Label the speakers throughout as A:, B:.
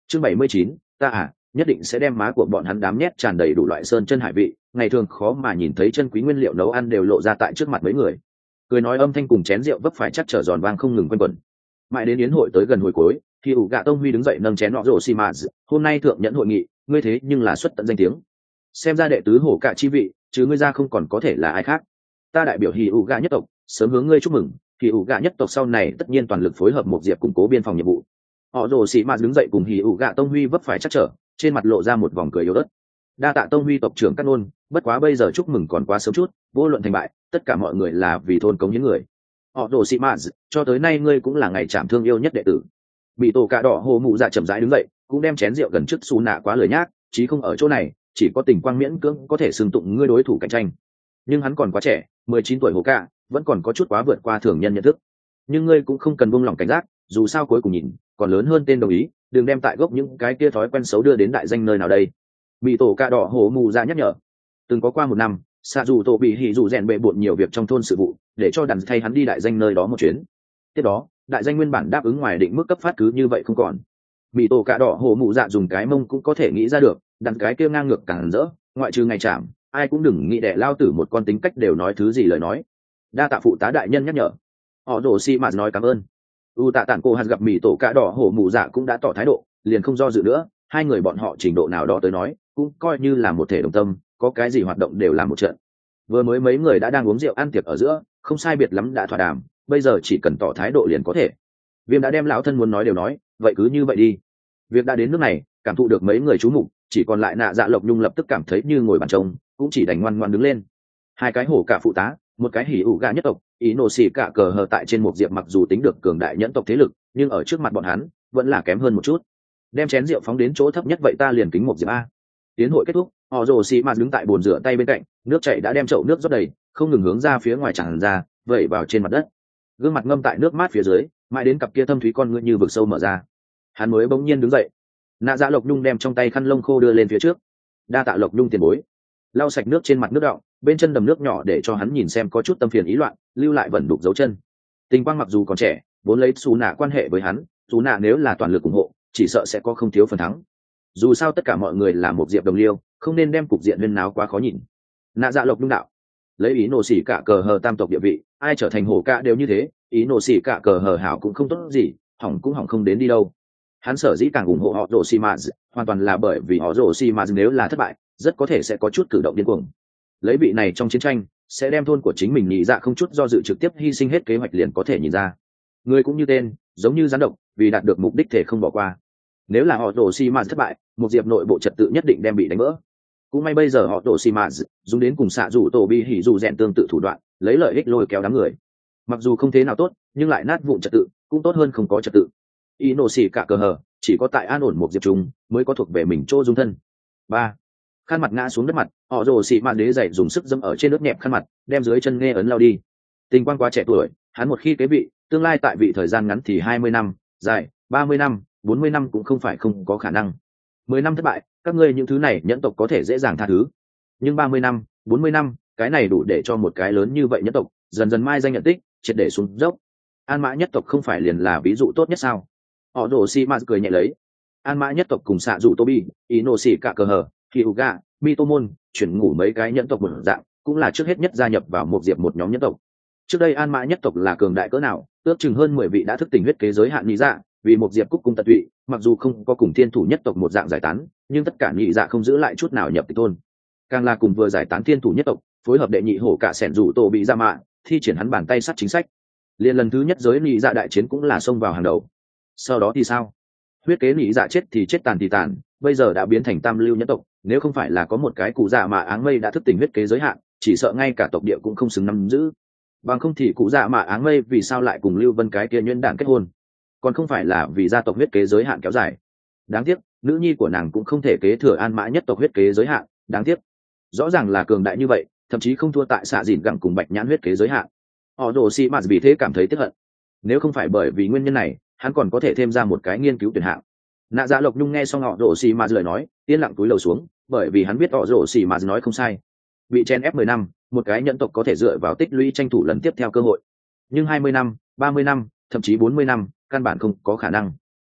A: Chương 79, ta nhất định sẽ đem má của bọn hắn đám nhét tràn đầy đủ loại sơn chân hải vị, ngày thường khó mà nhìn thấy chân quý nguyên liệu nấu ăn đều lộ ra tại trước mặt mấy người. Cười nói âm thanh cùng chén rượu vấp phải chắc trở giòn vang không ngừng quanh quẩn. Mãi đến yến hội tới gần hồi cuối, thì ủ gạ tông huy đứng dậy nâng chén nọ rổ xì mà, hôm nay thượng nhẫn hội nghị, ngươi thế nhưng là xuất tận danh tiếng. Xem ra đệ tứ hổ cả chi vị, chứ ngươi ra không còn có thể là ai khác. Ta đại biểu hỉ ủ gạ nhất tộc, sớm hướng ngươi chúc mừng, hỉ ủ gạ nhất tộc sau này tất nhiên toàn lực phối hợp một diệp củng cố biên phòng nhiệm vụ. Họ rồ xì mà đứng dậy cùng hỉ ủ gạ tông huy vấp phải chắc trở, trên mặt lộ ra một vòng cười yếu ớt. Đa tạ tông huy tộc trưởng cát nôn, bất quá bây giờ chúc mừng còn quá sớm chút, vô luận thành bại, tất cả mọi người là vì thôn cống những người. Họ rồ xì mà, cho tới nay ngươi cũng là ngày trảm thương yêu nhất đệ tử. Bị tổ cạ đỏ hồ mụ dạ chậm rãi đứng dậy, cũng đem chén rượu gần trước xù nạ quá lời nhác, chí không ở chỗ này, chỉ có tình quang miễn cưỡng có thể xưng tụng ngươi đối thủ cạnh tranh. Nhưng hắn còn quá trẻ, 19 tuổi hồ cạ, vẫn còn có chút quá vượt qua thường nhân nhận thức. Nhưng ngươi cũng không cần buông lỏng cảnh giác, dù sao cuối cùng nhìn còn lớn hơn tên đồng ý, đừng đem tại gốc những cái kia thói quen xấu đưa đến đại danh nơi nào đây. Bị tổ cạ đỏ hồ mù ra nhắc nhở. Từng có qua một năm, xạ dù tổ bị hỉ dù rèn bệ bộn nhiều việc trong thôn sự vụ, để cho đàn thay hắn đi đại danh nơi đó một chuyến. Tiếp đó đại danh nguyên bản đáp ứng ngoài định mức cấp phát cứ như vậy không còn. Bị tổ cạ đỏ hồ mù dạ dùng cái mông cũng có thể nghĩ ra được, đàn cái kia ngang ngược càng rỡ, ngoại trừ ngày chạm, ai cũng đừng nghĩ để lao tử một con tính cách đều nói thứ gì lời nói. Đa tạ phụ tá đại nhân nhắc nhở. Họ rồ xi mà nói cảm ơn. U tạ tản cô hạt gặp mì tổ cạ đỏ hổ mù dạ cũng đã tỏ thái độ, liền không do dự nữa, hai người bọn họ trình độ nào đó tới nói cũng coi như là một thể đồng tâm, có cái gì hoạt động đều làm một trận. Vừa mới mấy người đã đang uống rượu ăn tiệc ở giữa, không sai biệt lắm đã thỏa đàm, bây giờ chỉ cần tỏ thái độ liền có thể. Viêm đã đem lão thân muốn nói đều nói, vậy cứ như vậy đi. Việc đã đến nước này, cảm thụ được mấy người chú mục, chỉ còn lại Nạ Dạ Lộc Nhung lập tức cảm thấy như ngồi bàn trông, cũng chỉ đành ngoan ngoãn đứng lên. Hai cái hổ cả phụ tá, một cái hỉ ủ gà nhất tộc, ý nổ xì cả cờ hờ tại trên một diệp mặc dù tính được cường đại nhẫn tộc thế lực, nhưng ở trước mặt bọn hắn vẫn là kém hơn một chút. Đem chén rượu phóng đến chỗ thấp nhất vậy ta liền kính một diệp a. Tiến hội kết thúc, họ rồ xì mà đứng tại bồn rửa tay bên cạnh, nước chảy đã đem chậu nước rót đầy, không ngừng hướng ra phía ngoài tràn ra, vẩy vào trên mặt đất. Gương mặt ngâm tại nước mát phía dưới, mãi đến cặp kia thâm thúy con ngươi như vực sâu mở ra, hắn mới bỗng nhiên đứng dậy. Nạ Dạ Lộc Nhung đem trong tay khăn lông khô đưa lên phía trước. Đa tạ Lộc Nhung tiền bối. Lau sạch nước trên mặt nước đọng, bên chân đầm nước nhỏ để cho hắn nhìn xem có chút tâm phiền ý loạn, lưu lại vẩn đục dấu chân. Tình quang mặc dù còn trẻ, vốn lấy xù nạ quan hệ với hắn, xù nạ nếu là toàn lực ủng hộ, chỉ sợ sẽ có không thiếu phần thắng. Dù sao tất cả mọi người là một diệp đồng liêu, không nên đem cục diện huyên náo quá khó nhìn. Nạ Dạ Lộc Nhung đạo, lấy ý nổ xỉ cả cờ hờ tam tộc địa vị, ai trở thành hổ cả đều như thế, ý nổ xỉ cả cờ hờ hảo cũng không tốt gì, hỏng cũng hỏng không đến đi đâu. Hắn sở dĩ càng ủng hộ họ rồ xì mà hoàn toàn là bởi vì họ rồ xì mà nếu là thất bại, rất có thể sẽ có chút cử động điên cuồng. Lấy vị này trong chiến tranh sẽ đem thôn của chính mình nhị dạ không chút do dự trực tiếp hy sinh hết kế hoạch liền có thể nhìn ra. Người cũng như tên, giống như gián độc, vì đạt được mục đích thể không bỏ qua. Nếu là họ rồ xì mà thất bại, một diệp nội bộ trật tự nhất định đem bị đánh vỡ. Cũng may bây giờ họ rồ xì mà dùng đến cùng xạ rủ tổ bi hỉ dù rèn tương tự thủ đoạn, lấy lợi ích lôi kéo đám người. Mặc dù không thế nào tốt, nhưng lại nát vụn trật tự, cũng tốt hơn không có trật tự. Y nổ xỉ cả cờ hờ, chỉ có tại an ổn một diệp chúng mới có thuộc về mình chỗ dung thân. Ba, khăn mặt ngã xuống đất mặt, họ rồ xỉ mạn đế dậy dùng sức dẫm ở trên nước nhẹp khăn mặt, đem dưới chân nghe ấn lao đi. Tình quan quá trẻ tuổi, hắn một khi kế vị, tương lai tại vị thời gian ngắn thì 20 năm, dài 30 năm, 40 năm cũng không phải không có khả năng. 10 năm thất bại, các ngươi những thứ này nhẫn tộc có thể dễ dàng tha thứ. Nhưng 30 năm, 40 năm, cái này đủ để cho một cái lớn như vậy nhẫn tộc dần dần mai danh nhận tích, triệt để xuống dốc. An Mã nhất tộc không phải liền là ví dụ tốt nhất sao? Họ rồ xì mà cười nhẹ lấy. An Mã nhất tộc cùng xạ rủ Tobi, Inoshi cả cờ hờ, Hyuga, Mitomon, chuyển ngủ mấy cái nhẫn tộc một dạng, cũng là trước hết nhất gia nhập vào một diệp một nhóm nhẫn tộc. Trước đây An Mã nhất tộc là cường đại cỡ nào, ước chừng hơn 10 vị đã thức tỉnh huyết kế giới hạn nhị dạ, vì một diệp cúc cung tận tụy, mặc dù không có cùng thiên thủ nhất tộc một dạng giải tán, nhưng tất cả nhị dạ không giữ lại chút nào nhập tịch thôn. Càng là cùng vừa giải tán thiên thủ nhất tộc, phối hợp đệ nhị hổ cả sẻn rủ tổ bị ra mạ, thi triển hắn bàn tay sắt chính sách. Liên lần thứ nhất giới nhị dạ đại chiến cũng là xông vào hàng đầu. Sau đó thì sao? Huyết kế nhị dạ chết thì chết tàn thì tàn, bây giờ đã biến thành tam lưu nhất tộc, nếu không phải là có một cái cụ dạ mà áng mây đã thức tỉnh huyết kế giới hạn, chỉ sợ ngay cả tộc địa cũng không xứng nắm giữ. Bằng không thì cụ dạ mà áng mây vì sao lại cùng Lưu Vân cái kia nhuyễn đản kết hôn? Còn không phải là vì gia tộc huyết kế giới hạn kéo dài. Đáng tiếc, nữ nhi của nàng cũng không thể kế thừa An Mã nhất tộc huyết kế giới hạn, đáng tiếc. Rõ ràng là cường đại như vậy, thậm chí không thua tại xạ dìn gặng cùng Bạch Nhãn huyết kế giới hạn. Họ Rồ Xi Mạt vì thế cảm thấy tiếc hận. Nếu không phải bởi vì nguyên nhân này, hắn còn có thể thêm ra một cái nghiên cứu tuyển hạng. Nạ Dạ Lộc Nhung nghe xong họ Rồ Xi Mạt lời nói, yên lặng cúi đầu xuống, bởi vì hắn biết họ Rồ Xi Mạt nói không sai. Bị chen ép 10 năm, một cái nhẫn tộc có thể dựa vào tích lũy tranh thủ lần tiếp theo cơ hội. Nhưng 20 năm, 30 năm, thậm chí 40 năm, căn bản không có khả năng.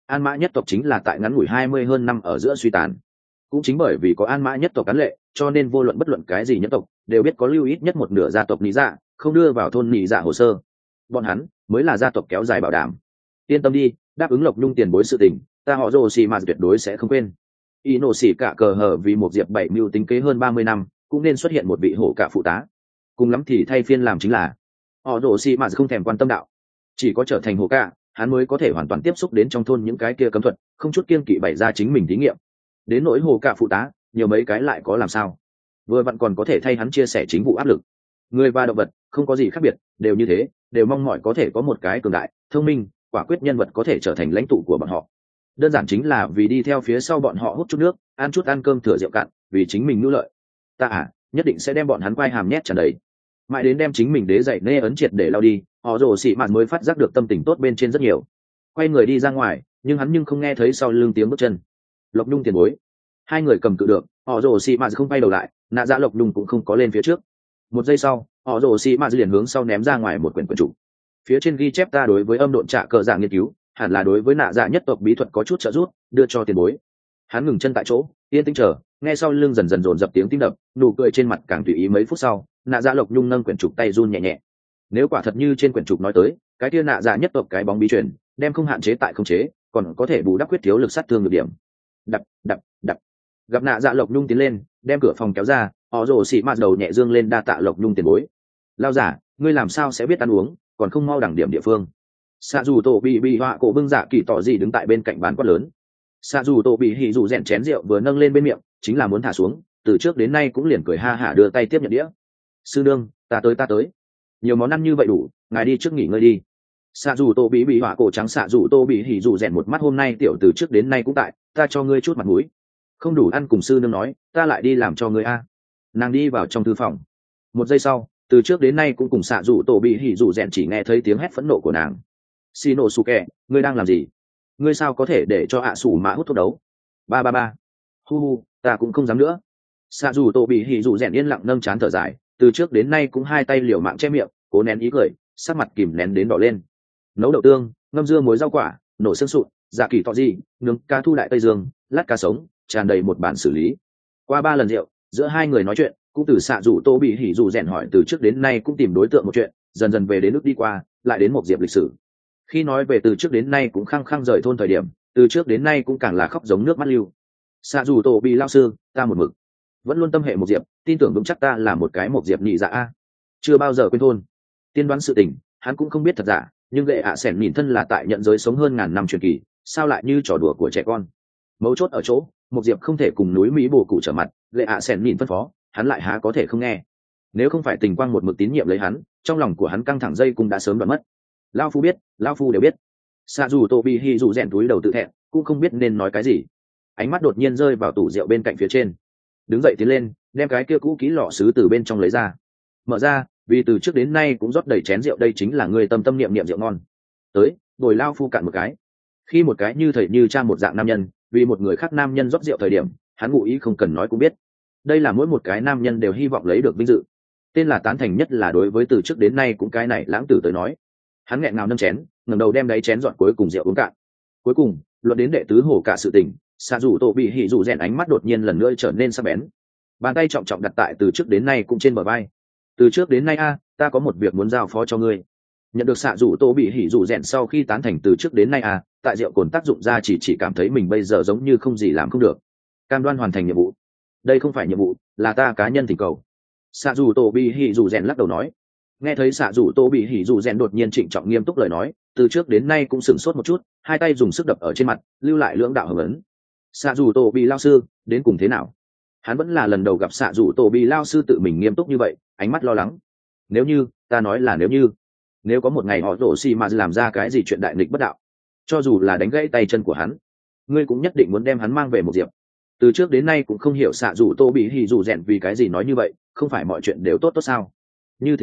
A: An Mã nhất tộc chính là tại ngắn ngủi 20 hơn năm ở giữa suy tàn. Cũng chính bởi vì có An Mã nhất tộc cán lệ, cho nên vô luận bất luận cái gì nhất tộc đều biết có lưu ít nhất một nửa gia tộc lý dạ không đưa vào thôn lý dạ hồ sơ. Bọn hắn mới là gia tộc kéo dài bảo đảm. Yên tâm đi, đáp ứng Lộc Nhung tiền bối sự tình, ta họ Rồ xì mà tuyệt đối sẽ không quên. Y nổ xỉ cả cờ hở vì một diệp bảy mưu tính kế hơn 30 năm, cũng nên xuất hiện một vị hổ cả phụ tá. Cùng lắm thì thay phiên làm chính là họ Rồ xì mà không thèm quan tâm đạo, chỉ có trở thành hổ cả, hắn mới có thể hoàn toàn tiếp xúc đến trong thôn những cái kia cấm thuật, không chút kiêng kỵ bày ra chính mình thí nghiệm. Đến nỗi hổ cả phụ tá, nhiều mấy cái lại có làm sao? Vừa vặn còn có thể thay hắn chia sẻ chính vụ áp lực. Người và động vật không có gì khác biệt, đều như thế, đều mong mỏi có thể có một cái cường đại, thông minh, quả quyết nhân vật có thể trở thành lãnh tụ của bọn họ. Đơn giản chính là vì đi theo phía sau bọn họ hút chút nước, ăn chút ăn cơm thừa rượu cạn, vì chính mình nhu lợi. Ta nhất định sẽ đem bọn hắn quay hàm nhét tràn đầy, mãi đến đem chính mình đế dạy nê ấn triệt để lao đi. Họ Rồ xị mạt mới phát giác được tâm tình tốt bên trên rất nhiều, quay người đi ra ngoài, nhưng hắn không nghe thấy sau lưng tiếng bước chân. Lộc Nhung tiền bối. Hai người cầm cự được, họ Rồ xị mạt không quay đầu lại, nạ dạ Lộc Nhung cũng không có lên phía trước. Một giây sau, họ Rồ xị mạt liền hướng sau ném ra ngoài một quyển trục. Phía trên ghi chép ta đối với âm độn trạ cờ dạng nghiên cứu, hẳn là đối với nạ dạ nhất tộc bí thuật có chút trợ giúp, đưa cho tiền bối. Hắn ngừng chân tại chỗ, yên tĩnh chờ, nghe sau lưng dần dần dồn dập tiếng tim đập, nụ cười trên mặt càng tùy ý. Mấy phút sau, nạ dạ Lộc Nhung nâng quyển trục, tay run nhẹ nhẹ. Nếu quả thật như trên quyển trục nói tới, cái kia nạ dạ nhất tộc cái bóng bí truyền đem không hạn chế tại không chế, còn có thể bù đắp khuyết thiếu lực sát thương được điểm. Đập đập đập. Gặp nạ dạ Lộc Nhung tiến lên, đem cửa phòng kéo ra, họ Rồ xị mạt đầu nhẹ dương lên, đa tạ Lộc Nhung tiền bối. Lao giả, ngươi làm sao sẽ biết ăn uống, còn không mau đẳng điểm địa phương. Xạ dù tổ bị họa cổ bưng dạ kỳ tỏ gì đứng tại bên cạnh bán quát lớn. Xạ dù tổ bị hỉ dù rèn chén rượu vừa nâng lên bên miệng, chính là muốn thả xuống, từ trước đến nay cũng liền cười ha hả đưa tay tiếp nhận đĩa. Sư nương, ta tới, nhiều món ăn như vậy đủ, ngài đi trước nghỉ ngơi đi. Xạ dù tổ bị họa cổ trắng xạ dù tô bị hỉ dù rèn một mắt, hôm nay tiểu từ trước đến nay cũng tại, ta cho ngươi chút mặt mũi, không đủ ăn cùng sư nương nói, ta lại đi làm cho ngươi a. Nàng đi vào trong thư phòng. Một giây sau, từ trước đến nay cũng cùng xạ dù tổ bị hỉ dù rèn chỉ nghe thấy tiếng hét phẫn nộ của nàng. Xì nổ sù kẹ, ngươi đang làm gì? Ngươi sao có thể để cho ạ sủ mã hút thuốc đấu? Ba. Hu, ta cũng không dám nữa. Xạ dù tổ bị hỉ dù rèn yên lặng nâng chán thở dài, từ trước đến nay cũng hai tay liều mạng che miệng, cố nén ý cười, sắc mặt kìm nén đến đỏ lên. Nấu đậu tương, ngâm dưa muối rau quả, nổ xương sụn, dạ kỳ tọ gì, nướng cá thu đại tây dương, lát cá sống, tràn đầy một bản xử lý. Qua 3 lần rượu, giữa hai người nói chuyện, cũng từ xạ dù tô bị hỉ dù rèn hỏi từ trước đến nay cũng tìm đối tượng một chuyện, dần dần về đến nước đi qua, lại đến một diệp lịch sử. Khi nói về từ trước đến nay cũng khăng khăng rời thôn thời điểm, từ trước đến nay cũng càng là khóc giống nước mắt lưu. Xạ dù tổ bị lao sư, ta một mực vẫn luôn tâm hệ một diệp, tin tưởng vững chắc ta là một cái một diệp nhị dạ a, chưa bao giờ quên thôn. Tiên đoán sự tình, hắn cũng không biết thật giả, nhưng lệ ạ sẻn nhìn thân là tại nhận giới sống hơn ngàn năm truyền kỳ, sao lại như trò đùa của trẻ con. Mấu chốt ở chỗ, một diệp không thể cùng núi Mỹ bồ cụ trở mặt, lệ ạ sẻn nhìn phân phó, hắn lại há có thể không nghe. Nếu không phải tình quang một mực tín nhiệm lấy hắn, trong lòng của hắn căng thẳng dây cũng đã sớm đoạn mất. Lao phu biết, lao phu đều biết. Xạ dù tô bị hỉ dù rèn túi đầu tự thẹn, cũng không biết nên nói cái gì. Ánh mắt đột nhiên rơi vào tủ rượu bên cạnh phía trên, đứng dậy tiến lên, đem cái kia cũ kỹ lọ sứ từ bên trong lấy ra, mở ra, vì từ trước đến nay cũng rót đầy chén rượu, đây chính là người tâm tâm niệm niệm rượu ngon. Tới, bồi lao phu cạn một cái. Khi một cái như thầy như cha một dạng nam nhân, vì một người khác nam nhân rót rượu thời điểm, hắn ngụ ý không cần nói cũng biết, đây là mỗi một cái nam nhân đều hy vọng lấy được vinh dự. Tên là tán thành nhất là đối với từ trước đến nay cũng cái này lãng tử tới nói. Hắn nghẹn ngào nâng chén, ngẩng đầu đem đáy chén dọn cuối cùng rượu uống cạn. Cuối cùng, luận đến đệ tứ hổ cả sự tình, xạ dù tổ bị hỉ dù rèn ánh mắt đột nhiên lần nữa trở nên sắc bén, bàn tay trọng trọng đặt tại từ trước đến nay cũng trên bờ vai. Từ trước đến nay ta có một việc muốn giao phó cho ngươi. Nhận được xạ dù tổ bị hỉ dù rèn sau khi tán thành từ trước đến nay tại rượu cồn tác dụng ra, chỉ cảm thấy mình bây giờ giống như không gì làm không được, cam đoan hoàn thành nhiệm vụ. Đây không phải nhiệm vụ, là ta cá nhân thỉnh cầu. Xạ dù tổ bị hỉ dù rèn lắc đầu nói. Nghe thấy xạ dù tô bị hỉ dù rèn đột nhiên trịnh trọng nghiêm túc lời nói, từ trước đến nay cũng sửng sốt một chút, hai tay dùng sức đập ở trên mặt, lưu lại lưỡng đạo hưởng ấn. Xạ dù tô bị lao sư, đến cùng thế nào? Hắn vẫn là lần đầu gặp xạ dù tô bị lao sư tự mình nghiêm túc như vậy, ánh mắt lo lắng. Nếu như, ta nói là nếu có một ngày họ rổ xì mà làm ra cái gì chuyện đại nghịch bất đạo, cho dù là đánh gãy tay chân của hắn, ngươi cũng nhất định muốn đem hắn mang về một diệp. Từ trước đến nay cũng không hiểu xạ dù tô bị hỉ dù rèn vì cái gì nói như vậy, không phải mọi chuyện đều tốt sao? Như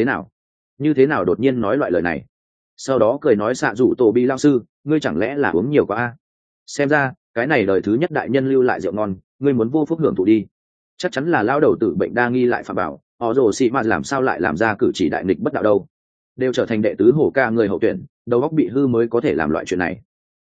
A: thế nào đột nhiên nói loại lời này? Sau đó cười nói, xạ dù tổ bị lao sư, ngươi chẳng lẽ là uống nhiều quá xem ra cái này đời thứ nhất đại nhân lưu lại rượu ngon, ngươi muốn vô phúc hưởng thụ đi. Chắc chắn là lao đầu tử bệnh đa nghi lại phạm bảo, họ rồ xị mà làm sao lại làm ra cử chỉ đại nghịch bất đạo đâu. Đều trở thành đệ tứ hổ ca người hậu tuyển, đầu óc bị hư mới có thể làm loại chuyện này.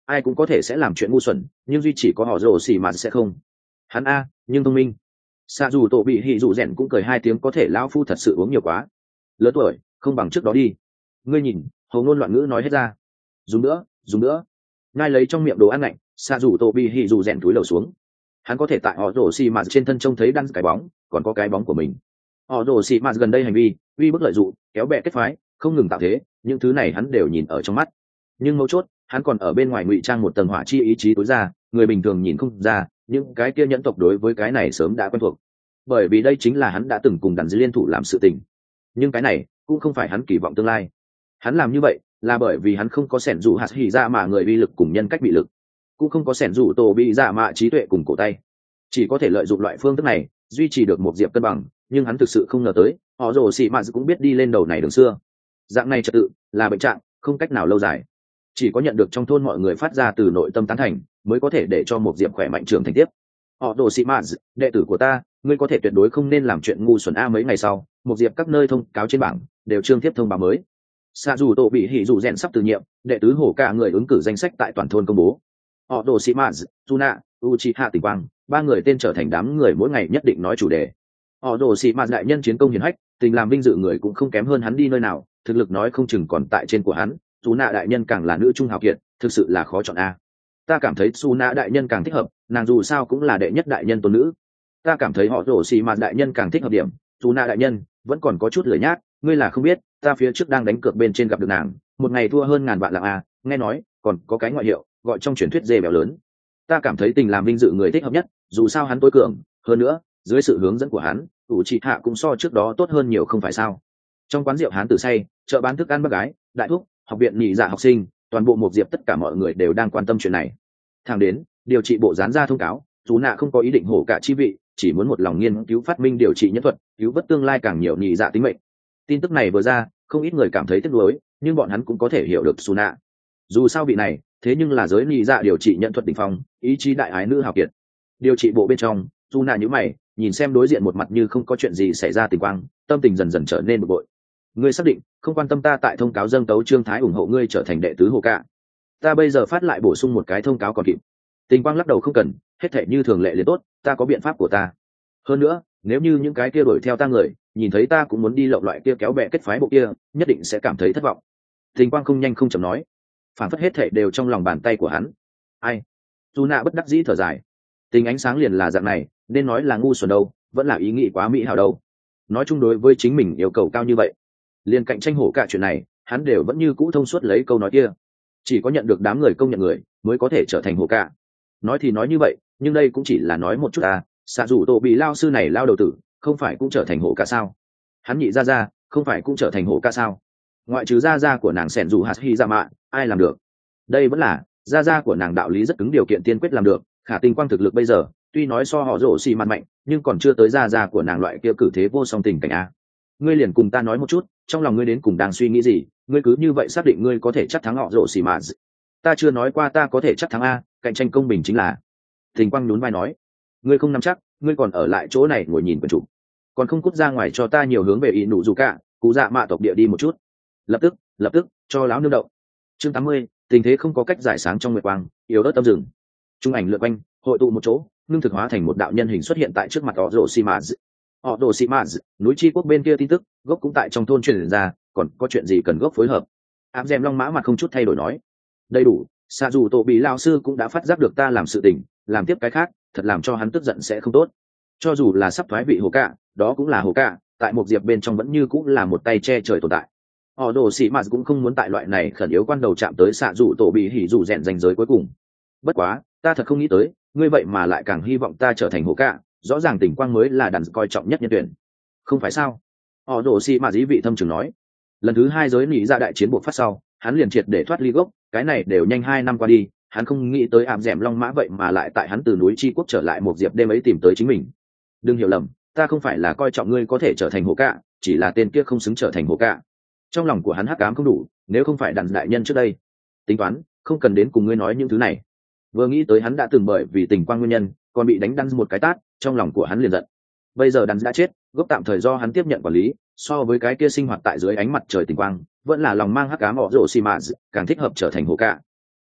A: ai cũng có thể sẽ làm chuyện ngu xuẩn, nhưng duy chỉ có họ rồ xì mà sẽ không. Hắn a nhưng thông minh. Xạ dù tổ bị hỉ dù rèn cũng cười hai tiếng, có thể lão phu thật sự uống nhiều quá, lớn tuổi không bằng trước đó đi. Ngươi nhìn, hầu ngôn loạn ngữ nói hết ra. Dùng nữa, dùng nữa. Ngay lấy trong miệng đồ ăn lạnh, xạ dù tổ bị hỉ dù rèn túi lầu xuống. Hắn có thể tại họ rồ xì mà trên thân trông thấy đan cái bóng, còn có cái bóng của mình. Họ rồ xì mà gần đây hành vi uy bức lợi dụng, kéo bè kết phái, không ngừng tạo thế, những thứ này hắn đều nhìn ở trong mắt. Nhưng mấu chốt, hắn còn ở bên ngoài ngụy trang một tầng hỏa chi ý chí tối ra, người bình thường nhìn không ra, những cái kia nhẫn tộc đối với cái này sớm đã quen thuộc, bởi vì đây chính là hắn đã từng cùng đàn dưới liên thủ làm sự tình. Nhưng cái này cũng không phải hắn kỳ vọng tương lai. Hắn làm như vậy là bởi vì hắn không có sẻn dụ hạt hỉ ra mà người uy lực cùng nhân cách bị lực, cũng không có sẻn dụ tổ bị dạ mạ trí tuệ cùng cổ tay, chỉ có thể lợi dụng loại phương thức này duy trì được một diệp cân bằng. Nhưng hắn thực sự không ngờ tới, họ rồ xì mạ cũng biết đi lên đầu này đường xưa. Dạng này trật tự là bệnh trạng, không cách nào lâu dài, chỉ có nhận được trong thôn mọi người phát ra từ nội tâm tán thành mới có thể để cho một diệp khỏe mạnh trưởng thành tiếp. Họ rồ xì mạ, đệ tử của ta, ngươi có thể tuyệt đối không nên làm chuyện ngu xuẩn a. Mấy ngày sau, một diệp các nơi thông cáo trên bảng đều trương tiếp thông báo mới. Xạ dù tổ bị hỉ dù rèn sắp từ nhiệm, đệ tứ hổ cả người ứng cử danh sách tại toàn thôn công bố. Họ đồ sĩ mã, Juna, Uchiha Tỉnh Quang, ba người tên trở thành đám người mỗi ngày nhất định nói chủ đề. Họ đồ sĩ mã đại nhân chiến công hiển hách, tình làm vinh dự người cũng không kém hơn hắn đi nơi nào, thực lực nói không chừng còn tại trên của hắn. Juna đại nhân càng là nữ trung hào kiệt, thực sự là khó chọn a. Ta cảm thấy Suna đại nhân càng thích hợp, nàng dù sao cũng là đệ nhất đại nhân tôn nữ. Ta cảm thấy họ đồ sĩ mã đại nhân càng thích hợp điểm, Juna đại nhân vẫn còn có chút lười nhác, ngươi là không biết, ta phía trước đang đánh cược bên trên gặp được nàng, một ngày thua hơn ngàn vạn lạng a. Nghe nói còn có cái ngoại hiệu gọi trong truyền thuyết dê béo lớn. Ta cảm thấy tình làm vinh dự người thích hợp nhất, dù sao hắn tối cường, hơn nữa dưới sự hướng dẫn của hắn, ủ trị hạ cũng so trước đó tốt hơn nhiều không phải sao. Trong quán rượu hán tử say, chợ bán thức ăn bác gái, đại thúc, học viện nhị dạ học sinh, toàn bộ một diệp tất cả mọi người đều đang quan tâm chuyện này. Thẳng đến điều trị bộ dán ra thông cáo, chú nạ không có ý định hổ cả chi vị, chỉ muốn một lòng nghiên cứu phát minh điều trị nhân thuật, cứu vớt tương lai càng nhiều nhị dạ tính mệnh. Tin tức này vừa ra, không ít người cảm thấy tiếc nuối, nhưng bọn hắn cũng có thể hiểu được Suna. Dù sao vị này, thế nhưng là giới nhị dạ điều trị nhận thuật đỉnh phong, ý chí đại ái nữ hào kiệt. Điều trị bộ bên trong, Suna nhíu mày, nhìn xem đối diện một mặt như không có chuyện gì xảy ra Tình Quang, tâm tình dần dần trở nên bực bội. Ngươi xác định không quan tâm ta tại thông cáo dâng tấu trương thái ủng hộ ngươi trở thành đệ tứ hồ cả? Ta bây giờ phát lại bổ sung một cái thông cáo còn kịp. Tình Quang lắc đầu, không cần, hết thảy như thường lệ liền tốt, ta có biện pháp của ta. Hơn nữa, nếu như những cái kia đuổi theo ta người nhìn thấy ta cũng muốn đi lộng loại kia kéo bè kết phái bộ kia, nhất định sẽ cảm thấy thất vọng. Tình Quang không nhanh không chậm nói, phản phất hết thảy đều trong lòng bàn tay của hắn. Ai? Dù nạ bất đắc dĩ thở dài. Tình ánh sáng liền là dạng này, nên nói là ngu xuẩn đâu, vẫn là ý nghĩ quá mỹ hảo đâu. Nói chung đối với chính mình yêu cầu cao như vậy, liền cạnh tranh hổ cả chuyện này, hắn đều vẫn như cũ thông suốt lấy câu nói kia. Chỉ có nhận được đám người công nhận người, mới có thể trở thành hổ cả. Nói thì nói như vậy, nhưng đây cũng chỉ là nói một chút à. Xạ dù tổ bị lao sư này lao đầu tử, không phải cũng trở thành hổ cả sao? Hắn nhị ra, không phải cũng trở thành hổ cả sao? Ngoại trừ ra của nàng sẻn dù hạt hy ra mạ, ai làm được? Đây vẫn là ra của nàng đạo lý rất cứng, điều kiện tiên quyết làm được. Khả Tình Quang thực lực bây giờ tuy nói so họ rổ xì mặt mạnh, nhưng còn chưa tới ra của nàng loại kia cử thế vô song tình cảnh a. Ngươi liền cùng ta nói một chút, trong lòng ngươi đến cùng đang suy nghĩ gì? Ngươi cứ như vậy xác định ngươi có thể chắc thắng họ rổ xì mà? Ta chưa nói qua ta có thể chắc thắng a, cạnh tranh công bình chính là. Tình Quang nhún vai nói, ngươi không nắm chắc, ngươi còn ở lại chỗ này ngồi nhìn quần chủ, còn không cút ra ngoài cho ta nhiều hướng về ý nụ dù cả cụ dạ mạ tộc địa đi một chút. Lập tức cho láo nương đậu. Chương 80, tình thế không có cách giải sáng trong nguyệt quang, yếu ớt tâm rừng. Trung ảnh lượn quanh, hội tụ một chỗ, ngưng thực hóa thành một đạo nhân hình xuất hiện tại trước mặt họ rồ xì mà. Họ rồ xì mà, núi chi quốc bên kia tin tức gốc cũng tại trong thôn truyền ra, còn có chuyện gì cần gốc phối hợp? Ám dèm long mã mặt không chút thay đổi nói, đầy đủ. Xạ dù tổ bị lao sư cũng đã phát giác được ta làm sự tình, làm tiếp cái khác thật làm cho hắn tức giận sẽ không tốt. Cho dù là sắp thoái vị hồ cạ, đó cũng là hồ cạ, tại một diệp bên trong vẫn như cũng là một tay che trời tồn tại. Họ đồ sĩ mà cũng không muốn tại loại này khẩn yếu quan đầu chạm tới xạ dù tổ bị hỉ dù rèn danh giới cuối cùng. Bất quá ta thật không nghĩ tới, ngươi vậy mà lại càng hy vọng ta trở thành hồ cạ, rõ ràng Tình Quang mới là đàn coi trọng nhất nhân tuyển, không phải sao? Họ đồ sĩ mà dí vị thâm trường nói, lần thứ 2 giới nỉ ra đại chiến buộc phát sau, hắn liền triệt để thoát ly gốc, cái này đều nhanh 2 năm qua đi, hắn không nghĩ tới ảm dẻm long mã vậy mà lại tại hắn từ núi chi quốc trở lại một diệp đêm ấy tìm tới chính mình. Đừng hiểu lầm, ta không phải là coi trọng ngươi có thể trở thành hồ cạ, chỉ là tên kia không xứng trở thành hồ cạ. Trong lòng của hắn hắc ám không đủ, nếu không phải đàn đại nhân trước đây tính toán, không cần đến cùng ngươi nói những thứ này. Vừa nghĩ tới hắn đã từng bởi vì Tình Quang nguyên nhân còn bị đánh đăn một cái tát, trong lòng của hắn liền giận. Bây giờ đàn đã chết, gốc tạm thời do hắn tiếp nhận quản lý, so với cái kia sinh hoạt tại dưới ánh mặt trời Tình Quang, vẫn là lòng mang hắc ám họ rồ xì mạ, càng thích hợp trở thành hồ cạ.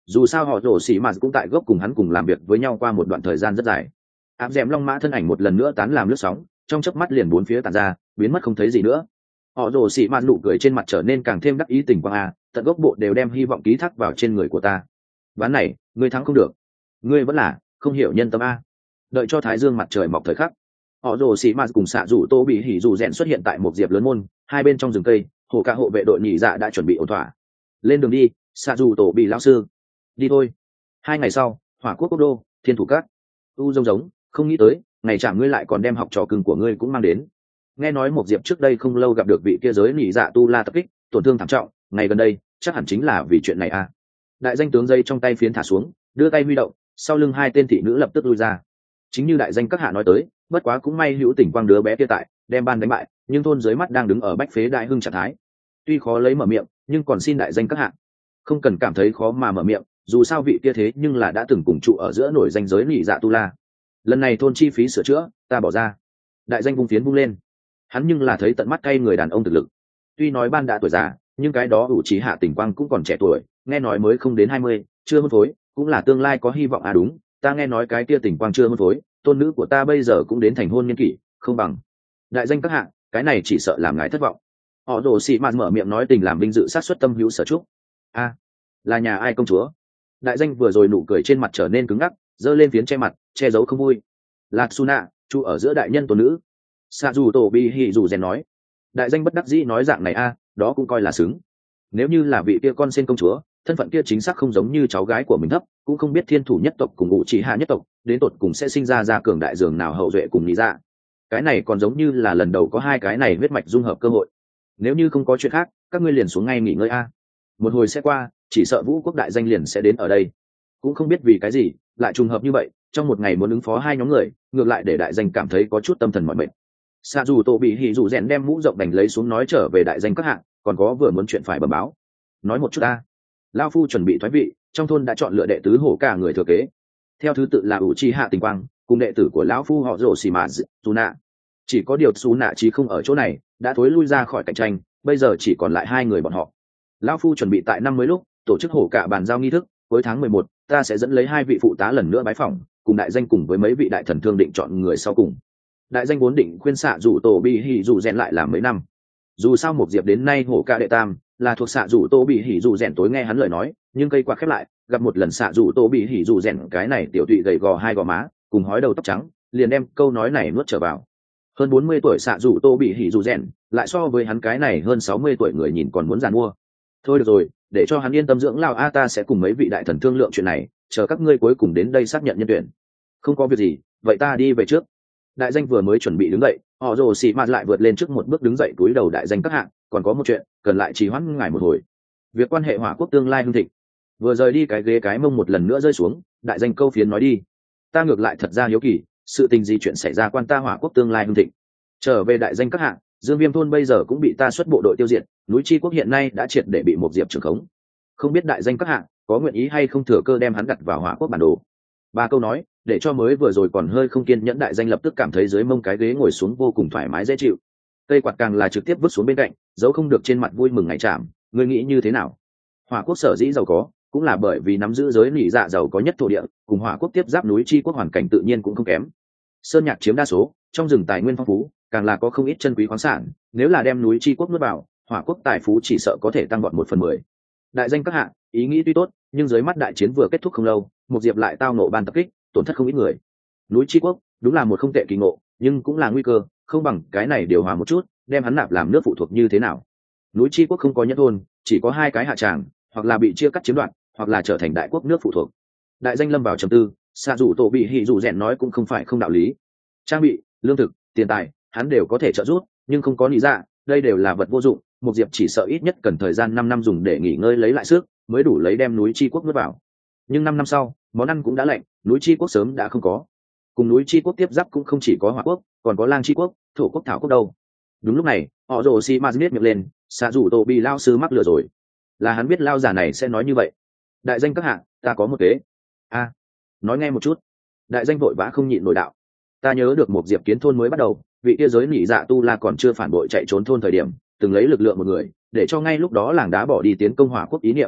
A: dù sao họ rổ xì mà cũng tại gốc cùng hắn cùng làm việc với nhau qua một đoạn thời gian rất dài. Áp dẻm long mã thân ảnh một lần nữa tán làm lướt sóng, trong chớp mắt liền bốn phía tàn ra, biến mất không thấy gì nữa. Họ rổ xì mà nụ cười trên mặt trở nên càng thêm đắc ý tình quang à, tận gốc bộ đều đem hy vọng ký thác vào trên người của ta. Ván này ngươi thắng không được, ngươi vẫn là không hiểu nhân tâm a. Đợi cho thái dương mặt trời mọc thời khắc, họ rồ xì ma cùng xạ rủ tô bị hỉ rủ rèn xuất hiện tại một diệp lớn môn, hai bên trong rừng cây hồ ca hộ vệ đội nhị dạ đã chuẩn bị ổn thỏa. Lên đường đi, xạ rủ tổ bị lão sư. Đi thôi. 2 ngày sau, hỏa quốc quốc đô thiên thủ các. U giống không nghĩ tới ngày chạm ngươi lại còn đem học trò cưng của ngươi cũng mang đến. Nghe nói một diệp trước đây không lâu gặp được vị kia giới nhị dạ tu la tập kích, tổn thương thảm trọng, ngày gần đây chắc hẳn chính là vì chuyện này a. Đại danh tướng dây trong tay phiến thả xuống, đưa tay huy động, sau lưng hai tên thị nữ lập tức lui ra. Chính như đại danh các hạ nói tới, bất quá cũng may hữu tỉnh quang đứa bé kia tại, đem ban đánh bại, nhưng thôn dưới mắt đang đứng ở bách phế đại hưng trạng thái. Tuy khó lấy mở miệng, nhưng còn xin đại danh các hạ không cần cảm thấy khó mà mở miệng, dù sao vị kia thế nhưng là đã từng cùng trụ ở giữa nổi danh giới nhị dạ tu la. Lần này thôn chi phí sửa chữa ta bỏ ra. Đại danh vung phiến vung lên, hắn nhưng là thấy tận mắt cay người đàn ông thực lực. Tuy nói ban đã tuổi già, nhưng cái đó ủ trí hạ tỉnh quang cũng còn trẻ tuổi, nghe nói mới không đến 20, chưa hôn phối, cũng là tương lai có hy vọng à. Đúng, ta nghe nói cái kia tỉnh quang chưa hôn phối, tôn nữ của ta bây giờ cũng đến thành hôn niên kỷ, không bằng. Đại danh các hạng, cái này chỉ sợ làm ngài thất vọng. Họ rồ xị mạt mở miệng nói tình làm vinh dự sát xuất tâm hữu sở trúc. A, là nhà ai công chúa? Đại danh vừa rồi nụ cười trên mặt trở nên cứng ngắc, giơ lên phiến che mặt, che giấu không vui. Là Suna, chu ở giữa đại nhân tôn nữ. Sa dù tổ bi hỉ dù rèn nói. Đại danh bất đắc dĩ nói dạng này a, đó cũng coi là xứng. Nếu như là vị kia con sen công chúa, thân phận kia chính xác không giống như cháu gái của mình thấp, cũng không biết thiên thủ nhất tộc cùng ngụ chỉ hạ nhất tộc đến tột cùng sẽ sinh ra cường đại dường nào hậu duệ cùng lý dạ. Cái này còn giống như là lần đầu có hai cái này huyết mạch dung hợp cơ hội. Nếu như không có chuyện khác, các ngươi liền xuống ngay nghỉ ngơi a. Một hồi sẽ qua, chỉ sợ vũ quốc đại danh liền sẽ đến ở đây. Cũng không biết vì cái gì lại trùng hợp như vậy, trong một ngày muốn ứng phó hai nhóm người, ngược lại để đại danh cảm thấy có chút tâm thần mỏi mệt. Sa dù tổ bị hỉ dù rèn đem mũ rộng đành lấy xuống nói trở về đại danh các hạng, còn có vừa muốn chuyện phải bẩm báo. Nói một chút ta. Lao phu chuẩn bị thoái vị, trong thôn đã chọn lựa đệ tứ hổ cả người thừa kế. Theo thứ tự là ủ chi hạ tình quang cùng đệ tử của lão phu họ rồ xì mạ dù nạ. Chỉ có điều xù nạ chí không ở chỗ này, đã thối lui ra khỏi cạnh tranh, bây giờ chỉ còn lại hai người bọn họ. Lão phu chuẩn bị tại năm mới lúc tổ chức hổ cả bàn giao nghi thức, cuối tháng 11, ta sẽ dẫn lấy hai vị phụ tá lần nữa bái phỏng, cùng đại danh cùng với mấy vị đại thần thương định chọn người sau cùng. Đại danh vốn định khuyên xạ dù tổ bị hỉ dù rèn lại làm mấy năm. Dù sao một diệp đến nay hổ ca đệ tam là thuộc xạ dù tô bị hỉ dù rèn tối nghe hắn lời nói, nhưng cây quạt khép lại, gặp một lần xạ dù tô bị hỉ dù rèn cái này tiểu tụy gầy gò hai gò má cùng hói đầu tóc trắng, liền đem câu nói này nuốt trở vào. Hơn 40 tuổi xạ dù tô bị hỉ dù rèn lại so với hắn cái này hơn 60 tuổi người nhìn còn muốn giàn mua. Thôi được rồi, để cho hắn yên tâm dưỡng lao a, ta sẽ cùng mấy vị đại thần thương lượng chuyện này, chờ các ngươi cuối cùng đến đây xác nhận nhân tuyển. Không có việc gì, vậy ta đi về trước. Đại danh vừa mới chuẩn bị đứng dậy, họ rồ xì mạt lại vượt lên trước một bước đứng dậy cúi đầu. Đại danh các hạng, còn có một chuyện cần lại trì hoãn ngài một hồi. Việc quan hệ hỏa quốc tương lai hưng thịnh. Vừa rời đi cái ghế cái mông một lần nữa rơi xuống, đại danh câu phiến nói đi. Ta ngược lại thật ra hiếu kỳ, sự tình gì chuyện xảy ra quan ta hỏa quốc tương lai hưng thịnh. Trở về đại danh các hạng, Dương Viêm thôn bây giờ cũng bị ta xuất bộ đội tiêu diệt, núi Chi quốc hiện nay đã triệt để bị một diệp trưởng khống. Không biết đại danh các hạng có nguyện ý hay không thừa cơ đem hắn đặt vào hỏa quốc bản đồ. Ba câu nói để cho mới vừa rồi còn hơi không kiên nhẫn đại danh lập tức cảm thấy dưới mông cái ghế ngồi xuống vô cùng thoải mái dễ chịu. Cây quạt càng là trực tiếp vứt xuống bên cạnh, giấu không được trên mặt vui mừng ngày chạm. Ngươi nghĩ như thế nào? Hỏa quốc sở dĩ giàu có, cũng là bởi vì nắm giữ giới nỉ dạ giàu có nhất thổ địa, cùng hỏa quốc tiếp giáp núi Chi quốc hoàn cảnh tự nhiên cũng không kém. Sơn nhạc chiếm đa số, trong rừng tài nguyên phong phú, càng là có không ít chân quý khoáng sản. Nếu là đem núi Chi quốc nuốt vào, hỏa quốc tài phú chỉ sợ có thể tăng vọt 1/10. Đại danh các hạ, ý nghĩ tuy tốt, nhưng dưới mắt đại chiến vừa kết thúc không lâu, một diệp lại tao nộ ban tập kích, tổn thất không ít người. Núi Chi quốc đúng là một không tệ kỳ ngộ, nhưng cũng là nguy cơ, không bằng cái này điều hòa một chút, đem hắn nạp làm nước phụ thuộc như thế nào. Núi Chi quốc không có nhất thôn, chỉ có hai cái hạ tràng, hoặc là bị chia cắt chiếm đoạt, hoặc là trở thành đại quốc nước phụ thuộc. Đại danh lâm vào trầm tư, xạ dù tổ bị hỉ dù rèn nói cũng không phải không đạo lý. Trang bị, lương thực, tiền tài, hắn đều có thể trợ giúp, nhưng không có lý dạ, đây đều là vật vô dụng. Một diệp chỉ sợ ít nhất cần thời gian 5 năm dùng để nghỉ ngơi lấy lại sức, mới đủ lấy đem núi Chi quốc nuốt vào. Nhưng 5 năm sau, món ăn cũng đã lạnh, núi Chi quốc sớm đã không có. Cùng núi Chi quốc tiếp giáp cũng không chỉ có hỏa quốc, còn có lang Chi quốc, thổ quốc, thảo quốc đâu. Đúng lúc này, họ rồ xì ma miết miệng lên, xạ dù tổ bị lao sư mắc lừa rồi. Là hắn biết lao giả này sẽ nói như vậy. Đại danh các hạ, ta có một kế. A, nói nghe một chút. Đại danh vội vã không nhịn nổi đạo. Ta nhớ được một diệp kiến thôn mới bắt đầu, vị kia giới nhị dạ tu la còn chưa phản bội chạy trốn thôn thời điểm, từng lấy lực lượng một người, để cho ngay lúc đó làng đá bỏ đi tiến công hỏa quốc ý niệm.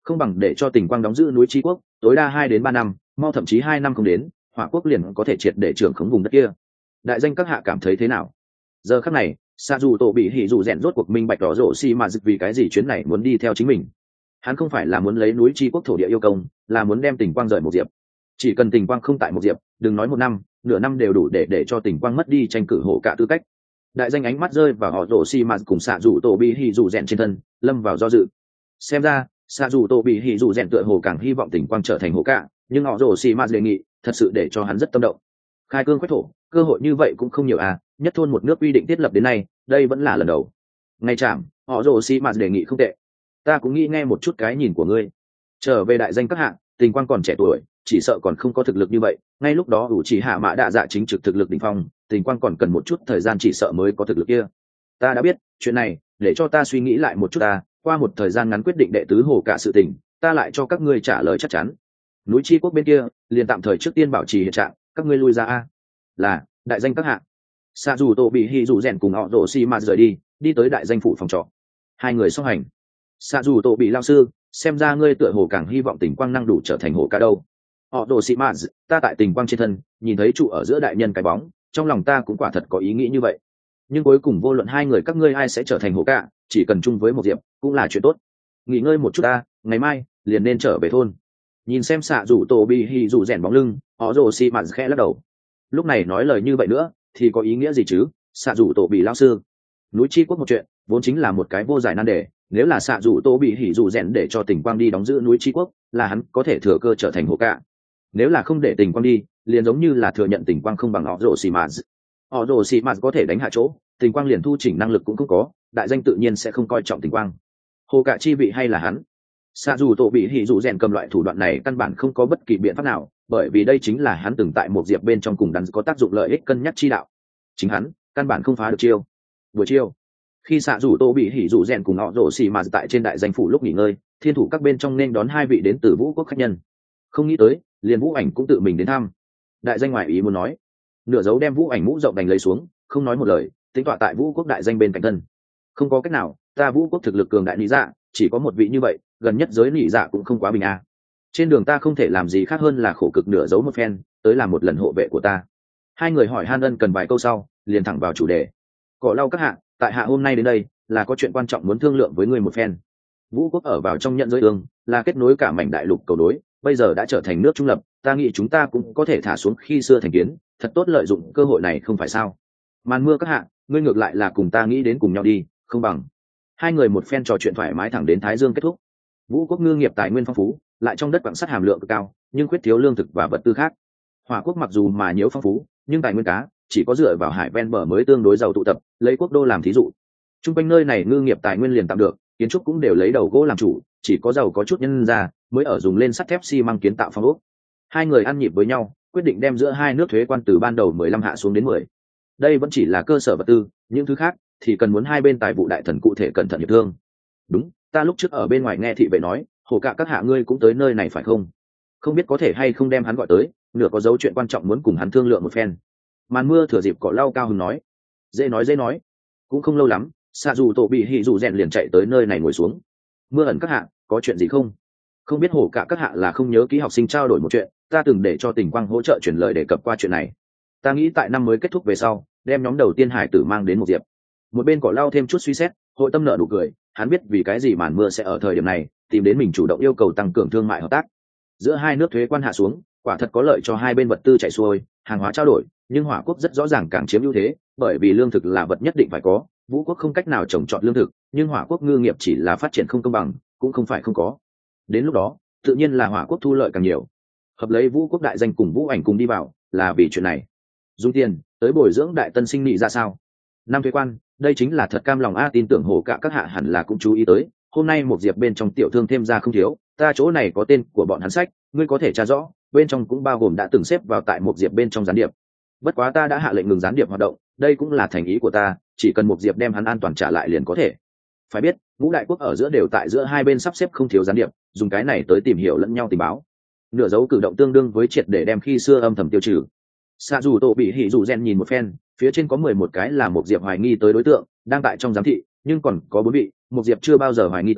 A: không bằng để cho Tình Quang đóng giữ núi Chi Quốc tối đa 2 đến 3 năm, mau thậm chí 2 năm không đến, Hỏa Quốc liền có thể triệt để trưởng khống vùng đất kia. Đại danh các hạ cảm thấy thế nào? Giờ khắc này, Sa dù tổ bị hỉ dù rèn rốt cuộc minh bạch rõ rổ xi mà vì cái gì chuyến này muốn đi theo chính mình. Hắn không phải là muốn lấy núi Chi Quốc thổ địa yêu công, là muốn đem Tình Quang rời một diệp. Chỉ cần Tình Quang không tại một diệp, đừng nói 1 năm, nửa năm đều đủ để cho Tình Quang mất đi tranh cử hộ cả tư cách. Đại danh ánh mắt rơi vào họ rổ xi mà cùng Sa dù tổ bị hỉ dù rèn trên thân, lâm vào do dự. Xem ra Sa dù tổ bị hỉ dù rèn tựa hồ càng hy vọng Tình Quang trở thành hộ cả, nhưng họ rổ xi mà đề nghị thật sự để cho hắn rất tâm động. Khai cương quét thổ, cơ hội như vậy cũng không nhiều à, nhất thôn một nước quy định thiết lập đến nay, đây vẫn là lần đầu. Ngay chạm, họ rồ xi mà đề nghị không tệ. Ta cũng nghĩ nghe một chút cái nhìn của ngươi. Trở về đại danh các hạng, Tình Quang còn trẻ tuổi, chỉ sợ còn không có thực lực như vậy, ngay lúc đó đủ chỉ hạ mã đạ dạ chính trực thực lực đỉnh phong, Tình Quang còn cần một chút thời gian chỉ sợ mới có thực lực kia. Ta đã biết, chuyện này, để cho ta suy nghĩ lại một chút ta, qua một thời gian ngắn quyết định đệ tứ hồ cả sự tình, ta lại cho các ngươi trả lời chắc chắn. Núi Chi Quốc bên kia, liền tạm thời trước tiên bảo trì hiện trạng, các ngươi lui ra a. Là đại danh các hạng. Sa dù tổ bị hỉ dù rèn cùng họ rổ xi mà rời đi tới đại danh phủ phòng trọ. Hai người song hành. Sa dù tổ bị lao sư, xem ra ngươi tựa hồ càng hy vọng Tình Quang năng đủ trở thành hồ cả đâu. Họ rổ xi mà, ta tại Tình Quang trên thân nhìn thấy trụ ở giữa đại nhân cái bóng, trong lòng ta cũng quả thật có ý nghĩ như vậy. Nhưng cuối cùng vô luận hai người các ngươi ai sẽ trở thành hồ cả, chỉ cần chung với một diệp cũng là chuyện tốt. Nghỉ ngơi một chút ta, ngày mai liền nên trở về thôn. Nhìn xem Sa dù tổ bị hỉ dù rèn bóng lưng, họ rổ xi mà khẽ lắc đầu. Lúc này nói lời như vậy nữa thì có ý nghĩa gì chứ? Xạ dù tổ bị lao sư, núi Chi Quốc một chuyện vốn chính là một cái vô giải nan đề, nếu là xạ dù tổ bị hỉ dù rèn để cho Tình Quang đi đóng giữ núi Chi Quốc, là hắn có thể thừa cơ trở thành hộ cả. Nếu là không để Tình Quang đi, liền giống như là thừa nhận Tình Quang không bằng họ rồ xì mạt. Họ rồ xì mạt có thể đánh hạ chỗ, Tình Quang liền thu chỉnh năng lực cũng không có, đại danh tự nhiên sẽ không coi trọng Tình Quang. Hộ cả chi vị hay là hắn? Xạ dù tổ bị hỉ dù rèn cầm loại thủ đoạn này căn bản không có bất kỳ biện pháp nào, bởi vì đây chính là hắn từng tại một diệp bên trong cùng đắn có tác dụng lợi ích cân nhắc chi đạo. Chính hắn căn bản không phá được chiêu. Buổi chiều, khi Xạ dù tô bị hỉ dù rèn cùng họ rổ xì mà tại trên đại danh phủ lúc nghỉ ngơi, thiên thủ các bên trong nên đón hai vị đến từ Vũ Quốc khách nhân. Không nghĩ tới liền Vũ Ảnh cũng tự mình đến thăm. Đại danh ngoại ý muốn nói, nửa dấu đem Vũ Ảnh mũ rộng đành lấy xuống, không nói một lời, tính tọa tại Vũ Quốc đại danh bên cạnh thân. Không có cách nào, ta Vũ Quốc thực lực cường đại lý dạ, chỉ có một vị như vậy, gần nhất giới lý dạ cũng không quá bình a. Trên đường ta không thể làm gì khác hơn là khổ cực nửa dấu một phen, tới làm một lần hộ vệ của ta. Hai người hỏi han ân cần vài câu sau, liền thẳng vào chủ đề. Cỏ lau các hạ, tại hạ hôm nay đến đây là có chuyện quan trọng muốn thương lượng với người một phen. Vũ Quốc ở vào trong nhận giới ương, là kết nối cả mảnh đại lục cầu đối, bây giờ đã trở thành nước trung lập, ta nghĩ chúng ta cũng có thể thả xuống khi xưa thành kiến, thật tốt lợi dụng cơ hội này không phải sao? Màn mưa các hạ, ngươi ngược lại là cùng ta nghĩ đến cùng nhau đi, không bằng. Hai người một phen trò chuyện thoải mái thẳng đến Thái Dương kết thúc. Vũ Quốc ngư nghiệp tài nguyên phong phú, lại trong đất quặng sắt hàm lượng cực cao, nhưng khuyết thiếu lương thực và vật tư khác. Hỏa Quốc mặc dù mà nhiễu phong phú, nhưng tài nguyên cá chỉ có dựa vào hải ven bờ mới tương đối giàu tụ tập, lấy quốc đô làm thí dụ. Trung quanh nơi này ngư nghiệp tài nguyên liền tạm được, kiến trúc cũng đều lấy đầu gỗ làm chủ, chỉ có giàu có chút nhân ra mới ở dùng lên sắt thép xi măng kiến tạo phong ốc. Hai người ăn nhịp với nhau, quyết định đem giữa hai nước thuế quan từ ban đầu 15 hạ xuống đến 10. Đây vẫn chỉ là cơ sở vật tư, những thứ khác thì cần muốn hai bên tài vụ đại thần cụ thể cẩn thận hiệp thương. Đúng, ta lúc trước ở bên ngoài nghe thị vệ nói, hồ cả các hạ ngươi cũng tới nơi này phải không? Không biết có thể hay không đem hắn gọi tới, nửa có dấu chuyện quan trọng muốn cùng hắn thương lượng một phen. Màn mưa thừa dịp cỏ lau cao hứng nói. Dễ nói, cũng không lâu lắm, Sa dù tổ bị hỉ dù rèn liền chạy tới nơi này ngồi xuống. Mưa ẩn các hạ, có chuyện gì không? Không biết hồ cả các hạ là không nhớ ký học sinh trao đổi một chuyện, ta từng để cho Tình Quang hỗ trợ chuyển lời đề cập qua chuyện này. Ta nghĩ tại năm mới kết thúc về sau, đem nhóm đầu tiên hải tử mang đến một diệp. Một bên cỏ lau thêm chút suy xét, hội tâm nợ nụ cười, hắn biết vì cái gì màn mưa sẽ ở thời điểm này tìm đến mình chủ động yêu cầu tăng cường thương mại hợp tác. Giữa hai nước thuế quan hạ xuống, quả thật có lợi cho hai bên vật tư chảy xuôi, hàng hóa trao đổi, nhưng Hỏa Quốc rất rõ ràng càng chiếm ưu thế, bởi vì lương thực là vật nhất định phải có, Vũ Quốc không cách nào trồng trọt lương thực, nhưng Hỏa Quốc ngư nghiệp chỉ là phát triển không công bằng, cũng không phải không có. Đến lúc đó, tự nhiên là Hỏa Quốc thu lợi càng nhiều. Hợp lấy Vũ Quốc đại danh cùng Vũ Ảnh cùng đi vào, là vì chuyện này. Dùng tiền tới bồi dưỡng đại tân sinh nị ra sao? Năm thuế quan, đây chính là thật cam lòng a, tin tưởng hồ cả các hạ hẳn là cũng chú ý tới, hôm nay một diệp bên trong tiểu thương thêm ra không thiếu, ta chỗ này có tên của bọn hắn sách, ngươi có thể tra rõ, bên trong cũng bao gồm đã từng xếp vào tại một diệp bên trong gián điệp. Bất quá ta đã hạ lệnh ngừng gián điệp hoạt động, đây cũng là thành ý của ta, chỉ cần một diệp đem hắn an toàn trả lại liền có thể. Phải biết, ngũ đại quốc ở giữa đều tại giữa hai bên sắp xếp không thiếu gián điệp, dùng cái này tới tìm hiểu lẫn nhau tình báo. Nửa dấu cử động tương đương với triệt để đem khi xưa âm thầm tiêu trừ. Sa dù tổ bị hỉ dù rèn nhìn một phen, phía trên có 11 cái là một diệp hoài nghi tới đối tượng đang tại trong giám thị, nhưng còn có 4 vị một diệp chưa bao giờ hoài nghi tới,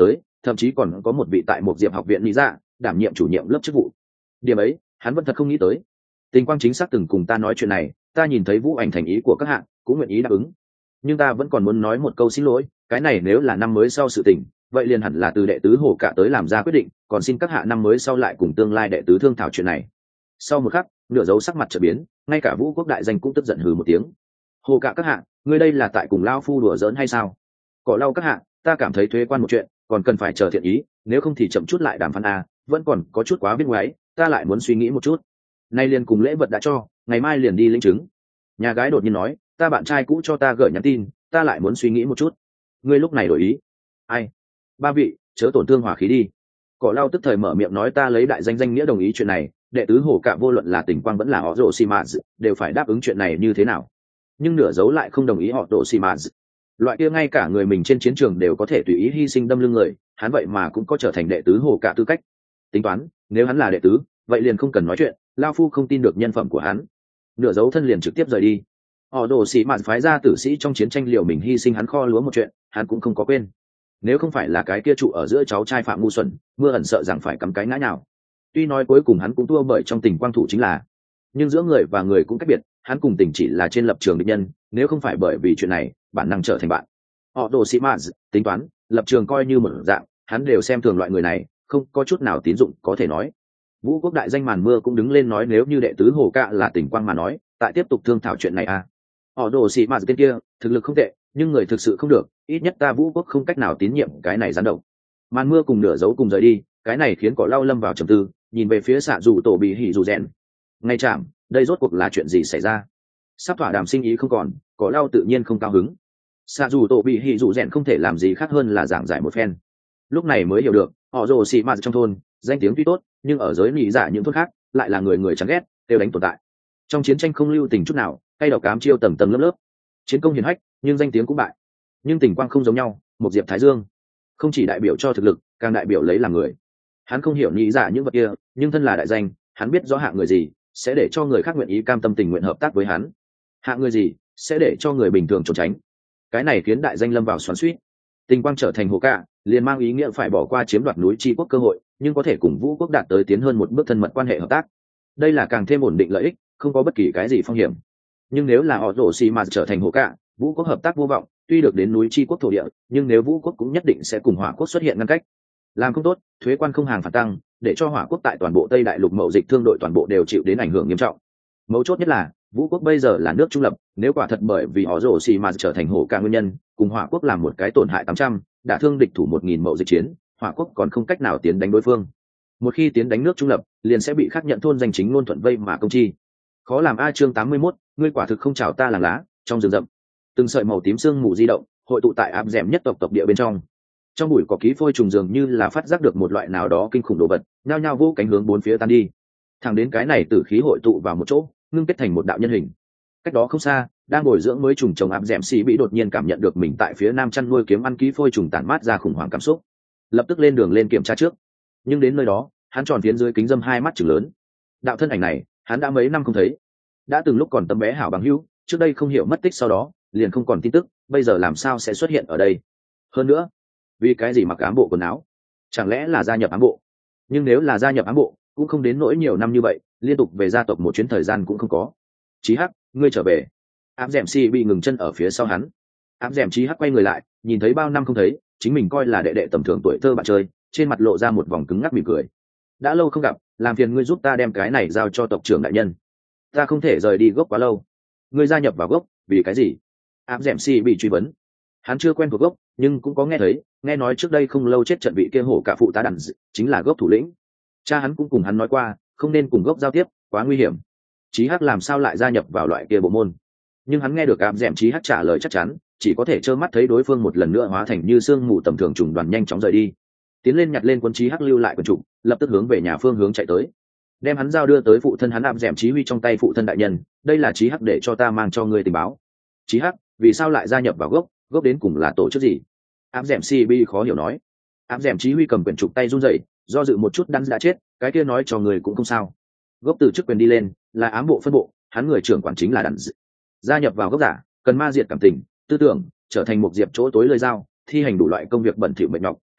A: thậm chí còn có một vị tại một diệp học viện lý dạ đảm nhiệm chủ nhiệm lớp chức vụ. Điểm ấy hắn vẫn thật không nghĩ tới. Tình quang chính xác từng cùng ta nói chuyện này, ta nhìn thấy Vũ Ảnh thành ý của các hạng cũng nguyện ý đáp ứng, nhưng ta vẫn còn muốn nói một câu xin lỗi. Cái này nếu là năm mới sau sự tình, vậy liền hẳn là từ đệ tứ Hồ Cả tới làm ra quyết định, còn xin các hạ năm mới sau lại cùng tương lai đệ tứ thương thảo chuyện này. Sau một khắc, nửa dấu sắc mặt trở biến, ngay cả Vũ Quốc đại danh cũng tức giận hừ một tiếng. Hồ Cả các hạ, ngươi đây là tại cùng lao phu đùa giỡn hay sao? Cỏ lau các hạ, ta cảm thấy thuế quan một chuyện còn cần phải chờ thiện ý, nếu không thì chậm chút lại đàm phán a, vẫn còn có chút quá biết ngoái, ta lại muốn suy nghĩ một chút. Nay liền cùng lễ vật đã cho, ngày mai liền đi lĩnh chứng. Nhà gái đột nhiên nói, ta bạn trai cũ cho ta gửi nhắn tin, ta lại muốn suy nghĩ một chút. Ngươi lúc này đổi ý? Ai? Ba vị, chớ tổn thương hỏa khí đi. Cỏ lau tức thời mở miệng nói, ta lấy đại danh danh nghĩa đồng ý chuyện này, đệ tứ Hồ Cả vô luận là Tình Quang vẫn là họ Rồ Xi Mã đều phải đáp ứng chuyện này như thế nào. Nhưng nửa dấu lại không đồng ý họ Rồ Xi Mã. Loại kia ngay cả người mình trên chiến trường đều có thể tùy ý hy sinh đâm lưng người, hắn vậy mà cũng có trở thành đệ tứ Hồ Cả tư cách. Tính toán, nếu hắn là đệ tứ, vậy liền không cần nói chuyện, lao phu không tin được nhân phẩm của hắn. Nửa dấu thân liền trực tiếp rời đi. Họ Rồ Xi Mã phái ra tử sĩ trong chiến tranh liều mình hy sinh hắn kho lúa một chuyện, hắn cũng không có quên. Nếu không phải là cái kia trụ ở giữa cháu trai Phạm ngu xuẩn, mưa ẩn sợ rằng phải cắm cái ngã nào. Tuy nói cuối cùng hắn cũng thua bởi trong tình quang thủ chính là, nhưng giữa người và người cũng cách biệt, hắn cùng Tình chỉ là trên lập trường địch nhân, nếu không phải bởi vì chuyện này, bản năng trở thành bạn. Họ Đồ Sĩ Mã tính toán, lập trường coi như một dạng, hắn đều xem thường loại người này, không có chút nào tín dụng có thể nói. Vũ Quốc đại danh màn mưa cũng đứng lên nói, nếu như đệ tứ Hồ Cả là Tình Quang mà nói, tại tiếp tục thương thảo chuyện này à. Họ Đồ Sĩ Mã tên kia, thực lực không tệ, nhưng người thực sự không được, ít nhất ta Vũ Quốc không cách nào tín nhiệm cái này gián động. Màn mưa cùng nửa dấu cùng rời đi, cái này khiến Cỏ Lau lâm vào trầm tư, nhìn về phía xạ dù tổ bị hỉ dù rèn. Ngay chạm, đây rốt cuộc là chuyện gì xảy ra? Sắp thỏa đàm sinh ý không còn, Cỏ Lau tự nhiên không cao hứng. Xạ dù tổ bị hỉ dù rèn không thể làm gì khác hơn là giảng giải một phen. Lúc này mới hiểu được, họ Rồ Xi Mã trong thôn danh tiếng tuy tốt, nhưng ở giới nị dạ những thôn khác lại là người người chán ghét, tiêu đánh tồn tại. Trong chiến tranh không lưu tình chút nào, cay độc ám chiêu tầng tầng lớp lớp, chiến công hiển hách, nhưng danh tiếng cũng bại. Nhưng Tình Quang không giống nhau, một diệp thái dương không chỉ đại biểu cho thực lực, càng đại biểu lấy làm người. Hắn không hiểu nị dạ những vật kia, nhưng thân là đại danh, hắn biết rõ hạng người gì sẽ để cho người khác nguyện ý cam tâm tình nguyện hợp tác với hắn, hạng người gì sẽ để cho người bình thường trốn tránh. Cái này khiến đại danh lâm vào xoắn xuýt. Tình Quang trở thành Hồ Cả liền mang ý nghĩa phải bỏ qua chiếm đoạt núi Chi Quốc cơ hội, nhưng có thể cùng Vũ Quốc đạt tới tiến hơn một bước thân mật quan hệ hợp tác. Đây là càng thêm ổn định lợi ích, không có bất kỳ cái gì phong hiểm. Nhưng nếu là họ Rồ Xi Mã trở thành Hồ Cả, Vũ Quốc hợp tác vô vọng, tuy được đến núi Chi Quốc thổ địa, nhưng nếu Vũ Quốc cũng nhất định sẽ cùng Hỏa Quốc xuất hiện ngăn cách. Làm không tốt, thuế quan không hàng phản tăng, để cho Hỏa Quốc tại toàn bộ Tây Đại Lục mậu dịch thương đội toàn bộ đều chịu đến ảnh hưởng nghiêm trọng. Mấu chốt nhất là, Vũ Quốc bây giờ là nước trung lập, nếu quả thật bởi vì họ Rồ Xi Mã trở thành Hồ Cả nguyên nhân, cùng Hỏa Quốc làm một cái tổn hại 800, đả thương địch thủ 1000 mậu dịch chiến, Hỏa Quốc còn không cách nào tiến đánh đối phương. Một khi tiến đánh nước trung lập, liền sẽ bị khắc nhận thôn danh chính ngôn thuận vây mà công chi. Khó làm a. Chương 81, ngươi quả thực không chào ta làng lá. Trong rừng rậm, từng sợi màu tím sương mù di động, hội tụ tại áp dẻm nhất tộc địa bên trong bụi cỏ ký phôi trùng dường như là phát giác được một loại nào đó kinh khủng đồ vật, nhao nhao vô cánh hướng bốn phía tan đi. Thẳng đến cái này tử khí hội tụ vào một chỗ, ngưng kết thành một đạo nhân hình. Cách đó không xa, đang bồi dưỡng mới trùng trồng áp dẻm xì bị đột nhiên cảm nhận được mình tại phía nam chăn nuôi kiếm ăn ký phôi trùng tản mát ra khủng hoảng cảm xúc, lập tức lên đường lên kiểm tra trước. Nhưng đến nơi đó, hắn tròn phiến dưới kính dâm hai mắt chừng lớn. Đạo thân ảnh này, hắn đã mấy năm không thấy. Đã từng lúc còn tấm bé hảo bằng hữu, trước đây không hiểu mất tích, sau đó liền không còn tin tức, bây giờ làm sao sẽ xuất hiện ở đây? Hơn nữa, vì cái gì mặc ám bộ quần áo? Chẳng lẽ là gia nhập ám bộ? Nhưng nếu là gia nhập ám bộ, cũng không đến nỗi nhiều năm như vậy, liên tục về gia tộc một chuyến thời gian cũng không có. Chí Hắc, ngươi trở về. Ám dẻm si bị ngừng chân ở phía sau hắn. Ám dẻm Chí Hắc quay người lại, nhìn thấy bao năm không thấy, chính mình coi là đệ đệ tầm thường tuổi thơ bạn chơi, trên mặt lộ ra một vòng cứng ngắc mỉm cười. Đã lâu không gặp, làm phiền ngươi giúp ta đem cái này giao cho tộc trưởng đại nhân. Ta không thể rời đi gốc quá lâu. Ngươi gia nhập vào gốc, vì cái gì? Ám dẻm si bị truy vấn. Hắn chưa quen thuộc gốc, nhưng cũng có nghe thấy, nghe nói trước đây không lâu chết trận vị kia hổ cả phụ tá đàn chính là gốc thủ lĩnh. Cha hắn cũng cùng hắn nói qua, không nên cùng gốc giao tiếp, quá nguy hiểm. Chí Hắc làm sao lại gia nhập vào loại kia bộ môn? Nhưng hắn nghe được ám dẻm Chí Hắc trả lời chắc chắn, chỉ có thể trơ mắt thấy đối phương một lần nữa hóa thành như sương mù tầm thường trùng đoàn nhanh chóng rời đi. Tiến lên nhặt lên quân Chí Hắc lưu lại quần trục, lập tức hướng về nhà phương hướng chạy tới, đem hắn giao đưa tới phụ thân hắn ám dẻm Chí Huy trong tay. Phụ thân đại nhân, đây là Chí Hắc để cho ta mang cho ngươi tình báo. Chí Hắc, vì sao lại gia nhập vào gốc đến cùng là tổ chức gì? Ám dẻm CB khó hiểu nói. Ám dẻm Chí Huy cầm quyển trục tay run rẩy, do dự một chút đắn đã chết, cái kia nói cho người cũng không sao. Gốc từ chức quyền đi lên, là ám bộ phân bộ, hắn người trưởng quản chính là đắn. Gia nhập vào gốc giả, cần ma diệt cảm tình, tư tưởng, trở thành một diệp chỗ tối lơi dao, thi hành đủ loại công việc bẩn thỉu mệt nhọc,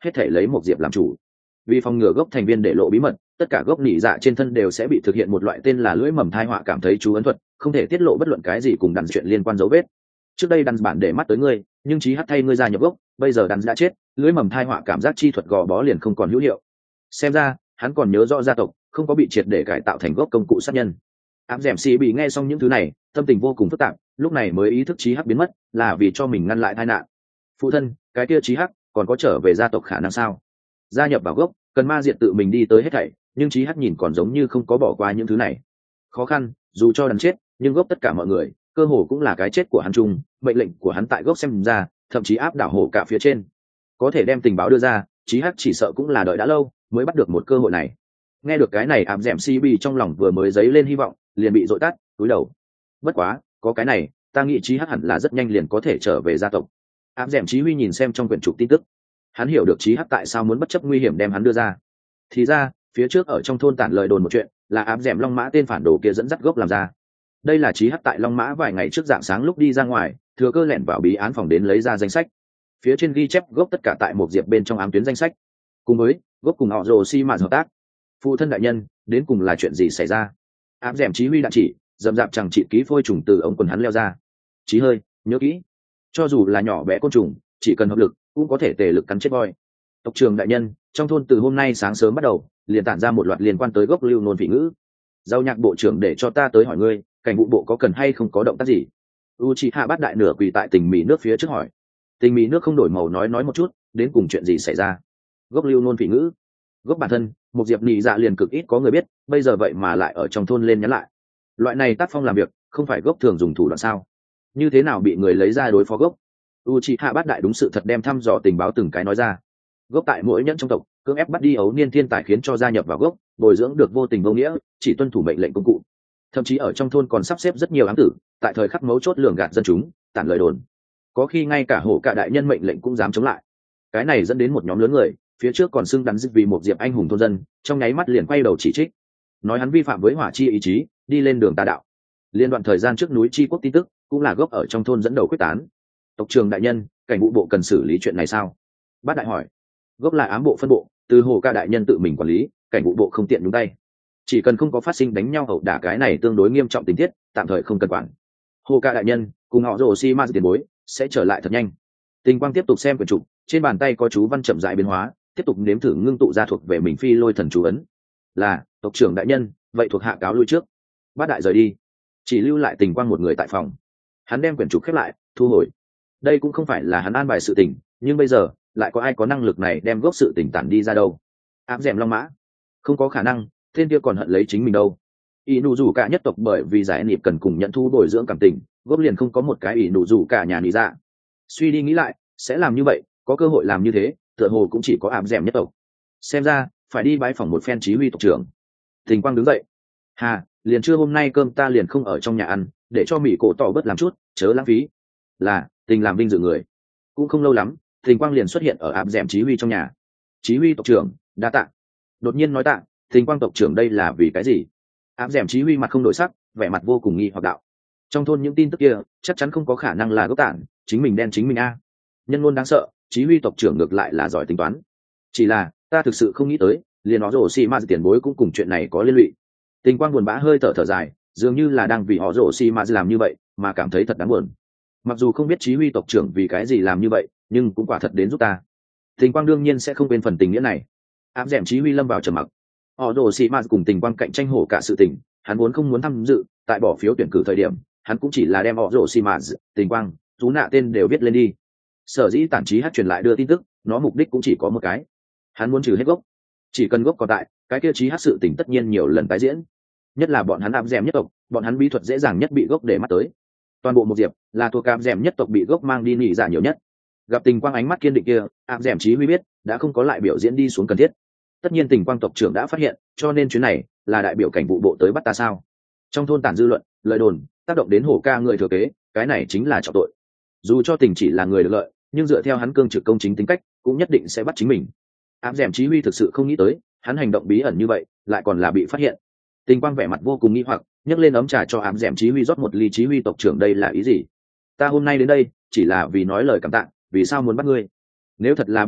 A: hết thể lấy một diệp làm chủ. Vì phòng ngừa gốc thành viên để lộ bí mật, tất cả gốc nỉ dạ trên thân đều sẽ bị thực hiện một loại tên là lưỡi mầm thai họa cảm thấy chú ấn thuật, không thể tiết lộ bất luận cái gì cùng đàn chuyện liên quan dấu vết. Trước đây đàn bản để mắt tới ngươi, nhưng chí hắt thay ngươi gia nhập gốc, bây giờ đàn đã chết, lưỡi mầm thai họa cảm giác chi thuật gò bó liền không còn hữu hiệu. Xem ra hắn còn nhớ rõ gia tộc không có bị triệt để cải tạo thành gốc công cụ sát nhân. Ám dẻm xì bị nghe xong những thứ này, tâm tình vô cùng phức tạp, lúc này mới ý thức chí hắc biến mất là vì cho mình ngăn lại tai nạn. Phụ thân, cái kia chí hắc còn có trở về gia tộc khả năng sao? Gia nhập vào gốc cần ma diệt tự mình đi tới hết thảy, nhưng chí hắc nhìn còn giống như không có bỏ qua những thứ này. Khó khăn, dù cho đàn chết, nhưng gốc tất cả mọi người cơ hồ cũng là cái chết của hắn chung, mệnh lệnh của hắn tại gốc xem ra thậm chí áp đảo hổ cả phía trên. Có thể đem tình báo đưa ra, chí hắc chỉ sợ cũng là đợi đã lâu mới bắt được một cơ hội này. Nghe được cái này, ám dẻm cb trong lòng vừa mới dấy lên hy vọng liền bị dội tắt, cúi đầu. Bất quá có cái này, ta nghĩ chí hắc hẳn là rất nhanh liền có thể trở về gia tộc. Ám dẻm chí huy nhìn xem trong quyển trục tin tức, hắn hiểu được chí hắc tại sao muốn bất chấp nguy hiểm đem hắn đưa ra. Thì ra phía trước ở trong thôn tản lời đồn một chuyện là ám dẻm long mã tên phản đồ kia dẫn dắt gốc làm ra. Đây là chí hắc tại long mã vài ngày trước dạng sáng lúc đi ra ngoài, thừa cơ lẻn vào bí án phòng đến lấy ra danh sách. Phía trên ghi chép gốc tất cả tại một diệp bên trong ám tuyến danh sách, cùng với gốc cùng họ rồ xi mạt hợp tác. Phụ thân đại nhân, đến cùng là chuyện gì xảy ra? Ám dẻm chí huy đạn chỉ dầm dạp chẳng trị ký phôi trùng từ ống quần hắn leo ra. Chí hơi nhớ kỹ, cho dù là nhỏ bé côn trùng chỉ cần hợp lực cũng có thể tề lực cắn chết voi. Tộc trưởng đại nhân, trong thôn từ hôm nay sáng sớm bắt đầu liền tản ra một loạt liên quan tới gốc lưu nôn phỉ ngữ. Giao nhạc bộ trưởng để cho ta tới hỏi ngươi, cảnh vụ bộ có cần hay không có động tác gì? Uchiha Bát đại nửa quỳ tại tình mì nước phía trước hỏi. Tình mì nước không đổi màu nói một chút, đến cùng chuyện gì xảy ra? Gốc lưu nôn phỉ ngữ. Gốc bản thân một diệp nị dạ liền cực ít có người biết, bây giờ vậy mà lại ở trong thôn lên nhắn lại. Loại này tác phong làm việc không phải gốc thường dùng thủ đoạn sao? Như thế nào bị người lấy ra đối phó gốc? Uchiha Bát đại đúng sự thật đem thăm dò tình báo từng cái nói ra. Gốc tại mỗi nhẫn trong tộc cưỡng ép bắt đi ấu niên thiên tài khiến cho gia nhập vào gốc, bồi dưỡng được vô tình vô nghĩa, chỉ tuân thủ mệnh lệnh công cụ. Thậm chí ở trong thôn còn sắp xếp rất nhiều ám tử, tại thời khắc mấu chốt lường gạt dân chúng, tản lời đồn. Có khi ngay cả hổ cả đại nhân mệnh lệnh cũng dám chống lại. Cái này dẫn đến một nhóm lớn người phía trước còn xưng đắn dứt vì một diệp anh hùng thôn dân, trong nháy mắt liền quay đầu chỉ trích, nói hắn vi phạm với hỏa chi ý chí, đi lên đường tà đạo. Liên đoạn thời gian trước núi chi quốc tin tức cũng là gốc ở trong thôn dẫn đầu quyết tán. Tộc trưởng đại nhân, cảnh vụ bộ cần xử lý chuyện này sao? Bát đại hỏi. Gốc là ám bộ phân bộ, từ hồ ca đại nhân tự mình quản lý, cảnh vụ bộ không tiện nhúng tay. Chỉ cần không có phát sinh đánh nhau ẩu đả cái này tương đối nghiêm trọng tình tiết, tạm thời không cần quản. Hồ ca đại nhân cùng họ rồ si ma tiền bối sẽ trở lại thật nhanh. Tình quang tiếp tục xem quyển trục, trên bàn tay có chú văn chậm rãi biến hóa, tiếp tục nếm thử ngưng tụ ra thuộc về mình phi lôi thần chú ấn. Là tộc trưởng đại nhân, vậy thuộc hạ cáo lui trước. Bát đại rời đi, chỉ lưu lại tình quang một người tại phòng. Hắn đem quyển trục khép lại, thu hồi. Đây cũng không phải là hắn an bài sự tình, nhưng bây giờ lại có ai có năng lực này đem gốc sự tình tản đi ra đâu? Ám dẻm long mã không có khả năng, tên kia còn hận lấy chính mình đâu. Ỷ nụ rủ cả nhất tộc bởi vì giải nịp cần cùng nhận thu bồi dưỡng cảm tình, gốc liền không có một cái ỷ nụ rủ cả nhà nị ra. Suy đi nghĩ lại, sẽ làm như vậy, có cơ hội làm như thế, tựa hồ cũng chỉ có ám dẻm nhất tộc. Xem ra phải đi bái phỏng một phen chí huy tộc trưởng. Tình quang đứng dậy. Hà, liền trưa hôm nay cơm ta liền không ở trong nhà ăn, để cho mỹ cổ tỏ bớt làm chút, chớ lãng phí. Là tình làm vinh dự người. Cũng không lâu lắm, tình quang liền xuất hiện ở ám dẻm chí huy trong nhà. Chí huy tộc trưởng, đa tạ. Đột nhiên nói tạ, tình quang tộc trưởng đây là vì cái gì? Ám dẻm chí huy mặt không đổi sắc, vẻ mặt vô cùng nghi hoặc đạo. Trong thôn những tin tức kia chắc chắn không có khả năng là gốc tản, chính mình đen chính mình a. Nhân ngôn đáng sợ, chí huy tộc trưởng ngược lại là giỏi tính toán. Chỉ là ta thực sự không nghĩ tới, liền nó rổ xi ma tiền bối cũng cùng chuyện này có liên lụy. Tình quang buồn bã hơi thở dài, dường như là đang vì họ rổ xi ma làm như vậy mà cảm thấy thật đáng buồn. Mặc dù không biết chí huy tộc trưởng vì cái gì làm như vậy, nhưng cũng quả thật đến giúp ta. Tình quang đương nhiên sẽ không quên phần tình nghĩa này. Ám dẻm chí huy lâm vào trầm mặc. Họ rổ xi ma cùng tình quang cạnh tranh hổ cả sự tình, hắn vốn không muốn tham dự, tại bỏ phiếu tuyển cử thời điểm, hắn cũng chỉ là đem họ rổ xi ma, tình quang, chú nạ tên đều viết lên đi. Sở dĩ tản chí hát truyền lại đưa tin tức, nó mục đích cũng chỉ có một cái, hắn muốn trừ hết gốc. Chỉ cần gốc còn tại, cái kia chí hát sự tình tất nhiên nhiều lần tái diễn. Nhất là bọn hắn ám dẻm nhất tộc, bọn hắn bí thuật dễ dàng nhất bị gốc để mắt tới. Toàn bộ một diệp là thuộc ám dẻm nhất tộc bị gốc mang đi nỉ dạ nhiều nhất. Gặp tình quang ánh mắt kiên định kia, ám dẻm chí huy biết đã không có lại biểu diễn đi xuống cần thiết. Tất nhiên tình quang tộc trưởng đã phát hiện, cho nên chuyến này là đại biểu cảnh vụ bộ tới bắt ta sao? Trong thôn tản dư luận, lời đồn tác động đến hổ ca người thừa kế, cái này chính là trọng tội. Dù cho tình chỉ là người được lợi, nhưng dựa theo hắn cương trực công chính tính cách, cũng nhất định sẽ bắt chính mình. Ám dẻm chí huy thực sự không nghĩ tới, hắn hành động bí ẩn như vậy, lại còn là bị phát hiện. Tình quang vẻ mặt vô cùng nghi hoặc, nhấc lên ấm trà cho ám dẻm chí huy rót một ly. Chí huy tộc trưởng đây là ý gì? Ta hôm nay đến đây chỉ là vì nói lời cảm tạ, vì sao muốn bắt ngươi? Nếu thật là bắt ngươi,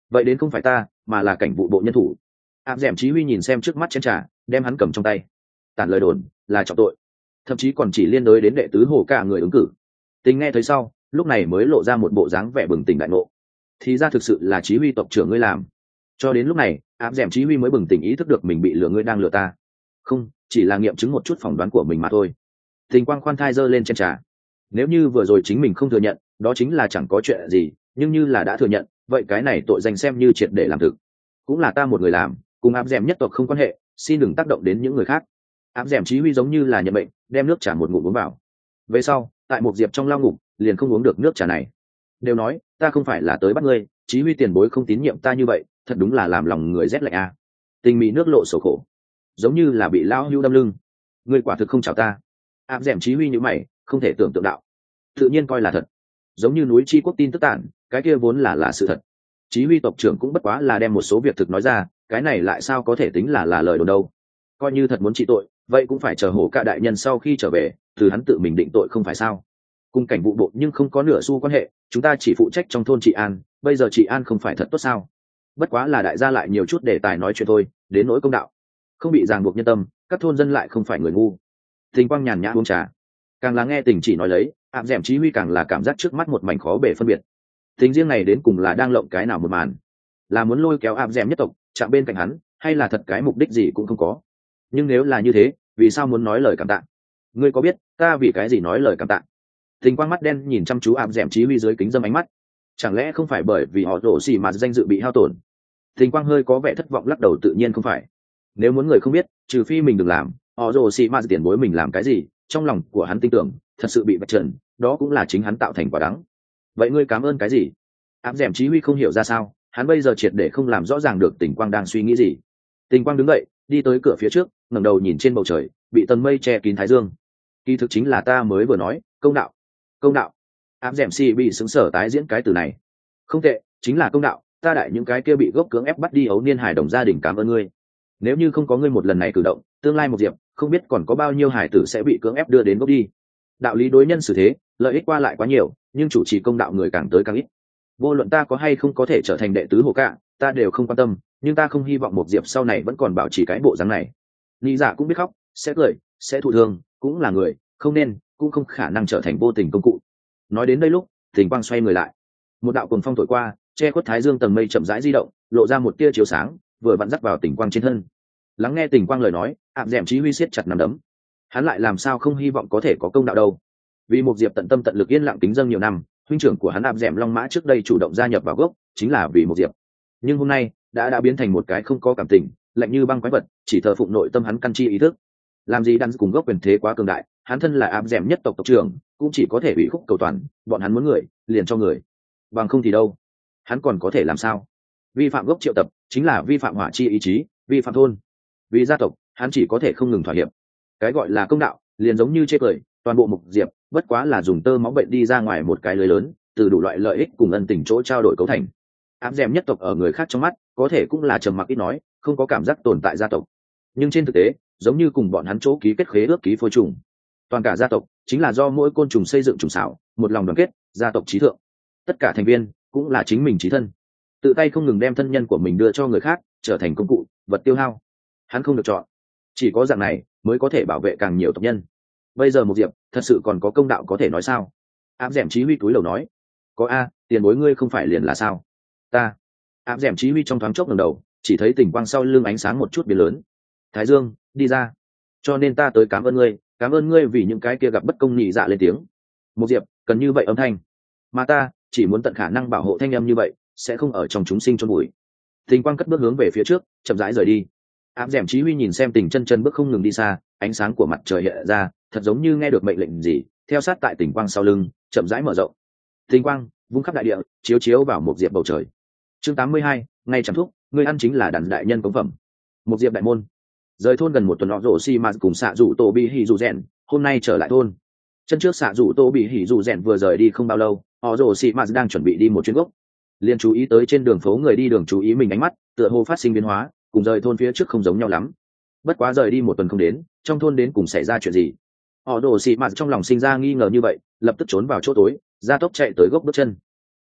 A: vậy đến không phải ta mà là cảnh vụ bộ nhân thủ. áp d chí huy nhìn xem trước mắt chén trà, đem hắn cầm trong tay. Tản lời đồn là trọng tội, thậm chí còn chỉ liên đới đến đệ tứ hồ cả người ứng cử. Tình nghe thấy sau, lúc này mới lộ ra một bộ dáng vẻ bừng tỉnh đại ngộ. Thì ra thực sự là chí huy tộc trưởng ngươi làm. Cho đến lúc này, áp d chí huy mới bừng tỉnh ý thức được mình bị lừa, ngươi đang lừa ta. Không, chỉ là nghiệm chứng một chút phỏng đoán của mình mà thôi. Tình quang khoan thai giơ lên chén trà. Nếu như vừa rồi chính mình không thừa nhận, đó chính là chẳng có chuyện gì, nhưng như là đã thừa nhận, vậy cái này tội danh xem như triệt để làm thực. Cũng là ta một người làm, cùng áp d nhất tộc không quan hệ, xin đừng tác động đến những người khác. Áp d chí huy giống như là nhận bệnh, đem nước trà một ngụm uống vào. Về sau, tại một diệp trong lao ngục, liền không uống được nước trà này. Đều nói ta không phải là tới bắt ngươi, chí huy tiền bối không tín nhiệm ta như vậy, thật đúng là làm lòng người rét lạnh a. Tình mỹ nước lộ sầu khổ, giống như là bị lao hưu đâm lưng. Ngươi quả thực không chào ta. Áp d chí huy như mày, không thể tưởng tượng đạo. Tự nhiên coi là thật, giống như núi Chi Quốc tin tức tản, cái kia vốn là sự thật. Chí huy tộc trưởng cũng bất quá là đem một số việc thực nói ra, cái này lại sao có thể tính là lời đồn đâu. Coi như thật muốn trị tội, vậy cũng phải chờ hổ ca đại nhân sau khi trở về, từ hắn tự mình định tội không phải sao. Cùng cảnh vụ bộ nhưng không có nửa xu quan hệ, chúng ta chỉ phụ trách trong thôn trị an, bây giờ trị an không phải thật tốt sao. Bất quá là đại gia lại nhiều chút đề tài nói chuyện thôi, đến nỗi công đạo không bị ràng buộc nhân tâm, các thôn dân lại không phải người ngu. Tình quang nhàn nhã uống trà, càng là nghe tình chỉ nói lấy, áp d chí huy càng là cảm giác trước mắt một mảnh khó bể phân biệt. Tình riêng này đến cùng là đang lộng cái nào một màn, là muốn lôi kéo áp d nhất tộc chạm bên cạnh hắn, hay là thật cái mục đích gì cũng không có. Nhưng nếu là như thế, vì sao muốn nói lời cảm tạ? Ngươi có biết ta vì cái gì nói lời cảm tạ? Tình quang mắt đen nhìn chăm chú áp d chí huy dưới kính dâm ánh mắt, chẳng lẽ không phải bởi vì họ đổ xì mà danh dự bị hao tổn? Tình quang hơi có vẻ thất vọng lắc đầu, tự nhiên không phải. Nếu muốn người không biết, trừ phi mình đừng làm, họ đổ xì mà tiền bối mình làm cái gì, trong lòng của hắn tin tưởng thật sự bị vạch trần, đó cũng là chính hắn tạo thành quả đắng. Vậy ngươi cảm ơn cái gì? Áp d chí huy không hiểu ra sao, hắn bây giờ triệt để không làm rõ ràng được Tình quang đang suy nghĩ gì. Tình quang đứng dậy, đi tới cửa phía trước, ngẩng đầu nhìn trên bầu trời bị tầng mây che kín thái dương. Kỳ thực chính là ta mới vừa nói, công đạo. Công đạo? Áp d bị xứng sở tái diễn cái từ này. Không tệ, chính là công đạo, ta đại những cái kia bị gốc cưỡng ép bắt đi ấu niên hài đồng gia đình cảm ơn ngươi. Nếu như không có ngươi một lần này cử động, tương lai một diệp không biết còn có bao nhiêu hài tử sẽ bị cưỡng ép đưa đến gốc đi. Đạo lý đối nhân xử thế, lợi ích qua lại quá nhiều, nhưng chủ trì công đạo người càng tới càng ít. Vô luận ta có hay không có thể trở thành đệ tứ hồ cả, ta đều không quan tâm, nhưng ta không hy vọng một diệp sau này vẫn còn bảo trì cái bộ dáng này. Lý giả cũng biết khóc, sẽ cười, sẽ thụ thương, cũng là người, không nên, cũng không khả năng trở thành vô tình công cụ. Nói đến đây lúc, Tình quang xoay người lại, một đạo cuồng phong thổi qua, che khuất thái dương tầng mây chậm rãi di động, lộ ra một tia chiếu sáng, vừa vặn dắt vào Tình quang trên thân. Lắng nghe Tình quang lời nói, áp d chí huy siết chặt nắm đấm. Hắn lại làm sao không hy vọng có thể có công đạo đâu? Vì một diệp tận tâm tận lực yên lặng kính dâng nhiều năm, huynh trưởng của hắn áp d long mã trước đây chủ động gia nhập vào gốc, chính là vì một diệp. Nhưng hôm nay đã biến thành một cái không có cảm tình, lạnh như băng quái vật, chỉ thờ phụng nội tâm hắn căn chi ý thức. Làm gì đang cùng gốc quyền thế quá cường đại, hắn thân là áp d nhất tộc tộc trưởng, cũng chỉ có thể ủy khúc cầu toàn, bọn hắn muốn người liền cho người, bằng không thì đâu, hắn còn có thể làm sao? Vi phạm gốc triệu tập chính là vi phạm hỏa chi ý chí, vi phạm thôn, vì gia tộc hắn chỉ có thể không ngừng thỏa hiệp. Cái gọi là công đạo liền giống như chê cười, toàn bộ mục diệp bất quá là dùng tơ máu bệnh đi ra ngoài một cái lưới lớn, từ đủ loại lợi ích cùng ân tình chỗ trao đổi cấu thành. Áp d nhất tộc ở người khác trong mắt có thể cũng là trầm mặc ít nói, không có cảm giác tồn tại gia tộc, nhưng trên thực tế giống như cùng bọn hắn chỗ ký kết khế ước ký phôi trùng. Toàn cả gia tộc chính là do mỗi côn trùng xây dựng trùng xảo, một lòng đoàn kết, gia tộc trí thượng, tất cả thành viên cũng là chính mình trí thân, tự tay không ngừng đem thân nhân của mình đưa cho người khác, trở thành công cụ, vật tiêu hao. Hắn không được chọn, chỉ có dạng này mới có thể bảo vệ càng nhiều tộc nhân. Bây giờ một diệp thật sự còn có công đạo có thể nói sao? Áp d chí huy cúi đầu nói, có a, tiền bối ngươi không phải liền là sao? Ta. Áp d chí huy trong thoáng chốc ngẩng đầu, chỉ thấy Tình quang sau lưng ánh sáng một chút biến lớn. Thái dương đi ra, cho nên ta tới cảm ơn ngươi vì những cái kia gặp bất công nhị dạ lên tiếng. Một diệp cần như vậy âm thanh, mà ta chỉ muốn tận khả năng bảo hộ thanh âm như vậy, sẽ không ở trong chúng sinh chôn bụi. Tình quang cất bước hướng về phía trước, chậm rãi rời đi. Áp d chí huy nhìn xem Tình chân bước không ngừng đi xa, ánh sáng của mặt trời hiện ra, thật giống như nghe được mệnh lệnh gì, theo sát tại Tình quang sau lưng, chậm rãi mở rộng. Tình quang vung khắp đại địa, chiếu chiếu vào một diệp bầu trời. Chương 82, ngày chẳng thúc, ngươi ăn chính là đàn đại nhân cống phẩm. Một diệp đại môn. Rời thôn gần một tuần, họ rổ xi mà cùng xạ rủ tổ bị hỉ rủ rèn hôm nay trở lại thôn. Chân trước xạ rủ tổ bị hỉ rủ rèn vừa rời đi không bao lâu, họ rổ xi mà đang chuẩn bị đi một chuyến gốc, liền chú ý tới trên đường phố người đi đường chú ý mình ánh mắt, tựa hồ phát sinh biến hóa, cùng rời thôn phía trước không giống nhau lắm. Bất quá rời đi một tuần không đến, trong thôn đến cùng xảy ra chuyện gì? Họ rổ xi mà trong lòng sinh ra nghi ngờ như vậy, lập tức trốn vào chỗ tối, gia tốc chạy tới gốc bước chân.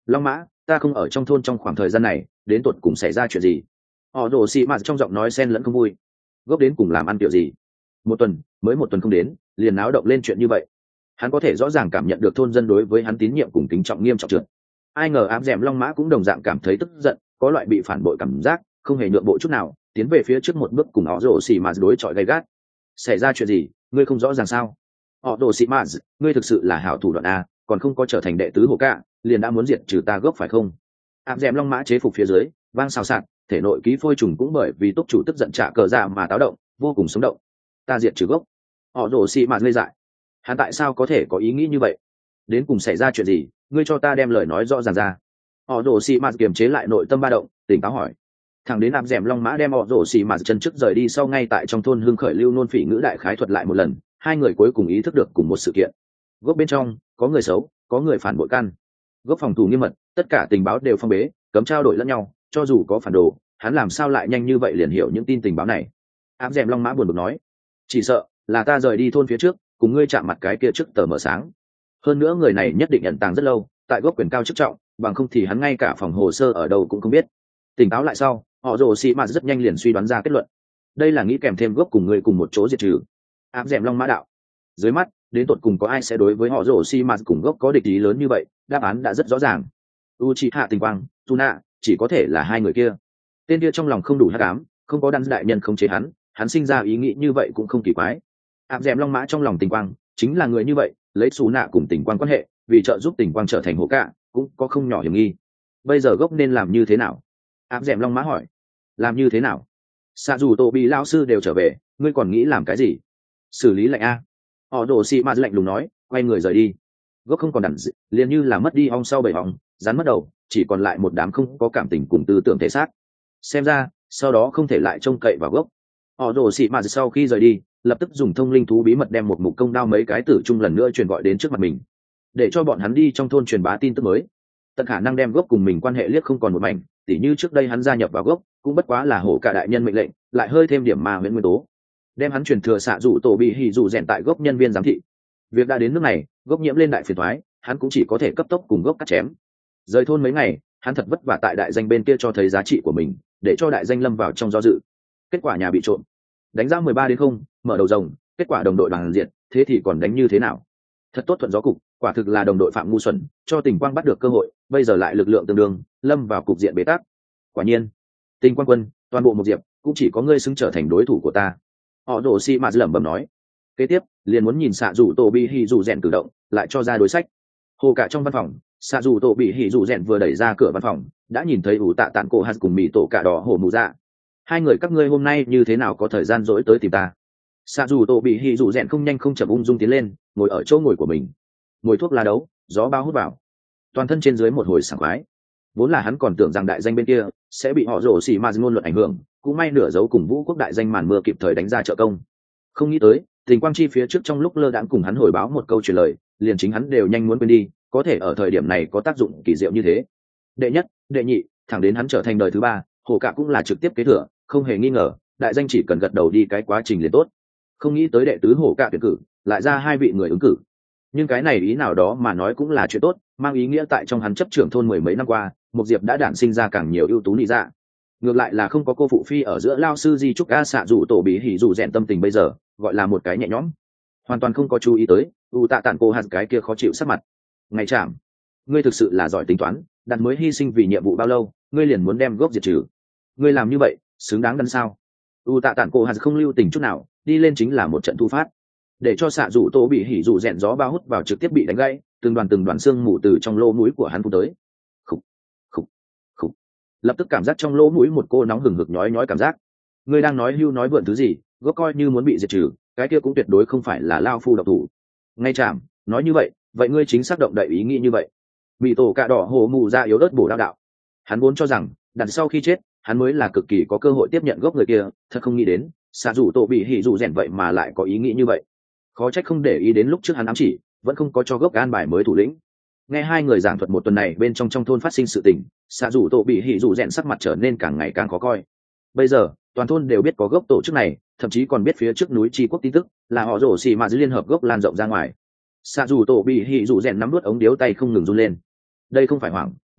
A: Long Mã, ta không ở trong thôn trong khoảng thời gian này, đến tột cùng xảy ra chuyện gì? Họ đổ xì mạt trong giọng nói xen lẫn không vui. Gốc đến cùng làm ăn kiểu gì? Một tuần, mới một tuần không đến, liền náo động lên chuyện như vậy. Hắn có thể rõ ràng cảm nhận được thôn dân đối với hắn tín nhiệm cùng kính trọng nghiêm trọng trượt. Ai ngờ ám dẻm Long Mã cũng đồng dạng cảm thấy tức giận, có loại bị phản bội cảm giác, không hề nhượng bộ chút nào, tiến về phía trước một bước cùng họ rồ xì mạt đối chọi gay gắt. Xảy ra chuyện gì, ngươi không rõ ràng sao? Họ đồ xì mạt, ngươi thực sự là hảo thủ đoạn a, còn không có trở thành đệ tứ hồ cạ, liền đã muốn diệt trừ ta gốc phải không? Ám dẻm Long Mã chế phục phía dưới, vang xào xạc, thể nội ký phôi trùng cũng bởi vì túc chủ tức giận trả cờ dạ mà táo động, vô cùng sống động. Ta diệt trừ gốc. Họ đồ xì mạt lê dại. Hắn tại sao có thể có ý nghĩ như vậy? Đến cùng xảy ra chuyện gì, ngươi cho ta đem lời nói rõ ràng ra. Họ rồ xì mạt kiềm chế lại nội tâm ba động, tỉnh táo hỏi. Thằng đến áp dẻm Long Mã đem họ rồ xì mạt chân trước rời đi sau, ngay tại trong thôn hương khởi lưu nôn phỉ ngữ đại khái thuật lại một lần, hai người cuối cùng ý thức được cùng một sự kiện. Gốc bên trong có người xấu, có người phản bội căn. Gốc phòng thủ nghiêm mật, tất cả tình báo đều phong bế, cấm trao đổi lẫn nhau, cho dù có phản đồ, hắn làm sao lại nhanh như vậy liền hiểu những tin tình báo này? Áp dẻm Long Mã buồn bực nói. Chỉ sợ là ta rời đi thôn phía trước, cùng ngươi chạm mặt cái kia trước tờ mở sáng. Hơn nữa người này nhất định ẩn tàng rất lâu, tại gốc quyền cao chức trọng, bằng không thì hắn ngay cả phòng hồ sơ ở đâu cũng không biết. Tỉnh táo lại sau, họ rồ xì mạt rất nhanh liền suy đoán ra kết luận. Đây là nghĩ kèm thêm gốc cùng người cùng một chỗ diệt trừ. Áp dẻm Long Mã đạo. Dưới mắt, đến tột cùng có ai sẽ đối với họ rồ xì mạt cùng gốc có địch ý lớn như vậy, đáp án đã rất rõ ràng. Uchiha Tình Quang, Tuna, chỉ có thể là hai người kia. Tên kia trong lòng không đủ hắc ám, không có đan đại nhân không chế hắn sinh ra ý nghĩ như vậy cũng không kỳ quái. Áp dẻm Long Mã trong lòng Tình Quang chính là người như vậy, lấy xù nạ cùng Tình Quang quan hệ, vì trợ giúp Tình Quang trở thành hổ cạ, cũng có không nhỏ hiểm nghi. Bây giờ gốc nên làm như thế nào? Áp dẻm Long Mã hỏi. Làm như thế nào? Xạ dù tổ bị lao sư đều trở về, ngươi còn nghĩ làm cái gì? Xử lý lạnh a. Họ đổ xì mạt lạnh lùng nói, quay người rời đi. Gốc không còn đặn liền như là mất đi ong sau bầy ong, rắn mất đầu, chỉ còn lại một đám không có cảm tình cùng tư tưởng thể xác. Xem ra sau đó không thể lại trông cậy vào gốc. Họ đổ xì mạt sau khi rời đi, lập tức dùng thông linh thú bí mật đem một mục công đao mấy cái tử trung lần nữa truyền gọi đến trước mặt mình, để cho bọn hắn đi trong thôn truyền bá tin tức mới, tận khả năng đem gốc cùng mình quan hệ liếc không còn một mảnh. Tỉ như trước đây hắn gia nhập vào gốc cũng bất quá là hổ cả đại nhân mệnh lệnh, lại hơi thêm điểm ma huyễn nguyên tố, đem hắn truyền thừa xạ dụ tổ bị hỉ dụ rèn tại gốc nhân viên giám thị. Việc đã đến nước này, gốc nhiễm lên đại phiền thoái, hắn cũng chỉ có thể cấp tốc cùng gốc cắt chém. Rời thôn mấy ngày, hắn thật vất vả tại đại danh bên kia cho thấy giá trị của mình, để cho đại danh lâm vào trong do dự. Kết quả nhà bị trộm, đánh giá 13-0, mở đầu rồng, kết quả đồng đội đoàn diện, thế thì còn đánh như thế nào? Thật tốt thuận gió cục, quả thực là đồng đội phạm ngu xuẩn, cho Tình Quang bắt được cơ hội, bây giờ lại lực lượng tương đương, lâm vào cục diện bế tắc. Quả nhiên, Tình Quang quân, toàn bộ một diệp, cũng chỉ có ngươi xứng trở thành đối thủ của ta. Họ đổ xi mà lẩm bẩm nói. Kế tiếp, liền muốn nhìn xạ dù tổ bị hỉ dù rèn cử động, lại cho ra đối sách. Hồ cả trong văn phòng, xạ dù tổ bị hỉ dù rèn vừa đẩy ra cửa văn phòng, đã nhìn thấy ủ tạ tản cổ hạt cùng mì tổ cả đỏ hổ mù dạ. Hai người các ngươi hôm nay như thế nào có thời gian dỗi tới tìm ta? Xạ dù tổ bị hỉ dù rèn không nhanh không chậm ung dung tiến lên, ngồi ở chỗ ngồi của mình, ngồi thuốc lá đấu, gió bao hút vào, toàn thân trên dưới một hồi sảng khoái. Vốn là hắn còn tưởng rằng đại danh bên kia sẽ bị họ rổ xì ma ngôn luận ảnh hưởng, cũng may nửa dấu cùng vũ quốc đại danh màn mưa kịp thời đánh ra trợ công. Không nghĩ tới Tình Quang chi phía trước trong lúc lơ đãng cùng hắn hồi báo một câu truyền lời, liền chính hắn đều nhanh muốn quên đi, có thể ở thời điểm này có tác dụng kỳ diệu như thế. Đệ nhất, đệ nhị, thẳng đến hắn trở thành đời thứ ba, hồ cạ cũng là trực tiếp kế thừa, không hề nghi ngờ, đại danh chỉ cần gật đầu đi cái quá trình liền tốt. Không nghĩ tới đệ tứ hồ cạ tuyển cử lại ra hai vị người ứng cử, nhưng cái này ý nào đó mà nói cũng là chuyện tốt, mang ý nghĩa tại trong hắn chấp trưởng thôn mười mấy năm qua, một diệp đã đản sinh ra càng nhiều ưu tú lý dạ. Ngược lại là không có cô phụ phi ở giữa lao sư di trúc a xạ dù tổ bị hỉ dù rèn tâm tình bây giờ gọi là một cái nhẹ nhõm, hoàn toàn không có chú ý tới u tạ tản cô hạt cái kia khó chịu sắc mặt. Ngày chạm, ngươi thực sự là giỏi tính toán, đặt mới hy sinh vì nhiệm vụ bao lâu, ngươi liền muốn đem gốc diệt trừ, ngươi làm như vậy xứng đáng đắn sao? U tạ tản cô hạt không lưu tình chút nào, đi lên chính là một trận thu phát, để cho xạ dù tổ bị hỉ dù rèn gió bao hút vào trực tiếp bị đánh gãy, từng đoàn xương mù từ trong lỗ mũi của hắn phun tới. Khục, khục, khục. Lập tức cảm giác trong lỗ mũi một cô nóng hừng hực nhói nhói cảm giác. Ngươi đang nói hưu nói vượn thứ gì, gốc coi như muốn bị diệt trừ, cái kia cũng tuyệt đối không phải là lao phu độc thủ. Ngay chạm, nói như vậy ngươi chính xác động đậy ý nghĩ như vậy. Bị tổ cạ đỏ hồ mù ra yếu ớt bổ đao đạo. Hắn vốn cho rằng đằng sau khi chết hắn mới là cực kỳ có cơ hội tiếp nhận gốc người kia, thật không nghĩ đến xạ dù tổ bị hỉ dù rèn vậy mà lại có ý nghĩ như vậy. Khó trách không để ý đến lúc trước hắn ám chỉ, vẫn không có cho gốc an bài mới thủ lĩnh. Nghe hai người giảng thuật một tuần này bên trong thôn phát sinh sự tình, xạ dù tổ bị hỉ dù rèn sắc mặt trở nên càng ngày càng khó coi. Bây giờ toàn thôn đều biết có gốc tổ chức này, thậm chí còn biết phía trước núi tri quốc tin tức là họ rổ xì mà dưới liên hợp gốc lan rộng ra ngoài. Xạ dù tổ bị hỉ dù rèn nắm nuốt ống điếu tay không ngừng run lên. Đây không phải hoảng,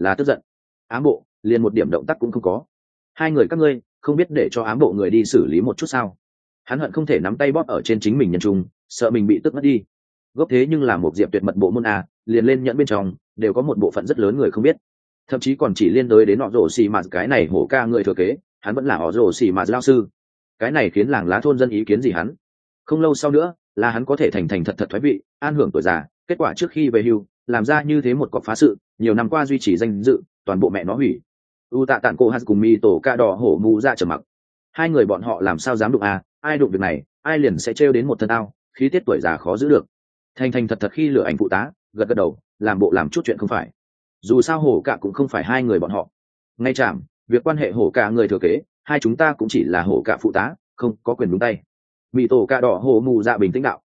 A: là tức giận. Ám bộ liền một điểm động tác cũng không có. Hai người các ngươi không biết để cho ám bộ người đi xử lý một chút sao? Hắn hận không thể nắm tay bóp ở trên chính mình nhân trung, sợ mình bị tức mất đi. Gốc thế nhưng là một diệp tuyệt mật bộ môn a, liền lên nhẫn bên trong đều có một bộ phận rất lớn người không biết, thậm chí còn chỉ liên đới đến họ rổ xì mạt cái này hổ ca người thừa kế, hắn vẫn là họ rổ xì mạt lao sư. Cái này khiến làng lá thôn dân ý kiến gì hắn. Không lâu sau nữa là hắn có thể thành thành thật thật thoái vị, an hưởng tuổi già. Kết quả trước khi về hưu làm ra như thế một cọc phá sự, nhiều năm qua duy trì danh dự toàn bộ mẹ nó hủy. U tạ tản cô hát cùng mi tổ ca đỏ hổ mù ra trở mặc. Hai người bọn họ làm sao dám đụng à, ai đụng việc này ai liền sẽ trêu đến một thân tao, khí tiết tuổi già khó giữ được. Thành thành thật thật khi lựa ảnh phụ tá, gật gật đầu làm bộ làm chút chuyện không phải. Dù sao hổ cả cũng không phải hai người bọn họ. Ngay chạm việc quan hệ hổ cả người thừa kế, hai chúng ta cũng chỉ là hổ cả phụ tá, không có quyền đúng tay. Mỹ tổ ca đỏ hổ mù dạ bình tĩnh đạo.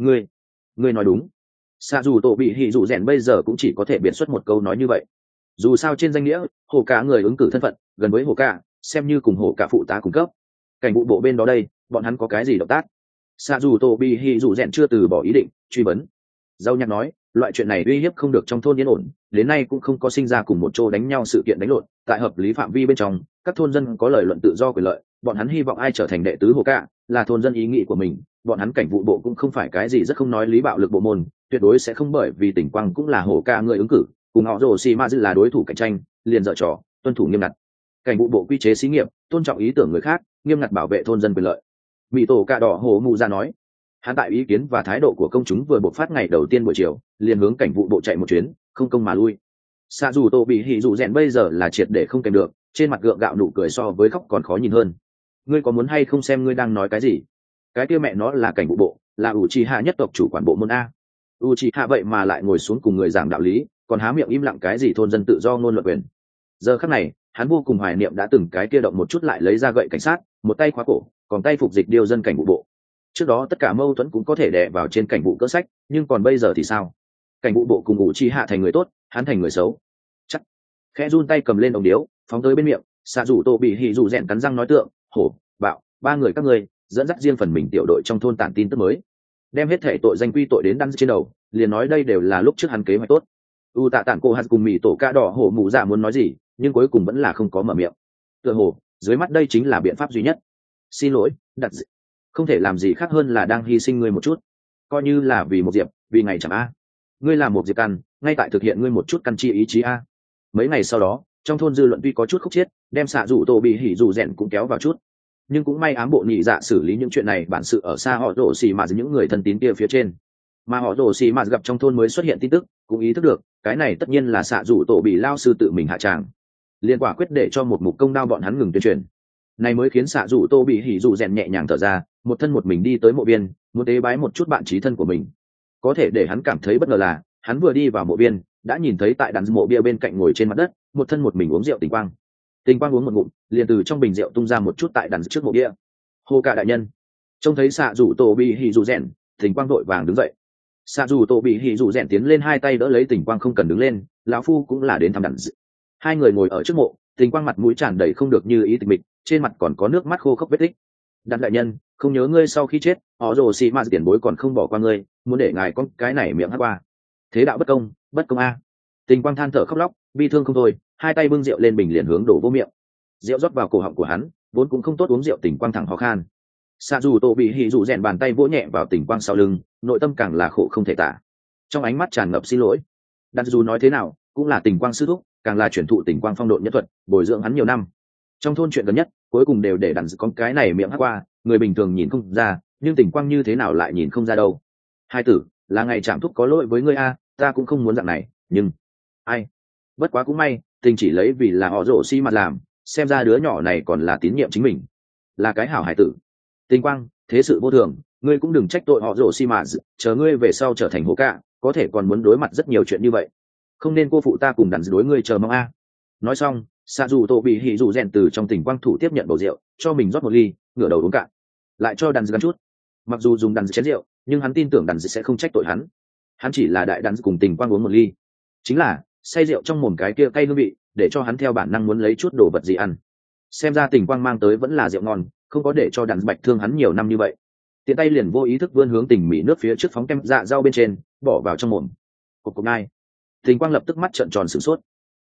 A: Ngươi nói đúng. Xạ dù tổ bị hỉ dù rèn bây giờ cũng chỉ có thể biện xuất một câu nói như vậy. Dù sao trên danh nghĩa hổ cả người ứng cử thân phận gần với hổ cả, xem như cùng hổ cả phụ tá cung cấp. Cảnh vụ bộ bên đó đây, bọn hắn có cái gì động tác? Xạ dù tổ bị hỉ dù rèn chưa từ bỏ ý định truy vấn. Dâu nhạc nói, loại chuyện này uy hiếp không được trong thôn yên ổn, đến nay cũng không có sinh ra cùng một chỗ đánh nhau sự kiện đánh lộn, tại hợp lý phạm vi bên trong các thôn dân có lời luận tự do quyền lợi, bọn hắn hy vọng ai trở thành đệ tứ hồ cả là thôn dân ý nghĩ của mình. Bọn hắn cảnh vụ bộ cũng không phải cái gì rất không nói lý bạo lực bộ môn, tuyệt đối sẽ không bởi vì tỉnh quang cũng là hồ ca người ứng cử cùng họ rồ xì ma dư là đối thủ cạnh tranh liền dở trò, tuân thủ nghiêm ngặt cảnh vụ bộ quy chế xí nghiệp, tôn trọng ý tưởng người khác, nghiêm ngặt bảo vệ thôn dân quyền lợi. Mỹ tổ ca đỏ hồ mù ra nói. Hắn tại ý kiến và thái độ của công chúng vừa bộc phát ngày đầu tiên buổi chiều liền hướng cảnh vụ bộ chạy một chuyến, không công mà lui. Xạ dù tổ bị hỉ dù rèn bây giờ là triệt để không kèm được, trên mặt gượng gạo nụ cười so với khóc còn khó nhìn hơn. Ngươi có muốn hay không xem ngươi đang nói cái gì? Cái kia mẹ nó là cảnh vụ bộ, là Uchiha nhất tộc chủ quản bộ môn a. Uchiha vậy mà lại ngồi xuống cùng người giảng đạo lý, còn há miệng im lặng cái gì thôn dân tự do ngôn luận quyền. Giờ khắc này hắn vô cùng hoài niệm đã từng cái kia động một chút lại lấy ra gậy cảnh sát, một tay khóa cổ, còn tay phục dịch điều dân cảnh vụ bộ. Trước đó tất cả mâu thuẫn cũng có thể đè vào trên cảnh vụ cỡ sách, nhưng còn bây giờ thì sao? Cảnh vụ bộ cùng Uchiha thành người tốt, hắn thành người xấu. Chắc. Khẽ run tay cầm lên ống điếu, phóng tới bên miệng. Xạ dù tô bị hỉ dù rèn cắn răng nói tượng, hổ, bạo, ba người các ngươi dẫn dắt riêng phần mình tiểu đội trong thôn tản tin tức mới, đem hết thể tội danh quy tội đến đăn trên đầu, liền nói đây đều là lúc trước hắn kế hoạch tốt. U tạ tản cô hạt cùng mì tổ ca đỏ hổ mù dạ muốn nói gì, nhưng cuối cùng vẫn là không có mở miệng. Tựa hồ dưới mắt đây chính là biện pháp duy nhất. Xin lỗi, đặt dị. Không thể làm gì khác hơn là đang hy sinh ngươi một chút, coi như là vì một diệp, vì ngày chẳng a. Ngươi là một diệp căn, ngay tại thực hiện ngươi một chút căn chi ý chí a. Mấy ngày sau đó trong thôn dư luận tuy có chút khúc chiết, đem xạ rủ tổ bị hỉ rủ rèn cũng kéo vào chút, nhưng cũng may ám bộ nhị dạ xử lý những chuyện này bản sự ở xa họ rổ xì mà những người thân tín kia phía trên, mà họ rổ xì mà gặp trong thôn mới xuất hiện tin tức cũng ý thức được cái này tất nhiên là xạ rủ tổ bị lao sư tự mình hạ tràng, liên quả quyết để cho một mục công đao bọn hắn ngừng tuyên truyền. Này mới khiến xạ rủ tô bị hỉ rủ rèn nhẹ nhàng thở ra, một thân một mình đi tới mộ viên, muốn tế bái một chút bạn trí thân của mình. Có thể để hắn cảm thấy bất ngờ là hắn vừa đi vào mộ viên đã nhìn thấy tại đàn mộ bia bên cạnh ngồi trên mặt đất một thân một mình uống rượu. Tình quang uống một ngụm liền từ trong bình rượu tung ra một chút tại đàn trước mộ bia. Hô cả đại nhân. Trông thấy xạ rủ tổ bị hỉ rủ rèn, Tình quang đội vàng đứng dậy. Xạ rủ tổ bị hỉ rủ rèn tiến lên hai tay đỡ lấy Tình quang, không cần đứng lên, lão phu cũng là đến thăm đàn. Hai người ngồi ở trước mộ, Tình quang mặt mũi tràn đầy không được như ý tịch mịch, trên mặt còn có nước mắt khô khốc vết tích. Đàn đại nhân, không nhớ ngươi sau khi chết họ rồ xì ma tiền bối còn không bỏ qua ngươi, muốn để ngài con cái này miệng hát qua, thế đạo bất công, bất công a. Tình quang than thở khóc lóc, bi thương không thôi, hai tay bưng rượu lên bình liền hướng đổ vô miệng. Rượu rót vào cổ họng của hắn, vốn cũng không tốt uống rượu. Tình quang thẳng ho khan. Xạ dù tổ bị hỉ dù rèn bàn tay vỗ nhẹ vào Tình quang sau lưng, nội tâm càng là khổ không thể tả, trong ánh mắt tràn ngập xin lỗi. Đàn dù nói thế nào cũng là Tình quang sư thúc, càng là truyền thụ Tình quang phong độ nhất thuật, bồi dưỡng hắn nhiều năm. Trong thôn chuyện gần nhất cuối cùng đều để đàn con cái này miệng hát qua, người bình thường nhìn không ra, nhưng Tình quang như thế nào lại nhìn không ra đâu. Hai tử, là ngày chạm thúc có lỗi với ngươi a, ta cũng không muốn dạng này, nhưng ai, bất quá cũng may Tình chỉ lấy vì là họ rổ xi mặt làm, xem ra đứa nhỏ này còn là tín nhiệm chính mình, là cái hảo hải tử. Tình quang, thế sự vô thường, ngươi cũng đừng trách tội họ rổ xi mà, chờ ngươi về sau trở thành hổ cạ có thể còn muốn đối mặt rất nhiều chuyện như vậy, không nên cô phụ ta cùng đàn đối ngươi chờ mong a. Nói xong xạ dù tổ bị hỉ dù rèn từ trong Tình quang thủ tiếp nhận bầu rượu, cho mình rót một ly, ngửa đầu uống cạn, lại cho đàn gắn chút. Mặc dù dùng đàn chén rượu, nhưng hắn tin tưởng đàn sẽ không trách tội hắn. Hắn chỉ là đại đàn cùng Tình quang uống một ly, chính là say rượu trong mồm cái kia cay hương vị, để cho hắn theo bản năng muốn lấy chút đồ vật gì ăn. Xem ra Tình quang mang tới vẫn là rượu ngon, không có để cho đàn bạch thương hắn nhiều năm như vậy. Tiện tay liền vô ý thức vươn hướng Tình mỹ nước phía trước phóng kem dạ dao bên trên, bỏ vào trong mồm. Cục cục ngai. Tình quang lập tức mắt trợn tròn sửng sốt.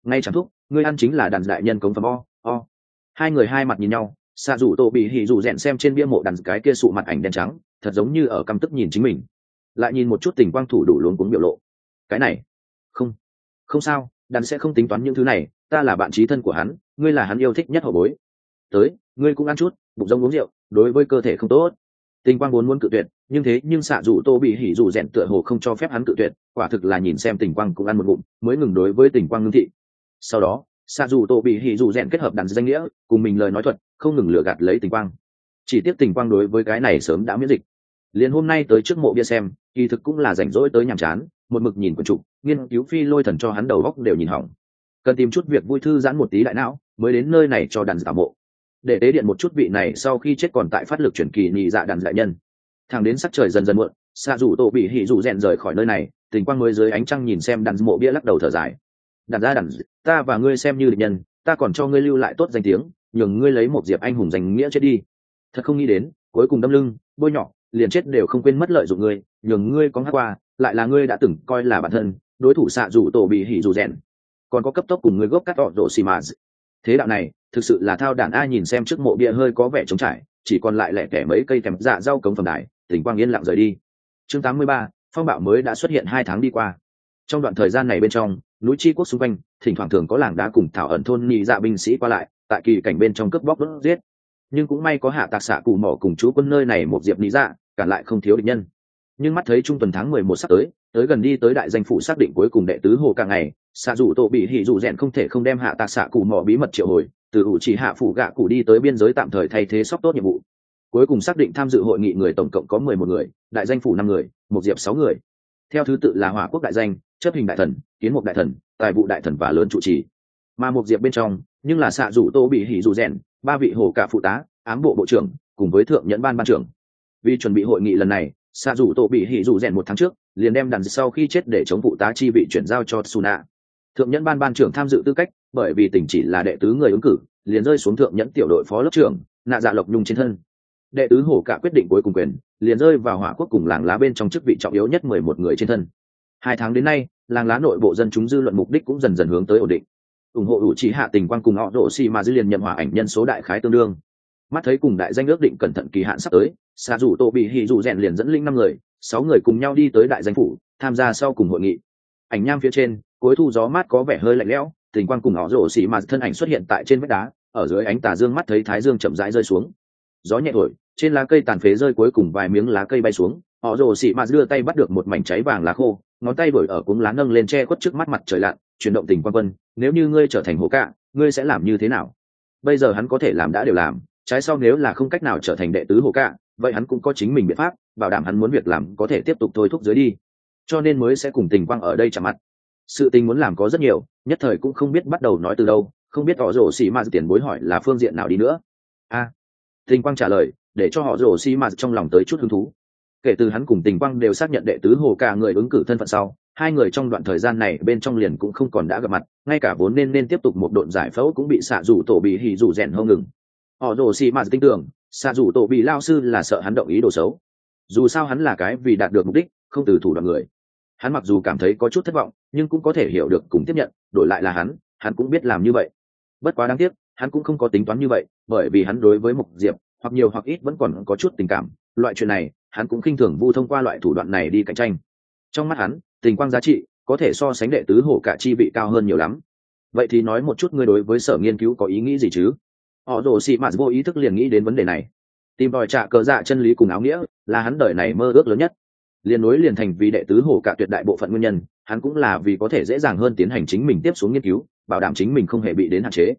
A: ngay chẳng thúc ngươi ăn chính là đàn đại nhân cống phẩm o. Hai người hai mặt nhìn nhau, xạ dù tổ bị hỉ dù rèn xem trên bia mộ đàn cái kia sụ mặt ảnh đen trắng, thật giống như ở căm tức nhìn chính mình. Lại nhìn một chút tình quang thủ đủ luống cuống biểu lộ. Cái này, không sao, đàn sẽ không tính toán những thứ này, ta là bạn chí thân của hắn, ngươi là hắn yêu thích nhất hậu bối. Tới, ngươi cũng ăn chút, bụng rông uống rượu, đối với cơ thể không tốt. Tình quang muốn cự tuyệt, nhưng xạ dù tô bị hỉ dù rèn tựa hồ không cho phép hắn cự tuyệt, quả thực là nhìn xem tình quang cũng ăn một ngụm, mới ngừng đối với tình quang ngưng thị. Sau đó, xạ dù tô bị hỉ dù rèn kết hợp đàn danh nghĩa, cùng mình lời nói thuật, không ngừng lừa gạt lấy tình quang. Chỉ tiếc tình quang đối với cái này sớm đã miễn dịch. Liền hôm nay tới trước mộ bia xem, kỳ thực cũng là rảnh rỗi tới nhàm chán, một mực nhìn quyển trục, nghiên cứu phi lôi thần cho hắn đầu óc đều nhìn hỏng. Cần tìm chút việc vui thư giãn một tí đại não, mới đến nơi này cho đàn giả mộ. Để tế điện một chút vị này sau khi chết còn tại phát lực chuyển kỳ nhị dạ đàn đại nhân. Thẳng đến sắc trời dần dần muộn, xạ dù tổ bị hỉ dù rèn rời khỏi nơi này, tình quang mới dưới ánh trăng nhìn xem đàn mộ bia lắc đầu thở dài. Đàn ra đàn, ta và ngươi xem như địch nhân, ta còn cho ngươi lưu lại tốt danh tiếng, nhường ngươi lấy một diệp anh hùng danh nghĩa chết đi. Thật không nghĩ đến, cuối cùng đâm lưng, bôi nhọ, liền chết đều không quên mất lợi dụng ngươi, nhường ngươi có hát qua, lại là ngươi đã từng coi là bản thân, đối thủ xạ dù tổ bị hỉ dù rèn, còn có cấp tốc cùng ngươi gốc cắt đỏ rổ xì mà. Thế đạo này, thực sự là thao đản. Ai nhìn xem trước mộ bia hơi có vẻ trống trải, chỉ còn lại lẻ tẻ mấy cây thèm dạ rau cống phẩm đài, tình quang yên lặng rời đi. Chương 83, phong bạo mới đã xuất hiện 2 tháng đi qua. Trong đoạn thời gian này bên trong, núi chi quốc xung quanh, thỉnh thoảng thường có làng đá cùng thảo ẩn thôn nhị dạ binh sĩ qua lại, tại kỳ cảnh bên trong cướp bóc đốt giết. Nhưng cũng may có hạ tạc xạ cụ mỏ cùng chú quân nơi này một diệp nhị dạ, cản lại không thiếu địch nhân. Nhưng mắt thấy trung tuần tháng 11 sắp tới gần đi tới đại danh phủ xác định cuối cùng đệ tứ hồ cả ngày, xạ dù tổ bị hỉ dù rèn không thể không đem hạ tạc xạ cụ mỏ bí mật triệu hồi, từ ủ chỉ hạ phủ gạ cụ đi tới biên giới tạm thời thay thế sóc tốt nhiệm vụ. Cuối cùng xác định tham dự hội nghị người tổng cộng có 11 người, đại danh phủ 5 người, một diệp 6 người. Theo thứ tự là hỏa quốc đại danh, chấp hình đại thần, kiến mục đại thần, tài vụ đại thần và lớn trụ trì. Mà một diệp bên trong, nhưng là xạ dù tô bị hỉ dù rèn, 3 vị hồ cả phụ tá, ám bộ bộ trưởng, cùng với thượng nhẫn ban trưởng. Vì chuẩn bị hội nghị lần này, xạ dù tô bị hỉ dù rèn 1 tháng trước, liền đem đàn sau khi chết để chống phụ tá chi vị chuyển giao cho Suna. Thượng nhẫn ban trưởng tham dự tư cách, bởi vì tỉnh chỉ là đệ tứ người ứng cử, liền rơi xuống thượng nhẫn tiểu đội phó lớp trưởng, nạ dạ lộc nhung trên thân. Đệ tứ hổ cả quyết định cuối cùng quyền, liền rơi vào hỏa quốc cùng làng lá bên trong chức vị trọng yếu nhất 11 người trên thân. 2 tháng đến nay, làng lá nội bộ dân chúng dư luận mục đích cũng dần dần hướng tới ổn định. Ủng hộ ủ chỉ hạ tình quang cùng họ độ xì mà dư liền nhậm hỏa ảnh nhân số đại khái tương đương. Mắt thấy cùng đại danh ước định cẩn thận kỳ hạn sắp tới, xạ dù tô bị hỉ dù rèn liền dẫn linh 5 người, 6 người cùng nhau đi tới đại danh phủ, tham gia sau cùng hội nghị. Ảnh nham phía trên, cuối thu gió mát có vẻ hơi lạnh lẽo, tình quang cùng họ rổ xì mà thân ảnh xuất hiện tại trên vách đá, ở dưới ánh tà dương mắt thấy thái dương chậm rãi rơi xuống. Gió nhẹ thổi, trên lá cây tàn phế rơi cuối cùng vài miếng lá cây bay xuống, họ rồ xị mà đưa tay bắt được một mảnh cháy vàng lá khô, ngón tay đổi ở cuống lá nâng lên che khuất trước mắt mặt trời lặn, chuyển động tình quan quân, nếu như ngươi trở thành hổ cạ, ngươi sẽ làm như thế nào? Bây giờ hắn có thể làm đã đều làm, trái sau nếu là không cách nào trở thành đệ tứ hổ cạ, vậy hắn cũng có chính mình biện pháp, bảo đảm hắn muốn việc làm có thể tiếp tục thôi thúc dưới đi, cho nên mới sẽ cùng tình quang ở đây chạm mặt. Sự tình muốn làm có rất nhiều, nhất thời cũng không biết bắt đầu nói từ đâu, không biết họ rồ xị mà tiền bối hỏi là phương diện nào đi nữa. Tình quang trả lời, để cho họ rồ xi mà trong lòng tới chút hứng thú. Kể từ hắn cùng tình quang đều xác nhận đệ tứ hồ cả người ứng cử thân phận sau, 2 người trong đoạn thời gian này bên trong liền cũng không còn đã gặp mặt, ngay cả vốn nên tiếp tục một độn giải phẫu cũng bị xạ rủ tổ bị hỉ rủ rèn không ngừng. Họ rồ xi mà tin tưởng, xạ rủ tổ bị lao sư là sợ hắn động ý đồ xấu. Dù sao hắn là cái vì đạt được mục đích, không từ thủ đoạn người. Hắn mặc dù cảm thấy có chút thất vọng, nhưng cũng có thể hiểu được cùng tiếp nhận, đổi lại là hắn cũng biết làm như vậy. Bất quá đáng tiếc, hắn cũng không có tính toán như vậy, bởi vì hắn đối với Mục Diệp, hoặc nhiều hoặc ít vẫn còn có chút tình cảm, loại chuyện này, hắn cũng khinh thường vu thông qua loại thủ đoạn này đi cạnh tranh. Trong mắt hắn, tình quang giá trị có thể so sánh đệ tứ hổ cả chi vị cao hơn nhiều lắm. Vậy thì nói một chút ngươi đối với sở nghiên cứu có ý nghĩ gì chứ? Họ Đồ Sĩ Mạt vô ý thức liền nghĩ đến vấn đề này. Tìm đòi trả cờ dạ chân lý cùng áo nghĩa là hắn đời này mơ ước lớn nhất. Liên nối liền thành vì đệ tứ hổ cả tuyệt đại bộ phận nguyên nhân, hắn cũng là vì có thể dễ dàng hơn tiến hành chính mình tiếp xuống nghiên cứu, bảo đảm chính mình không hề bị đến hạn chế.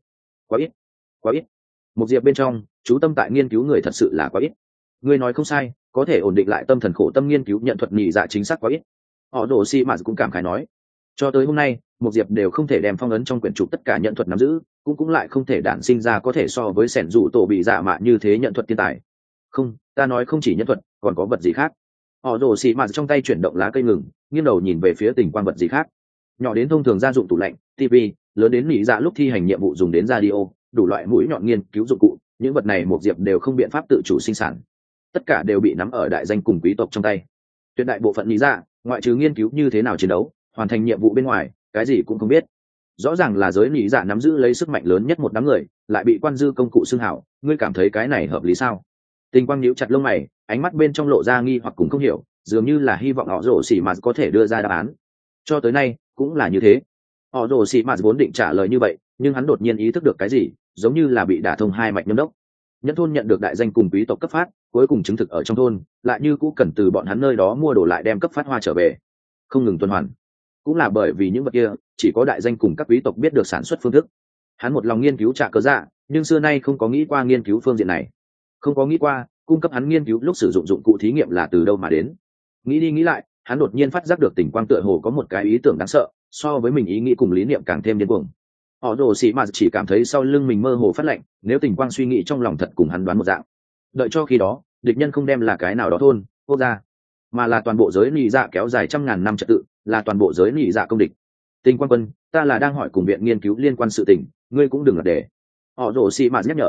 A: Quá ít. Một diệp bên trong, chú tâm tại nghiên cứu người thật sự là quá ít. Ngươi nói không sai, có thể ổn định lại tâm thần khổ tâm nghiên cứu nhận thuật nhị dạ chính xác quá ít. Họ Đồ Sĩ Mạt cũng cảm khái nói, cho tới hôm nay, một diệp đều không thể đem phong ấn trong quyển trục tất cả nhận thuật nắm giữ, cũng lại không thể đản sinh ra có thể so với sẻn dụ tổ bị dạ mạ như thế nhận thuật thiên tài. Không, ta nói không chỉ nhân thuật, còn có vật gì khác. Họ Đồ Sĩ Mạt trong tay chuyển động lá cây ngừng, nghiêng đầu nhìn về phía tình quang vật gì khác. Nhỏ đến thông thường gia dụng tủ lạnh, tivi, lớn đến nhị dạ lúc thi hành nhiệm vụ dùng đến radio, đủ loại mũi nhọn nghiên cứu dụng cụ, những vật này một diệp đều không biện pháp tự chủ sinh sản, tất cả đều bị nắm ở đại danh cùng quý tộc trong tay. Tuyệt đại bộ phận nhị dạ, ngoại trừ nghiên cứu như thế nào chiến đấu, hoàn thành nhiệm vụ bên ngoài, cái gì cũng không biết. rõ ràng là giới lý dạ nắm giữ lấy sức mạnh lớn nhất một đám người, lại bị quan dư công cụ xưng hảo, ngươi cảm thấy cái này hợp lý sao? Tình Quang nhíu chặt lông mày, ánh mắt bên trong lộ ra nghi hoặc cũng không hiểu, dường như là hy vọng họ rồ xì mà có thể đưa ra đáp án. Cho tới nay cũng là như thế. Họ rồ xì mà vốn định trả lời như vậy, nhưng hắn đột nhiên ý thức được cái gì, giống như là bị đả thông hai mạch nhâm đốc. Nhân thôn nhận được đại danh cùng quý tộc cấp phát, cuối cùng chứng thực ở trong thôn, lại như cũ cần từ bọn hắn nơi đó mua đồ lại đem cấp phát hoa trở về, không ngừng tuần hoàn. Cũng là bởi vì những vật kia chỉ có đại danh cùng các quý tộc biết được sản xuất phương thức. Hắn một lòng nghiên cứu trả cớ dạ, nhưng xưa nay không có nghĩ qua nghiên cứu phương diện này, không có nghĩ qua cung cấp hắn nghiên cứu lúc sử dụng dụng cụ thí nghiệm là từ đâu mà đến. Nghĩ đi nghĩ lại, hắn đột nhiên phát giác được Tình Quang tựa hồ có một cái ý tưởng đáng sợ, so với mình ý nghĩ cùng lý niệm càng thêm điên cuồng. Họ rồ xì mà chỉ cảm thấy sau lưng mình mơ hồ phát lạnh, nếu Tình Quang suy nghĩ trong lòng thật cùng hắn đoán một dạng, đợi cho khi đó địch nhân không đem là cái nào đó thôn quốc gia, mà là toàn bộ giới nị dạ kéo dài trăm ngàn năm trật tự, là toàn bộ giới nị dạ công địch. Tình Quang quân, ta là đang hỏi cùng viện nghiên cứu liên quan sự tình, ngươi cũng đừng là để. Họ rồ xì mà nhắc nhở.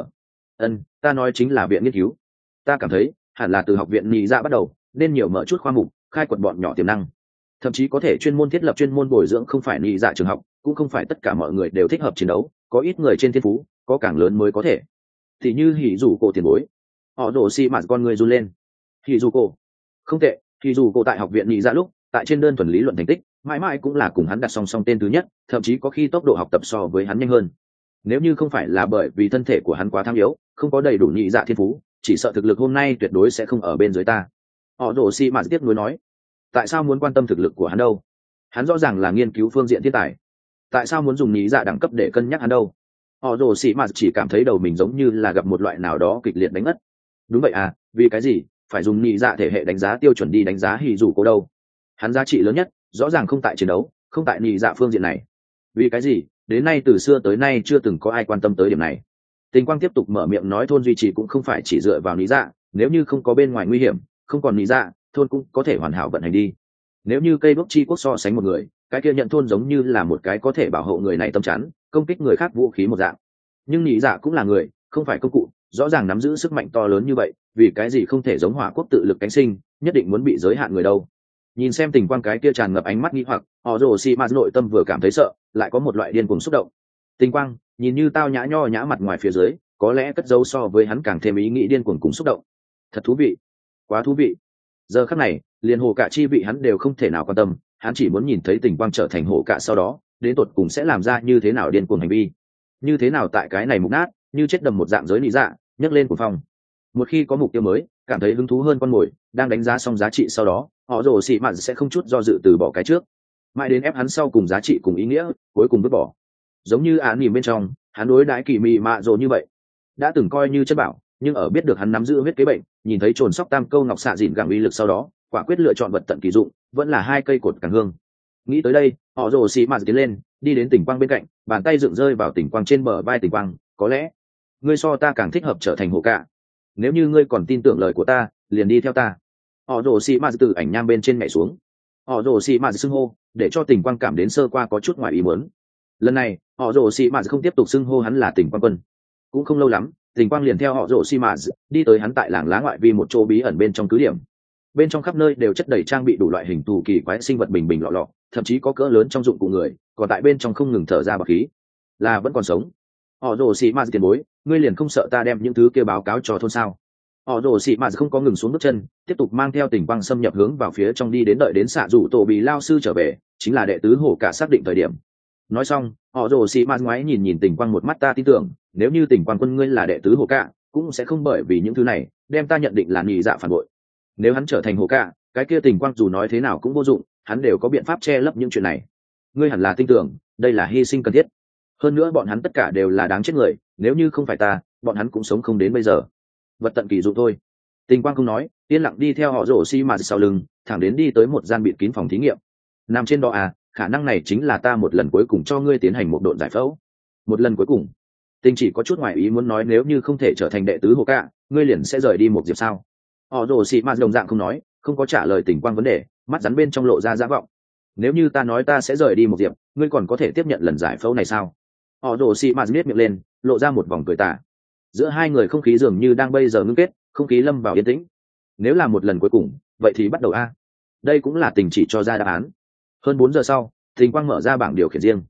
A: Ta nói chính là viện nghiên cứu. Ta cảm thấy hẳn là từ học viện nị dạ bắt đầu, nên nhiều mở chút khoa mục, khai quật bọn nhỏ tiềm năng, thậm chí có thể chuyên môn thiết lập chuyên môn bồi dưỡng không phải nị dạ trường học, cũng không phải tất cả mọi người đều thích hợp chiến đấu, có ít người trên thiên phú có càng lớn mới có thể. Thì như hỉ dù cổ tiền bối. Họ rồ xì mà con người run lên. Hỉ dù cổ không tệ, hỉ dù cổ tại học viện nị dạ lúc, tại trên đơn thuần lý luận thành tích mãi mãi cũng là cùng hắn đặt song song tên thứ nhất, thậm chí có khi tốc độ học tập so với hắn nhanh hơn. Nếu như không phải là bởi vì thân thể của hắn quá tham yếu, không có đầy đủ nhị dạ thiên phú, chỉ sợ thực lực hôm nay tuyệt đối sẽ không ở bên dưới ta. Họ đổ xi mà tiếp nối nói, tại sao muốn quan tâm thực lực của hắn đâu? Hắn rõ ràng là nghiên cứu phương diện thiên tài, tại sao muốn dùng nhị dạ đẳng cấp để cân nhắc hắn đâu? Họ đổ xi mà chỉ cảm thấy đầu mình giống như là gặp một loại nào đó kịch liệt đánh ngất. Đúng vậy à, vì cái gì phải dùng nhị dạ thể hệ đánh giá tiêu chuẩn đi đánh giá hỉ dù cô đâu? Hắn giá trị lớn nhất rõ ràng không tại chiến đấu, không tại nhị dạ phương diện này. Vì cái gì đến nay từ xưa tới nay chưa từng có ai quan tâm tới điểm này? Tình Quang tiếp tục mở miệng nói, thôn duy trì cũng không phải chỉ dựa vào lý dạ, nếu như không có bên ngoài nguy hiểm, không còn lý dạ, thôn cũng có thể hoàn hảo vận hành đi. Nếu như cây đốt chi quốc so sánh một người, cái kia nhận thôn giống như là một cái có thể bảo hộ người này tâm chắn, công kích người khác vũ khí một dạng. Nhưng lý dạ cũng là người, không phải công cụ, rõ ràng nắm giữ sức mạnh to lớn như vậy, vì cái gì không thể giống hỏa quốc tự lực cánh sinh, nhất định muốn bị giới hạn người đâu? Nhìn xem Tình Quang cái kia tràn ngập ánh mắt nghi hoặc, họ rồ xì mà nội tâm vừa cảm thấy sợ, lại có một loại điên cuồng xúc động. Tình Quang nhìn như tao nhã nho nhã mặt ngoài phía dưới, có lẽ cất dấu so với hắn càng thêm ý nghĩ điên cuồng cùng xúc động. Thật thú vị, quá thú vị. Giờ khắc này liền hồ cả chi vị hắn đều không thể nào quan tâm, hắn chỉ muốn nhìn thấy Tình Quang trở thành hồ cả sau đó đến tột cùng sẽ làm ra như thế nào điên cuồng hành vi, như thế nào tại cái này mục nát như chết đầm một dạng giới lý dạ nhấc lên cuồng phong. Một khi có mục tiêu mới, cảm thấy hứng thú hơn con mồi, đang đánh giá xong giá trị sau đó, họ rồ xị mạn sẽ không chút do dự từ bỏ cái trước, mãi đến ép hắn sau cùng giá trị cùng ý nghĩa cuối cùng vứt bỏ. Giống như án nhìn bên trong hắn đối đãi kỳ mị mạ rồ như vậy, đã từng coi như chất bảo, nhưng ở biết được hắn nắm giữ huyết kế bệnh, nhìn thấy trồn sóc tam câu ngọc xạ dịn gẳng uy lực sau đó, quả quyết lựa chọn vật tận kỳ dụng, vẫn là hai cây cột càng hương. Nghĩ tới đây, họ rồ xị mạn tiến lên, đi đến Tình Quang bên cạnh, bàn tay dựng rơi vào Tình Quang trên bờ vai. Tình Quang, có lẽ ngươi so ta càng thích hợp trở thành hộ cả, nếu như ngươi còn tin tưởng lời của ta, liền đi theo ta. Họ rồ xị mạn từ ảnh nham bên trên nhảy xuống. Họ rồ xị mạn xưng hô để cho Tình Quang cảm đến sơ qua có chút ngoài ý muốn. Lần này họ rồ xị mạn không tiếp tục xưng hô hắn là Tình Quang quân. Cũng không lâu lắm, Tình Quang liền theo họ rồ xị mạn đi tới hắn tại làng lá ngoại vi một chỗ bí ẩn bên trong cứ điểm. Bên trong khắp nơi đều chất đầy trang bị đủ loại hình thù kỳ quái sinh vật bình bình lọ lọ, thậm chí có cỡ lớn trong dụng cụ người, còn tại bên trong không ngừng thở ra bạc khí, là vẫn còn sống. Họ rồ xị mạn tiền bối, ngươi liền không sợ ta đem những thứ kia báo cáo cho thôn sao? Họ rồ xị mạn không có ngừng xuống bước chân, tiếp tục mang theo Tình Quang xâm nhập hướng vào phía trong đi đến, đợi đến xạ rủ tổ bị lao sư trở về, chính là đệ tứ hổ cả xác định thời điểm. Nói xong, họ rồ xị mạn ngoái nhìn nhìn Tình Quang một mắt, ta tin tưởng nếu như Tình Quang quân ngươi là đệ tứ hổ cả, cũng sẽ không bởi vì những thứ này đem ta nhận định là nhị dạ phản bội. Nếu hắn trở thành hổ cả, cái kia Tình Quang dù nói thế nào cũng vô dụng, hắn đều có biện pháp che lấp những chuyện này. Ngươi hẳn là tin tưởng đây là hy sinh cần thiết. Hơn nữa bọn hắn tất cả đều là đáng chết người, nếu như không phải ta, bọn hắn cũng sống không đến bây giờ. Vật tận kỳ dụng thôi. Tình Quang không nói, yên lặng đi theo họ rồ xi mà sau lưng, thẳng đến đi tới một gian bịt kín phòng thí nghiệm. Nằm trên đó à, khả năng này chính là ta một lần cuối cùng cho ngươi tiến hành một độn giải phẫu. Một lần cuối cùng. Tình chỉ có chút ngoài ý muốn nói, nếu như không thể trở thành đệ tứ hồ cả, ngươi liền sẽ rời đi một diệp sao? Họ rồ xi mà đồng dạng không nói, không có trả lời Tình Quang vấn đề, mắt rắn bên trong lộ ra dã vọng. Nếu như ta nói ta sẽ rời đi một diệp, ngươi còn có thể tiếp nhận lần giải phẫu này sao? Họ rồ xi mà nhếch miệng lên, lộ ra một vòng cười tà. Giữa hai người không khí dường như đang bây giờ ngưng kết, không khí lâm vào yên tĩnh. Nếu là một lần cuối cùng, vậy thì bắt đầu a. Đây cũng là Tình chỉ cho ra đáp án. Hơn 4 giờ sau, Tình Quang mở ra bảng điều khiển riêng.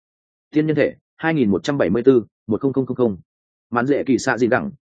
A: Thiên nhân thể 2174 10000. Mãn dễ kỳ xạ gì đẳng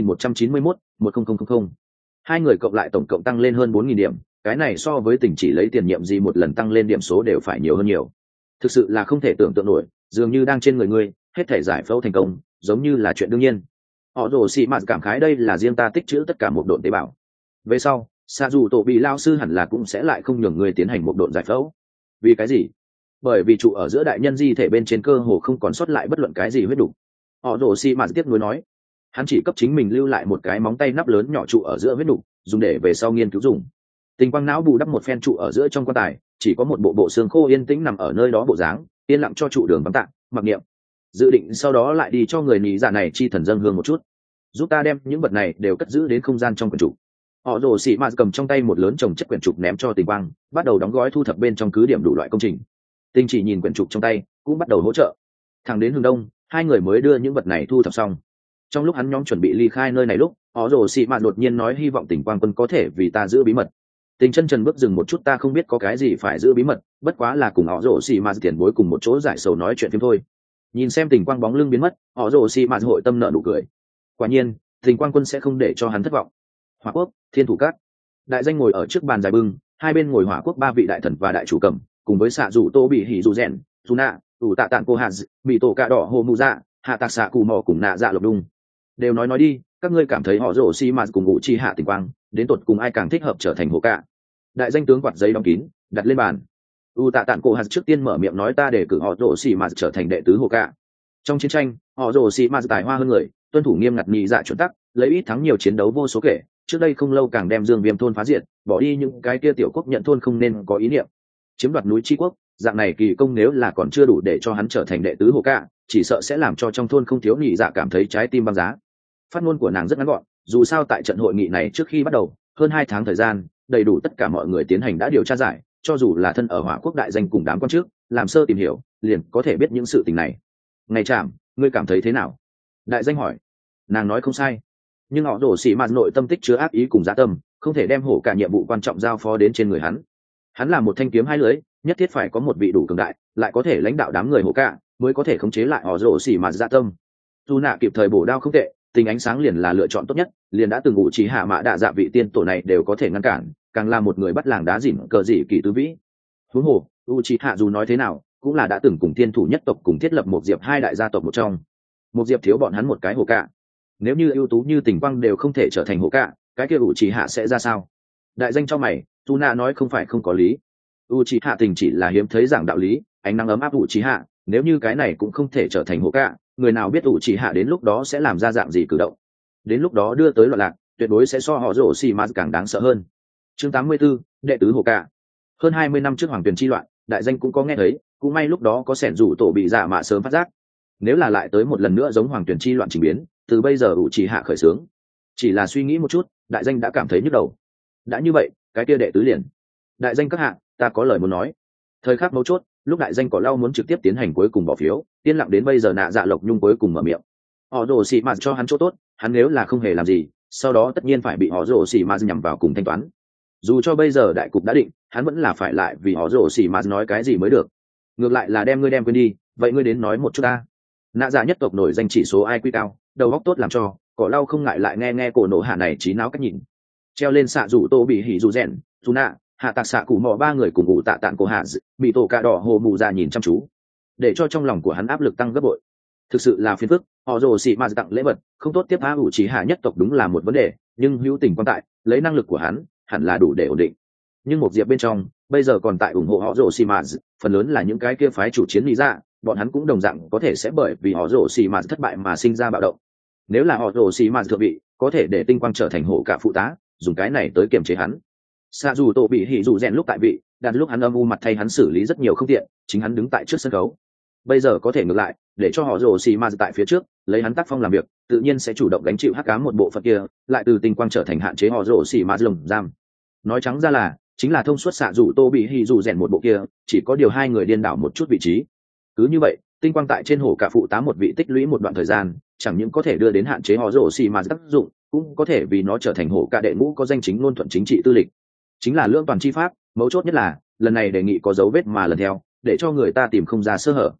A: 9191 10000. Hai người cộng lại tổng cộng tăng lên hơn 4000 điểm, cái này so với tỉnh chỉ lấy tiền nhiệm gì một lần tăng lên điểm số đều phải nhiều hơn nhiều. Thực sự là không thể tưởng tượng nổi, dường như đang trên người ngươi, hết thể giải phẫu thành công, giống như là chuyện đương nhiên. Họ rồ xì mạt cảm khái đây là riêng ta tích trữ tất cả một độn tế bào. Về sau, xạ dù tổ bị lao sư hẳn là cũng sẽ lại không nhường người tiến hành một độn giải phẫu. Vì cái gì? Bởi vì trụ ở giữa đại nhân di thể bên trên cơ hồ không còn sót lại bất luận cái gì huyết đủ. Họ rồ xì mạt tiếp nối nói, hắn chỉ cấp chính mình lưu lại một cái móng tay nắp lớn nhỏ trụ ở giữa huyết đủ, dùng để về sau nghiên cứu dùng. Tình quang não bù đắp một phen trụ ở giữa trong quan tài, chỉ có một bộ xương khô yên tĩnh nằm ở nơi đó bộ dáng, yên lặng cho trụ đường vắng tạng, mặc niệm. Dự định sau đó lại đi cho người nhị dạ này chi thần dâng hương một chút, giúp ta đem những vật này đều cất giữ đến không gian trong quyển trục. Họ rồ xì mạt cầm trong tay một lớn chồng chất quyển trục ném cho Tình quang, bắt đầu đóng gói thu thập bên trong cứ điểm đủ loại công trình. Tình chỉ nhìn quyển trục trong tay, cũng bắt đầu hỗ trợ. Thẳng đến hướng đông, hai người mới đưa những vật này thu thập xong. Trong lúc hắn nhóm chuẩn bị ly khai nơi này lúc, họ rồ xì mạt đột nhiên nói hy vọng Tình quang quân có thể vì ta giữ bí mật. Tình chân trần bước dừng một chút, ta không biết có cái gì phải giữ bí mật, bất quá là cùng họ rồ xì mạt tiền bối cùng một chỗ giải sầu nói chuyện phim thôi. Nhìn xem Tình quang bóng lưng biến mất, họ rồ xì mạt hội tâm nợ nụ cười. Quả nhiên, Tình quang quân sẽ không để cho hắn thất vọng. Hỏa quốc, Thiên thủ các. Đại danh ngồi ở trước bàn dài bưng, hai bên ngồi Hỏa quốc ba vị đại thần và đại chủ cầm, cùng với xạ dù tô bị hỉ dù rèn, dù nạ, ủ tạ tạng cô hạt, bị tổ cạ đỏ hồ mù dạ, hạ tạc xạ cù mò cùng nạ dạ lộc đung. Đều nói đi, các ngươi cảm thấy họ rồ xì mạt cùng ngụ chi hạ Tình quang, đến tột cùng ai càng thích hợp trở thành hồ cạ? Đại danh tướng quạt giấy đóng kín, đặt lên bàn. U tạ tạng cô hạt trước tiên mở miệng nói, ta để cử họ rồ xì mạt trở thành đệ tứ hồ cạ. Trong chiến tranh, họ rồ xì mạt tài hoa hơn người, tuân thủ nghiêm ngặt nhị dạ chuẩn tắc, lấy ít thắng nhiều, chiến đấu vô số kể. Trước đây không lâu càng đem Dương Viêm thôn phá diệt, bỏ đi những cái kia tiểu quốc nhận thôn không nên có ý niệm, chiếm đoạt núi Chi quốc. Dạng này kỳ công nếu là còn chưa đủ để cho hắn trở thành đệ tứ hồ cạ, chỉ sợ sẽ làm cho trong thôn không thiếu nhị dạ cảm thấy trái tim băng giá. Phát ngôn của nàng rất ngắn gọn, dù sao tại trận hội nghị này trước khi bắt đầu hơn 2 tháng thời gian, đầy đủ tất cả mọi người tiến hành đã điều tra giải, cho dù là thân ở Hỏa quốc đại danh cùng đám quan trước làm sơ tìm hiểu, liền có thể biết những sự tình này. Ngày Trạm, ngươi cảm thấy thế nào? Đại danh hỏi. Nàng nói không sai, nhưng họ rồ xì mạt nội tâm tích chứa ác ý cùng dã tâm, không thể đem hổ cả nhiệm vụ quan trọng giao phó đến trên người hắn. Hắn là một thanh kiếm hai lưỡi, nhất thiết phải có một vị đủ cường đại, lại có thể lãnh đạo đám người hổ cả, mới có thể khống chế lại họ rồ xì mạt dã tâm. Dù nạ kịp thời bổ đao không tệ, tình ánh sáng liền là lựa chọn tốt nhất, liền đã từng ngụ chỉ hạ mã đạ dạ vị tiên tổ này đều có thể ngăn cản, càng là một người bắt làng đá dỉn cờ dị kỳ tứ vĩ. Huống hồ Uchiha dù nói thế nào cũng là đã từng cùng thiên thủ nhất tộc cùng thiết lập một diệp hai đại gia tộc một trong. Một diệp thiếu bọn hắn một cái hồ cạ, nếu như ưu tú như Tình quang đều không thể trở thành hồ cạ, cái kia Uchiha sẽ ra sao? Đại danh cho mày, Tuna nói không phải không có lý. Uchiha Tình chỉ là hiếm thấy giảng đạo lý, ánh nắng ấm áp Uchiha, nếu như cái này cũng không thể trở thành hồ cạ, người nào biết Uchiha đến lúc đó sẽ làm ra dạng gì cử động? Đến lúc đó đưa tới loạn lạc, tuyệt đối sẽ so họ rồ xì mạt càng đáng sợ hơn. Chương 84, đệ tứ hồ cạ. Hơn 20 năm trước hoàng tuyển chi loạn, đại danh cũng có nghe thấy, cũng may lúc đó có sẻn rủ tổ bị dạ mạ sớm phát giác. Nếu là lại tới một lần nữa giống hoàng tuyển chi loạn trình biến, từ bây giờ Uchiha khởi xướng. Chỉ là suy nghĩ một chút, đại danh đã cảm thấy nhức đầu. Đã như vậy, cái kia đệ tứ liền. Đại danh các hạ, ta có lời muốn nói. Thời khắc mấu chốt, lúc đại danh cỏ lau muốn trực tiếp tiến hành cuối cùng bỏ phiếu, yên lặng đến bây giờ nạ dạ lộc nhung cuối cùng mở miệng. Họ rồ xì mạt cho hắn chỗ tốt, hắn nếu là không hề làm gì, sau đó tất nhiên phải bị họ rồ xì mạt nhằm vào cùng thanh toán. Dù cho bây giờ đại cục đã định, hắn vẫn là phải lại vì họ rồ xì mạt nói cái gì mới được. Ngược lại là đem ngươi đem quên đi, vậy ngươi đến nói một chút ta. Nạ dạ nhất tộc nổi danh chỉ số IQ cao, đầu óc tốt làm cho, cỏ lau không ngại lại nghe cổ nổ hạ này trí não cách nhìn. Treo lên xạ rủ tô bị hỉ rủ rèn, dù nạ, hạ tạc xạ cụ mò ba người cùng ngủ tạ tạng cổ hạ bị tổ cà đỏ hồ mù ra nhìn chăm chú, để cho trong lòng của hắn áp lực tăng gấp bội. Thực sự là phiền phức, họ rồ xì mà tặng lễ vật không tốt tiếp ủ chỉ hạ nhất tộc đúng là một vấn đề, nhưng hữu tình quan tại lấy năng lực của hắn hẳn là đủ để ổn định. Nhưng một diệp bên trong bây giờ còn tại ủng hộ họ rồ xì mà, phần lớn là những cái kia phái chủ chiến lý ra, bọn hắn cũng đồng dạng có thể sẽ bởi vì họ rồ xì mà thất bại mà sinh ra bạo động. Nếu là họ rồ xì mà thượng vị, có thể để tinh quang trở thành hộ cả phụ tá, dùng cái này tới kiềm chế hắn. Xạ dù tổ bị hỉ dù rèn lúc tại vị, đặt lúc hắn âm u mặt thay hắn xử lý rất nhiều không tiện, chính hắn đứng tại trước sân khấu. Bây giờ có thể ngược lại, để cho họ rồ xì ma tại phía trước, lấy hắn tác phong làm việc, tự nhiên sẽ chủ động gánh chịu hắc ám một bộ phận kia, lại từ tinh quang trở thành hạn chế họ rồ xì ma lồng giam. Nói trắng ra là, chính là thông suốt xạ dù tô bị hỉ dù rèn một bộ kia, chỉ có điều hai người điên đảo một chút vị trí. Cứ như vậy, tinh quang tại trên hồ cả phụ tá một vị tích lũy một đoạn thời gian, chẳng những có thể đưa đến hạn chế họ rồ xì ma tác dụng, cũng có thể vì nó trở thành hồ cả đệ ngũ có danh chính ngôn thuận chính trị tư lịch. Chính là lưỡng toàn chi pháp, mấu chốt nhất là lần này đề nghị có dấu vết mà lần theo, để cho người ta tìm không ra sơ hở.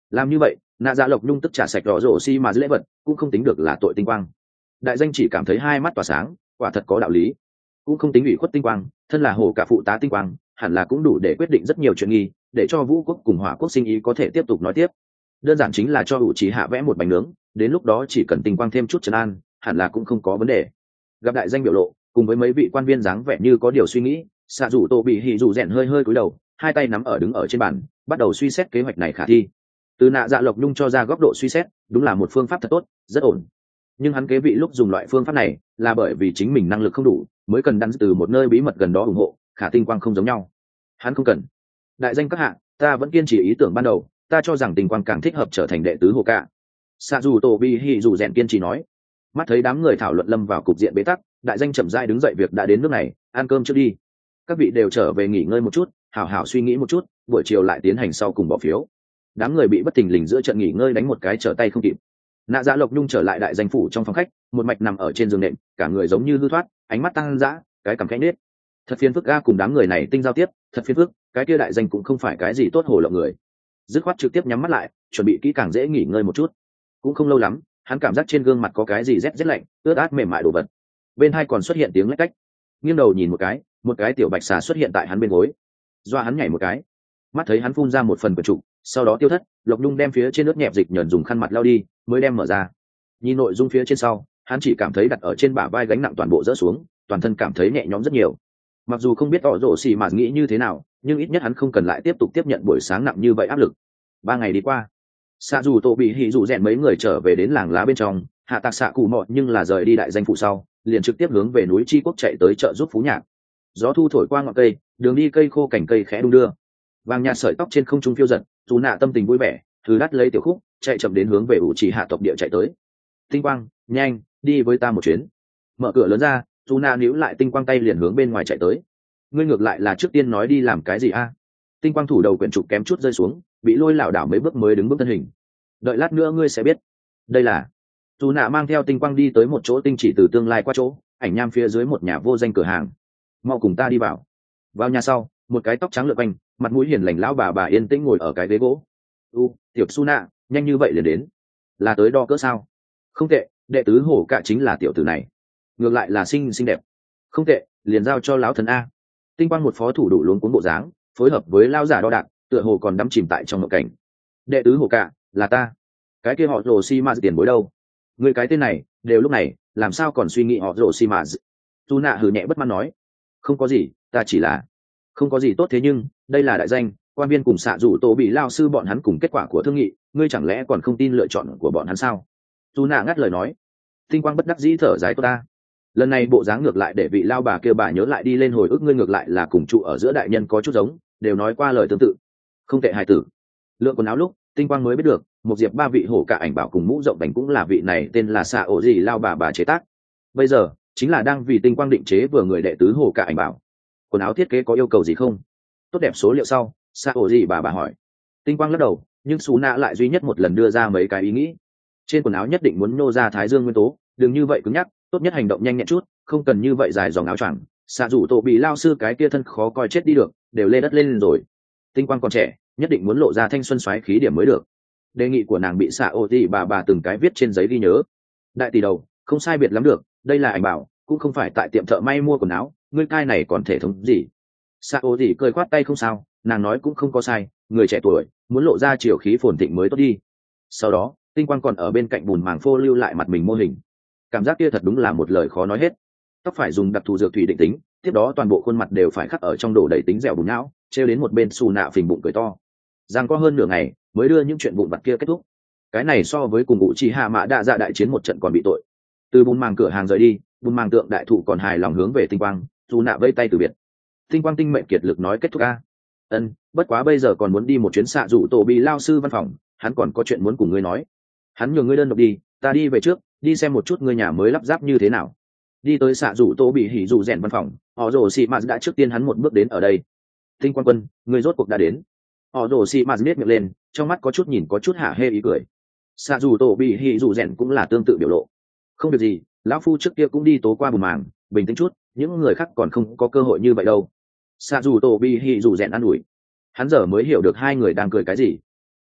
A: Làm như vậy nạ dạ lộc nhung tức trả sạch rõ rổ xi mà lễ vật cũng không tính được là tội tinh quang. Đại danh chỉ cảm thấy hai mắt tỏa sáng, quả thật có đạo lý, cũng không tính ủy khuất tinh quang, thân là hồ cả phụ tá tinh quang hẳn là cũng đủ để quyết định rất nhiều chuyện nghi, để cho vũ quốc cùng hỏa quốc sinh ý có thể tiếp tục nói tiếp. Đơn giản chính là cho ủ trí hạ vẽ một bánh nướng, đến lúc đó chỉ cần tinh quang thêm chút trấn an hẳn là cũng không có vấn đề. Gặp đại danh biểu lộ cùng với mấy vị quan viên dáng vẻ như có điều suy nghĩ, xạ rủ tổ bị hỉ rủ rèn hơi hơi cúi đầu, hai tay nắm ở đứng ở trên bàn, bắt đầu suy xét kế hoạch này khả thi. Từ nạ dạ lộc nhung cho ra góc độ suy xét, đúng là một phương pháp thật tốt, rất ổn. Nhưng hắn kế vị lúc dùng loại phương pháp này là bởi vì chính mình năng lực không đủ, mới cần đắn từ một nơi bí mật gần đó ủng hộ, khả tinh quang không giống nhau. Hắn không cần. Đại danh các hạ, ta vẫn kiên trì ý tưởng ban đầu, ta cho rằng tinh quang càng thích hợp trở thành đệ tứ hồ cả. Xạ dù tổ bi hỉ dù rèn kiên trì nói. Mắt thấy đám người thảo luận lâm vào cục diện bế tắc, đại danh chậm rãi đứng dậy, việc đã đến nước này, ăn cơm trước đi. Các vị đều trở về nghỉ ngơi một chút, hảo hảo suy nghĩ một chút, buổi chiều lại tiến hành sau cùng bỏ phiếu. Đám người bị bất thình lình giữa trận nghỉ ngơi đánh một cái trở tay không kịp. Nạ dạ lộc nhung trở lại đại danh phủ trong phòng khách, một mạch nằm ở trên giường nệm, cả người giống như hư thoát, ánh mắt tăng dã, cái cằm khẽ nết. Thật phiền phức ga cùng đám người này tinh giao tiếp, thật phiền phức, cái kia đại danh cũng không phải cái gì tốt hồ lộng người. Dứt khoát trực tiếp nhắm mắt lại, chuẩn bị kỹ càng dễ nghỉ ngơi một chút. Cũng không lâu lắm, hắn cảm giác trên gương mặt có cái gì rét rét lạnh, ướt át mềm mại đồ vật. Bên hai còn xuất hiện tiếng lách cách. Nghiêng đầu nhìn một cái tiểu bạch xà xuất hiện tại hắn bên gối, doa hắn nhảy một cái. Mắt thấy hắn phun ra một phần quyển trục, sau đó tiêu thất, lộc nhung đem phía trên nước nhẹp dịch nhờn dùng khăn mặt lau đi, mới đem mở ra. Nhìn nội dung phía trên sau, hắn chỉ cảm thấy đặt ở trên bả vai gánh nặng toàn bộ rỡ xuống, toàn thân cảm thấy nhẹ nhõm rất nhiều. Mặc dù không biết tỏ rổ xì mà nghĩ như thế nào, nhưng ít nhất hắn không cần lại tiếp tục tiếp nhận buổi sáng nặng như vậy áp lực. 3 ngày đi qua, xạ dù tổ bị hỉ dù rèn mấy người trở về đến làng lá bên trong, hạ tạc xạ cụ mọt nhưng là rời đi đại danh phụ sau, liền trực tiếp hướng về núi Chi Quốc chạy tới chợ giúp Phú Nhạc. Gió thu thổi qua ngọn cây, đường đi cây khô cành cây khẽ đung đưa, vàng nhạt sợi tóc trên không trung phiêu giật, dù nạ tâm tình vui vẻ, thứ đắt lấy tiểu khúc, chạy chậm đến hướng về ủ trì hạ tộc địa chạy tới. Tinh quang, nhanh, đi với ta một chuyến. Mở cửa lớn ra, dù nạ níu lại tinh quang tay liền hướng bên ngoài chạy tới. Ngươi ngược lại là trước tiên nói đi làm cái gì a? Tinh quang thủ đầu quyển trục kém chút rơi xuống, bị lôi lảo đảo mấy bước mới đứng bước thân hình. Đợi lát nữa ngươi sẽ biết. Đây là. Dù nạ mang theo tinh quang đi tới một chỗ tinh chỉ từ tương lai qua chỗ, ảnh nham phía dưới một nhà vô danh cửa hàng. Mau cùng ta đi vào. Vào nhà sau, một cái tóc trắng lượn quanh, mặt mũi hiền lành lão bà yên tĩnh ngồi ở cái ghế gỗ. Tiểu su nạ, nhanh như vậy liền đến. Là tới đo cỡ sao? Không tệ, đệ tứ hổ cả chính là tiểu tử này. Ngược lại là xinh đẹp. Không tệ, liền giao cho lão thần a. Tinh quang một phó thủ đủ luống cuống bộ dáng, phối hợp với lao giả đo đạc, tựa hồ còn đắm chìm tại trong mộng cảnh. Đệ tứ hổ cả, là ta. Cái kia họ rồ si ma tiền bối đâu? Người cái tên này, đều lúc này, làm sao còn suy nghĩ họ rồ si ma? Tu nạ hừ nhẹ bất mãn nói. Không có gì, ta chỉ là không có gì tốt, thế nhưng đây là đại danh, quan viên cùng xạ rủ tổ bị lao sư bọn hắn cùng kết quả của thương nghị, ngươi chẳng lẽ còn không tin lựa chọn của bọn hắn sao? Tu nạ ngắt lời nói. Tinh quang bất đắc dĩ thở dài, tốt ta. Lần này bộ dáng ngược lại để vị lao bà kia bà nhớ lại đi lên hồi ức, ngươi ngược lại là cùng trụ ở giữa đại nhân có chút giống, đều nói qua lời tương tự. Không tệ hài tử. Lượng quần áo lúc tinh quang mới biết được, một diệp 3 vị hổ cả ảnh bảo cùng mũ rộng bành cũng là vị này tên là xạ ổ gì lao bà chế tác. Bây giờ chính là đang vì tinh quang định chế vừa người đệ tứ hổ cả ảnh bảo. Quần áo thiết kế có yêu cầu gì không? Tốt đẹp số liệu sau, xạ ổ gì bà hỏi. Tinh quang lắc đầu, nhưng xù nạ lại duy nhất một lần đưa ra mấy cái ý nghĩ. Trên quần áo nhất định muốn nô ra thái dương nguyên tố, đừng như vậy cứng nhắc, tốt nhất hành động nhanh nhẹn chút, không cần như vậy dài dòng áo choàng. Xạ rủ tổ bị lao sư cái kia thân khó coi chết đi được, đều lê đất lên rồi. Tinh quang còn trẻ, nhất định muốn lộ ra thanh xuân xoáy khí điểm mới được. Đề nghị của nàng bị xạ ổ gì bà từng cái viết trên giấy ghi nhớ. Đại tỷ đầu, không sai biệt lắm được, đây là ảnh bảo, cũng không phải tại tiệm thợ may mua quần áo, ngươi cai này còn thể thống gì? Xạ ổ gì cười khoát tay, không sao, nàng nói cũng không có sai, người trẻ tuổi muốn lộ ra chiều khí phồn thịnh mới tốt đi. Sau đó tinh quang còn ở bên cạnh bùn màng phô lưu lại mặt mình mô hình. Cảm giác kia thật đúng là một lời khó nói hết. Tóc phải dùng đặc thù dược thủy định tính, tiếp đó toàn bộ khuôn mặt đều phải khắc ở trong đổ đầy tính dẻo bùn não, treo đến một bên xù nạ phình bụng cười to. Giang có hơn nửa ngày mới đưa những chuyện vụn vặt kia kết thúc. Cái này so với cùng ngụ chi hạ mã đa dạ đại chiến một trận còn bị tội. Từ bùn màng cửa hàng rời đi, bùn màng tượng đại thụ còn hài lòng hướng về tinh quang, dù nạ vây tay từ biệt. Tinh quang tinh mệnh kiệt lực nói kết thúc a. Ân, bất quá bây giờ còn muốn đi một chuyến xạ rủ tổ bị lao sư văn phòng, hắn còn có chuyện muốn cùng ngươi nói. Hắn nhường ngươi đơn độc đi, ta đi về trước, đi xem một chút ngươi nhà mới lắp ráp như thế nào. Đi tới xạ rủ tổ bị hỉ rủ rèn văn phòng, họ rồ xị mạt đã trước tiên hắn một bước đến ở đây. Tinh quang quân, ngươi rốt cuộc đã đến. Họ rồ xị mạt nhếch miệng lên, trong mắt có chút nhìn có chút hả hê ý cười. Xạ rủ tổ bị hỉ rủ rèn cũng là tương tự biểu lộ. Không việc gì, lão phu trước kia cũng đi tố qua bùn màng, bình tĩnh chút, những người khác còn không có cơ hội như vậy đâu. Xạ dù tổ bị hỉ dù rèn an ủi. Hắn giờ mới hiểu được hai người đang cười cái gì.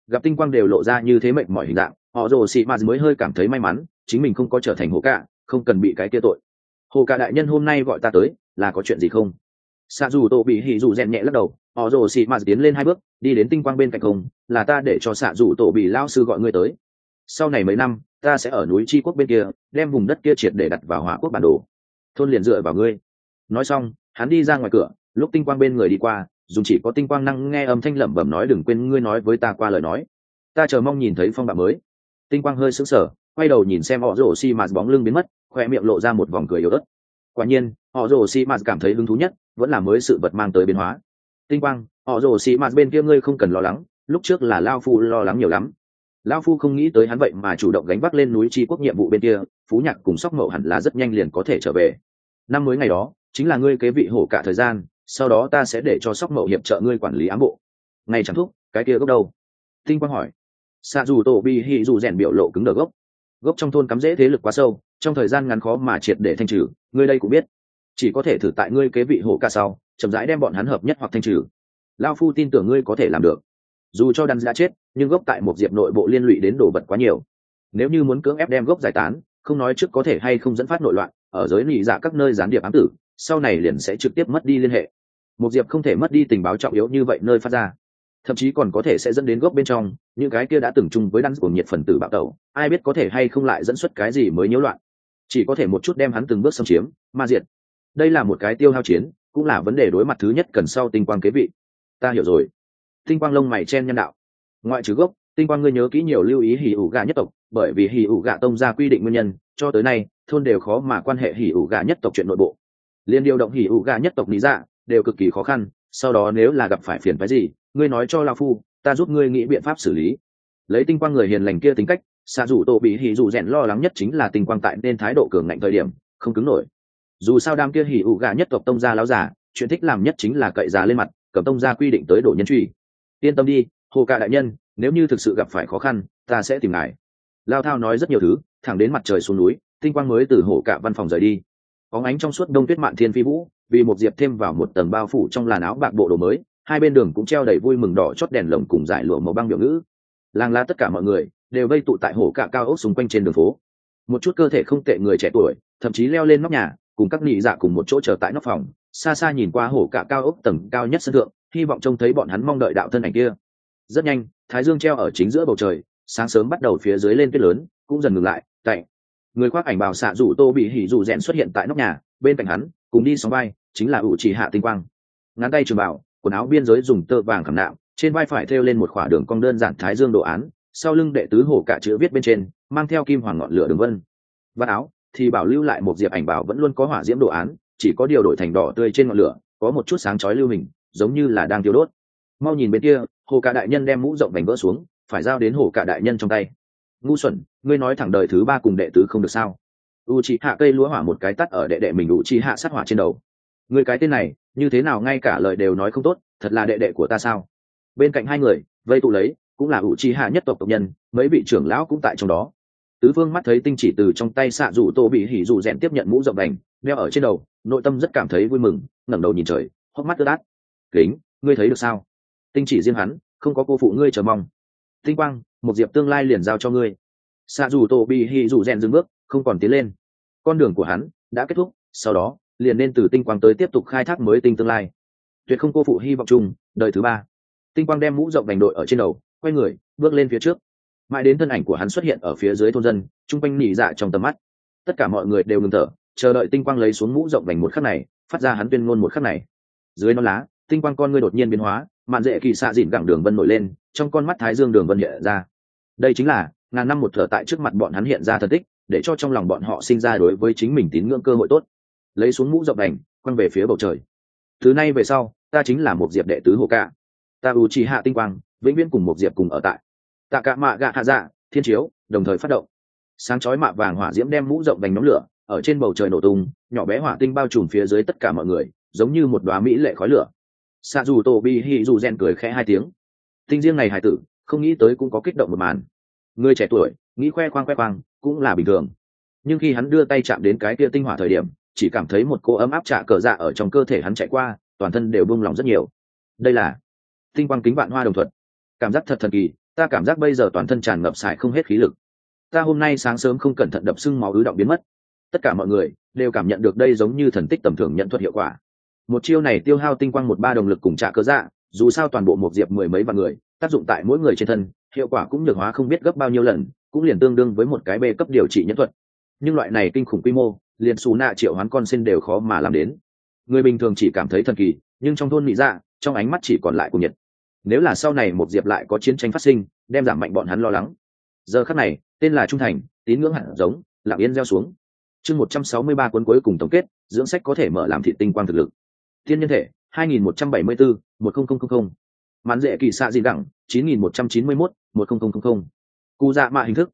A: gặp tinh quang đều lộ ra như thế mệt mỏi hình dạng, họ rồ xì mạt mới hơi cảm thấy may mắn chính mình không có trở thành hồ cạ, không cần bị cái kia tội. Hồ cạ đại nhân hôm nay gọi ta tới là có chuyện gì không? Xạ dù tổ bị hỉ dù rèn nhẹ lắc đầu, họ rồ xì mạt tiến lên 2 bước đi đến tinh quang bên cạnh không, là ta để cho xạ dù tổ bị lao sư gọi ngươi tới. Sau này mấy năm ta sẽ ở núi Chi Quốc bên kia đem vùng đất kia triệt để đặt vào Hỏa Quốc bản đồ, thôn liền dựa vào ngươi. Nói xong hắn đi ra ngoài cửa, lúc tinh quang bên người đi qua dùng chỉ có tinh quang năng nghe âm thanh lẩm bẩm nói đừng quên ngươi nói với ta qua lời nói, ta chờ mong nhìn thấy phong bạo mới. Tinh quang hơi sững sờ, quay đầu nhìn xem họ rồ xi mạt bóng lưng biến mất, khoe miệng lộ ra một vòng cười yếu ớt. Quả nhiên họ rồ xi mạt cảm thấy hứng thú nhất vẫn là mới sự vật mang tới biến hóa. Tinh quang, họ rồ xi mạt bên kia ngươi không cần lo lắng, lúc trước là lao phu lo lắng nhiều lắm. Lao phu không nghĩ tới hắn vậy mà chủ động gánh vác lên núi Chi Quốc nhiệm vụ bên kia, Phú Nhạc cùng Sóc Mậu hẳn là rất nhanh liền có thể trở về. Năm mới ngày đó chính là ngươi kế vị hổ cả thời gian, sau đó ta sẽ để cho Sóc Mậu hiệp trợ ngươi quản lý ám bộ. Ngày chẳng thúc, cái kia gốc đâu? Tinh quang hỏi. Xạ dù tổ bi hỉ dù rèn biểu lộ cứng đờ gốc trong thôn cắm rễ thế lực quá sâu, trong thời gian ngắn khó mà triệt để thanh trừ, ngươi đây cũng biết, chỉ có thể thử tại ngươi kế vị hổ cả sau chậm rãi đem bọn hắn hợp nhất hoặc thanh trừ. Lao phu tin tưởng ngươi có thể làm được. Dù cho đan đã chết nhưng gốc tại một diệp nội bộ liên lụy đến đồ vật quá nhiều, nếu như muốn cưỡng ép đem gốc giải tán, không nói trước có thể hay không dẫn phát nội loạn ở giới lụy dạ các nơi gián điệp ám tử, sau này liền sẽ trực tiếp mất đi liên hệ. Một diệp không thể mất đi tình báo trọng yếu như vậy nơi phát ra, thậm chí còn có thể sẽ dẫn đến gốc bên trong những cái kia đã từng chung với đan của nhiệt phần tử bạo tẩu, ai biết có thể hay không lại dẫn xuất cái gì mới nhiễu loạn, chỉ có thể một chút đem hắn từng bước xâm chiếm ma diệt. Đây là một cái tiêu hao chiến, cũng là vấn đề đối mặt thứ nhất cần sau tinh quang kế vị. Ta hiểu rồi. Tinh quang lông mày chen nhân đạo. Ngoại trừ gốc, tinh quang ngươi nhớ kỹ nhiều lưu ý hỉ ủ gà nhất tộc, bởi vì hỉ ủ gà tông ra quy định nguyên nhân cho tới nay thôn đều khó mà quan hệ hỉ ủ gà nhất tộc chuyện nội bộ, liên điều động hỉ ủ gà nhất tộc lý dạ đều cực kỳ khó khăn. Sau đó nếu là gặp phải phiền phức gì, ngươi nói cho lão phu, ta giúp ngươi nghĩ biện pháp xử lý. Lấy tinh quang người hiền lành kia tính cách, xạ dù tổ bị hỉ dù rèn lo lắng nhất chính là tinh quang tại nên thái độ cường ngạnh thời điểm không cứng nổi. Dù sao đám kia hỉ ủ gà nhất tộc tông gia láo giả chuyện thích làm nhất chính là cậy già lên mặt, cầm tông gia quy định tới đổ nhân truy. Yên tâm đi hồ ca đại nhân, nếu như thực sự gặp phải khó khăn ta sẽ tìm ngài. Lao thao nói rất nhiều thứ, thẳng đến mặt trời xuống núi tinh quang mới từ hổ cả văn phòng rời đi. Bóng ánh trong suốt đông tuyết mạn thiên phi vũ, vì một diệp thêm vào một tầng bao phủ trong làn áo bạc bộ đồ mới, hai bên đường cũng treo đầy vui mừng đỏ chót đèn lồng cùng dải lụa màu băng biểu ngữ. Làng lá tất cả mọi người đều vây tụ tại hổ cả cao ốc xung quanh trên đường phố. Một chút cơ thể không tệ người trẻ tuổi thậm chí leo lên nóc nhà cùng các nị dạ cùng một chỗ chờ tại nóc phòng, xa xa nhìn qua hổ cả cao ốc tầng cao nhất sân thượng, hy vọng trông thấy bọn hắn mong đợi đạo thân ảnh kia. Rất nhanh thái dương treo ở chính giữa bầu trời, sáng sớm bắt đầu phía dưới lên tuyết lớn cũng dần ngừng lại. Tại người khoác ảnh bào xạ rủ tô bị hỉ rủ rèn xuất hiện tại nóc nhà, bên cạnh hắn cùng đi sóng vai chính là ủ chỉ hạ tinh quang. Ngắn tay trường bảo, quần áo biên giới dùng tơ vàng khảm nạm, trên vai phải thêu lên một khỏa đường cong đơn giản thái dương đồ án, sau lưng đệ tứ hổ cả chữ viết bên trên mang theo kim hoàng ngọn lửa đường vân. Vạt áo thì bảo lưu lại một diệp ảnh bảo vẫn luôn có hỏa diễm đồ án, chỉ có điều đổi thành đỏ tươi trên ngọn lửa có một chút sáng chói lưu hình, giống như là đang thiêu đốt. Mau nhìn bên kia, hồ cả đại nhân đem mũ rộng vành vỡ xuống, phải giao đến hồ cả đại nhân trong tay. Ngu xuẩn, ngươi nói thẳng đời thứ ba cùng đệ tứ không được sao? Uchiha cây lúa hỏa một cái tắt ở đệ đệ mình Uchiha sát hỏa trên đầu. Ngươi cái tên này như thế nào ngay cả lời đều nói không tốt, thật là đệ đệ của ta sao? Bên cạnh hai người vây tụ lấy cũng là Uchiha nhất tộc tộc nhân, mấy vị trưởng lão cũng tại trong đó. Tứ phương mắt thấy tinh chỉ từ trong tay xạ rủ tô bị hỉ rủ rèn tiếp nhận mũ rộng vành đeo ở trên đầu, nội tâm rất cảm thấy vui mừng, ngẩng đầu nhìn trời, hốc mắt ướt át. Kính, ngươi thấy được sao? Tinh chỉ riêng hắn không có cô phụ ngươi chờ mong. Tinh quang, một diệp tương lai liền giao cho ngươi. Xạ rủ tô bị hỉ rủ rèn dừng bước, không còn tiến lên. Con đường của hắn đã kết thúc, sau đó liền nên từ tinh quang tới tiếp tục khai thác mới tinh tương lai, tuyệt không cô phụ hy vọng chung đời thứ ba. Tinh quang đem mũ rộng vành đội ở trên đầu, quay người bước lên phía trước, mãi đến thân ảnh của hắn xuất hiện ở phía dưới thôn dân chung quanh nỉ dạ trong tầm mắt. Tất cả mọi người đều ngừng thở, chờ đợi tinh quang lấy xuống mũ rộng vành một khắc này, phát ra hắn tuyên ngôn một khắc này. Dưới non lá, tinh quang con ngươi đột nhiên biến hóa, mạn dễ kỳ xạ dịn gẳng đường vân nổi lên, trong con mắt thái dương đường vân hiện ra. Đây chính là ngàn năm một thở tại trước mặt bọn hắn hiện ra thần tích, để cho trong lòng bọn họ sinh ra đối với chính mình tín ngưỡng cơ hội tốt. Lấy xuống mũ rộng vành, quăng về phía bầu trời. Từ nay về sau, ta chính là một diệp đệ tứ hồ cả. Ta Uchiha tinh quang vĩnh viễn cùng một diệp cùng ở tại. Tạ cả mạ gạ hạ dạ thiên chiếu đồng thời phát động, sáng chói mạ vàng hỏa diễm đem mũ rộng vành nhóm lửa ở trên bầu trời nổ tung, nhỏ bé hỏa tinh bao trùm phía dưới tất cả mọi người, giống như một đóa mỹ lệ khói lửa. Xạ dù tổ bi hỉ dù rèn cười khẽ hai tiếng. Tinh riêng này hài tử không nghĩ tới cũng có kích động một màn. Người trẻ tuổi nghĩ khoe khoang cũng là bình thường, nhưng khi hắn đưa tay chạm đến cái kia tinh hỏa thời điểm, chỉ cảm thấy một cô ấm áp trả cờ dạ ở trong cơ thể hắn chạy qua, toàn thân đều buông lỏng rất nhiều. Đây là tinh quang kính vạn hoa đồng thuật, cảm giác thật thần kỳ. Ta cảm giác bây giờ toàn thân tràn ngập xài không hết khí lực. Ta hôm nay sáng sớm không cẩn thận đập sưng máu ứ động biến mất. Tất cả mọi người đều cảm nhận được đây giống như thần tích tầm thường nhận thuật hiệu quả. Một chiêu này tiêu hao tinh quang 1/3 đồng lực cùng trả cơ dạ, dù sao toàn bộ một diệp mười mấy vạn người, tác dụng tại mỗi người trên thân, hiệu quả cũng nhược hóa không biết gấp bao nhiêu lần, cũng liền tương đương với một cái bê cấp điều trị nhân thuật. Nhưng loại này kinh khủng quy mô, liền xù nạ triệu hoán con sen đều khó mà làm đến. Người bình thường chỉ cảm thấy thần kỳ, nhưng trong thôn mỹ dạ, trong ánh mắt chỉ còn lại cuồng nhiệt. Nếu là sau này một diệp lại có chiến tranh phát sinh, đem giảm mạnh bọn hắn lo lắng. Giờ khắc này, tên là trung thành, tín ngưỡng hạt giống, lặng yên gieo xuống. Chương 163 cuốn cuối cùng tổng kết, dưỡng sách có thể mở làm thị tinh quang thực lực. Thiên nhân thể 2174 10000. Mãn dễ kỳ xạ gì đẳng 9191 10000. Cụ dạ mạ hình thức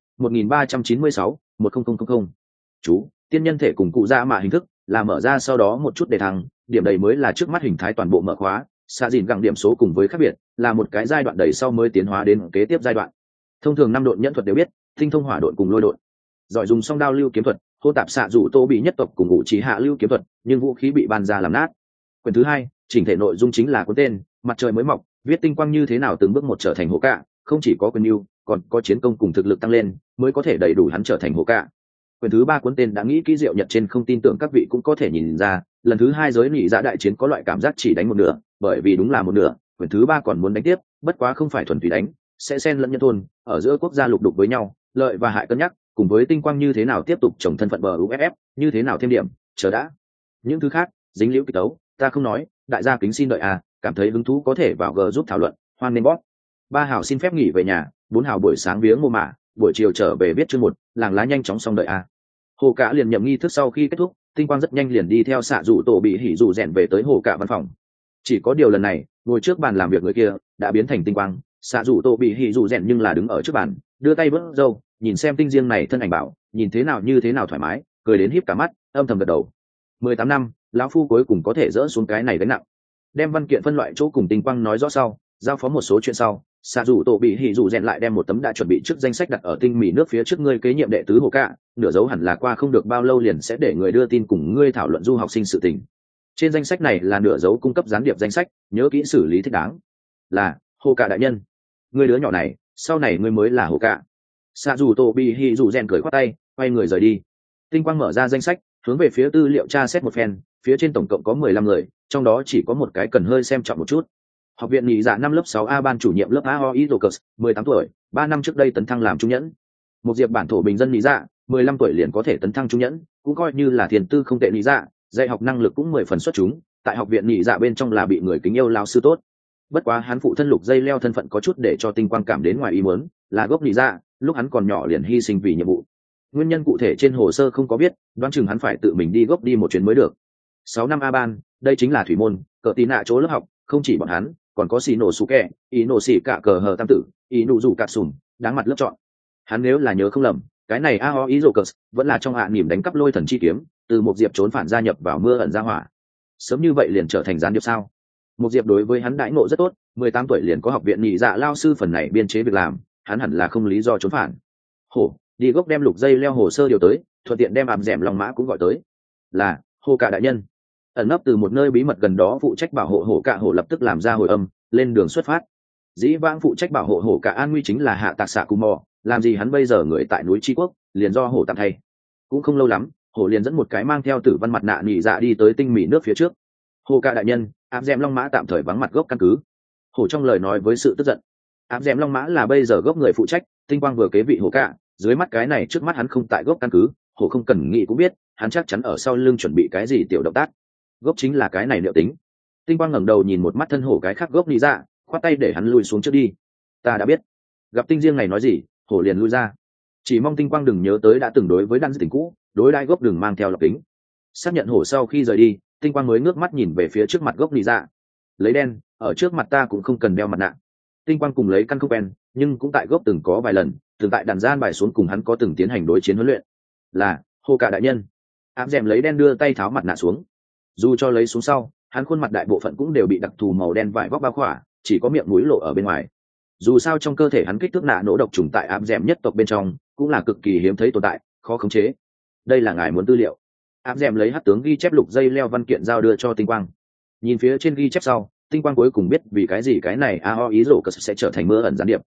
A: 1396 10000. Chú, tiên nhân thể cùng cụ dạ mạ hình thức là mở ra sau đó một chút để thăng, điểm đầy mới là trước mắt hình thái toàn bộ mở khóa, xạ dìn gẳng điểm số cùng với khác biệt là một cái giai đoạn đầy sau mới tiến hóa đến kế tiếp giai đoạn. Thông thường 5 độn nhẫn thuật đều biết, tinh thông hỏa độn cùng lôi độn. Giỏi dùng song đao lưu kiếm thuật, hô tạp xạ dụ tô bị nhất tộc cùng ngụ trí hạ lưu kiếm thuật, nhưng vũ khí bị ban ra làm nát. Quyển thứ 2, chỉnh thể nội dung chính là cuốn tên Mặt trời mới mọc, viết tinh quang như thế nào từng bước một trở thành hổ cạ, không chỉ có quyền lưu, còn có chiến công cùng thực lực tăng lên, mới có thể đầy đủ hắn trở thành hổ cạ. Quyển thứ 3 cuốn tên đã nghĩ kỹ diệu nhật trên, không tin tưởng các vị cũng có thể nhìn ra, lần thứ 2 giới nghị dạ đại chiến có loại cảm giác chỉ đánh một nửa, bởi vì đúng là một nửa, quyển thứ 3 còn muốn đánh tiếp, bất quá không phải thuần túy đánh, sẽ xen lẫn nhân thôn, ở giữa quốc gia lục đục với nhau, lợi và hại cân nhắc, cùng với tinh quang như thế nào tiếp tục trồng thân phận bờ UFF, như thế nào thêm điểm, chờ đã. Những thứ khác, dính liễu kịch tấu, ta không nói, đại gia kính xin đợi cảm thấy hứng thú có thể vào G giúp thảo luận, hoan nên bóp. 3 hào xin phép nghỉ về nhà, 4 hào buổi sáng viếng mô mả, buổi chiều trở về viết chương 1, làng lá nhanh chóng xong đợi Hồ Cả liền nhậm nghi thức sau khi kết thúc, tinh quang rất nhanh liền đi theo xạ dụ tổ bị hỉ dụ rèn về tới Hồ Cả văn phòng. Chỉ có điều lần này, ngồi trước bàn làm việc người kia đã biến thành tinh quang, xạ dụ tổ bị hỉ dụ rèn nhưng là đứng ở trước bàn, đưa tay vớt râu, nhìn xem tinh riêng này thân ảnh bảo, nhìn thế nào như thế nào thoải mái, cười đến híp cả mắt, âm thầm gật đầu. 18 năm, lão phu cuối cùng có thể dỡ xuống cái này gánh nặng. Đem văn kiện phân loại chỗ cùng tinh quang nói rõ sau, giao phó một số chuyện sau, xạ dù tổ bị hỉ dù rèn lại đem một tấm đã chuẩn bị trước danh sách đặt ở tinh mì nước phía trước ngươi kế nhiệm đệ tứ Hồ Cạ, nửa dấu hẳn là qua không được bao lâu liền sẽ để người đưa tin cùng ngươi thảo luận du học sinh sự tình. Trên danh sách này là nửa dấu cung cấp gián điệp danh sách, nhớ kỹ xử lý thích đáng. Là Hồ Cạ đại nhân, ngươi đứa nhỏ này, sau này ngươi mới là Hồ Cạ. Xạ dù tổ bị hỉ dù rèn cười khoát tay, quay người rời đi. Tinh quang mở ra danh sách, hướng về phía tư liệu tra xét một phen, phía trên tổng cộng có 15 người, trong đó chỉ có một cái cần hơi xem trọng một chút. Học viện nhị dạ năm lớp 6A ban chủ nhiệm lớp Aoi Zokus, 18 tuổi, 3 năm trước đây tấn thăng làm trung nhẫn. Một diệp bản thổ bình dân nhị dạ, 15 tuổi liền có thể tấn thăng trung nhẫn, cũng coi như là thiền tư không tệ nhị dạ, dạy học năng lực cũng 10 phần xuất chúng, tại học viện nhị dạ bên trong là bị người kính yêu lao sư tốt. Bất quá hắn phụ thân Lục Dây Leo thân phận có chút để cho tinh quang cảm đến ngoài ý muốn, là gốc nhị dạ, lúc hắn còn nhỏ liền hy sinh vì nhiệm vụ. Nguyên nhân cụ thể trên hồ sơ không có biết, đoán chừng hắn phải tự mình đi gốc đi một chuyến mới được. 6 năm A ban, đây chính là thủy môn, cờ tí nạ chỗ lớp học, không chỉ bọn hắn, còn có xì nổ sủ kẹ, ý nổ xỉ cả cờ hờ tam tử, ý nụ rủ cạp sùm, đáng mặt lớp chọn. Hắn nếu là nhớ không lầm, cái này Aoi Zokus vẫn là trong hạ niềm đánh cắp lôi thần chi kiếm, từ một diệp trốn phản gia nhập vào mưa ẩn ra hỏa. Sớm như vậy liền trở thành gián điệp sao? Một diệp đối với hắn đãi ngộ rất tốt, 18 tuổi liền có học viện nhị dạ lao sư phần này biên chế việc làm, hắn hẳn là không lý do trốn phản. Hổ, đi gốc đem Lục Dây Leo hồ sơ điều tới, thuận tiện đem ảm dẻm lòng mã cũng gọi tới. Là Hồ Cạ đại nhân. Ẩn nấp từ một nơi bí mật gần đó phụ trách bảo hộ Hổ Cạ hổ lập tức làm ra hồi âm, lên đường xuất phát. Dĩ vãng phụ trách bảo hộ Hổ Cạ an nguy chính là Hạ Tạc Xạ Cù Mò, làm gì hắn bây giờ người tại núi Tri Quốc, liền do Hổ tạm thay. Cũng không lâu lắm, Hổ liền dẫn một cái mang theo tử văn mặt nạ nhị dạ đi tới tinh mỉ nước phía trước. Hồ Cạ đại nhân, áp dẻm long mã tạm thời vắng mặt gốc căn cứ. Hổ trong lời nói với sự tức giận. Áp dẻm long mã là bây giờ gốc người phụ trách, tinh quang vừa kế vị Hổ Cạ, dưới mắt cái này trước mắt hắn không tại gốc căn cứ, Hổ không cần nghĩ cũng biết, hắn chắc chắn ở sau lưng chuẩn bị cái gì tiểu động tác. Gốc chính là cái này liệu tính. Tinh quang ngẩng đầu nhìn một mắt thân Hổ cái khác gốc đi ra, khoát tay để hắn lùi xuống trước đi. Ta đã biết. Gặp tinh riêng này nói gì, Hổ liền lui ra. Chỉ mong tinh quang đừng nhớ tới đã từng đối với đan tình cũ, đối đai gốc đừng mang theo lọc tính. Xác nhận Hổ sau khi rời đi, tinh quang mới ngước mắt nhìn về phía trước mặt gốc đi ra. Lấy đen, ở trước mặt ta cũng không cần đeo mặt nạ. Tinh quang cùng lấy căn không quen, nhưng cũng tại gốc từng có vài lần, từng tại đàn gian bài xuống cùng hắn có từng tiến hành đối chiến huấn luyện. Là Hồ Cạ đại nhân. Ám dèm lấy đen đưa tay tháo mặt nạ xuống. Dù cho lấy xuống sau, hắn khuôn mặt đại bộ phận cũng đều bị đặc thù màu đen vải vóc bao khỏa, chỉ có miệng mũi lộ ở bên ngoài. Dù sao trong cơ thể hắn kích thước nạ nổ độc trùng tại ám dèm nhất tộc bên trong cũng là cực kỳ hiếm thấy tồn tại, khó khống chế. Đây là ngài muốn tư liệu. Ám dèm lấy hắc tướng ghi chép Lục Dây Leo văn kiện giao đưa cho tinh quang. Nhìn phía trên ghi chép sau, tinh quang cuối cùng biết vì cái gì cái này Aoi Zokus sẽ trở thành mưa ẩn gián điệp.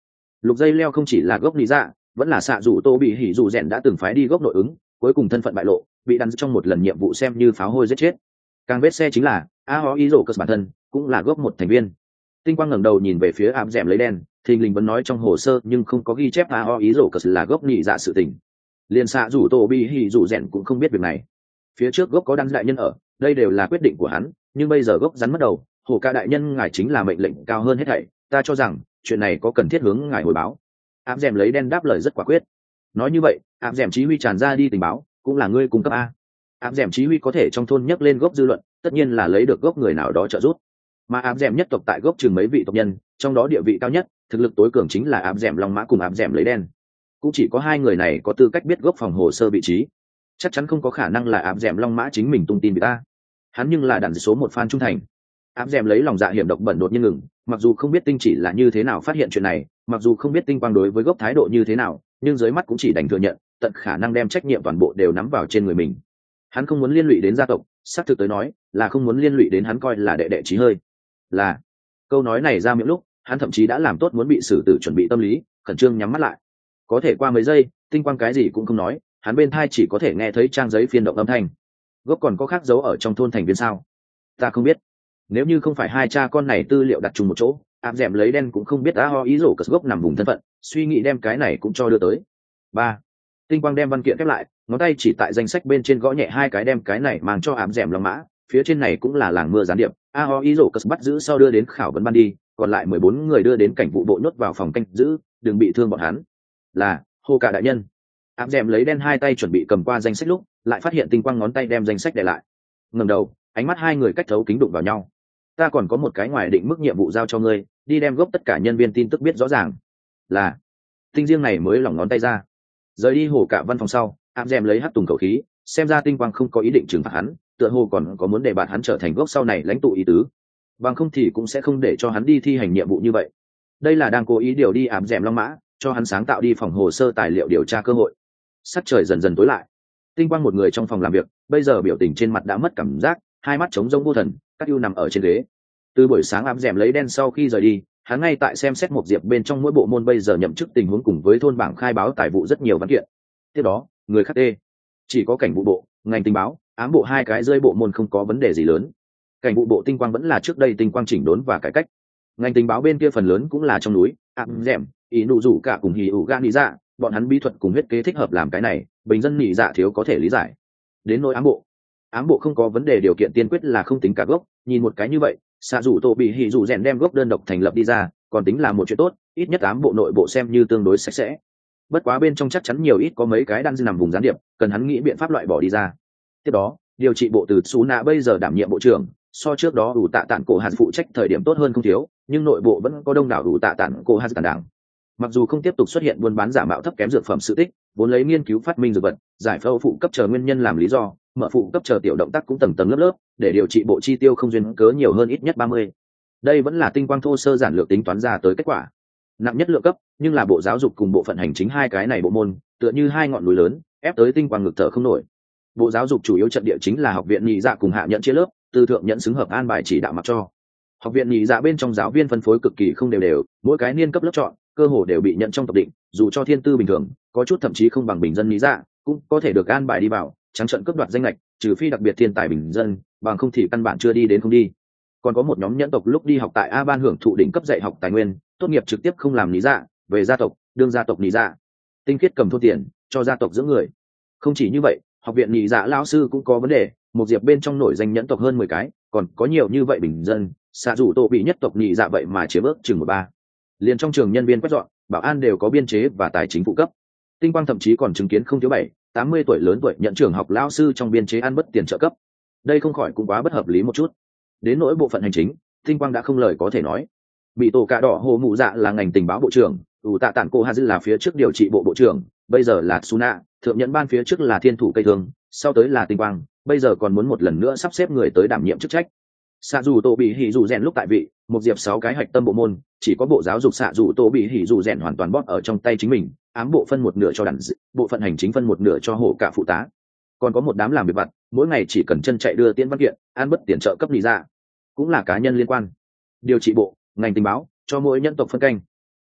A: Lục dây leo không chỉ là gốc lý dạ, vẫn là xạ dù tô bị hỉ dù rèn đã từng phái đi gốc nội ứng, cuối cùng thân phận bại lộ, bị đắn trong một lần nhiệm vụ xem như pháo hôi giết chết. Càng vết xe chính là Ao Ý Rồ Cờ bản thân cũng là gốc một thành viên. Tinh Quang ngẩng đầu nhìn về phía ám dẻm lấy đen, thình lình vẫn nói trong hồ sơ nhưng không có ghi chép Ao Ý Rồ Cờ là gốc nhị dạ sự tình. Liên xạ dù tô bị hỉ dù rèn cũng không biết việc này. Phía trước gốc có đăng đại nhân ở, đây đều là quyết định của hắn, nhưng bây giờ gốc rắn mất đầu, hồ ca đại nhân ngài chính là mệnh lệnh cao hơn hết thảy, ta cho rằng chuyện này có cần thiết hướng ngài hồi báo. Ám dẻm lấy đen đáp lời rất quả quyết. Nói như vậy, ám dẻm chí huy tràn ra đi tình báo, cũng là ngươi cung cấp a. Ám dẻm chí huy có thể trong thôn nhắc lên gốc dư luận, tất nhiên là lấy được gốc người nào đó trợ giúp. Mà ám dẻm nhất tộc tại gốc chừng mấy vị tộc nhân, trong đó địa vị cao nhất, thực lực tối cường chính là ám dẻm long mã cùng ám dẻm lấy đen. Cũng chỉ có hai người này có tư cách biết gốc phòng hồ sơ vị trí. Chắc chắn không có khả năng là ám dẻm long mã chính mình tung tin bị ta. Hắn nhưng là đàn số một fan trung thành. Ám dẻm lấy lòng dạ hiểm độc bẩn đột nhiên ngừng, mặc dù không biết tinh chỉ là như thế nào phát hiện chuyện này, mặc dù không biết tinh quang đối với gốc thái độ như thế nào, nhưng dưới mắt cũng chỉ đành thừa nhận, tận khả năng đem trách nhiệm toàn bộ đều nắm vào trên người mình. Hắn không muốn liên lụy đến gia tộc, xác thực tới nói là không muốn liên lụy đến hắn coi là đệ đệ chí hơi. Là câu nói này ra miệng lúc, hắn thậm chí đã làm tốt muốn bị xử tử chuẩn bị tâm lý, khẩn trương nhắm mắt lại. Có thể qua mấy giây, tinh quang cái gì cũng không nói, hắn bên tai chỉ có thể nghe thấy trang giấy phiên động âm thanh. Gốc còn có khác giấu ở trong thôn thành viên sao? Ta không biết. Nếu như không phải hai cha con này tư liệu đặt chung một chỗ, ám dẻm lấy đen cũng không biết Ao Ý Rồ Cờ gốc nằm vùng thân phận, suy nghĩ đem cái này cũng cho đưa tới. Ba. Tinh quang đem văn kiện khép lại, ngón tay chỉ tại danh sách bên trên gõ nhẹ hai cái đem cái này mang cho ám dẻm long mã, phía trên này cũng là làng mưa gián điệp. Ao Ý Rồ Cờ bắt giữ sau đưa đến khảo vấn ban đi, còn lại 14 người đưa đến cảnh vụ bộ nhốt vào phòng canh giữ, đừng bị thương bọn hắn. Là hô cả đại nhân. Ám dẻm lấy đen hai tay chuẩn bị cầm qua danh sách lúc, lại phát hiện tinh quang ngón tay đem danh sách để lại. Ngẩng đầu, ánh mắt hai người cách thấu kính đụng vào nhau. Ta còn có một cái ngoài định mức nhiệm vụ giao cho ngươi, đi đem gốc tất cả nhân viên tin tức biết rõ ràng. Là tinh riêng này mới lỏng ngón tay ra, rời đi hồ cả văn phòng sau, ám dẻm lấy hắt tùng khẩu khí, xem ra tinh quang không có ý định trừng phạt hắn, tựa hồ còn có muốn để bạn hắn trở thành gốc sau này lãnh tụ ý tứ, bằng không thì cũng sẽ không để cho hắn đi thi hành nhiệm vụ như vậy. Đây là đang cố ý điều đi ám dẻm long mã, cho hắn sáng tạo đi phòng hồ sơ tài liệu điều tra cơ hội. Sắc trời dần dần tối lại, tinh quang một người trong phòng làm việc, bây giờ biểu tình trên mặt đã mất cảm giác, hai mắt trống rỗng vô thần, các ưu nằm ở trên ghế. Từ buổi sáng ám dẻm lấy đen sau khi rời đi, hắn ngay tại xem xét một diệp bên trong mỗi bộ môn bây giờ nhậm chức tình huống cùng với thôn bảng khai báo tài vụ rất nhiều văn kiện. Tiếp đó, người khác tê, chỉ có cảnh vụ bộ, ngành tình báo, ám bộ hai cái rơi bộ môn không có vấn đề gì lớn. Cảnh vụ bộ tinh quang vẫn là trước đây tinh quang chỉnh đốn và cải cách. Ngành tình báo bên kia phần lớn cũng là trong núi, ám dẻm, ý nụ rủ cả cùng hì ủ gan lý dạ, bọn hắn bí thuật cùng huyết kế thích hợp làm cái này, bình dân nhị dạ thiếu có thể lý giải. Đến nỗi ám bộ không có vấn đề, điều kiện tiên quyết là không tính cả gốc, nhìn một cái như vậy, xạ dù tổ bị hỉ dù rèn đem gốc đơn độc thành lập đi ra, còn tính là một chuyện tốt, ít nhất ám bộ nội bộ xem như tương đối sạch sẽ. Bất quá bên trong chắc chắn nhiều ít có mấy cái đang nằm vùng gián điệp, cần hắn nghĩ biện pháp loại bỏ đi ra. Tiếp đó, điều trị bộ từ Sú Nạ bây giờ đảm nhiệm bộ trưởng, so trước đó đủ tạ tản cổ hạt phụ trách thời điểm tốt hơn không thiếu, nhưng nội bộ vẫn có đông đảo đủ tạ tản cổ hạt tản đảng. Mặc dù không tiếp tục xuất hiện buôn bán giả mạo thấp kém dược phẩm sự tích, vốn lấy nghiên cứu phát minh dược vật, giải phẫu phụ cấp chờ nguyên nhân làm lý do, mở phụ cấp chờ tiểu động tác cũng tầng tầng lớp lớp, để điều trị bộ chi tiêu không duyên cớ nhiều hơn ít nhất 30. Đây vẫn là tinh quang thô sơ giản lược tính toán ra tới kết quả. Nặng nhất lượng cấp, nhưng là bộ giáo dục cùng bộ phận hành chính hai cái này bộ môn, tựa như hai ngọn núi lớn, ép tới tinh quang ngực thở không nổi. Bộ giáo dục chủ yếu trận địa chính là học viện nhị dạ cùng hạ nhận chia lớp, từ thượng nhận xứng hợp an bài chỉ đạo mặc cho. Học viện nhị dạ bên trong giáo viên phân phối cực kỳ không đều đều, mỗi cái niên cấp lớp chọn, cơ hồ đều bị nhận trong tập định, dù cho thiên tư bình thường, có chút thậm chí không bằng bình dân nhị dạ, cũng có thể được an bài đi vào, trắng trận cướp đoạt danh lệch, trừ phi đặc biệt thiên tài bình dân, bằng không thì căn bản chưa đi đến không đi. Còn có một nhóm nhẫn tộc lúc đi học tại A Ban hưởng thụ đỉnh cấp dạy học tài nguyên, tốt nghiệp trực tiếp không làm lý dạ, về gia tộc, đương gia tộc lý dạ, tinh khiết cầm thô tiền cho gia tộc dưỡng người. Không chỉ như vậy, học viện lý dạ lão sư cũng có vấn đề, một diệp bên trong nổi danh nhẫn tộc hơn 10 cái, còn có nhiều như vậy bình dân, xạ dù tổ bị nhất tộc lý dạ vậy mà chiếm ước chừng 1/3. Liền trong trường nhân viên quét dọn, bảo an đều có biên chế và tài chính phụ cấp. Tinh quang thậm chí còn chứng kiến không thiếu 7-80 tuổi lớn tuổi nhận trường học lão sư trong biên chế ăn bất tiền trợ cấp. Đây không khỏi cũng quá bất hợp lý một chút. Đến nỗi bộ phận hành chính, tinh quang đã không lời có thể nói. Bị tổ cạ đỏ hồ mụ dạ là ngành tình báo bộ trưởng, ủ tạ tản cô ha dư là phía trước điều trị bộ trưởng, bây giờ là Suna, thượng nhận ban phía trước là thiên thủ cây thương, sau tới là tinh quang, bây giờ còn muốn một lần nữa sắp xếp người tới đảm nhiệm chức trách. Xạ dù tổ bị hỉ dù rèn lúc tại vị, một diệp 6 cái hạch tâm bộ môn, chỉ có bộ giáo dục xạ dù tổ bị hỉ dù rèn hoàn toàn bóp ở trong tay chính mình, ám bộ phân một nửa cho đàn dự, bộ phận hành chính phân một nửa cho hổ cả phụ tá. Còn có một đám làm việc vặt, mỗi ngày chỉ cần chân chạy đưa tiễn văn kiện, ăn bất tiền trợ cấp lý ra, cũng là cá nhân liên quan. Điều trị bộ, ngành tình báo, cho mỗi nhân tộc phân canh.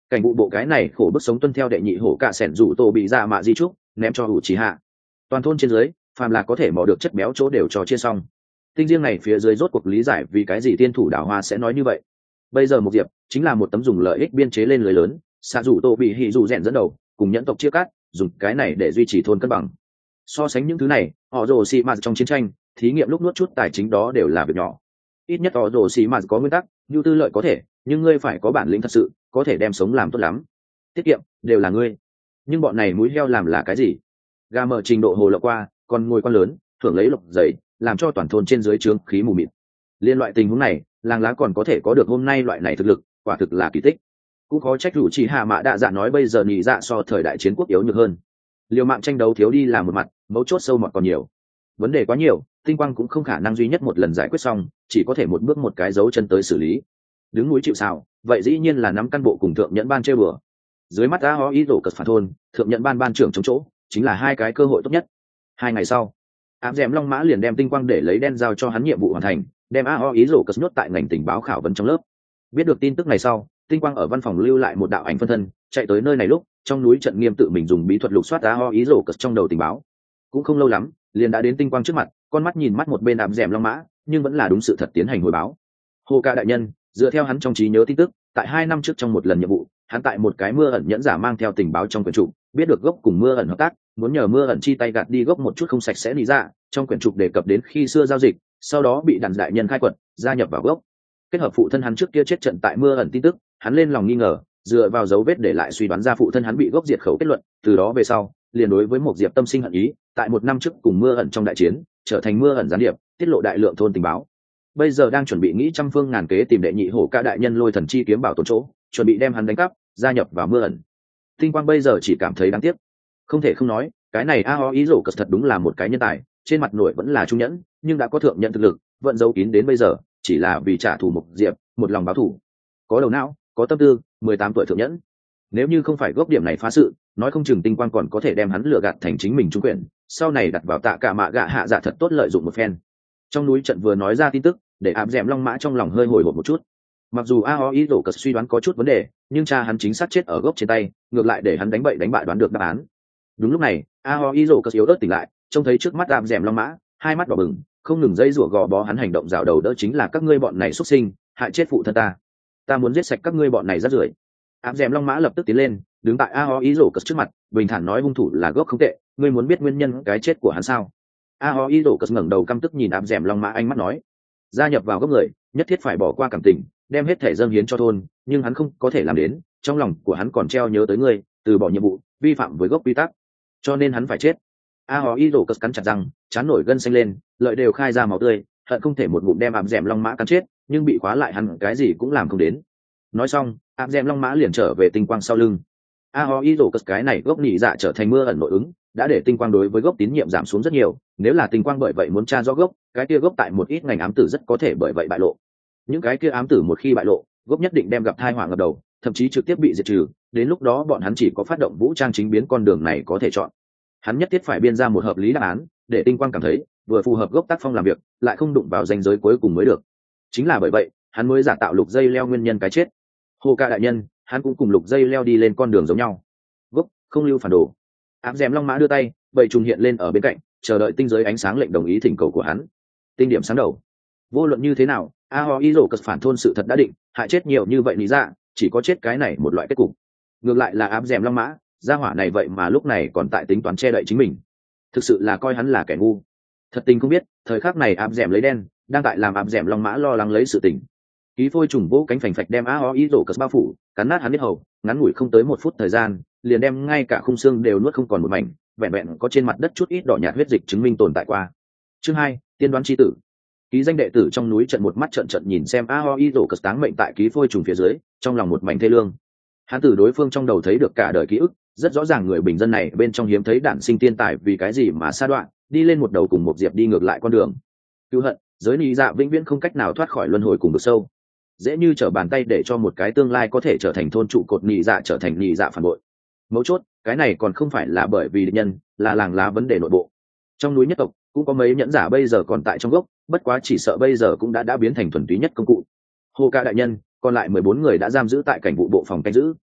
A: Cảnh vụ bộ cái này khổ bức sống tuân theo đệ nhị hổ cạ sẻn rủ tổ bị dạ mạ di trúc ném cho hữu trí hạ. Toàn thôn trên dưới phàm là có thể mò được chất béo chỗ đều cho chia xong. Tinh riêng này phía dưới rốt cuộc lý giải vì cái gì tiên thủ đảo hoa sẽ nói như vậy. Bây giờ một diệp chính là một tấm dùng lợi ích biên chế lên lưới lớn, xạ rủ tổ bị hỉ rủ rèn dẫn đầu cùng nhẫn tộc chia cắt, dùng cái này để duy trì thôn cân bằng. So sánh những thứ này, họ rồ xì mà trong chiến tranh thí nghiệm lúc nuốt chút tài chính đó đều là việc nhỏ. Ít nhất họ rồ xì mà có nguyên tắc, như tư lợi có thể, nhưng ngươi phải có bản lĩnh thật sự, có thể đem sống làm tốt lắm. Tiết kiệm đều là ngươi, nhưng bọn này mũi heo làm là cái gì? Gà mở trình độ hồ lộng qua, còn ngồi quan lớn thưởng lấy lộc giấy, làm cho toàn thôn trên dưới trướng khí mù mịt. Liên loại tình huống này, làng lá còn có thể có được hôm nay loại này thực lực, quả thực là kỳ tích. Cũng khó trách rủ chỉ hạ mạ đạ dạ nói bây giờ nhị dạ so thời đại chiến quốc yếu nhược hơn. Liều mạng tranh đấu thiếu đi là một mặt, mấu chốt sâu mọt còn nhiều. Vấn đề quá nhiều, tinh quang cũng không khả năng duy nhất một lần giải quyết xong, chỉ có thể một bước một cái dấu chân tới xử lý. Đứng núi chịu sào, vậy dĩ nhiên là nắm căn bộ cùng thượng nhẫn ban chơi bừa. Dưới mắt đã ho ý rổ cật phản thôn, thượng nhẫn ban trưởng chống chỗ, chính là hai cái cơ hội tốt nhất. 2 ngày sau, áp dèm long mã liền đem tinh quang để lấy đen giao cho hắn nhiệm vụ hoàn thành, đem a ho ý rổ cật nhốt tại ngành tình báo khảo vấn trong lớp. Biết được tin tức này sau, tinh quang ở văn phòng lưu lại một đạo ảnh phân thân, chạy tới nơi này lúc trong núi trận nghiêm tự mình dùng bí thuật lục soát a ho ý rổ cật trong đầu tình báo. Cũng không lâu lắm, liền đã đến tinh quang trước mặt, con mắt nhìn mắt một bên áp dèm long mã, nhưng vẫn là đúng sự thật tiến hành hồi báo. Hồ ca đại nhân, dựa theo hắn trong trí nhớ tin tức, tại 2 năm trước trong một lần nhiệm vụ, hắn tại một cái mưa ẩn nhẫn giả mang theo tình báo trong quyển trục, biết được gốc cùng mưa ẩn hợp tác, muốn nhờ mưa ẩn chi tay gạt đi gốc một chút không sạch sẽ lý ra, trong quyển trục đề cập đến khi xưa giao dịch, sau đó bị đàn đại nhân khai quật, gia nhập vào gốc. Kết hợp phụ thân hắn trước kia chết trận tại mưa ẩn tin tức, hắn lên lòng nghi ngờ, dựa vào dấu vết để lại suy đoán ra phụ thân hắn bị gốc diệt khẩu kết luận, từ đó về sau, liền đối với một diệp tâm sinh hận ý, tại 1 năm trước cùng mưa ẩn trong đại chiến, trở thành mưa ẩn gián điệp, tiết lộ đại lượng thôn tình báo. Bây giờ đang chuẩn bị nghĩ trăm phương ngàn kế tìm đệ nhị hổ ca đại nhân lôi thần chi kiếm bảo tồn chỗ, chuẩn bị đem hắn đánh cắp, gia nhập vào mưa ẩn. Tinh quang bây giờ chỉ cảm thấy đáng tiếc, không thể không nói, cái này Ao ý rổ cật thật đúng là một cái nhân tài, trên mặt nội vẫn là trung nhẫn, nhưng đã có thượng nhận thực lực, vẫn giấu kín đến bây giờ, chỉ là vì trả thù Mục Diệp, một lòng báo thù. Có đầu não, có tâm tư, 18 tuổi thượng nhẫn. Nếu như không phải gốc điểm này phá sự, nói không chừng tinh quang còn có thể đem hắn lừa gạt thành chính mình trung quyền, sau này đặt vào tạ cả mạ gạ hạ dạ thật tốt lợi dụng một phen. Trong núi trận vừa nói ra tin tức, để áp dẻm long mã trong lòng hơi hồi hộp một chút. Mặc dù Ao ý rổ cật suy đoán có chút vấn đề, nhưng cha hắn chính xác chết ở gốc trên tay, ngược lại để hắn đánh bậy đánh bại đoán được đáp án. Đúng lúc này, Ao ý rổ cật yếu ớt tỉnh lại, trông thấy trước mắt áp dẻm long mã, hai mắt đỏ bừng, không ngừng dây rủa gò bó hắn hành động rào đầu đỡ chính là các ngươi bọn này xuất sinh, hại chết phụ thân ta muốn giết sạch các ngươi bọn này rác rưởi. Áp dẻm long mã lập tức tiến lên, đứng tại Ao ý rổ cật trước mặt, bình thản nói hung thủ là gốc không tệ, ngươi muốn biết nguyên nhân cái chết của hắn sao? Ao ý rổ cật ngẩng đầu căm tức nhìn áp dẻm long mã, ánh mắt nói, gia nhập vào gốc người, nhất thiết phải bỏ qua cảm tình, đem hết thể dâng hiến cho thôn, nhưng hắn không có thể làm đến, trong lòng của hắn còn treo nhớ tới ngươi, từ bỏ nhiệm vụ, vi phạm với gốc quy tắc, cho nên hắn phải chết. Aoi rổ cất cắn chặt răng, chán nổi gân xanh lên, lợi đều khai ra máu tươi, hận không thể một ngụm đem áp dẻm long mã cắn chết, nhưng bị khóa lại hắn cái gì cũng làm không đến. Nói xong, áp dẻm long mã liền trở về tinh quang sau lưng. Aoi rổ cất cái này gốc nỉ dạ trở thành mưa ẩn nội ứng, đã để tinh quang đối với gốc tín nhiệm giảm xuống rất nhiều, nếu là tinh quang bởi vậy muốn tra rõ gốc, cái kia gốc tại một ít ngành ám tử rất có thể bởi vậy bại lộ. Những cái kia ám tử một khi bại lộ, gốc nhất định đem gặp tai họa ngập đầu, thậm chí trực tiếp bị diệt trừ, đến lúc đó bọn hắn chỉ có phát động vũ trang chính biến con đường này có thể chọn. Hắn nhất thiết phải biên ra một hợp lý đáp án, để tinh quang cảm thấy vừa phù hợp gốc tác phong làm việc, lại không đụng vào ranh giới cuối cùng mới được. Chính là bởi vậy, hắn mới giả tạo lục dây leo nguyên nhân cái chết. Hồ ca đại nhân, hắn cũng cùng lục dây leo đi lên con đường giống nhau. Gốc không lưu phản đồ. Áp dèm long mã đưa tay, bầy trùng hiện lên ở bên cạnh, chờ đợi tinh giới ánh sáng lệnh đồng ý thỉnh cầu của hắn. Tinh điểm sáng đầu. Vô luận như thế nào, Aoi rổ cất phản thôn sự thật đã định, hại chết nhiều như vậy lý ra, chỉ có chết cái này một loại kết cục. Ngược lại là áp dèm long mã, gia hỏa này vậy mà lúc này còn tại tính toán che đậy chính mình, thực sự là coi hắn là kẻ ngu. Thật tình không biết, thời khắc này áp dèm lấy đen, đang tại làm áp dèm long mã lo lắng lấy sự tình. Ký phôi trùng vỗ cánh phành phạch đem Aoi rổ cất bao phủ, cắn nát hắn biết hầu, ngắn ngủi không tới 1 phút thời gian, liền đem ngay cả khung xương đều nuốt không còn một mảnh, vẹn vẹn có trên mặt đất chút ít đỏ nhạt huyết dịch chứng minh tồn tại qua. Chương 2, tiên đoán chi tử. Ký danh đệ tử trong núi trận một mắt trận trận nhìn xem Aoi rổ cất táng mệnh tại ký phôi trùng phía dưới, trong lòng một mảnh thê lương. Hắn từ đối phương trong đầu thấy được cả đời ký ức, rất rõ ràng người bình dân này bên trong hiếm thấy đản sinh tiên tài vì cái gì mà sa đoạn, đi lên một đầu cùng một diệp đi ngược lại con đường. Cứu hận, giới lý dạ vĩnh viễn không cách nào thoát khỏi luân hồi cùng vực sâu. Dễ như trở bàn tay để cho một cái tương lai có thể trở thành thôn trụ cột nhị dạ trở thành nhị dạ phản bội. Mấu chốt, cái này còn không phải là bởi vì địch nhân, là làng lá vấn đề nội bộ. Trong núi nhất tộc cũng có mấy nhẫn giả bây giờ còn tại trong gốc, bất quá chỉ sợ bây giờ cũng đã biến thành thuần túy nhất công cụ. Hồ ca đại nhân, còn lại 14 người đã giam giữ tại cảnh vụ bộ phòng canh giữ,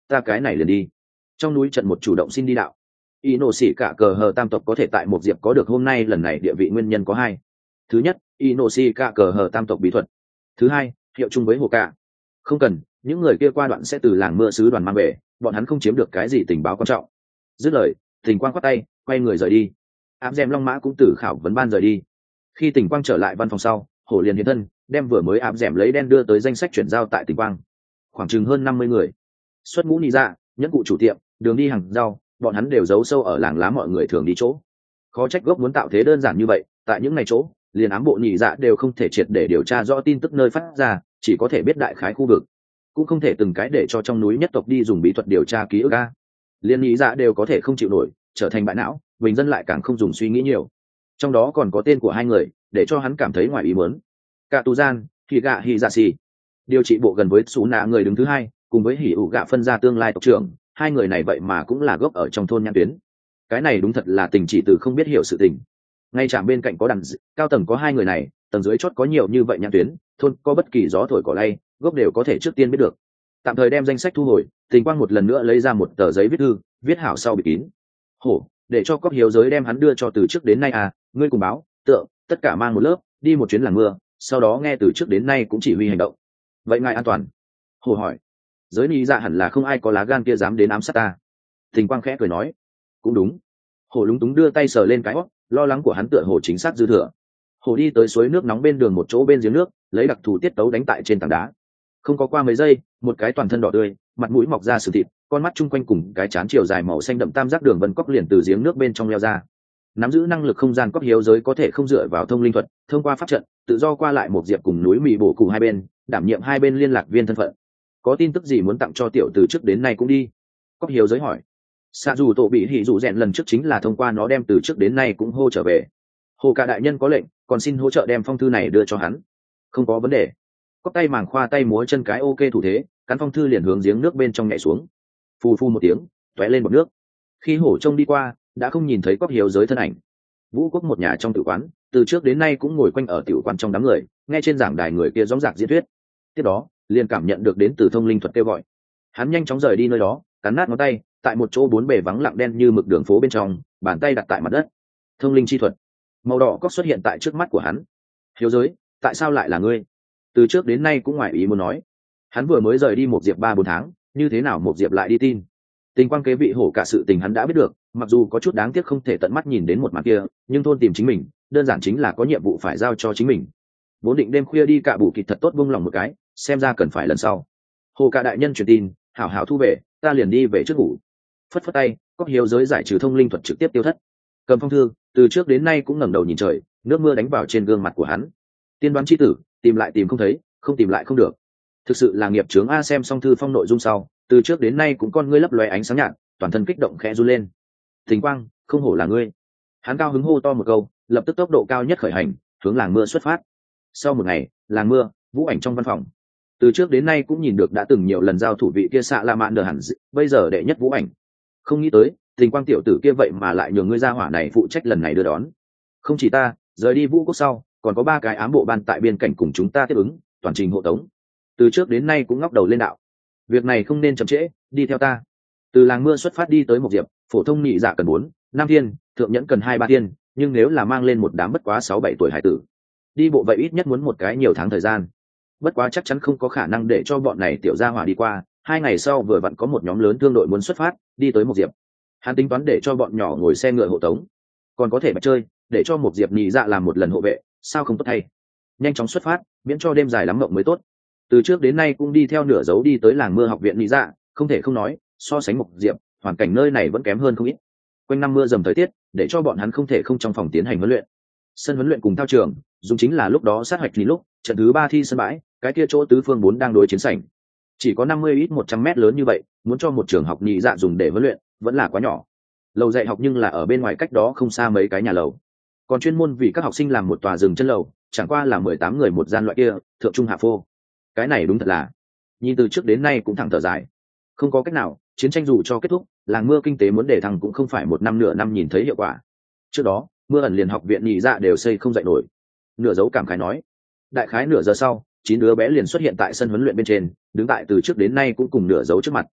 A: ta cái này liền đi. Trong núi trận một chủ động xin đi đạo. Y nổ xỉ cả cờ hờ tam tộc có thể tại một diệp có được hôm nay lần này địa vị nguyên nhân có hai. Thứ nhất, y nổ xỉ cả cờ hờ tam tộc bí thuật. Thứ hai, hiệu chung với hồ cả. Không cần, những người kia qua đoạn sẽ từ làng mưa sứ đoàn mang về, bọn hắn không chiếm được cái gì tình báo quan trọng. Dứt lời, Tình Quang khoát tay quay người rời đi. Áp Dèm Long Mã cũng từ khảo vấn ban rời đi. Khi Tình Quang trở lại văn phòng sau, Hổ liền hiện thân đem vừa mới Áp Dèm lấy đen đưa tới danh sách chuyển giao tại Tình Quang. Khoảng chừng hơn 50 người, xuất ngũ nhị dạ, nhẫn cụ chủ tiệm, đường đi hàng rau, bọn hắn đều giấu sâu ở làng lá mọi người thường đi chỗ. Khó trách gốc muốn tạo thế đơn giản như vậy, tại những ngày chỗ liền ám bộ nhị dạ đều không thể triệt để điều tra rõ tin tức nơi phát ra, chỉ có thể biết đại khái khu vực, cũng không thể từng cái để cho trong núi nhất tộc đi dùng bí thuật điều tra ký ức a. Liên nhị dạ đều có thể không chịu nổi, trở thành bại não, bình dân lại càng không dùng suy nghĩ nhiều. Trong đó còn có tên của hai người, để cho hắn cảm thấy ngoài ý muốn. Cả Tu Gian, Hỉ Gạ Hỉ Dạ Xì, điều trị bộ gần với Sú Nạ người đứng thứ hai, cùng với Hỉ ủ Gạ phân ra tương lai tộc trưởng, hai người này vậy mà cũng là gốc ở trong thôn nhãn tuyến. Cái này đúng thật là tình chỉ từ không biết hiểu sự tình. Ngay trạm bên cạnh có đàn cao tầng có hai người này, tầng dưới chót có nhiều như vậy nhãn tuyến, thôn có bất kỳ gió thổi cỏ lay, gốc đều có thể trước tiên biết được. Tạm thời đem danh sách thu hồi, Tình Quang một lần nữa lấy ra một tờ giấy viết thư, viết hảo sau bịt kín. Hổ, để cho Cóc Hiếu giới đem hắn đưa cho từ trước đến nay à, ngươi cùng báo, tượng, tất cả mang một lớp, đi một chuyến làng mưa, sau đó nghe từ trước đến nay cũng chỉ huy hành động. Vậy ngài an toàn? Hổ hỏi. Giới lý dạ hẳn là không ai có lá gan kia dám đến ám sát ta. Tình Quang khẽ cười nói. Cũng đúng. Hổ lúng túng đưa tay sờ lên cái hót, lo lắng của hắn tựa hồ chính xác dư thừa. Hổ đi tới suối nước nóng bên đường một chỗ bên giếng nước, lấy đặc thù tiết tấu đánh tại trên tảng đá. Không có qua mấy giây, một cái toàn thân đỏ tươi, mặt mũi mọc ra sừng thịt, con mắt chung quanh cùng cái trán chiều dài màu xanh đậm tam giác đường vân cóc liền từ giếng nước bên trong leo ra. Nắm giữ năng lực không gian Cóc Hiếu giới có thể không dựa vào thông linh thuật, thông qua pháp trận tự do qua lại một diệp cùng núi mì bổ cụ hai bên, đảm nhiệm hai bên liên lạc viên thân phận. Có tin tức gì muốn tặng cho tiểu từ trước đến nay cũng đi. Cóc Hiếu giới hỏi. Xạ dù tổ bị hỉ dù rèn lần trước chính là thông qua nó đem từ trước đến nay cũng hô trở về. Hồ cả đại nhân có lệnh, còn xin hỗ trợ đem phong thư này đưa cho hắn. Không có vấn đề. Cóc tay màng khoa tay múa chân cái ok thủ thế, cắn phong thư liền hướng giếng nước bên trong nhảy xuống. Phù phù một tiếng, tóe lên bọt nước. Khi Hổ trông đi qua, đã không nhìn thấy Cóc Hiếu giới thân ảnh. Vũ Quốc một nhà trong tử quán, từ trước đến nay cũng ngồi quanh ở tiểu quán trong đám người, nghe trên giảng đài người kia dõng dạc diễn thuyết. Tiếp đó, liền cảm nhận được đến từ thông linh thuật kêu gọi. Hắn nhanh chóng rời đi nơi đó, cắn nát ngón tay, tại một chỗ bốn bề vắng lặng đen như mực đường phố bên trong, bàn tay đặt tại mặt đất. Thông linh chi thuật, màu đỏ cóc xuất hiện tại trước mắt của hắn. Hiếu giới, tại sao lại là ngươi? Từ trước đến nay cũng ngoài ý muốn nói. Hắn vừa mới rời đi một diệp 3-4 tháng, như thế nào một diệp lại đi tin? Tình Quang kế vị Hổ cả sự tình hắn đã biết được, mặc dù có chút đáng tiếc không thể tận mắt nhìn đến một màn kia, nhưng thôn tìm chính mình, đơn giản chính là có nhiệm vụ phải giao cho chính mình. Vốn định đêm khuya đi cạ bù kịch thật tốt buông lòng một cái, xem ra cần phải lần sau. Hồ cả đại nhân truyền tin, hảo hảo thu về, ta liền đi về trước ngủ. Phất phất tay, Cóc Hiếu giới giải trừ thông linh thuật trực tiếp tiêu thất. Cầm phong thư, từ trước đến nay cũng ngẩng đầu nhìn trời, nước mưa đánh vào trên gương mặt của hắn. Tiên đoán chi tử, tìm lại tìm không thấy, không tìm lại không được. Thực sự là nghiệp chướng a. Xem xong thư phong nội dung sau, từ trước đến nay cũng con ngươi lấp lóe ánh sáng nhạt, toàn thân kích động khẽ run lên. Tình Quang, không hổ là ngươi. Hắn cao hứng hô to một câu, lập tức tốc độ cao nhất khởi hành, hướng làng mưa xuất phát. Sau một ngày, làng mưa, Vũ Ảnh trong văn phòng. Từ trước đến nay cũng nhìn được đã từng nhiều lần giao thủ vị kia xạ la mạn đờ hẳn, bây giờ đệ nhất Vũ Ảnh. Không nghĩ tới, Tình Quang tiểu tử kia vậy mà lại nhường ngươi ra hỏa này phụ trách lần này đưa đón. Không chỉ ta, rời đi Vũ Quốc sau, còn có 3 cái ám bộ ban tại biên cảnh cùng chúng ta tiếp ứng, toàn trình hộ tống. Từ trước đến nay cũng ngóc đầu lên đạo. Việc này không nên chậm trễ, đi theo ta. Từ làng mưa xuất phát đi tới một diệp, phổ thông nhị dạ cần 4-5 thiên, thượng nhẫn cần 2-3 thiên, nhưng nếu là mang lên một đám bất quá 6-7 tuổi hải tử, đi bộ vậy ít nhất muốn một cái nhiều tháng thời gian. Bất quá chắc chắn không có khả năng để cho bọn này tiểu gia hỏa đi qua. 2 ngày sau vừa vặn có một nhóm lớn thương đội muốn xuất phát, đi tới một diệp. Hắn tính toán để cho bọn nhỏ ngồi xe ngựa hộ tống, còn có thể bạch chơi, để cho một diệp nhị dạ làm một lần hộ vệ, sao không tốt hay? Nhanh chóng xuất phát, miễn cho đêm dài lắm mộng mới tốt. Từ trước đến nay cũng đi theo nửa dấu đi tới làng mưa học viện nhị dạ, không thể không nói, so sánh một diệp, hoàn cảnh nơi này vẫn kém hơn không ít. Quanh năm mưa dầm thời tiết, để cho bọn hắn không thể không trong phòng tiến hành huấn luyện. Sân huấn luyện cùng thao trường, dùng chính là lúc đó sát hạch ní lúc trận thứ 3 thi sân bãi, cái kia chỗ tứ phương 4 đang đối chiến sảnh. Chỉ có 50 ít 100 mét lớn như vậy, muốn cho một trường học nhị dạ dùng để huấn luyện, vẫn là quá nhỏ. Lầu dạy học nhưng là ở bên ngoài cách đó không xa mấy cái nhà lầu. Còn chuyên môn vì các học sinh làm một tòa rừng chân lầu, chẳng qua là 18 người một gian loại kia, thượng trung hạ phô. Cái này đúng thật là, nhìn từ trước đến nay cũng thẳng thở dài. Không có cách nào, chiến tranh dù cho kết thúc, làng mưa kinh tế muốn để thằng cũng không phải một năm nửa năm nhìn thấy hiệu quả. Trước đó, mưa ẩn liền học viện nhị dạ đều xây không dậy nổi. Nửa dấu cảm khái nói. Đại khái nửa giờ sau, 9 đứa bé liền xuất hiện tại sân huấn luyện bên trên, đứng tại từ trước đến nay cũng cùng nửa dấu trước mặt.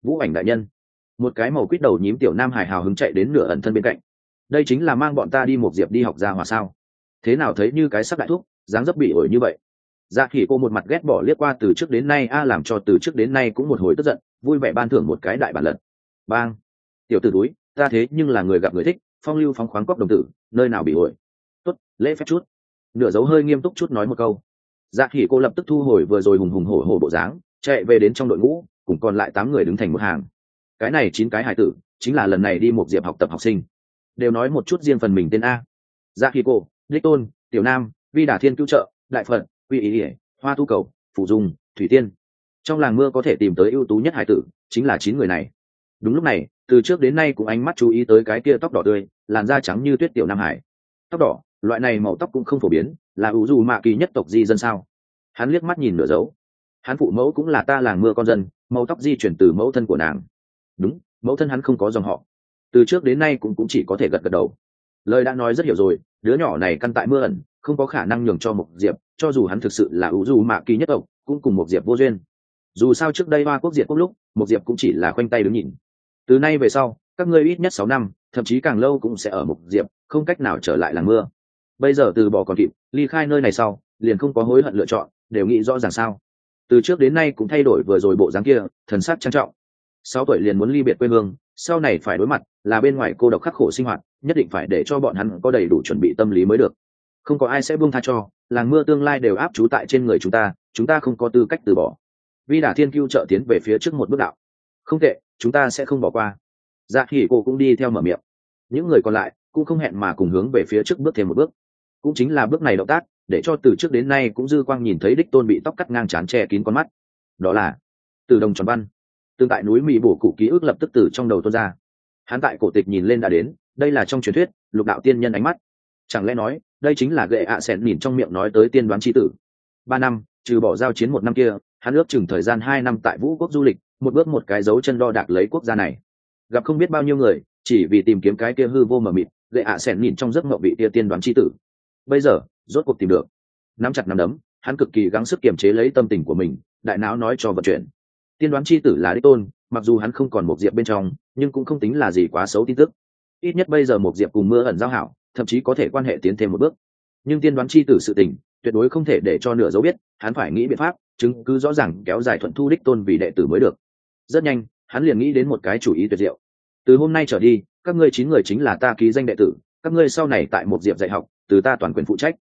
A: Vũ Ảnh đại nhân. Một cái màu quýt đầu nhím tiểu nam hải hào hứng chạy đến nửa ẩn thân bên cạnh. Đây chính là mang bọn ta đi một diệp đi học ra hòa sao? Thế nào thấy như cái sắp đại thúc, dáng dấp bị ổi như vậy. Dạ Khỉ cô một mặt ghét bỏ liếc qua từ trước đến nay làm cho từ trước đến nay cũng một hồi tức giận, vui vẻ ban thưởng một cái đại bản lật. Bang! Tiểu tử túi, ta thế nhưng là người gặp người thích, phong lưu phóng khoáng cóc đồng tử, nơi nào bị ổi. Tốt, lễ phép chút. Nửa dấu hơi nghiêm túc chút nói một câu. Dạ Khỉ cô lập tức thu hồi vừa rồi hùng hùng hổ hổ bộ dáng, chạy về đến trong đội ngũ, cùng còn lại 8 người đứng thành một hàng. Cái này 9 cái hải tử, chính là lần này đi một diệp học tập học sinh. Đều nói một chút riêng phần mình tên a. Dạ Khỉ cô, Đích Tôn, Tiểu Nam, Vi Đà Thiên Cứu Trợ, Đại Phật, Quy Ý Ỉa, Hoa Tu Cầu, Phủ Dung, Thủy Tiên. Trong làng mưa có thể tìm tới ưu tú nhất hải tử, chính là 9 người này. Đúng lúc này, từ trước đến nay cũng ánh mắt chú ý tới cái kia tóc đỏ tươi, làn da trắng như tuyết Tiểu Nam Hải. Tóc đỏ, loại này màu tóc cũng không phổ biến, là ủ dù mạ kỳ nhất tộc di dân sao? Hắn liếc mắt nhìn Nửa dấu. Hắn phụ mẫu cũng là ta làng mưa con dân, màu tóc di chuyển từ mẫu thân của nàng. Đúng, mẫu thân hắn không có dòng họ. Từ trước đến nay cũng chỉ có thể gật gật đầu. Lời đã nói rất hiểu rồi, đứa nhỏ này căn tại mưa ẩn, không có khả năng nhường cho một diệp, cho dù hắn thực sự là ủ dù mạ kỳ nhất tộc, cũng cùng một diệp vô duyên. Dù sao trước đây Hoa Quốc diệt quốc lúc, một diệp cũng chỉ là khoanh tay đứng nhìn. Từ nay về sau, các ngươi ít nhất 6 năm, thậm chí càng lâu cũng sẽ ở một diệp, không cách nào trở lại làng mưa. Bây giờ từ bỏ còn kịp, ly khai nơi này sau, liền không có hối hận lựa chọn, đều nghĩ rõ ràng sao. Từ trước đến nay cũng thay đổi vừa rồi bộ dáng kia, thần sắc trang trọng. 6 tuổi liền muốn ly biệt quê hương, sau này phải đối mặt là bên ngoài cô độc khắc khổ sinh hoạt, nhất định phải để cho bọn hắn có đầy đủ chuẩn bị tâm lý mới được. Không có ai sẽ buông tha cho, làng mưa tương lai đều áp trú tại trên người chúng ta không có tư cách từ bỏ. Vi Đà Thiên Cứu Trợ tiến về phía trước một bước đạo. Không tệ, chúng ta sẽ không bỏ qua. Dạ Khỉ cô cũng đi theo mở miệng. Những người còn lại cũng không hẹn mà cùng hướng về phía trước bước thêm một bước. Cũng chính là bước này động tác, để cho từ trước đến nay cũng dư quang nhìn thấy Đích Tôn bị tóc cắt ngang trán che kín con mắt. Đó là Từ Đồng Tròn Văn. Tương tại núi Mỹ bổ cụ ký ức lập tức từ trong đầu tuôn ra. Hắn tại cổ tịch nhìn lên đã đến, đây là trong truyền thuyết lục đạo tiên nhân ánh mắt. Chẳng lẽ nói đây chính là gệ ạ sẹn nhìn trong miệng nói tới tiên đoán chi tử. 3 năm, trừ bỏ giao chiến 1 năm kia, hắn ước chừng thời gian 2 năm tại Vũ quốc du lịch, một bước một cái dấu chân đo đạc lấy quốc gia này. Gặp không biết bao nhiêu người, chỉ vì tìm kiếm cái kia hư vô mờ mịt, gệ ạ sẹn nhìn trong giấc mộng vị kia tiên đoán chi tử. Bây giờ, rốt cuộc tìm được. Nắm chặt nắm đấm, hắn cực kỳ gắng sức kiềm chế lấy tâm tình của mình, đại não nói cho vận chuyển. Tiên đoán chi tử là Đích Tôn, mặc dù hắn không còn một diệp bên trong, nhưng cũng không tính là gì quá xấu tin tức. Ít nhất bây giờ một diệp cùng mưa ẩn giao hảo, thậm chí có thể quan hệ tiến thêm một bước. Nhưng tiên đoán chi tử sự tình, tuyệt đối không thể để cho Nửa dấu biết, hắn phải nghĩ biện pháp, chứng cứ rõ ràng kéo dài thuận thu Đích Tôn vì đệ tử mới được. Rất nhanh, hắn liền nghĩ đến một cái chủ ý tuyệt diệu. Từ hôm nay trở đi, các ngươi 9 người chính là ta ký danh đệ tử, các ngươi sau này tại một diệp dạy học, từ ta toàn quyền phụ trách.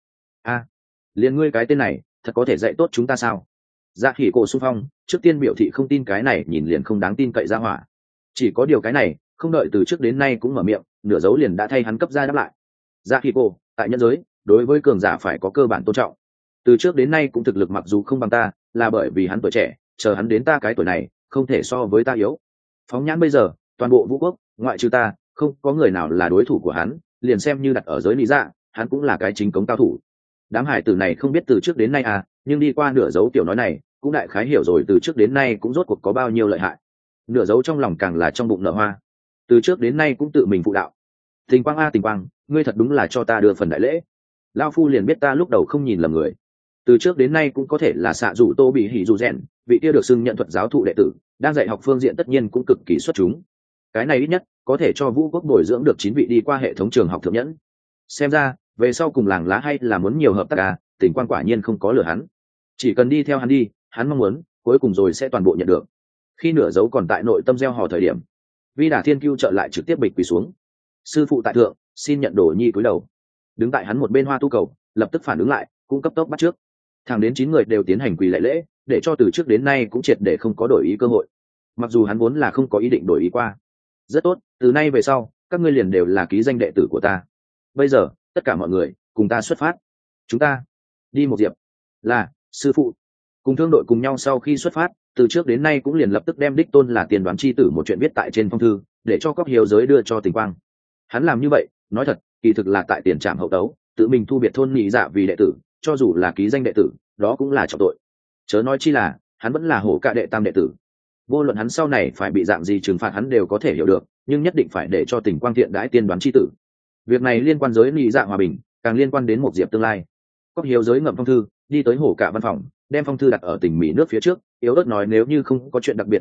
A: Liền ngươi cái tên này, thật có thể dạy tốt chúng ta sao? Dạ Khỉ cổ xung phong, trước tiên biểu thị không tin cái này nhìn liền không đáng tin cậy ra hỏa. Chỉ có điều cái này, không đợi từ trước đến nay cũng mở miệng, Nửa dấu liền đã thay hắn cấp ra đáp lại. Dạ Khỉ cổ, tại nhân giới, đối với cường giả phải có cơ bản tôn trọng. Từ trước đến nay cũng thực lực mặc dù không bằng ta, là bởi vì hắn tuổi trẻ, chờ hắn đến ta cái tuổi này, không thể so với ta yếu. Phóng nhãn bây giờ, toàn bộ Vũ quốc, ngoại trừ ta, không có người nào là đối thủ của hắn, liền xem như đặt ở giới lý dạ, hắn cũng là cái chính cống cao thủ. Đám hải tử này không biết từ trước đến nay nhưng đi qua Nửa dấu tiểu nói này, cũng đại khái hiểu rồi từ trước đến nay cũng rốt cuộc có bao nhiêu lợi hại. Nửa dấu trong lòng càng là trong bụng nở hoa. Từ trước đến nay cũng tự mình phụ đạo. Tình quang tình quang, ngươi thật đúng là cho ta đưa phần đại lễ. Lao phu liền biết ta lúc đầu không nhìn lầm người. Từ trước đến nay cũng có thể là xạ rủ Tô bị hỉ dù rèn, vị kia được xưng nhận thuật giáo thụ đệ tử, đang dạy học phương diện tất nhiên cũng cực kỳ xuất chúng. Cái này ít nhất có thể cho Vũ quốc bồi dưỡng được 9 vị đi qua hệ thống trường học thượng nhẫn. Xem ra về sau cùng làng lá hay là muốn nhiều hợp tác Tình quang quả nhiên không có lừa hắn. Chỉ cần đi theo hắn đi, hắn mong muốn cuối cùng rồi sẽ toàn bộ nhận được. Khi Nửa dấu còn tại nội tâm gieo hò thời điểm, Vi Đà Thiên Cứu Trợ lại trực tiếp bịch quỳ xuống. Sư phụ tại thượng, xin nhận đồ nhi cúi đầu. Đứng tại hắn một bên Hoa Tu Cầu lập tức phản ứng lại, cũng cấp tốc bắt trước. Thẳng đến 9 người đều tiến hành quỳ lạy lễ, để cho từ trước đến nay cũng triệt để không có đổi ý cơ hội. Mặc dù hắn vốn là không có ý định đổi ý qua. Rất tốt, từ nay về sau, các ngươi liền đều là ký danh đệ tử của ta. Bây giờ, tất cả mọi người cùng ta xuất phát. Chúng ta đi một diệp. Là sư phụ. Cùng thương đội cùng nhau sau khi xuất phát, từ trước đến nay cũng liền lập tức đem Đích Tôn là tiền đoán chi tử một chuyện viết tại trên phong thư, để cho Cóc Hiếu giới đưa cho Tình quang. Hắn làm như vậy, nói thật, kỳ thực là tại tiền trạm hậu tấu, tự mình thu biệt thôn nhị dạ vì đệ tử, cho dù là ký danh đệ tử, đó cũng là trọng tội. Chớ nói chi là, hắn vẫn là hổ cạ đệ tam đệ tử. Vô luận hắn sau này phải bị dạng gì trừng phạt hắn đều có thể hiểu được, nhưng nhất định phải để cho Tình quang thiện đãi tiên đoán chi tử. Việc này liên quan giới nhị dạ hòa bình, càng liên quan đến một diệp tương lai. Cóc Hiếu giới ngậm phong thư, đi tới hổ cạ văn phòng, đem phong thư đặt ở Tình Mỹ nước phía trước, yếu ớt nói nếu như không có chuyện đặc biệt quan trọng,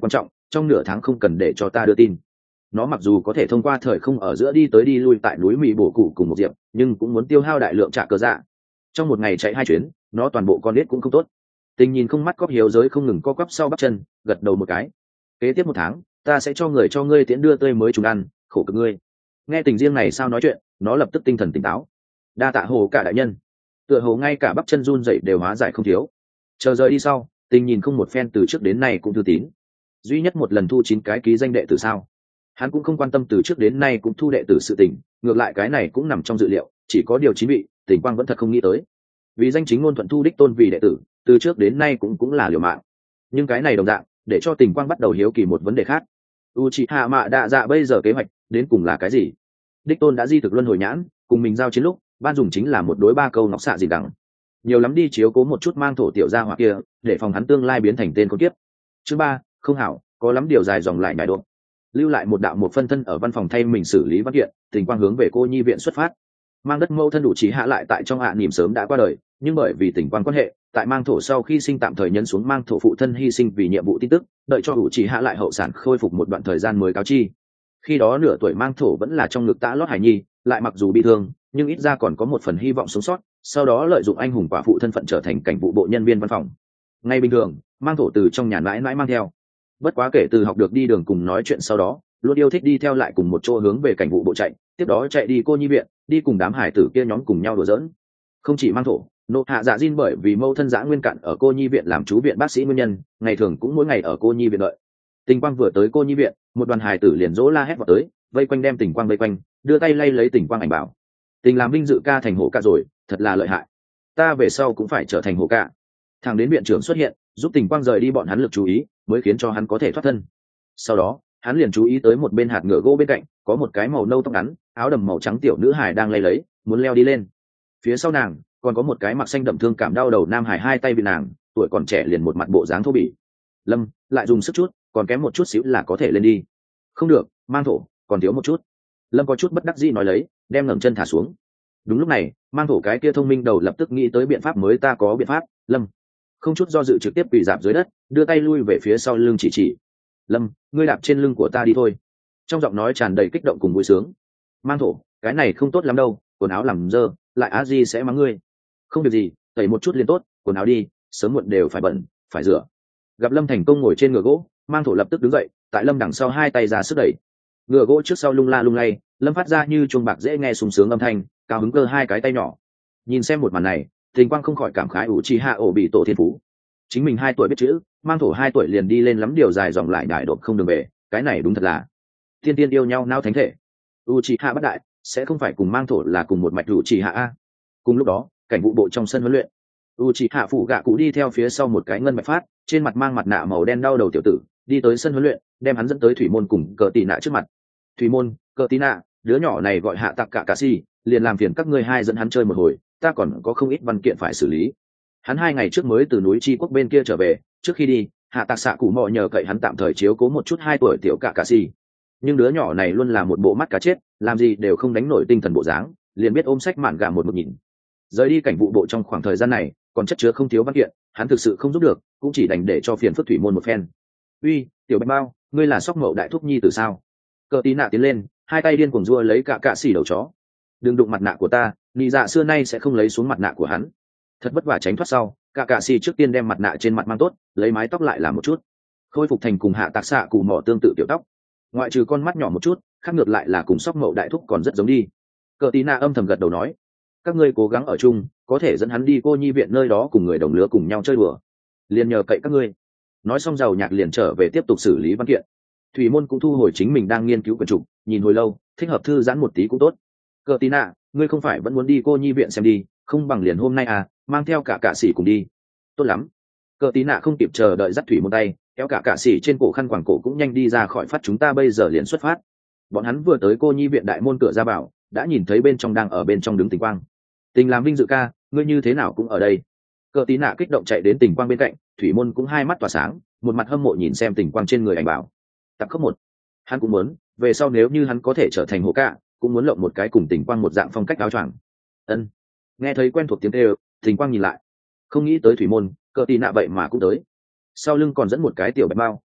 A: trong nửa tháng không cần để cho ta đưa tin. Nó mặc dù có thể thông qua thời không ở giữa đi tới đi lui tại núi Mỹ bổ cụ cùng một diệp, nhưng cũng muốn tiêu hao đại lượng trả cơ dạ. Trong một ngày chạy 2 chuyến, nó toàn bộ con nết cũng không tốt. Tình nhìn không mắt cóp hiếu giới không ngừng co quắp sau bắp chân, gật đầu một cái. Kế tiếp 1 tháng, ta sẽ cho ngươi tiễn đưa tươi mới chúng ăn, khổ cực ngươi. Nghe tình riêng này sao nói chuyện, nó lập tức tinh thần tỉnh táo. Đa tạ hồ cả đại nhân. Tựa hồ ngay cả bắp chân run dậy đều hóa giải không thiếu. Chờ rời đi sau, tình nhìn không một phen từ trước đến nay cũng thư tín. Duy nhất một lần thu 9 cái ký danh đệ tử sao? Hắn cũng không quan tâm từ trước đến nay cũng thu đệ tử sự tình, ngược lại cái này cũng nằm trong dự liệu, chỉ có điều 9 vị, Tình Quang vẫn thật không nghĩ tới. Vì danh chính ngôn thuận thu đích tôn vì đệ tử, từ trước đến nay cũng là liều mạng. Nhưng cái này đồng dạng, để cho Tình Quang bắt đầu hiếu kỳ một vấn đề khác. Uchiha Mạ Đạ Dạ bây giờ kế hoạch đến cùng là cái gì? Đích tôn đã di thực luân hồi nhãn, cùng mình giao chiến lúc, ban dùng chính là 1 đối 3 câu nọc xạ gì đẳng. Nhiều lắm đi chiếu cố một chút mang thổ tiểu gia hỏa kia, để phòng hắn tương lai biến thành tên con kiếp. Chương 3, không hảo, có lắm điều dài dòng lại nhảy độ. Lưu lại một đạo một phân thân ở văn phòng thay mình xử lý văn kiện, Tình Quang hướng về cô nhi viện xuất phát. Mang đất mâu thân đủ trí hạ lại tại trong hạ niệm sớm đã qua đời, nhưng bởi vì Tình Quang quan hệ, tại mang thổ sau khi sinh tạm thời nhấn xuống mang thổ phụ thân hy sinh vì nhiệm vụ tin tức, đợi cho đủ trí hạ lại hậu sản khôi phục một đoạn thời gian mới cáo chi. Khi đó nửa tuổi mang thổ vẫn là trong ngực tã lót hải nhi, lại mặc dù bị thương, nhưng ít ra còn có một phần hy vọng sống sót, sau đó lợi dụng anh hùng quả phụ thân phận trở thành cảnh vụ bộ nhân viên văn phòng. Ngay bình thường, mang thổ từ trong nhà mãi mãi mang theo. Bất quá kể từ học được đi đường cùng nói chuyện sau đó, luôn yêu thích đi theo lại cùng một chỗ hướng về cảnh vụ bộ chạy, tiếp đó chạy đi cô nhi viện, đi cùng đám hải tử kia nhóm cùng nhau đùa giỡn. Không chỉ mang thổ, nộ hạ dạ Jin bởi vì mâu thân dã nguyên cạn ở cô nhi viện làm chú viện bác sĩ nguyên nhân, ngày thường cũng mỗi ngày ở cô nhi viện đợi. Tình Quang vừa tới cô nhi viện, một đoàn hải tử liền dỗ la hét vào tới, vây quanh đem Tình Quang vây quanh, đưa tay lay lấy Tình Quang ảnh bảo. Tình làm vinh dự ca thành hộ ca rồi, thật là lợi hại. Ta về sau cũng phải trở thành hộ ca. Thằng đến viện trưởng xuất hiện, giúp Tình Quang rời đi bọn hắn lực chú ý, mới khiến cho hắn có thể thoát thân. Sau đó, hắn liền chú ý tới một bên hạt ngựa gỗ bên cạnh, có một cái màu nâu tóc ngắn, áo đầm màu trắng tiểu nữ hài đang lay lấy, muốn leo đi lên. Phía sau nàng, còn có một cái mặc xanh đậm thương cảm đau đầu nam hài hai tay bị nàng, tuổi còn trẻ liền một mặt bộ dáng thô bỉ. Lâm, lại dùng sức chút, còn kém một chút xíu là có thể lên đi. Không được, mang thổ, còn thiếu một chút. Lâm có chút bất đắc dĩ nói lấy, đem ngẩng chân thả xuống. Đúng lúc này, mang thổ cái kia thông minh đầu lập tức nghĩ tới biện pháp mới, ta có biện pháp. Lâm không chút do dự trực tiếp quỳ dạp dưới đất, đưa tay lui về phía sau lưng chỉ. Lâm, ngươi đạp trên lưng của ta đi thôi. Trong giọng nói tràn đầy kích động cùng vui sướng. Mang thổ, cái này không tốt lắm đâu, quần áo làm dơ, lại á di sẽ mắng ngươi. Không việc gì, tẩy một chút liền tốt, quần áo đi, sớm muộn đều phải bẩn, phải rửa. Gặp Lâm thành công ngồi trên ngựa gỗ, mang thổ lập tức đứng dậy, tại Lâm đằng sau hai tay ra sức đẩy. Ngựa gỗ trước sau lung la lung lay, Lâm phát ra như chuông bạc dễ nghe sung sướng âm thanh, cao hứng cơ hai cái tay nhỏ. Nhìn xem một màn này, Tình Quang không khỏi cảm khái Uchiha Obito thiên phú. Chính mình 2 tuổi biết chữ, mang thổ 2 tuổi liền đi lên lắm điều dài dòng lại đại đột không đường về, cái này đúng thật là tiên tiên yêu nhau nao thánh thể. Uchiha bất đại sẽ không phải cùng mang thổ là cùng một mạch Uchiha a. Cùng lúc đó, cảnh vụ bộ trong sân huấn luyện, Uchiha phụ gạ cụ đi theo phía sau một cái ngân bạch phát, trên mặt mang mặt nạ màu đen đau đầu tiểu tử, đi tới sân huấn luyện, đem hắn dẫn tới thủy môn cùng cờ tì nạ trước mặt. Thủy môn, cờ tì nạ, đứa nhỏ này gọi hạ tặc cả cà si, liền làm phiền các ngươi hai dẫn hắn chơi một hồi, ta còn có không ít văn kiện phải xử lý. Hắn 2 ngày trước mới từ núi Chi Quốc bên kia trở về, trước khi đi, hạ tạc xạ cụ mò nhờ cậy hắn tạm thời chiếu cố một chút 2 tuổi tiểu cả cà si. Nhưng đứa nhỏ này luôn là một bộ mắt cá chết, làm gì đều không đánh nổi tinh thần bộ dáng, liền biết ôm sách mạn gà một nhìn. Rời đi cảnh vụ bộ trong khoảng thời gian này, còn chất chứa không thiếu văn kiện, hắn thực sự không giúp được, cũng chỉ đành để cho phiền phức thủy môn một phen. Uy, tiểu bạch bao, ngươi là sóc mậu đại thúc nhi từ sao? Cờ tí nạ tiến lên, hai tay điên cuồng rua lấy cả cạ xỉ đầu chó. Đừng đụng mặt nạ của ta, nị dạ xưa nay sẽ không lấy xuống mặt nạ của hắn. Thật vất vả tránh thoát sau, cả cạ xỉ trước tiên đem mặt nạ trên mặt mang tốt, lấy mái tóc lại làm một chút, khôi phục thành cùng hạ tạc xạ cụ mỏ tương tự tiểu tóc, ngoại trừ con mắt nhỏ một chút, khác ngược lại là cùng sóc mậu đại thúc còn rất giống đi. Cờ tí nạ âm thầm gật đầu nói, các ngươi cố gắng ở chung, có thể dẫn hắn đi cô nhi viện nơi đó cùng người đồng lứa cùng nhau chơi đùa, liền nhờ cậy các ngươi. Nói xong giàu nhạc liền trở về tiếp tục xử lý văn kiện. Thủy môn cũng thu hồi chính mình đang nghiên cứu quyển trục, nhìn hồi lâu, thích hợp thư giãn một tí cũng tốt. Cờ tí nạ, ngươi không phải vẫn muốn đi cô nhi viện xem đi, không bằng liền hôm nay à, mang theo cả cạ sĩ cùng đi. Tốt lắm. Cờ tí nạ không kịp chờ đợi dắt thủy môn tay, kéo cả cạ sĩ trên cổ khăn quàng cổ cũng nhanh đi ra khỏi phát, chúng ta bây giờ liền xuất phát. Bọn hắn vừa tới cô nhi viện đại môn cửa ra vào, đã nhìn thấy bên trong đang ở bên trong đứng Tình Quang. Tình làm vinh dự ca, ngươi như thế nào cũng ở đây. Cờ tí nạ kích động chạy đến Tình Quang bên cạnh, thủy môn cũng hai mắt tỏa sáng, một mặt hâm mộ nhìn xem Tình Quang trên người ảnh bảo. Tập cấp 1. Hắn cũng muốn, về sau nếu như hắn có thể trở thành hộ cạ, cũng muốn lộng một cái cùng Tình Quang một dạng phong cách áo choàng. Ân. Nghe thấy quen thuộc tiếng kêu, Tình Quang nhìn lại, không nghĩ tới thủy môn, cờ tí nạ vậy mà cũng tới. Sau lưng còn dẫn một cái tiểu bạch bao,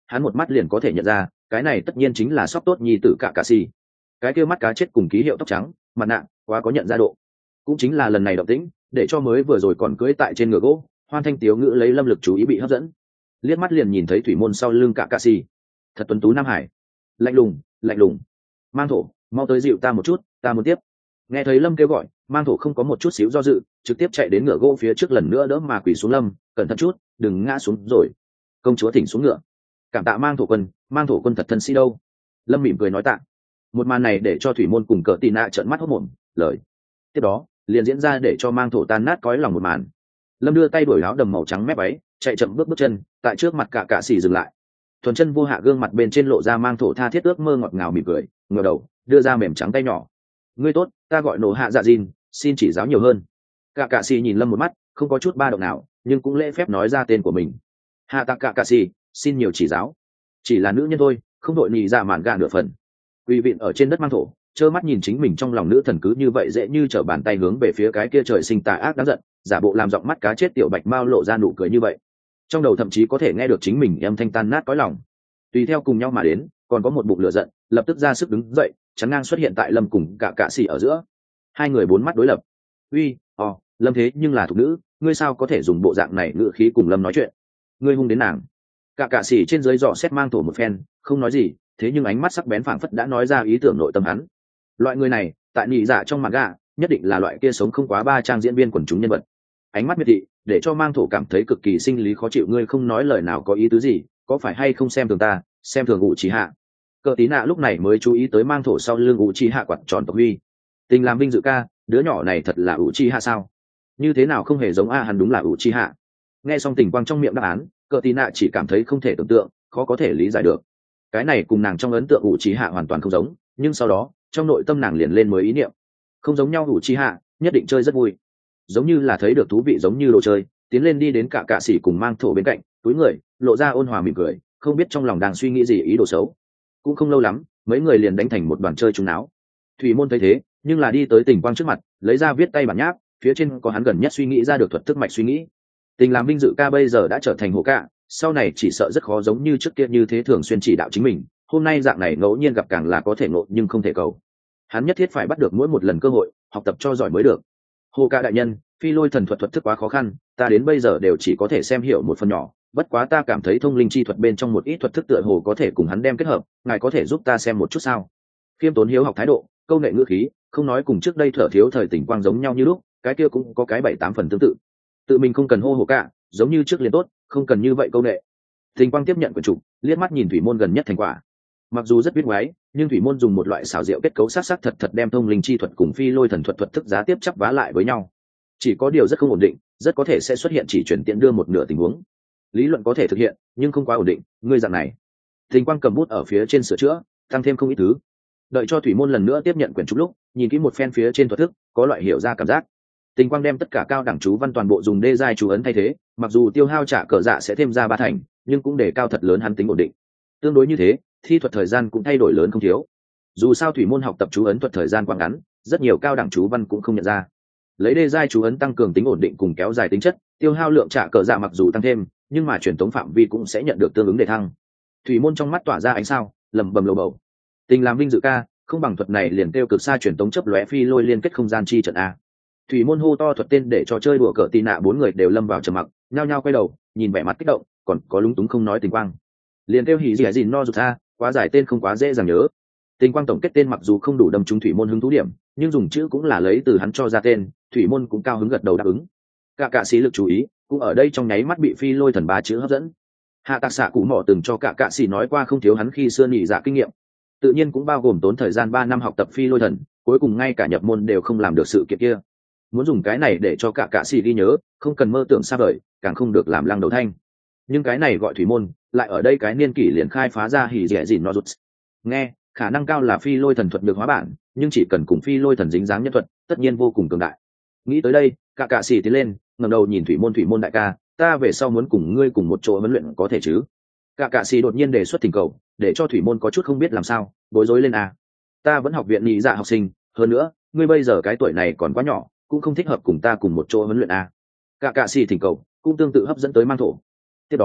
A: hắn một mắt liền có thể nhận ra cái này tất nhiên chính là sóc tốt nhi tử cả xì. Cái kia mắt cá chết cùng ký hiệu tóc trắng mặt nạ quá có nhận ra độ. Cũng chính là lần này động tĩnh để cho mới vừa rồi còn cưỡi tại trên ngựa gỗ Hoan Thanh tiếu ngữ lấy Lâm Lực chú ý bị hấp dẫn, liếc mắt liền nhìn thấy thủy môn sau lưng cả xì. Thật tuấn tú Nam Hải, lạnh lùng. Mang Thổ, mau tới dịu ta một chút, ta muốn tiếp. Nghe thấy Lâm kêu gọi, Mang Thổ không có một chút xíu do dự, trực tiếp chạy đến ngựa gỗ phía trước lần nữa đỡ mà quỳ xuống. Lâm, cẩn thận chút, đừng ngã xuống rồi. Công chúa thỉnh xuống ngựa. Cảm tạ Mang Thổ quân thật thân sĩ đâu. Lâm mỉm cười nói tạ. Một màn này để cho thủy môn cùng cờ tì nạ trợn mắt hốt mồm, lời tiếp đó liền diễn ra để cho Mang Thổ tan nát cõi lòng một màn. Lâm đưa tay đuổi áo đầm màu trắng mép váy, chạy chậm bước chân, tại trước mặt cả xì dừng lại. Thuần chân vô hạ gương mặt bên trên lộ ra Mang Thổ tha thiết ước mơ ngọt ngào mỉm cười, ngửa đầu đưa ra mềm trắng tay nhỏ. Ngươi tốt, ta gọi nổ hạ dạ dìn, xin chỉ giáo nhiều hơn. Cả xì nhìn Lâm một mắt, không có chút ba động nào, nhưng cũng lễ phép nói ra tên của mình. Hạ tạ cả xì, xin nhiều chỉ giáo. Chỉ là nữ nhân thôi, không đội nhì ra màn gà nửa phần. Quỳ vịn ở trên đất Mang Thổ, trơ mắt nhìn chính mình trong lòng nữ thần cứ như vậy dễ như trở bàn tay hướng về phía cái kia trời sinh tà ác đáng giận, giả bộ làm giọng mắt cá chết tiểu bạch mao lộ ra nụ cười như vậy. Trong đầu thậm chí có thể nghe được chính mình âm thanh tan nát cõi lòng. Tùy theo cùng nhau mà đến, còn có một bụng lửa giận, lập tức ra sức đứng dậy, chắn ngang xuất hiện tại Lâm cùng cả xì ở giữa. Hai người bốn mắt đối lập. Uy, Lâm thế nhưng là thục nữ, ngươi sao có thể dùng bộ dạng này ngữ khí cùng Lâm nói chuyện? Ngươi hung đến nàng. Cả xì trên dưới dò xét Mang Thổ một phen, không nói gì, thế nhưng ánh mắt sắc bén phảng phất đã nói ra ý tưởng nội tâm hắn. Loại người này, tại nhị dạ trong manga, nhất định là loại kia sống không quá ba trang diễn viên quần chúng nhân vật. Ánh mắt miệt thị, để cho Mang Thổ cảm thấy cực kỳ sinh lý khó chịu. Ngươi không nói lời nào có ý tứ gì, có phải hay không xem thường ta, xem thường Uchiha? Cờ tí nạ lúc này mới chú ý tới Mang Thổ sau lưng Uchiha quạt tròn tộc huy. Tình làm vinh dự ca, đứa nhỏ này thật là Uchiha sao? Như thế nào không hề giống hắn đúng là Uchiha. Nghe xong tình quang trong miệng đáp án, Cờ tí nạ chỉ cảm thấy không thể tưởng tượng, khó có thể lý giải được. Cái này cùng nàng trong ấn tượng Uchiha hoàn toàn không giống, nhưng sau đó trong nội tâm nàng liền lên mới ý niệm, không giống nhau Uchiha nhất định chơi rất vui, giống như là thấy được thú vị giống như đồ chơi, tiến lên đi đến cả xỉ cùng Mang Thổ bên cạnh, túi người lộ ra ôn hòa mỉm cười, không biết trong lòng đang suy nghĩ gì ý đồ xấu. Cũng không lâu lắm, mấy người liền đánh thành một đoàn chơi trúng náo. Thủy môn thấy thế, nhưng là đi tới Tình Quang trước mặt, lấy ra viết tay bản nháp, phía trên có hắn gần nhất suy nghĩ ra được thuật thức mạch suy nghĩ. Tình làm vinh dự ca bây giờ đã trở thành hộ ca, sau này chỉ sợ rất khó giống như trước kia như thế thường xuyên chỉ đạo chính mình, hôm nay dạng này ngẫu nhiên gặp càng là có thể ngộ nhưng không thể cầu. Hắn nhất thiết phải bắt được mỗi một lần cơ hội, học tập cho giỏi mới được. Hồ ca đại nhân, phi lôi thần thuật thuật thức quá khó khăn, ta đến bây giờ đều chỉ có thể xem hiểu một phần nhỏ, bất quá ta cảm thấy thông linh chi thuật bên trong một ít thuật thức tựa hồ có thể cùng hắn đem kết hợp, ngài có thể giúp ta xem một chút sao? Khiêm tốn hiếu học thái độ, câu nệ ngữ khí, không nói cùng trước đây thở thiếu thời Tình Quang giống nhau như lúc, cái kia cũng có cái 7-8 phần tương tự. Tự mình không cần hô hồ ca, giống như trước liền tốt, không cần như vậy câu nệ. Tình Quang tiếp nhận quyển trục, liếc mắt nhìn thủy môn gần nhất thành quả. Mặc dù rất biết ngoái, nhưng thủy môn dùng một loại xảo diệu kết cấu sát thật đem thông linh chi thuật cùng phi lôi thần thuật thuật thức giá tiếp chắp vá lại với nhau. Chỉ có điều rất không ổn định, rất có thể sẽ xuất hiện chỉ chuyển tiện đưa một nửa tình huống. Lý luận có thể thực hiện, nhưng không quá ổn định. Ngươi dạng này. Tình Quang cầm bút ở phía trên sửa chữa, tăng thêm không ít thứ. Đợi cho thủy môn lần nữa tiếp nhận quyển trục lúc, nhìn kỹ một phen phía trên thuật thức, có loại hiểu ra cảm giác. Tình Quang đem tất cả cao đẳng chú văn toàn bộ dùng đê giai chú ấn thay thế, mặc dù tiêu hao trả cờ dạ sẽ thêm ra 3 thành, nhưng cũng để cao thật lớn hắn tính ổn định. Tương đối như thế, thi thuật thời gian cũng thay đổi lớn không thiếu. Dù sao thủy môn học tập chú ấn thuật thời gian quá ngắn, rất nhiều cao đẳng chú văn cũng không nhận ra. Lấy đê giai chú ấn tăng cường tính ổn định cùng kéo dài tính chất, tiêu hao lượng trả cờ dạ mặc dù tăng thêm, nhưng mà truyền tống phạm vi cũng sẽ nhận được tương ứng đề thăng. Thủy môn trong mắt tỏa ra ánh sao, lẩm bẩm lầu bầu. Tình làm vinh dự ca, không bằng thuật này liền tiêu cực xa truyền tống chấp lóe phi lôi liên kết không gian chi trận a. Thủy môn hô to thuật tên để cho chơi đùa cờ tì nạ 4 người đều lâm vào trầm mặc, nhao nhao quay đầu, nhìn vẻ mặt kích động, còn có lúng túng không nói. Tình Quang liền kêu hỉ gì no rụt ra, quá giải tên không quá dễ dàng nhớ. Tình Quang tổng kết tên mặc dù không đủ đâm trúng thủy môn hứng thú điểm, nhưng dùng chữ cũng là lấy từ hắn cho ra tên, thủy môn cũng cao hứng gật đầu đáp ứng. Cả sĩ lực chú ý cũng ở đây trong nháy mắt bị phi lôi thần 3 chữ hấp dẫn. Hạ tạc xạ cụ mỏ từng cho cả sĩ nói qua không thiếu hắn khi xưa nhị dạ kinh nghiệm, tự nhiên cũng bao gồm tốn thời gian 3 năm học tập phi lôi thần, cuối cùng ngay cả nhập môn đều không làm được sự kiện kia. Muốn dùng cái này để cho cả sĩ ghi nhớ, không cần mơ tưởng xa vời, càng không được làm lăng đầu thanh. Nhưng cái này gọi thủy môn, lại ở đây cái niên kỷ liền khai phá ra hỉ dẻ dịn no rút. Nghe, khả năng cao là phi lôi thần thuật được hóa bản, nhưng chỉ cần cùng phi lôi thần dính dáng nhân thuật, tất nhiên vô cùng cường đại. Nghĩ tới đây, cả sĩ tiến lên, ngẩng đầu nhìn thủy môn đại ca, ta về sau muốn cùng ngươi cùng một chỗ huấn luyện có thể chứ? Cả sĩ đột nhiên đề xuất thỉnh cầu, để cho thủy môn có chút không biết làm sao, bối rối lên à. Ta vẫn học viện nhị dạ học sinh, hơn nữa, ngươi bây giờ cái tuổi này còn quá nhỏ, cũng không thích hợp cùng ta cùng một chỗ huấn luyện à. Cả sĩ thỉnh cầu cũng tương tự hấp dẫn tới Mang Thổ. Tiếp đó,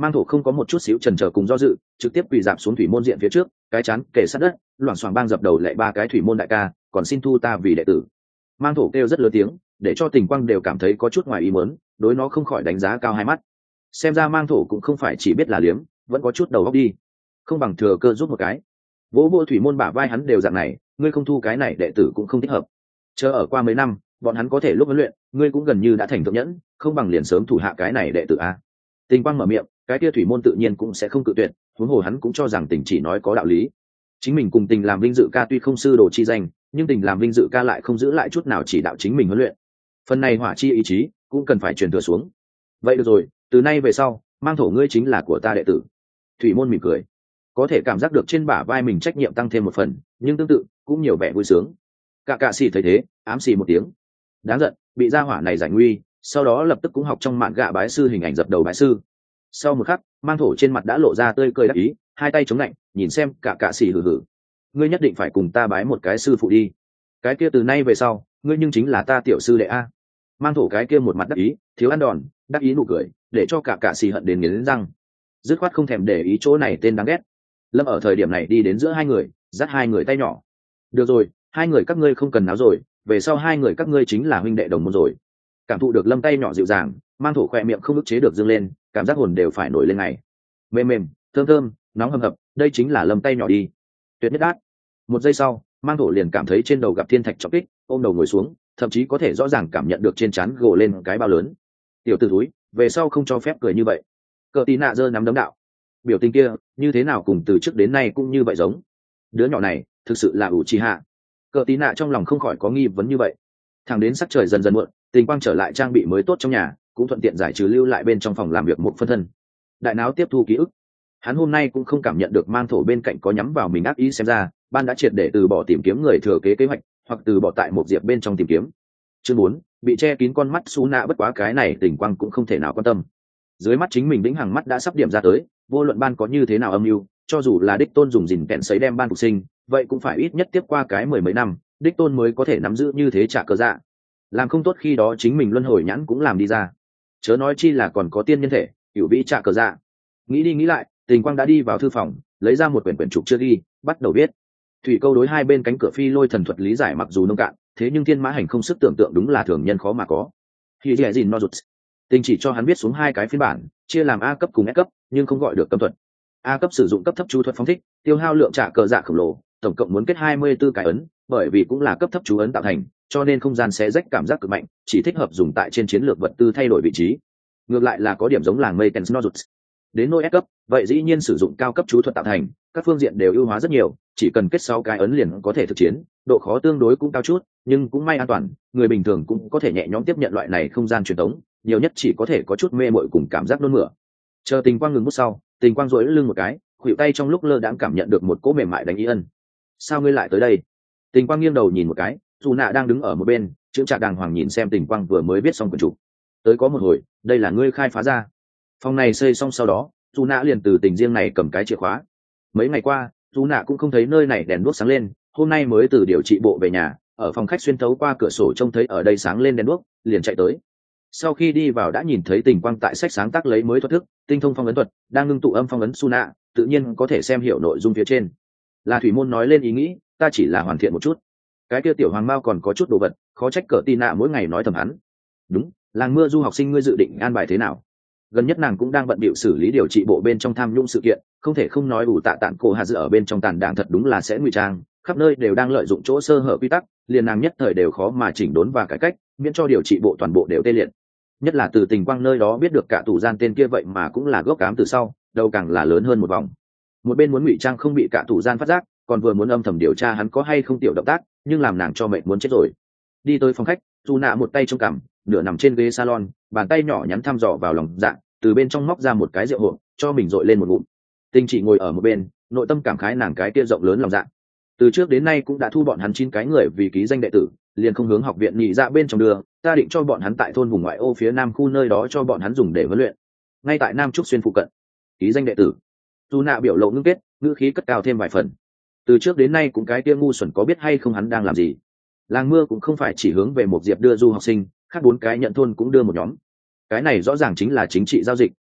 A: Mang Thổ không có một chút xíu chần chờ cùng do dự, trực tiếp quỳ dạp xuống thủy môn diện phía trước, cái chán kề sát đất, loảng xoảng bang dập đầu lạy ba cái thủy môn đại ca, còn xin thu ta vì đệ tử. Mang Thổ kêu rất lớn tiếng, để cho Tình Quang đều cảm thấy có chút ngoài ý muốn, đối nó không khỏi đánh giá cao hai mắt. Xem ra Mang Thổ cũng không phải chỉ biết là liếm, vẫn có chút đầu óc đi. Không bằng thừa cơ giúp một cái. Vỗ vỗ thủy môn bả vai hắn đều dạng này, ngươi không thu cái này đệ tử cũng không thích hợp. Chờ ở qua mấy năm, bọn hắn có thể lúc huấn luyện, ngươi cũng gần như đã thành thượng nhẫn, không bằng liền sớm thủ hạ cái này đệ tử a. Tình Quang mở miệng, cái kia thủy môn tự nhiên cũng sẽ không cự tuyệt, huống hồ hắn cũng cho rằng Tình chỉ nói có đạo lý. Chính mình cùng Tình làm vinh dự ca tuy không sư đồ chi danh, nhưng Tình làm vinh dự ca lại không giữ lại chút nào chỉ đạo chính mình huấn luyện. Phần này hỏa chi ý chí cũng cần phải truyền thừa xuống. Vậy được rồi, từ nay về sau, Mang Thổ ngươi chính là của ta đệ tử. Thủy môn mỉm cười, có thể cảm giác được trên bả vai mình trách nhiệm tăng thêm một phần, nhưng tương tự cũng nhiều vẻ vui sướng. Cạ xì thấy thế, ám xì một tiếng. Đáng giận, bị gia hỏa này giải nguy, sau đó lập tức cũng học trong mạn gạ bái sư hình ảnh dập đầu bái sư. Sau một khắc, Mang Thổ trên mặt đã lộ ra tươi cười đắc ý, hai tay chống lạnh, nhìn xem cạ xì hừ hừ. Ngươi nhất định phải cùng ta bái một cái sư phụ đi. Cái kia từ nay về sau, ngươi nhưng chính là ta tiểu sư đệ a. Mang Thổ cái kia một mặt đắc ý, thiếu ăn đòn, đắc ý nụ cười, để cho cạ xì hận đến nghiến răng. Dứt khoát không thèm để ý chỗ này tên đáng ghét. Lâm ở thời điểm này đi đến giữa hai người, dắt hai người tay nhỏ. Được rồi, hai người các ngươi không cần náo rồi, về sau hai người các ngươi chính là huynh đệ đồng môn rồi. Cảm thụ được Lâm tay nhỏ dịu dàng, Mang Thổ khỏe miệng không ức chế được dâng lên, cảm giác hồn đều phải nổi lên ngày. Mềm mềm, thơm thơm, nóng hầm hập, đây chính là Lâm tay nhỏ đi. Tuyệt nhất đát. Một giây sau, Mang Thổ liền cảm thấy trên đầu gặp thiên thạch trọng kích, ôm đầu ngồi xuống, thậm chí có thể rõ ràng cảm nhận được trên trán gồ lên cái bao lớn. Tiểu tử túi, về sau không cho phép cười như vậy. Cờ Tí Nạ giơ nắm đấm đạo, biểu tình kia như thế nào cùng từ trước đến nay cũng như vậy giống. Đứa nhỏ này thực sự là Uchiha. Cờ Tí Nạ trong lòng không khỏi có nghi vấn như vậy. Thẳng đến sắc trời dần dần muộn, Tình Quang trở lại trang bị mới tốt trong nhà, cũng thuận tiện giải trừ lưu lại bên trong phòng làm việc một phân thân. Đại não tiếp thu ký ức, hắn hôm nay cũng không cảm nhận được Mang Thổ bên cạnh có nhắm vào mình ác ý, xem ra ban đã triệt để từ bỏ tìm kiếm người thừa kế kế hoạch, hoặc từ bỏ tại một diệp bên trong tìm kiếm. Chương 4, bị che kín con mắt Su Nạ, bất quá cái này Tình Quang cũng không thể nào quan tâm. Dưới mắt chính mình vĩnh hằng mắt đã sắp điểm ra tới, vô luận ban có như thế nào âm mưu, cho dù là đích tôn dùng gìn kẹn sấy đem ban phục sinh, vậy cũng phải ít nhất tiếp qua cái mười mấy năm, đích tôn mới có thể nắm giữ như thế trả cơ dạ. Làm không tốt khi đó chính mình luân hồi nhãn cũng làm đi ra, chớ nói chi là còn có tiên nhân thể cựu vĩ trả cơ dạ. Nghĩ đi nghĩ lại, Tình Quang đã đi vào thư phòng, lấy ra một quyển trục chưa ghi, bắt đầu viết. Thủy câu đối hai bên cánh cửa phi lôi thần thuật lý giải mặc dù nông cạn, thế nhưng thiên mã hành không sức tưởng tượng đúng là thường nhân khó mà có. Khi dễ gìn nozuts, Tình chỉ cho hắn viết xuống hai cái phiên bản, chia làm A cấp cùng S cấp, nhưng không gọi được cấm thuật. A cấp sử dụng cấp thấp chú thuật phóng thích, tiêu hao lượng trả cờ dạ khổng lồ, tổng cộng muốn kết 24 cái ấn, bởi vì cũng là cấp thấp chú ấn tạo thành, cho nên không gian xé rách cảm giác cực mạnh, chỉ thích hợp dùng tại trên chiến lược vật tư thay đổi vị trí. Ngược lại là có điểm giống làng mây Tensnozuts. Đến nôi S cấp, vậy dĩ nhiên sử dụng cao cấp chú thuật tạo thành, các phương diện đều ưu hóa rất nhiều, chỉ cần kết 6 cái ấn liền có thể thực chiến, độ khó tương đối cũng cao chút, nhưng cũng may an toàn, người bình thường cũng có thể nhẹ nhõm tiếp nhận loại này không gian truyền thống, nhiều nhất chỉ có thể có chút mê mội cùng cảm giác nôn mửa. Chờ Tình Quang ngừng bút sau, Tình Quang duỗi lưng một cái, khuỷu tay trong lúc lơ đãng cảm nhận được một cỗ mềm mại đánh ý ân. Sao ngươi lại tới đây? Tình Quang nghiêng đầu nhìn một cái, Dù Nạ đang đứng ở một bên, chững chạc đàng hoàng nhìn xem Tình Quang vừa mới viết xong quyển trục. Tới có một hồi, đây là ngươi khai phá ra. Phòng này xây xong sau đó, Dù Nạ liền từ Tình riêng này cầm cái chìa khóa. Mấy ngày qua, Dù Nạ cũng không thấy nơi này đèn đuốc sáng lên, hôm nay mới từ điều trị bộ về nhà, ở phòng khách xuyên thấu qua cửa sổ trông thấy ở đây sáng lên đèn đuốc, liền chạy tới. Sau khi đi vào đã nhìn thấy Tình Quang tại sách sáng tác lấy mới thuật thức, tinh thông phong ấn thuật, đang ngưng tụ âm phong ấn Su Nạ, tự nhiên có thể xem hiểu nội dung phía trên. Là thủy môn nói lên ý nghĩ, ta chỉ là hoàn thiện một chút. Cái kia tiểu hoàng mao còn có chút đồ vật, khó trách Cờ Tí Nạ mỗi ngày nói thầm hắn. Đúng, làng mưa du học sinh ngươi dự định an bài thế nào? Gần nhất nàng cũng đang bận bịu xử lý điều trị bộ bên trong tham nhũng sự kiện, không thể không nói ủ tạ tạn cổ hà dự ở bên trong tàn đảng thật đúng là sẽ ngụy trang, khắp nơi đều đang lợi dụng chỗ sơ hở quy tắc, liền nàng nhất thời đều khó mà chỉnh đốn và cải cách, miễn cho điều trị bộ toàn bộ đều tê liệt. Nhất là từ Tình Quang nơi đó biết được cả tù gian tên kia vậy mà cũng là gốc cám từ sau, đầu càng là lớn hơn một vòng. Một bên muốn ngụy trang không bị cả tù gian phát giác, còn vừa muốn âm thầm điều tra hắn có hay không tiểu động tác, nhưng làm nàng cho mệnh muốn chết rồi. Đi tới phòng khách, Dù Nạ một tay trong cằm, nửa nằm trên ghế salon, bàn tay nhỏ nhắn thăm dò vào lòng dạ, từ bên trong móc ra một cái rượu hộp, cho mình dội lên một ngụm. Tình chỉ ngồi ở một bên, nội tâm cảm khái nàng cái kia rộng lớn lòng dạ. Từ trước đến nay cũng đã thu bọn hắn 9 cái người vì ký danh đệ tử, liền không hướng học viện nhị dạ bên trong đưa, ta định cho bọn hắn tại thôn vùng ngoại ô phía nam khu nơi đó cho bọn hắn dùng để huấn luyện. Ngay tại Nam Trúc xuyên phụ cận. Ký danh đệ tử. Dù Nạ biểu lộ ngưng kết, ngữ khí cất cao thêm vài phần. Từ trước đến nay cũng cái kia ngu xuẩn có biết hay không hắn đang làm gì. Làng mưa cũng không phải chỉ hướng về một diệp đưa du học sinh, khác 4 cái nhận thôn cũng đưa một nhóm. Cái này rõ ràng chính là chính trị giao dịch,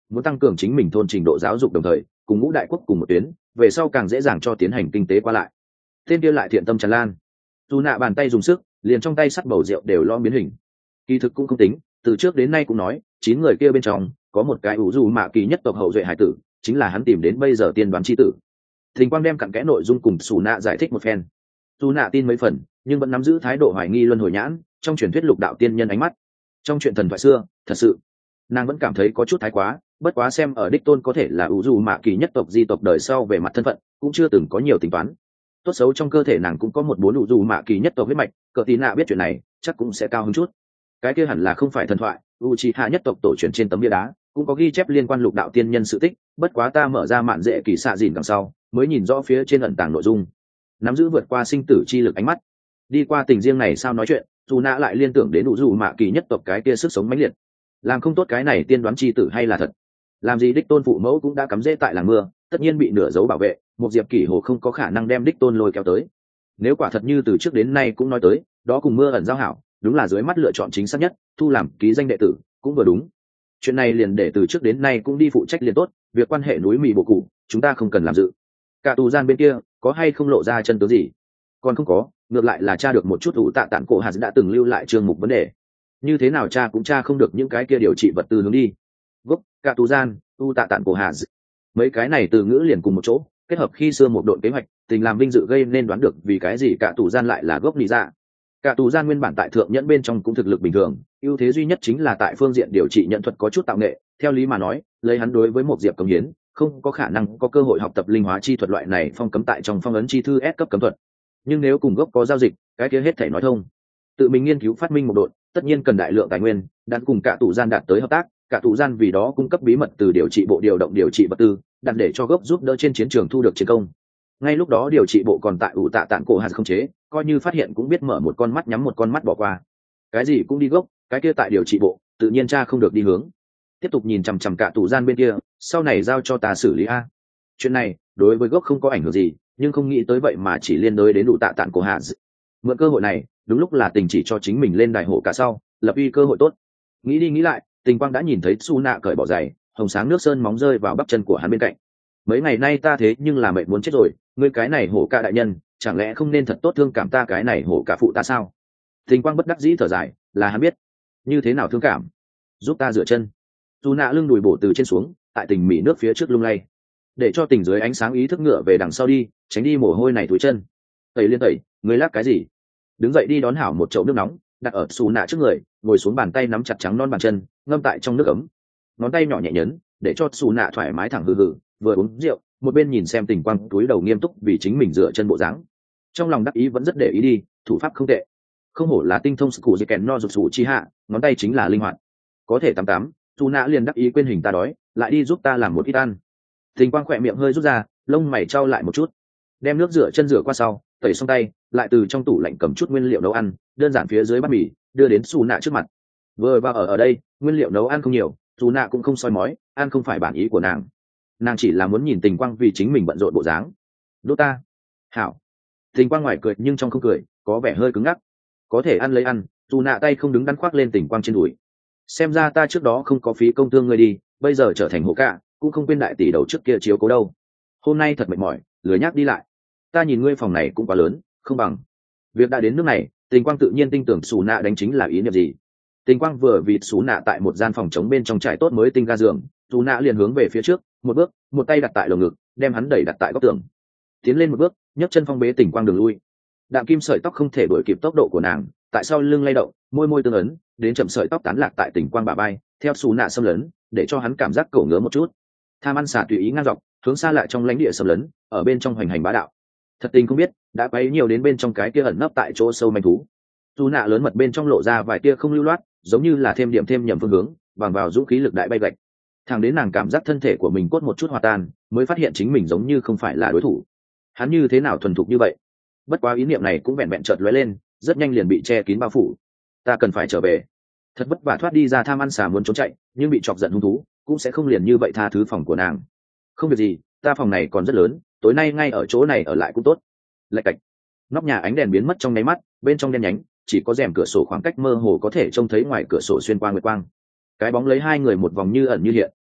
A: muốn tăng cường chính mình thôn trình độ giáo dục đồng thời cùng ngũ đại quốc cùng một tuyến, về sau càng dễ dàng cho tiến hành kinh tế qua lại. Tên kia lại thiện tâm tràn lan, dù nạ bàn tay dùng sức, liền trong tay sắt bầu rượu đều lo biến hình. Kỳ thực cũng không tính, từ trước đến nay cũng nói 9 người kia bên trong có một cái ủ dù mạ kỳ nhất tộc hậu duệ hải tử, chính là hắn tìm đến bây giờ tiên đoán chi tử. Thình Quang đem cặn kẽ nội dung cùng Sủ Nạ giải thích một phen. Sủ Nạ tin mấy phần, nhưng vẫn nắm giữ thái độ hoài nghi luân hồi nhãn, trong truyền thuyết lục đạo tiên nhân ánh mắt. Trong chuyện thần thoại xưa, thật sự, nàng vẫn cảm thấy có chút thái quá, bất quá xem ở đích tôn có thể là ủ dù mạ kỳ nhất tộc di tộc đời sau về mặt thân phận, cũng chưa từng có nhiều tính toán. Tốt xấu trong cơ thể nàng cũng có một bốn ủ dù mạ kỳ nhất tộc huyết mạch, cờ tí nạ biết chuyện này, chắc cũng sẽ cao hơn chút. Cái kia hẳn là không phải thần thoại, Uchiha nhất tộc tổ truyền trên tấm bia đá, cũng có ghi chép liên quan lục đạo tiên nhân sự tích, bất quá ta mở ra mạn dễ kỳ xạ dìn đằng sau, mới nhìn rõ phía trên ẩn tàng nội dung, nắm giữ vượt qua sinh tử chi lực ánh mắt. Đi qua tình riêng này sao nói chuyện, dù nã lại liên tưởng đến đủ dù mạ kỳ nhất tộc cái kia sức sống mãnh liệt, làm không tốt cái này tiên đoán chi tử hay là thật. Làm gì đích tôn phụ mẫu cũng đã cắm rễ tại làng mưa, tất nhiên bị nửa dấu bảo vệ, một diệp kỷ hồ không có khả năng đem đích tôn lôi kéo tới. Nếu quả thật như từ trước đến nay cũng nói tới, đó cùng mưa ẩn giao hảo, đúng là dưới mắt lựa chọn chính xác nhất, thu làm ký danh đệ tử cũng vừa đúng. Chuyện này liền để từ trước đến nay cũng đi phụ trách liền tốt, việc quan hệ núi mì bộ cụ chúng ta không cần làm dự. Cả tù gian bên kia có hay không lộ ra chân tướng gì? Còn không có, ngược lại là tra được một chút ủ tạ tản cổ hạt đã từng lưu lại chương mục vấn đề. Như thế nào cha cũng tra không được những cái kia điều trị vật tư hướng đi. Gốc, cả tù gian, ủ tạ tản cổ hạt, mấy cái này từ ngữ liền cùng một chỗ, kết hợp khi xưa một đội kế hoạch, tình làm vinh dự gây nên đoán được vì cái gì cả tù gian lại là gốc lý dạ. Cả tù gian nguyên bản tại thượng nhẫn bên trong cũng thực lực bình thường, ưu thế duy nhất chính là tại phương diện điều trị nhận thuật có chút tạo nghệ. Theo lý mà nói, lấy hắn đối với một diệp cống hiến, không có khả năng có cơ hội học tập linh hóa chi thuật loại này phong cấm tại trong phong ấn chi thư S cấp cấm thuật. Nhưng nếu cùng gốc có giao dịch, cái kia hết thể nói thông. Tự mình nghiên cứu phát minh một đội, tất nhiên cần đại lượng tài nguyên, đạn cùng cả tù gian đạt tới hợp tác, cả tù gian vì đó cung cấp bí mật từ điều trị bộ điều động điều trị vật tư, đạn để cho gốc giúp đỡ trên chiến trường thu được chiến công. Ngay lúc đó điều trị bộ còn tại ủ tạ tạng cổ hạt không chế, coi như phát hiện cũng biết mở một con mắt nhắm một con mắt bỏ qua. Cái gì cũng đi gốc, cái kia tại điều trị bộ tự nhiên cha không được đi hướng. Tiếp tục nhìn chằm chằm cả tù gian bên kia, sau này giao cho ta xử lý a. Chuyện này đối với gốc không có ảnh hưởng gì, nhưng không nghĩ tới vậy mà chỉ liên đới đến ủ tạ tạng cổ hạt. Mượn cơ hội này, đúng lúc là tình chỉ cho chính mình lên đài hộ cả sau, lập uy cơ hội tốt. Nghĩ đi nghĩ lại, Tình Quang đã nhìn thấy Su Nạ cởi bỏ giày, hồng sáng nước sơn móng rơi vào bắp chân của hắn bên cạnh. Mấy ngày nay ta thế nhưng là mệt muốn chết rồi, ngươi cái này hổ ca đại nhân, chẳng lẽ không nên thật tốt thương cảm ta cái này hổ ca phụ ta sao? Tình Quang bất đắc dĩ thở dài, là hắn biết như thế nào thương cảm, giúp ta rửa chân. Su Nạ lưng đùi bổ từ trên xuống, tại Tình mỉ nước phía trước lung lay, để cho Tình dưới ánh sáng ý thức ngựa về đằng sau đi, tránh đi mồ hôi này túi chân. Tẩy liên tẩy, ngươi lắc cái gì? Đứng dậy đi đón hảo một chậu nước nóng, đặt ở Su Nạ trước người, ngồi xuống bàn tay nắm chặt trắng non bàn chân, ngâm tại trong nước ấm, ngón tay nhỏ nhẹ nhấn, để cho Su Nạ thoải mái thẳng hừ hừ, vừa uống rượu một bên nhìn xem Tình Quang túi đầu nghiêm túc vì chính mình dựa chân bộ dáng, trong lòng đắc ý vẫn rất để ý đi, thủ pháp không tệ, không hổ là tinh thông sự cụ gì kèn no rụt sủ chi hạ, ngón tay chính là linh hoạt, có thể tám. Su Nạ liền đắc ý quên hình ta đói, lại đi giúp ta làm một ít ăn. Tình Quang khỏe miệng hơi rút ra, lông mày trao lại một chút, đem nước rửa chân rửa qua sau, tẩy xong tay, lại từ trong tủ lạnh cầm chút nguyên liệu nấu ăn, đơn giản phía dưới bát mì, đưa đến Su Nạ trước mặt. Vừa vào ở đây, nguyên liệu nấu ăn không nhiều, Su Nạ cũng không soi mói, ăn không phải bản ý của nàng chỉ là muốn nhìn Tình Quang vì chính mình bận rộn bộ dáng. Đốt ta. Hảo. Tình Quang ngoài cười nhưng trong không cười, có vẻ hơi cứng ngắc. Có thể ăn lấy ăn, Su Nạ tay không đứng đắn khoác lên Tình Quang trên đùi. Xem ra ta trước đó không có phí công thương ngươi đi, bây giờ trở thành hộ cả, cũng không quên đại tỷ đầu trước kia chiếu cố đâu. Hôm nay thật mệt mỏi, lười nhác đi lại. Ta nhìn ngươi phòng này cũng quá lớn, không bằng. Việc đã đến nước này, Tình Quang tự nhiên tin tưởng Su Nạ đánh chính là ý niệm gì. Tình Quang vừa vịt Su Nạ tại một gian phòng trống bên trong trải tốt mới tinh ga giường, Su Nạ liền hướng về phía trước, một bước, một tay đặt tại lồng ngực, đem hắn đẩy đặt tại góc tường. Tiến lên một bước, nhấc chân phong bế Tình Quang đường lui. Đạm kim sợi tóc không thể đuổi kịp tốc độ của nàng, tại sau lưng lay động, môi môi tương ấn, đến chậm sợi tóc tán lạc tại Tình Quang bả vai, theo Su Nạ xâm lấn, để cho hắn cảm giác cổ ngứa một chút. Tham ăn xả tùy ý ngang dọc, hướng xa lại trong lãnh địa xâm lấn, ở bên trong hoành hành bá đạo. Thật tình không biết, đã quấy nhiều đến bên trong cái kia ẩn nấp tại chỗ sâu manh thú. Su Nạ lớn mật bên trong lộ ra vài tia không lưu loát, giống như là thêm điểm thêm nhầm phương hướng, bằng vào dũng khí lực đại bay gạch. Thẳng đến nàng cảm giác thân thể của mình cốt một chút hòa tan, mới phát hiện chính mình giống như không phải là đối thủ. Hắn như thế nào thuần thục như vậy? Bất quá ý niệm này cũng vẹn vẹn chợt lóe lên, rất nhanh liền bị che kín bao phủ. Ta cần phải trở về. Thật vất vả thoát đi ra tham ăn xà muốn trốn chạy, nhưng bị chọc giận hung thú, cũng sẽ không liền như vậy tha thứ phòng của nàng. Không việc gì, ta phòng này còn rất lớn, tối nay ngay ở chỗ này ở lại cũng tốt. Lạch cạch. Nóc nhà ánh đèn biến mất trong nháy mắt, bên trong đen nhánh, chỉ có rèm cửa sổ khoảng cách mơ hồ có thể trông thấy ngoài cửa sổ xuyên qua nguyệt quang. Cái bóng lấy hai người một vòng như ẩn như hiện,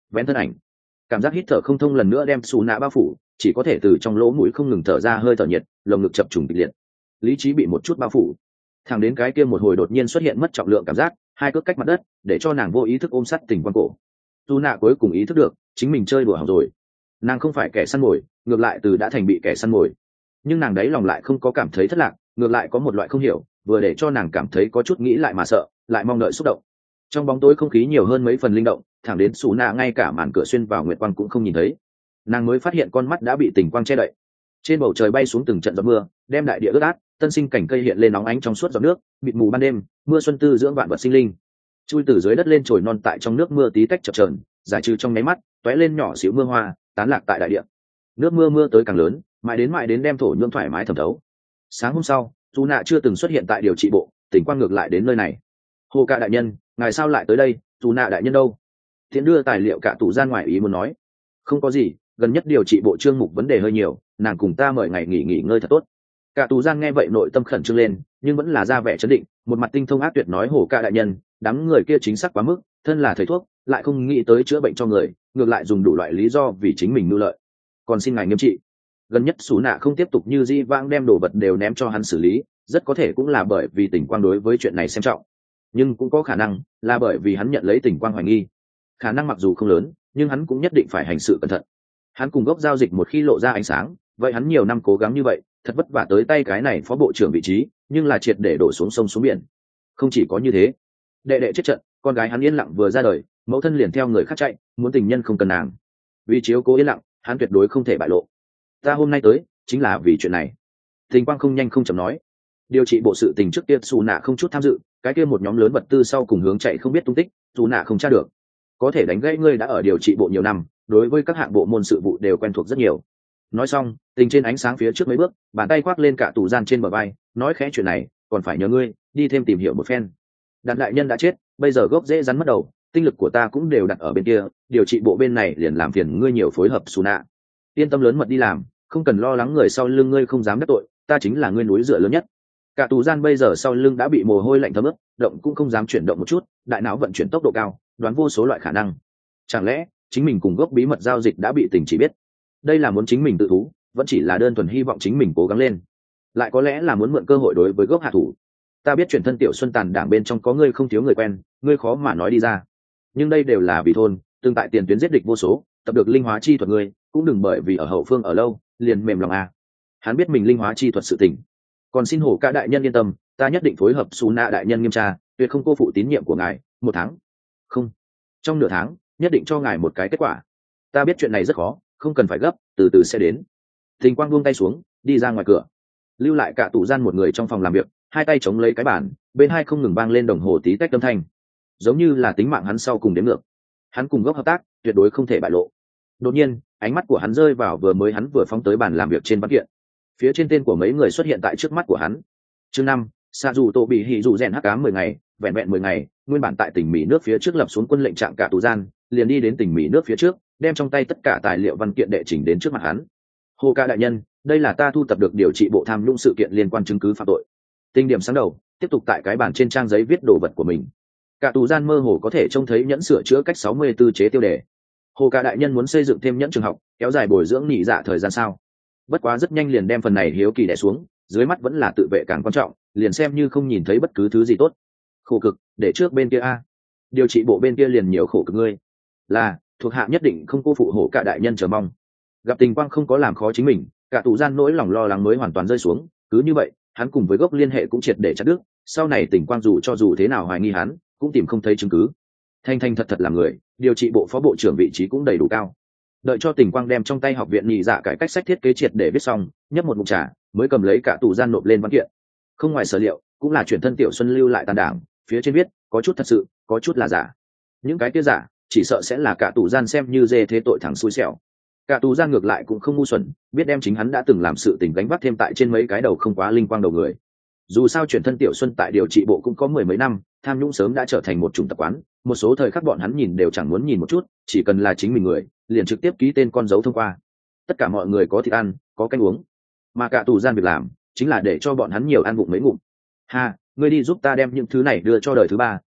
A: vén thân ảnh, cảm giác hít thở không thông lần nữa đem xù nạ bao phủ, chỉ có thể từ trong lỗ mũi không ngừng thở ra hơi thở nhiệt, lồng ngực chập trùng kịch liệt, lý trí bị một chút bao phủ. Thẳng đến cái kia một hồi đột nhiên xuất hiện mất trọng lượng cảm giác, hai cước cách mặt đất, để cho nàng vô ý thức ôm sát tình quan cổ. Dù nạ cuối cùng ý thức được chính mình chơi đùa hỏng rồi, nàng không phải kẻ săn mồi, ngược lại từ đã thành bị kẻ săn mồi. Nhưng nàng đấy lòng lại không có cảm thấy thất lạc, ngược lại có một loại không hiểu, vừa để cho nàng cảm thấy có chút nghĩ lại mà sợ, lại mong đợi xúc động. Trong bóng tối không khí nhiều hơn mấy phần linh động, thẳng đến xù nạ ngay cả màn cửa xuyên vào nguyệt quang cũng không nhìn thấy, nàng mới phát hiện con mắt đã bị tình quang che đậy. Trên bầu trời bay xuống từng trận giọt mưa, đem đại địa ướt át, tân sinh cảnh cây hiện lên nóng ánh trong suốt giọt nước, mịt mù ban đêm, mưa xuân tư dưỡng vạn vật sinh linh. Chui từ dưới đất lên trồi non tại trong nước mưa tí tách chập chờn, giải trừ trong nháy mắt, tóe lên nhỏ xíu mưa hoa, tán lạc tại đại địa. Nước mưa mưa tới càng lớn, mãi đến đem thổ nhưỡng thoải mái thẩm thấu. Sáng hôm sau, dù nạ chưa từng xuất hiện tại điều trị bộ, tỉnh quang ngược lại đến nơi này. Hồ Cạ đại nhân, ngài sao lại tới đây? Dù nạ đại nhân đâu? Thiện đưa tài liệu cả tủ gian ngoài ý muốn nói. Không có gì, gần nhất điều trị bộ chương mục vấn đề hơi nhiều, nàng cùng ta mời ngày nghỉ ngơi thật tốt. Cả tù gian nghe vậy nội tâm khẩn trương lên, nhưng vẫn là ra vẻ trấn định, một mặt tinh thông ác tuyệt nói Hồ Cạ đại nhân, đám người kia chính xác quá mức, thân là thầy thuốc, lại không nghĩ tới chữa bệnh cho người, ngược lại dùng đủ loại lý do vì chính mình mưu lợi. Còn xin ngài nghiêm trị. Gần nhất Sú Nạ không tiếp tục như di vãng đem đồ vật đều ném cho hắn xử lý, rất có thể cũng là bởi vì tình quang đối với chuyện này xem trọng, nhưng cũng có khả năng là bởi vì hắn nhận lấy tình quang hoài nghi. Khả năng mặc dù không lớn, nhưng hắn cũng nhất định phải hành sự cẩn thận. Hắn cùng gốc giao dịch một khi lộ ra ánh sáng, vậy hắn nhiều năm cố gắng như vậy, thật vất vả tới tay cái này phó bộ trưởng vị trí, nhưng là triệt để đổ xuống sông xuống biển. Không chỉ có như thế, đệ đệ chết trận, con gái hắn yên lặng vừa ra đời, mẫu thân liền theo người khác chạy, muốn tình nhân không cần nàng. Vì chiếu cố yên lặng, hắn tuyệt đối không thể bại lộ. Ta hôm nay tới chính là vì chuyện này. Tình quang không nhanh không chậm nói. Điều trị bộ sự tình trước kia Sú Nạ không chút tham dự, cái kia một nhóm lớn vật tư sau cùng hướng chạy không biết tung tích, Sú Nạ không tra được. Có thể đánh gãy ngươi đã ở điều trị bộ nhiều năm, đối với các hạng bộ môn sự vụ đều quen thuộc rất nhiều. Nói xong, tình trên ánh sáng phía trước mấy bước, bàn tay khoác lên cả tủ gian trên bờ vai, nói khẽ chuyện này còn phải nhờ ngươi đi thêm tìm hiểu một phen. Đàn đại nhân đã chết, bây giờ gốc dễ rắn mất đầu, tinh lực của ta cũng đều đặt ở bên kia, điều trị bộ bên này liền làm phiền ngươi nhiều phối hợp. Sú Nạ, yên tâm lớn mật đi làm, không cần lo lắng người sau lưng ngươi không dám đắc tội, ta chính là ngươi núi dựa lớn nhất. Cả tù gian bây giờ sau lưng đã bị mồ hôi lạnh thấm ướt, động cũng không dám chuyển động một chút, đại não vận chuyển tốc độ cao, đoán vô số loại khả năng. Chẳng lẽ chính mình cùng gốc bí mật giao dịch đã bị tình chỉ biết? Đây là muốn chính mình tự thú, vẫn chỉ là đơn thuần hy vọng chính mình cố gắng lên, lại có lẽ là muốn mượn cơ hội đối với gốc hạ thủ. Ta biết chuyển thân Tiểu Xuân Tàn đảng bên trong có ngươi không thiếu người quen, ngươi khó mà nói đi ra, nhưng đây đều là vì thôn, tương tại tiền tuyến giết địch vô số, tập được linh hóa chi thuật ngươi cũng đừng bởi vì ở hậu phương ở lâu liền mềm lòng à. Hắn biết mình linh hóa chi thuật sự tình. Còn xin Hổ Ca đại nhân yên tâm, ta nhất định phối hợp Sú Nạ đại nhân nghiêm tra, tuyệt không cô phụ tín nhiệm của ngài. 1 tháng, không, trong nửa tháng, nhất định cho ngài một cái kết quả. Ta biết chuyện này rất khó, không cần phải gấp, từ từ sẽ đến. Tình quang buông tay xuống, đi ra ngoài cửa, lưu lại cả tủ gian một người trong phòng làm việc, hai tay chống lấy cái bàn, bên hai không ngừng vang lên đồng hồ tí tách âm thanh, giống như là tính mạng hắn sau cùng đến ngược. Hắn cùng gốc hợp tác, tuyệt đối không thể bại lộ. Đột nhiên, ánh mắt của hắn rơi vào hắn vừa phóng tới bàn làm việc trên văn kiện, phía trên tên của mấy người xuất hiện tại trước mắt của hắn. Chương 5, xạ dù tổ bị hỉ dù rèn hắc ám 10 ngày, vẹn vẹn 10 ngày, nguyên bản tại tỉnh Mỹ nước phía trước lập xuống quân lệnh trạng cả tù gian, liền đi đến tỉnh Mỹ nước phía trước, đem trong tay tất cả tài liệu văn kiện đệ trình đến trước mặt hắn. Hồ Ca đại nhân, đây là ta thu tập được điều trị bộ tham nhũng sự kiện liên quan chứng cứ phạm tội. Tinh điểm sáng đầu, tiếp tục tại cái bản trên trang giấy viết đồ vật của mình. Cả tù gian mơ hồ có thể trông thấy nhẫn sửa chữa cách 64 chế tiêu đề. Hồ Ca đại nhân muốn xây dựng thêm nhẫn trường học, kéo dài bồi dưỡng nhị dạ thời gian sao? Bất quá rất nhanh liền đem phần này hiếu kỳ đè xuống, dưới mắt vẫn là tự vệ càng quan trọng, liền xem như không nhìn thấy bất cứ thứ gì tốt. Khổ cực, để trước bên kia a. Điều trị bộ bên kia liền nhiều khổ cực ngươi. Là, thuộc hạ nhất định không cô phụ Hổ Cả đại nhân chờ mong. Gặp tình quang không có làm khó chính mình, cả tù gian nỗi lòng lo lắng mới hoàn toàn rơi xuống, cứ như vậy, hắn cùng với gốc liên hệ cũng triệt để chặt đứt, sau này tình quang cho dù thế nào hoài nghi hắn, cũng tìm không thấy chứng cứ. Thanh thanh thật làm người, điều trị bộ phó bộ trưởng vị trí cũng đầy đủ cao. Đợi cho tình quang đem trong tay học viện nhị dạ cải cách sách thiết kế triệt để viết xong, nhấp một ngụm trà, mới cầm lấy cả tù gian nộp lên văn kiện. Không ngoài sở liệu, cũng là chuyển thân Tiểu Xuân lưu lại tàn đảng, phía trên viết có chút thật sự, có chút là giả. Những cái kia giả, chỉ sợ sẽ là cả tù gian xem như dê thế tội thẳng xui xẻo. Cả tù gian ngược lại cũng không ngu xuẩn, biết đem chính hắn đã từng làm sự tình gánh vác thêm tại trên mấy cái đầu không quá linh quang đầu người. Dù sao chuyển thân Tiểu Xuân tại điều trị bộ cũng có 10 mấy năm, tham nhũng sớm đã trở thành một chủng tập quán, một số thời khắc bọn hắn nhìn đều chẳng muốn nhìn một chút, chỉ cần là chính mình người, liền trực tiếp ký tên con dấu thông qua. Tất cả mọi người có thịt ăn, có canh uống, mà cả tù gian việc làm chính là để cho bọn hắn nhiều ăn bụng mấy ngụm. Ha, ngươi đi giúp ta đem những thứ này đưa cho đời thứ ba,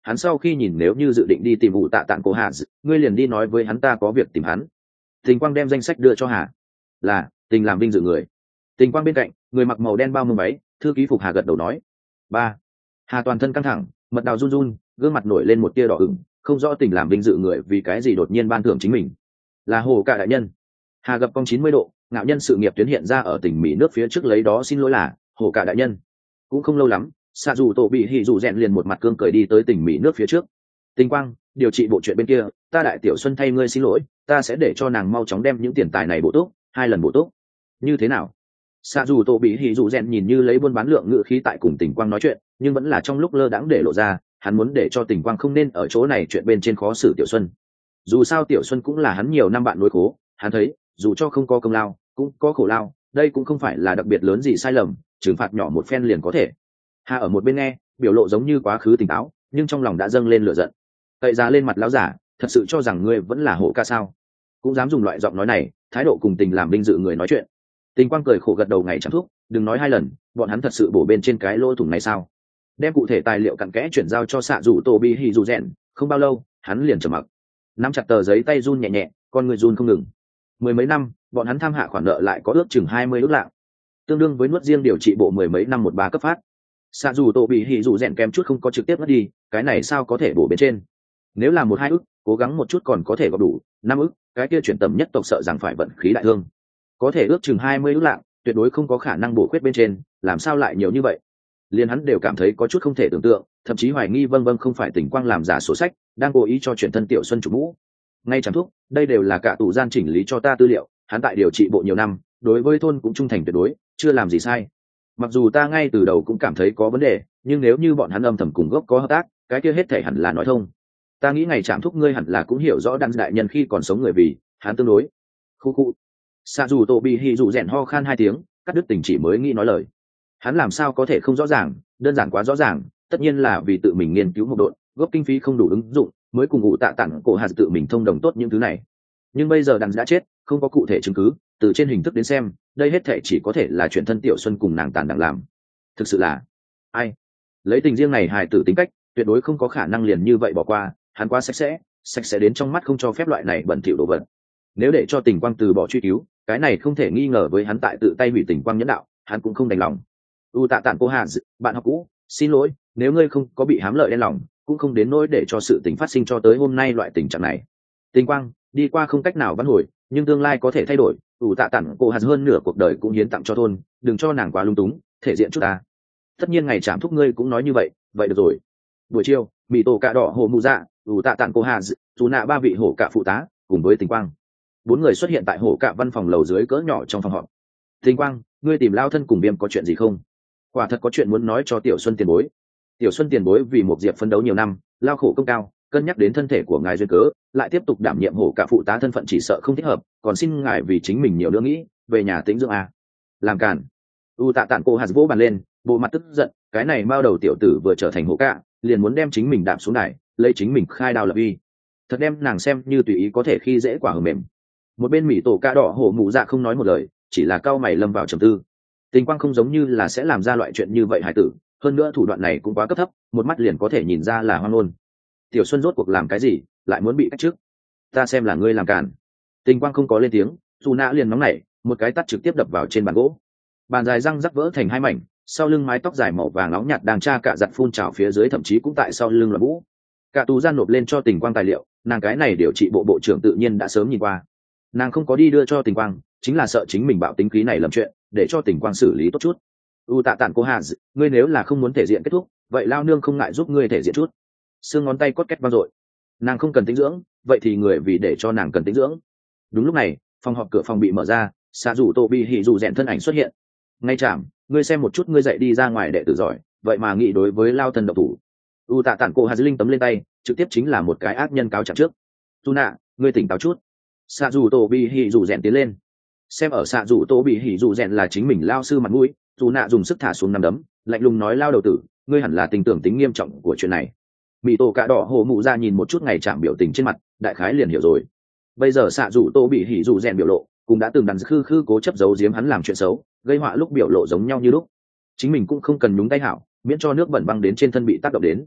A: hắn sau khi nhìn nếu như dự định đi tìm ủ tạ tạng cổ hạ, ngươi liền đi nói với hắn ta có việc tìm hắn. Tình quang đem danh sách đưa cho Hà. Là Tình làm vinh dự người. Tình quang bên cạnh người mặc màu đen bao mông váy, thư ký phục Hà gật đầu nói. Ba. Hà toàn thân căng thẳng, mật đào run run, gương mặt nổi lên một tia đỏ ửng, không rõ Tình làm vinh dự người vì cái gì đột nhiên ban thưởng chính mình. Là Hồ Cả đại nhân. Hà gập cong 90 độ, ngạo nhân sự nghiệp tuyến hiện ra ở tỉnh Mỹ nước phía trước, lấy đó xin lỗi là Hồ Cả đại nhân. Cũng không lâu lắm, xạ dù tổ bị hỉ dù rèn liền một mặt cương cười đi tới tỉnh Mỹ nước phía trước. Tình quang, điều trị bộ chuyện bên kia, ta đại tiểu Xuân thay ngươi xin lỗi, ta sẽ để cho nàng mau chóng đem những tiền tài này bổ túc, 2 lần bổ túc. Như thế nào? Xạ dù tổ bị hỉ dù rèn nhìn như lấy buôn bán lượng ngữ khí tại cùng Tình quang nói chuyện, nhưng vẫn là trong lúc lơ đãng để lộ ra, hắn muốn để cho Tình quang không nên ở chỗ này chuyện bên trên khó xử tiểu Xuân. Dù sao tiểu Xuân cũng là hắn nhiều năm bạn nối khố, hắn thấy dù cho không có công lao cũng có khổ lao, đây cũng không phải là đặc biệt lớn gì sai lầm, trừng phạt nhỏ một phen liền có thể. Hà ở một bên nghe, biểu lộ giống như quá khứ tỉnh táo, nhưng trong lòng đã dâng lên lửa giận. Cậy ra lên mặt lão giả, thật sự cho rằng ngươi vẫn là Hổ Ca sao? Cũng dám dùng loại giọng nói này, thái độ cùng Tình làm vinh dự người nói chuyện. Tình quang cười khổ gật đầu ngày chẳng thúc, đừng nói 2 lần, bọn hắn thật sự bổ bên trên cái lỗ thủng này sao? Đem cụ thể tài liệu cặn kẽ chuyển giao cho xạ rủ tổ bi hì dù rèn, không bao lâu hắn liền trầm mặc, nắm chặt tờ giấy tay run nhẹ nhẹ, con người run không ngừng. 10 mấy năm bọn hắn tham hạ khoản nợ lại có ước chừng 20 ước lạng, tương đương với nuốt riêng điều trị bộ 10 mấy năm một ba cấp phát. Xạ dù tổ bị hỉ dù rèn kém chút không có trực tiếp mất đi, cái này sao có thể bổ bên trên? Nếu là 1-2 ước cố gắng một chút còn có thể có đủ, 5 ước cái kia chuyển tầm nhất tộc sợ rằng phải vận khí đại thương. Có thể ước chừng 20 ước lạng, tuyệt đối không có khả năng bổ khuyết bên trên, làm sao lại nhiều như vậy? Liên hắn đều cảm thấy có chút không thể tưởng tượng, thậm chí hoài nghi vâng không phải Tình quang làm giả sổ sách, đang cố ý cho chuyển thân tiểu Xuân chủ mũ. Ngay chẳng thúc, đây đều là cả tù gian chỉnh lý cho ta tư liệu, hắn tại điều trị bộ nhiều năm, đối với thôn cũng trung thành tuyệt đối, chưa làm gì sai. Mặc dù ta ngay từ đầu cũng cảm thấy có vấn đề, nhưng nếu như bọn hắn âm thầm cùng gốc có hợp tác, cái kia hết thể hẳn là nói thông. Ta nghĩ ngày chạm thúc ngươi hẳn là cũng hiểu rõ đan đại nhân khi còn sống người vì hắn tương đối. Khu. Xạ dù tổ bị hì dù rèn ho khan 2 tiếng, cắt đứt Tình chỉ mới nghĩ nói lời. Hắn làm sao có thể không rõ ràng, đơn giản quá rõ ràng, tất nhiên là vì tự mình nghiên cứu một độn, góp kinh phí không đủ ứng dụng, mới cùng ngụ tạ tặng cổ hạt tự mình thông đồng tốt những thứ này. Nhưng bây giờ đàn đã chết, không có cụ thể chứng cứ, từ trên hình thức đến xem, đây hết thể chỉ có thể là chuyện thân tiểu Xuân cùng nàng tàn đặng làm. Thực sự là ai lấy tình riêng này hài tử tính cách, tuyệt đối không có khả năng liền như vậy bỏ qua, hắn quá sạch sẽ đến trong mắt không cho phép loại này bẩn thỉu đồ vật. Nếu để cho Tình quang từ bỏ truy cứu, cái này không thể nghi ngờ với hắn tại tự tay hủy Tình quang nhẫn đạo, hắn cũng không đành lòng. U tạ tản cô hà, bạn học cũ, xin lỗi, nếu ngươi không có bị hám lợi đen lòng, cũng không đến nỗi để cho sự tình phát sinh cho tới hôm nay loại tình trạng này. Tình quang đi qua không cách nào vãn hồi, nhưng tương lai có thể thay đổi. U tạ tản cô hà hơn nửa cuộc đời cũng hiến tặng cho thôn, đừng cho nàng quá lung túng, thể diện chút ta. Tất nhiên ngày chạm thúc ngươi cũng nói như vậy, vậy được rồi. Buổi chiều, mì tổ cà đỏ hồ mù dạ, U tạ tản cô hà, dù nạ 3 vị hổ cạ phụ tá cùng với Tình quang, 4 người xuất hiện tại hổ cạ văn phòng lầu dưới cỡ nhỏ trong phòng họp. Tình quang, ngươi tìm lao thân cùng Viêm có chuyện gì không? Quả thật có chuyện muốn nói cho tiểu Xuân tiền bối. Tiểu Xuân tiền bối vì một diệp phân đấu nhiều năm, lao khổ công cao, cân nhắc đến thân thể của ngài duyên cớ, lại tiếp tục đảm nhiệm hổ cả phụ tá thân phận chỉ sợ không thích hợp, còn xin ngài vì chính mình nhiều nữa nghĩ, về nhà tĩnh dưỡng a. Làm cản. U tạ tản cô hạt vỗ bàn lên, bộ mặt tức giận, cái này bao đầu tiểu tử vừa trở thành hổ cả, liền muốn đem chính mình đạp xuống đài, lấy chính mình khai đao lập uy. Thật đem nàng xem như tùy ý có thể khi dễ quả hờ mềm. Một bên mỹ tổ ca đỏ hổ mụ dạ không nói một lời, chỉ là cau mày lâm vào trầm tư. Tình quang không giống như là sẽ làm ra loại chuyện như vậy hải tử, hơn nữa thủ đoạn này cũng quá cấp thấp, một mắt liền có thể nhìn ra là hoang ngôn. Tiểu Xuân rốt cuộc làm cái gì, lại muốn bị cách trước? Ta xem là ngươi làm cản. Tình quang không có lên tiếng, dù nã liền nóng nảy, một cái tát trực tiếp đập vào trên bàn gỗ. Bàn dài răng rắc vỡ thành 2 mảnh, sau lưng mái tóc dài màu vàng nóng nhạt đang tra cả giặt phun trào phía dưới, thậm chí cũng tại sau lưng là vũ. Cả tù gian nộp lên cho Tình quang tài liệu, nàng cái này điều trị bộ trưởng tự nhiên đã sớm nhìn qua. Nàng không có đi đưa cho Tình quang, chính là sợ chính mình bạo tính khí này lầm chuyện, để cho Tình quang xử lý tốt chút. U tạ tản cô hà, ngươi nếu là không muốn thể diện kết thúc, vậy lao nương không ngại giúp ngươi thể diện chút. Xương ngón tay cốt két vang dội. Nàng không cần tĩnh dưỡng, vậy thì người vì để cho nàng cần tĩnh dưỡng. Đúng lúc này, phòng họp cửa phòng bị mở ra, xạ rủ tô bị hỉ rủ rèn thân ảnh xuất hiện. Ngay chạm, ngươi xem một chút ngươi dậy đi ra ngoài đệ tử giỏi, vậy mà nghĩ đối với lao thân độc thủ. U tạ tản cô hà linh tấm lên tay, trực tiếp chính là một cái ác nhân cáo trạng trước. Tu nạ, ngươi tỉnh táo chút. Xạ rủ tô bị hỉ rủ rèn tiến lên. Xem ở xạ rủ tô bị hỉ rủ rèn là chính mình lao sư mặt mũi, dù nạ dùng sức thả xuống nắm đấm, lạnh lùng nói lao đầu tử, ngươi hẳn là tin tưởng tính nghiêm trọng của chuyện này. Mỹ tổ cạ đỏ hồ mụ ra nhìn một chút ngày chạm biểu tình trên mặt, đại khái liền hiểu rồi. Bây giờ xạ rủ tô bị hỉ rủ rèn biểu lộ cũng đã từng đàn khư cố chấp giấu giếm hắn làm chuyện xấu, gây họa lúc biểu lộ giống nhau như lúc. Chính mình cũng không cần nhúng tay hảo, miễn cho nước bẩn băng đến trên thân bị tác động đến.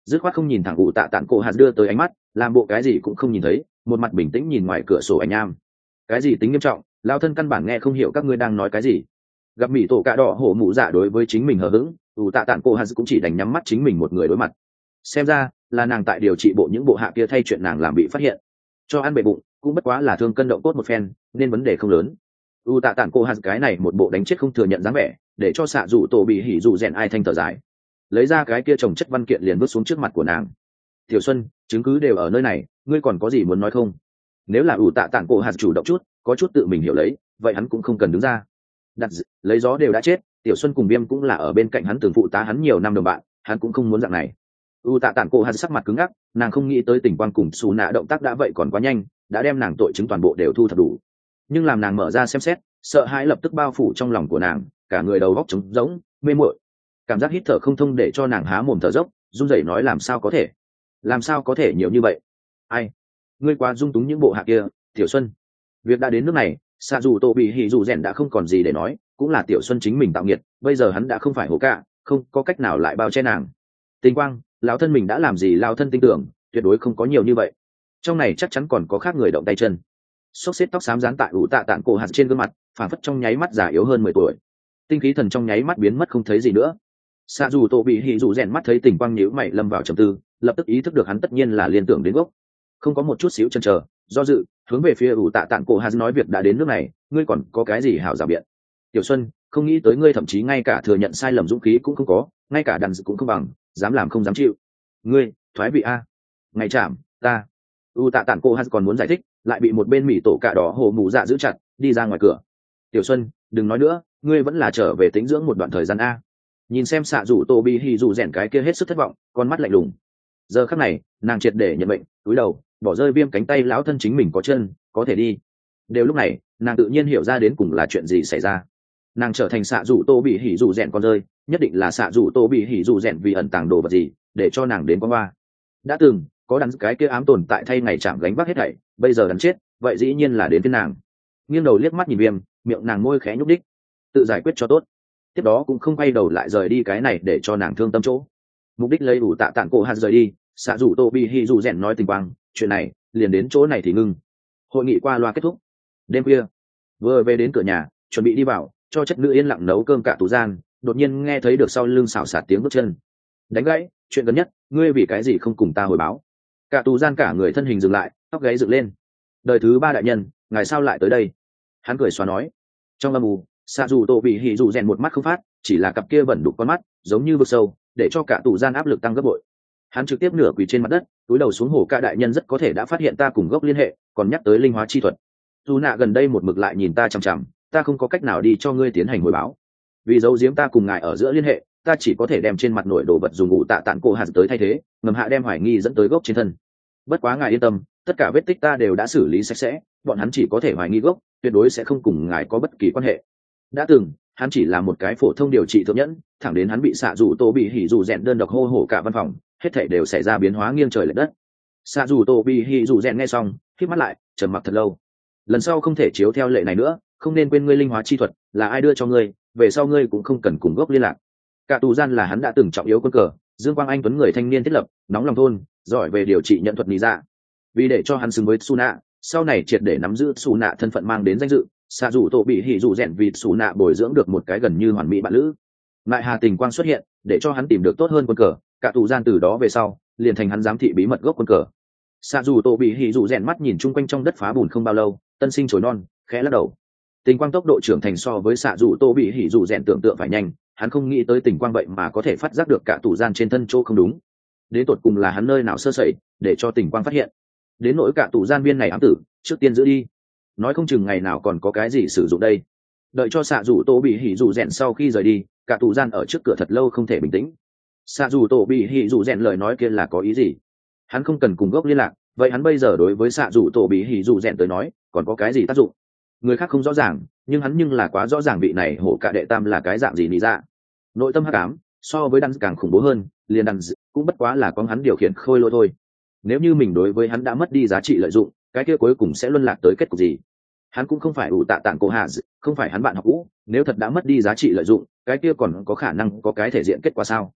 A: dứt khoát không nhìn thẳng ủ tạ tản cổ hạt đưa tới ánh mắt, làm bộ cái gì cũng không nhìn thấy, một mặt bình tĩnh nhìn ngoài cửa sổ ảnh nham. Cái gì tính nghiêm trọng, lao thân căn bản nghe không hiểu các ngươi đang nói cái gì. Gặp mỹ tổ cạ đỏ hổ mụ dạ đối với chính mình hờ hững, ủ tạ tản cổ hạt cũng chỉ đành nhắm mắt chính mình một người đối mặt. Xem ra là nàng tại điều trị bộ những bộ hạ kia thay chuyện nàng làm bị phát hiện, cho ăn bệ bụng cũng bất quá là thương cân động cốt một phen, nên vấn đề không lớn. U tạ tản cô hạt cái này một bộ đánh chết không thừa nhận dáng vẻ, để cho xạ rủ tổ bị hỉ rủ rèn ai thanh thở dài, lấy ra cái kia chồng chất văn kiện liền vứt xuống trước mặt của nàng. Tiểu Xuân, chứng cứ đều ở nơi này, ngươi còn có gì muốn nói không? Nếu là U tạ tản cô hạt chủ động chút, có chút tự mình hiểu lấy, vậy hắn cũng không cần đứng ra. Lấy gió đều đã chết, Tiểu Xuân cùng Viêm cũng là ở bên cạnh hắn từng phụ tá hắn nhiều năm đồng bạn, hắn cũng không muốn dạng này. U tạ tản cô hạt sắc mặt cứng ngắc, nàng không nghĩ tới tình quang cùng xù nạ động tác đã vậy còn quá nhanh, đã đem nàng tội chứng toàn bộ đều thu thập đủ. Nhưng làm nàng mở ra xem xét, sợ hãi lập tức bao phủ trong lòng của nàng, cả người đầu góc trống rỗng, mê muội, cảm giác hít thở không thông để cho nàng há mồm thở dốc, run rẩy nói làm sao có thể nhiều như vậy? Ai? Ngươi quá dung túng những bộ hạ kia, Tiểu Xuân. Việc đã đến nước này, xạ dù tổ bị hỉ dù rèn đã không còn gì để nói, cũng là Tiểu Xuân chính mình tạo nghiệt, bây giờ hắn đã không phải hổ cả, không có cách nào lại bao che nàng. Tình quang, lão thân mình đã làm gì lão thân tin tưởng, tuyệt đối không có nhiều như vậy. Trong này chắc chắn còn có khác người động tay chân. Xốc xếp tóc xám dán tại ủ tạ tản cổ hạt trên gương mặt, phản phất trong nháy mắt già yếu hơn 10 tuổi. Tinh khí thần trong nháy mắt biến mất không thấy gì nữa. Xạ dù tổ bị hỉ dù rèn mắt thấy tình quang nhíu mày lâm vào trầm tư, lập tức ý thức được hắn tất nhiên là liên tưởng đến gốc, không có một chút xíu chần chờ, do dự, hướng về phía ủ tạ tản cổ hạt nói việc đã đến nước này, ngươi còn có cái gì hảo giả biện? Tiểu Xuân, không nghĩ tới ngươi thậm chí ngay cả thừa nhận sai lầm dũng khí cũng không có, ngay cả đàn dự cũng không bằng, dám làm không dám chịu. Ngươi thoái vị a? Ngày chạm ta. U tạ tản cô hát còn muốn giải thích, lại bị một bên mỹ tổ cạ đỏ hồ mù dạ giữ chặt, đi ra ngoài cửa. Tiểu Xuân, đừng nói nữa, ngươi vẫn là trở về tĩnh dưỡng một đoạn thời gian a. Nhìn xem xạ rủ tô bi hì rủ rèn cái kia hết sức thất vọng, con mắt lạnh lùng. Giờ khắc này nàng triệt để nhận bệnh, cúi đầu bỏ rơi Viêm cánh tay lão thân chính mình có chân có thể đi. Đều lúc này nàng tự nhiên hiểu ra đến cùng là chuyện gì xảy ra. Nàng trở thành xạ rủ tô bị hỉ rủ rèn con rơi, nhất định là xạ rủ tô bị hỉ rủ rèn vì ẩn tàng đồ vật gì để cho nàng đến qua đã từng có đắn cái kia ám tồn tại thay ngày chạm gánh vác hết thảy, bây giờ đắn chết, vậy dĩ nhiên là đến với nàng. Nghiêng đầu liếc mắt nhìn Viêm, miệng nàng môi khẽ nhúc đích, tự giải quyết cho tốt. Tiếp đó cũng không quay đầu lại rời đi cái này để cho nàng thương tâm chỗ. Mục đích lấy đủ tạ tạng cổ hạt rời đi, xạ rủ tô bị hỉ rủ rèn nói tình quang, chuyện này liền đến chỗ này thì ngưng. Hội nghị qua loa kết thúc. Đêm khuya vừa về đến cửa nhà, chuẩn bị đi vào cho chất nữ yên lặng nấu cơm cả tủ gian, đột nhiên nghe thấy được sau lưng xào xạc tiếng bước chân. Đánh gãy, chuyện gần nhất, ngươi vì cái gì không cùng ta hồi báo? Cả tù gian cả người thân hình dừng lại, tóc gáy dựng lên. Đời thứ ba đại nhân, ngài sao lại tới đây? Hắn cười xóa nói. Trong âm u, xạ dù tổ bị hỉ dù rèn một mắt không phát, chỉ là cặp kia vẩn đục con mắt giống như vực sâu, để cho cả tù gian áp lực tăng gấp bội. Hắn trực tiếp nửa quỳ trên mặt đất, túi đầu xuống hổ. Cả đại nhân rất có thể đã phát hiện ta cùng gốc liên hệ, còn nhắc tới linh hóa chi thuật. Dù nạ gần đây một mực lại nhìn ta chằm chằm, ta không có cách nào đi cho ngươi tiến hành hồi báo. Vì giấu giếm ta cùng ngài ở giữa liên hệ, ta chỉ có thể đem trên mặt nổi đồ vật dùng ngụ tạ tạng cổ hạt tới thay thế, ngầm hạ đem hoài nghi dẫn tới gốc trên thân. Bất quá ngài yên tâm, tất cả vết tích ta đều đã xử lý sạch sẽ, bọn hắn chỉ có thể hoài nghi gốc, tuyệt đối sẽ không cùng ngài có bất kỳ quan hệ. Đã từng hắn chỉ là một cái phổ thông điều trị thượng nhẫn, thẳng đến hắn bị xạ dù tô bị hỉ dù rèn đơn độc hô hổ cả văn phòng, hết thảy đều xảy ra biến hóa nghiêng trời lệch đất. Xạ dù tô bị hỉ dù rèn nghe xong khép mắt lại, trầm mặc thật lâu. Lần sau không thể chiếu theo lệ này nữa, không nên quên ngươi linh hóa chi thuật là ai đưa cho ngươi, về sau ngươi cũng không cần cùng gốc liên lạc. Cả tù gian là hắn đã từng trọng yếu quân cờ, Dương Quang Anh tuấn người thanh niên thiết lập, nóng lòng thôn, giỏi về điều trị nhận thuật lý dạ. Vì để cho hắn xứng với Suna, sau này triệt để nắm giữ Suna thân phận mang đến danh dự, xạ dù tổ bị hỉ dù rèn vì Suna bồi dưỡng được một cái gần như hoàn mỹ bạn lữ. Ngại Hà tình quang xuất hiện, để cho hắn tìm được tốt hơn quân cờ, cả tù gian từ đó về sau, liền thành hắn giám thị bí mật gốc quân cờ. Xạ dù tổ bị hỉ dù rèn mắt nhìn chung quanh trong đất phá bùn không bao lâu, tân sinh chồi non, khẽ lắc đầu. Tình quang tốc độ trưởng thành so với xạ dù tô bị hỉ dù rèn tưởng tượng phải nhanh, hắn không nghĩ tới tình quang vậy mà có thể phát giác được cả tù gian trên thân chỗ không đúng. Đến tột cùng là hắn nơi nào sơ sẩy để cho tình quang phát hiện. Đến nỗi cả tù gian viên này ám tử, trước tiên giữ đi, nói không chừng ngày nào còn có cái gì sử dụng đây. Đợi cho xạ dù tô bị hỉ dù rèn sau khi rời đi, cả tù gian ở trước cửa thật lâu không thể bình tĩnh. Xạ dù tô bị hỉ dù rèn lời nói kia là có ý gì? Hắn không cần cùng gốc liên lạc, vậy hắn bây giờ đối với xạ dù tô bị hỉ dù rèn tới nói còn có cái gì tác dụng? Người khác không rõ ràng, nhưng hắn nhưng là quá rõ ràng vị này hổ cả đệ tam là cái dạng gì lý ra. Nội tâm hắc ám so với đan càng khủng bố hơn, liền đan cũng bất quá là con hắn điều khiển khôi lỗi thôi. Nếu như mình đối với hắn đã mất đi giá trị lợi dụng, cái kia cuối cùng sẽ luân lạc tới kết cục gì? Hắn cũng không phải ủ tạ tạng cổ hạ, không phải hắn bạn học cũ, nếu thật đã mất đi giá trị lợi dụng, cái kia còn có khả năng có cái thể diện kết quả sao?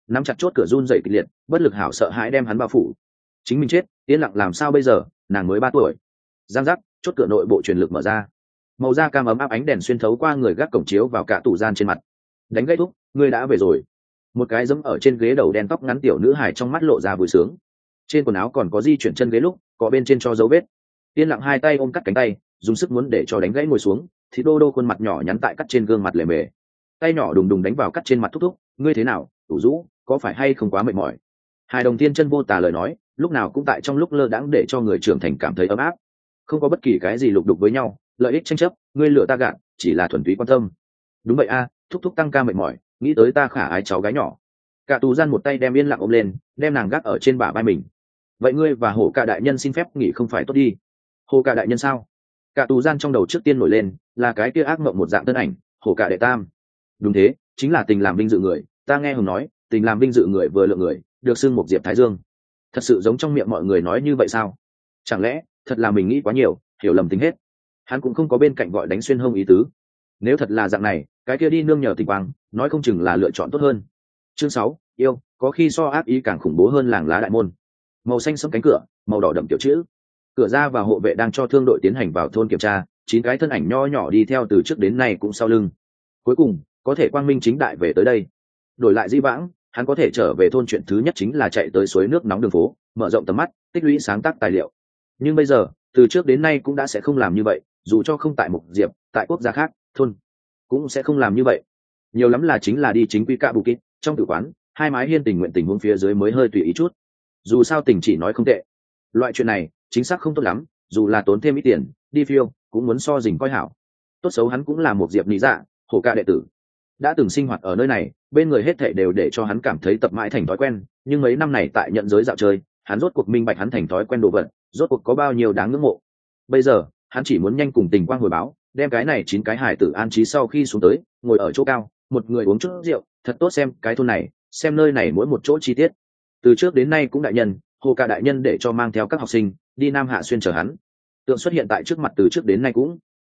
A: nắm chặt chốt cửa run rẩy kịch liệt, bất lực hảo sợ hãi đem hắn bao phủ. Chính mình chết, yên lặng làm sao bây giờ, nàng mới 3 tuổi. Giang giác, chốt cửa nội bộ truyền lực mở ra, màu da cam ấm áp ánh đèn xuyên thấu qua người gác cổng chiếu vào cả tủ gian trên mặt. Đánh gãy thúc, ngươi đã về rồi. Một cái giẫm ở trên ghế đầu đen tóc ngắn tiểu nữ hài trong mắt lộ ra vui sướng. Trên quần áo còn có di chuyển chân ghế lúc có bên trên cho dấu vết. Yên lặng hai tay ôm cắt cánh tay, dùng sức muốn để cho đánh gãy ngồi xuống, thì đô đô khuôn mặt nhỏ nhắn tại cắt trên gương mặt lề mề, tay nhỏ đùng đùng đánh vào cắt trên mặt thúc thúc. Ngươi thế nào, ủ rũ, có phải hay không quá mệt mỏi? Hài đồng tiên chân vô tà lời nói, lúc nào cũng tại trong lúc lơ đãng để cho người trưởng thành cảm thấy ấm áp, không có bất kỳ cái gì lục đục với nhau, lợi ích tranh chấp, ngươi lựa ta gạt, chỉ là thuần túy quan tâm. Đúng vậy a, thúc thúc tăng ca mệt mỏi, nghĩ tới ta khả ái cháu gái nhỏ. Cả tù gian một tay đem yên lặng ôm lên, đem nàng gác ở trên bả vai mình. Vậy ngươi và hổ cả đại nhân xin phép nghỉ không phải tốt đi? Hổ cả đại nhân sao? Cả tù gian trong đầu trước tiên nổi lên là cái kia ác mộng một dạng thân ảnh, hổ cả đệ tam. Đúng thế, chính là tình làm vinh dự người, ta nghe hùng nói, tình làm vinh dự người vừa lượng người, được xưng một diệp thái dương. Thật sự giống trong miệng mọi người nói như vậy sao? Chẳng lẽ thật là mình nghĩ quá nhiều, hiểu lầm tính hết? Hắn cũng không có bên cạnh gọi đánh xuyên hông ý tứ. Nếu thật là dạng này, cái kia đi nương nhờ tình quang, nói không chừng là lựa chọn tốt hơn. Chương 6, yêu, có khi so ác ý càng khủng bố hơn làng lá đại môn. Màu xanh sẫm cánh cửa, màu đỏ đậm tiểu chữ. Cửa ra và hộ vệ đang cho thương đội tiến hành vào thôn kiểm tra, 9 cái thân ảnh nho nhỏ đi theo từ trước đến nay cũng sau lưng. Cuối cùng, có thể quang minh chính đại về tới đây. Đổi lại di vãng, hắn có thể trở về thôn, chuyện thứ nhất chính là chạy tới suối nước nóng đường phố, mở rộng tầm mắt, tích lũy sáng tác tài liệu. Nhưng bây giờ, từ trước đến nay cũng đã sẽ không làm như vậy, dù cho không tại Mục Diệp, tại quốc gia khác, thôn cũng sẽ không làm như vậy. Nhiều lắm là chính là đi chính quy cạ bù kít, trong tử quán, hai mái hiên tình nguyện tình huống phía dưới mới hơi tùy ý chút. Dù sao tình chỉ nói không tệ. Loại chuyện này, chính xác không tốt lắm, dù là tốn thêm ít tiền, đi phiêu, cũng muốn so dình coi hảo. Tốt xấu hắn cũng là một diệp lý dạ, hổ ca đệ tử. Đã từng sinh hoạt ở nơi này, bên người hết thảy đều để cho hắn cảm thấy tập mãi thành thói quen, nhưng mấy năm này tại nhận giới dạo chơi, hắn rốt cuộc minh bạch hắn thành thói quen đồ vật, rốt cuộc có bao nhiêu đáng ngưỡng mộ. Bây giờ, hắn chỉ muốn nhanh cùng tình quang hồi báo, đem cái này 9 cái hải tử an trí sau khi xuống tới, ngồi ở chỗ cao, một người uống chút rượu, thật tốt xem cái thôn này, xem nơi này mỗi một chỗ chi tiết. Từ trước đến nay cũng đại nhân, hồ ca đại nhân để cho mang theo các học sinh đi Nam Hạ Xuyên chờ hắn. Tượng xuất hiện tại trước mặt từ trước đến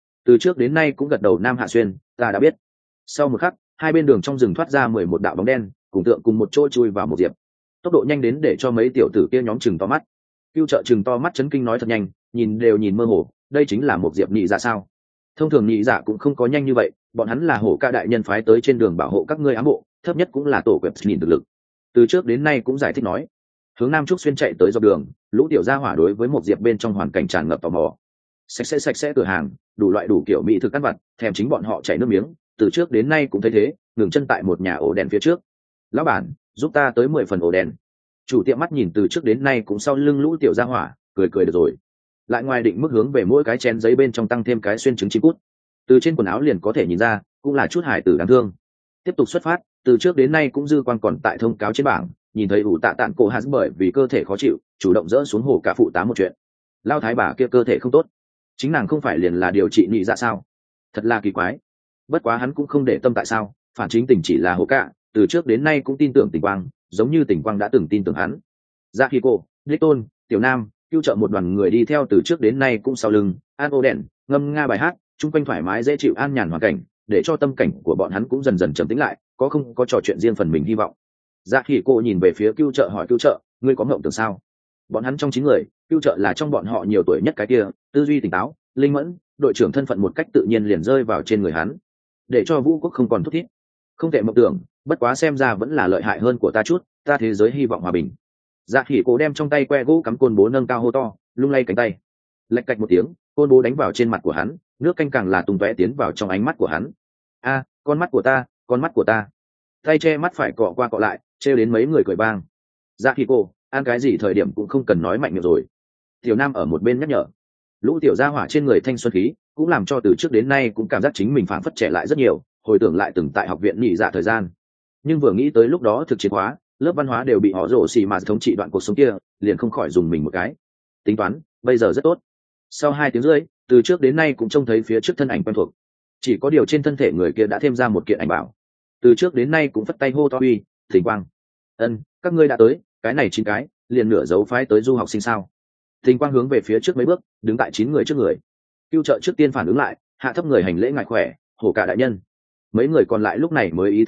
A: nay cũng gật đầu. Nam Hạ Xuyên, ta đã biết. Sau một khắc, hai bên đường trong rừng thoát ra 11 đạo bóng đen, cùng tượng cùng một chỗ chui vào một diệp. Tốc độ nhanh đến để cho mấy tiểu tử kia nhóm chừng to mắt. Cưu Trợ chừng to mắt chấn kinh nói thật nhanh, nhìn đều nhìn mơ hồ, đây chính là một diệp nhị dạ sao? Thông thường nhị dạ cũng không có nhanh như vậy, bọn hắn là hổ ca đại nhân phái tới trên đường bảo hộ các ngươi ám bộ, thấp nhất cũng là tổ quẹp nhìn thực lực. Từ trước đến nay cũng giải thích nói. Hướng Nam Trúc Xuyên chạy tới dọc đường, lũ tiểu gia hỏa đối với một diệp bên trong hoàn cảnh tràn ngập tò mò. Sạch sẽ cửa hàng, đủ loại đủ kiểu mỹ thực ăn vặt, thèm chính bọn họ chảy nước miếng. Từ trước đến nay cũng thấy thế, ngừng chân tại một nhà ổ đèn phía trước. Lão bản, giúp ta tới 10 phần ổ đèn. Chủ tiệm mắt nhìn từ trước đến nay cũng sau lưng lũ tiểu gia hỏa, cười được rồi. Lại ngoài định mức hướng về mỗi cái chén giấy bên trong tăng thêm cái xuyên trứng chim cút. Từ trên quần áo liền có thể nhìn ra, cũng là chút hải tử đáng thương. Tiếp tục xuất phát, từ trước đến nay cũng dư quan còn tại thông cáo trên bảng, nhìn thấy ủ tạ tạn cổ hạt bởi vì cơ thể khó chịu, chủ động dỡ xuống hồ cả phụ tá một chuyện. Lao thái bà kia cơ thể không tốt, chính nàng không phải liền là điều trị nhị dạ sao? Thật là kỳ quái. Bất quá hắn cũng không để tâm tại sao, phản chính tình chỉ là hồ cả, từ trước đến nay cũng tin tưởng tình quang, giống như tình quang đã từng tin tưởng hắn. Dạ khi cô, Lích Tôn, Tiểu Nam, Cưu Trợ một đoàn người đi theo từ trước đến nay cũng sau lưng, an ô đèn, ngâm nga bài hát, chung quanh thoải mái dễ chịu an nhàn hoàn cảnh, để cho tâm cảnh của bọn hắn cũng dần dần trầm tĩnh lại, có không có trò chuyện riêng phần mình hy vọng. Dạ khi cô nhìn về phía Cưu Trợ hỏi Cưu Trợ, ngươi có mộng tưởng sao? Bọn hắn trong 9 người, Cưu Trợ là trong bọn họ nhiều tuổi nhất cái kia, tư duy tỉnh táo, linh mẫn, đội trưởng thân phận một cách tự nhiên liền rơi vào trên người hắn, để cho Vũ Quốc không còn thúc thiết. Không thể mộng tưởng, bất quá xem ra vẫn là lợi hại hơn của ta chút, ta thế giới hy vọng hòa bình. Dạ khỉ cổ đem trong tay que gỗ cắm côn bố nâng cao hô to, lung lay cánh tay. Lạch cạch một tiếng, côn bố đánh vào trên mặt của hắn, nước canh càng là tung tóe tiến vào trong ánh mắt của hắn. A, con mắt của ta. Tay che mắt phải cọ qua cọ lại, trêu đến mấy người cười bang. Dạ khỉ cổ, ăn cái gì thời điểm cũng không cần nói mạnh miệng rồi. Tiểu Nam ở một bên nhắc nhở. Lũ tiểu gia hỏa trên người thanh xuân khí, cũng làm cho từ trước đến nay cũng cảm giác chính mình phảng phất trẻ lại rất nhiều, hồi tưởng lại từng tại học viện nhị dạ thời gian. Nhưng vừa nghĩ tới lúc đó thực chiến hóa, lớp văn hóa đều bị họ rổ xì mà thống trị đoạn cuộc sống kia, liền không khỏi dùng mình một cái. Tính toán, bây giờ rất tốt. Sau 2 tiếng rưỡi, từ trước đến nay cũng trông thấy phía trước thân ảnh quen thuộc. Chỉ có điều trên thân thể người kia đã thêm ra một kiện ảnh bảo. Từ trước đến nay cũng phất tay hô to uy, Thỉnh Quang. Ân, các ngươi đã tới, cái này 9 cái, liền nửa dấu phái tới du học sinh sao? Thỉnh Quang hướng về phía trước mấy bước, đứng tại 9 người trước người. Cưu Trợ trước tiên phản ứng lại, hạ thấp người hành lễ ngài khỏe, hổ cả đại nhân. Mấy người còn lại lúc này mới ý thức được,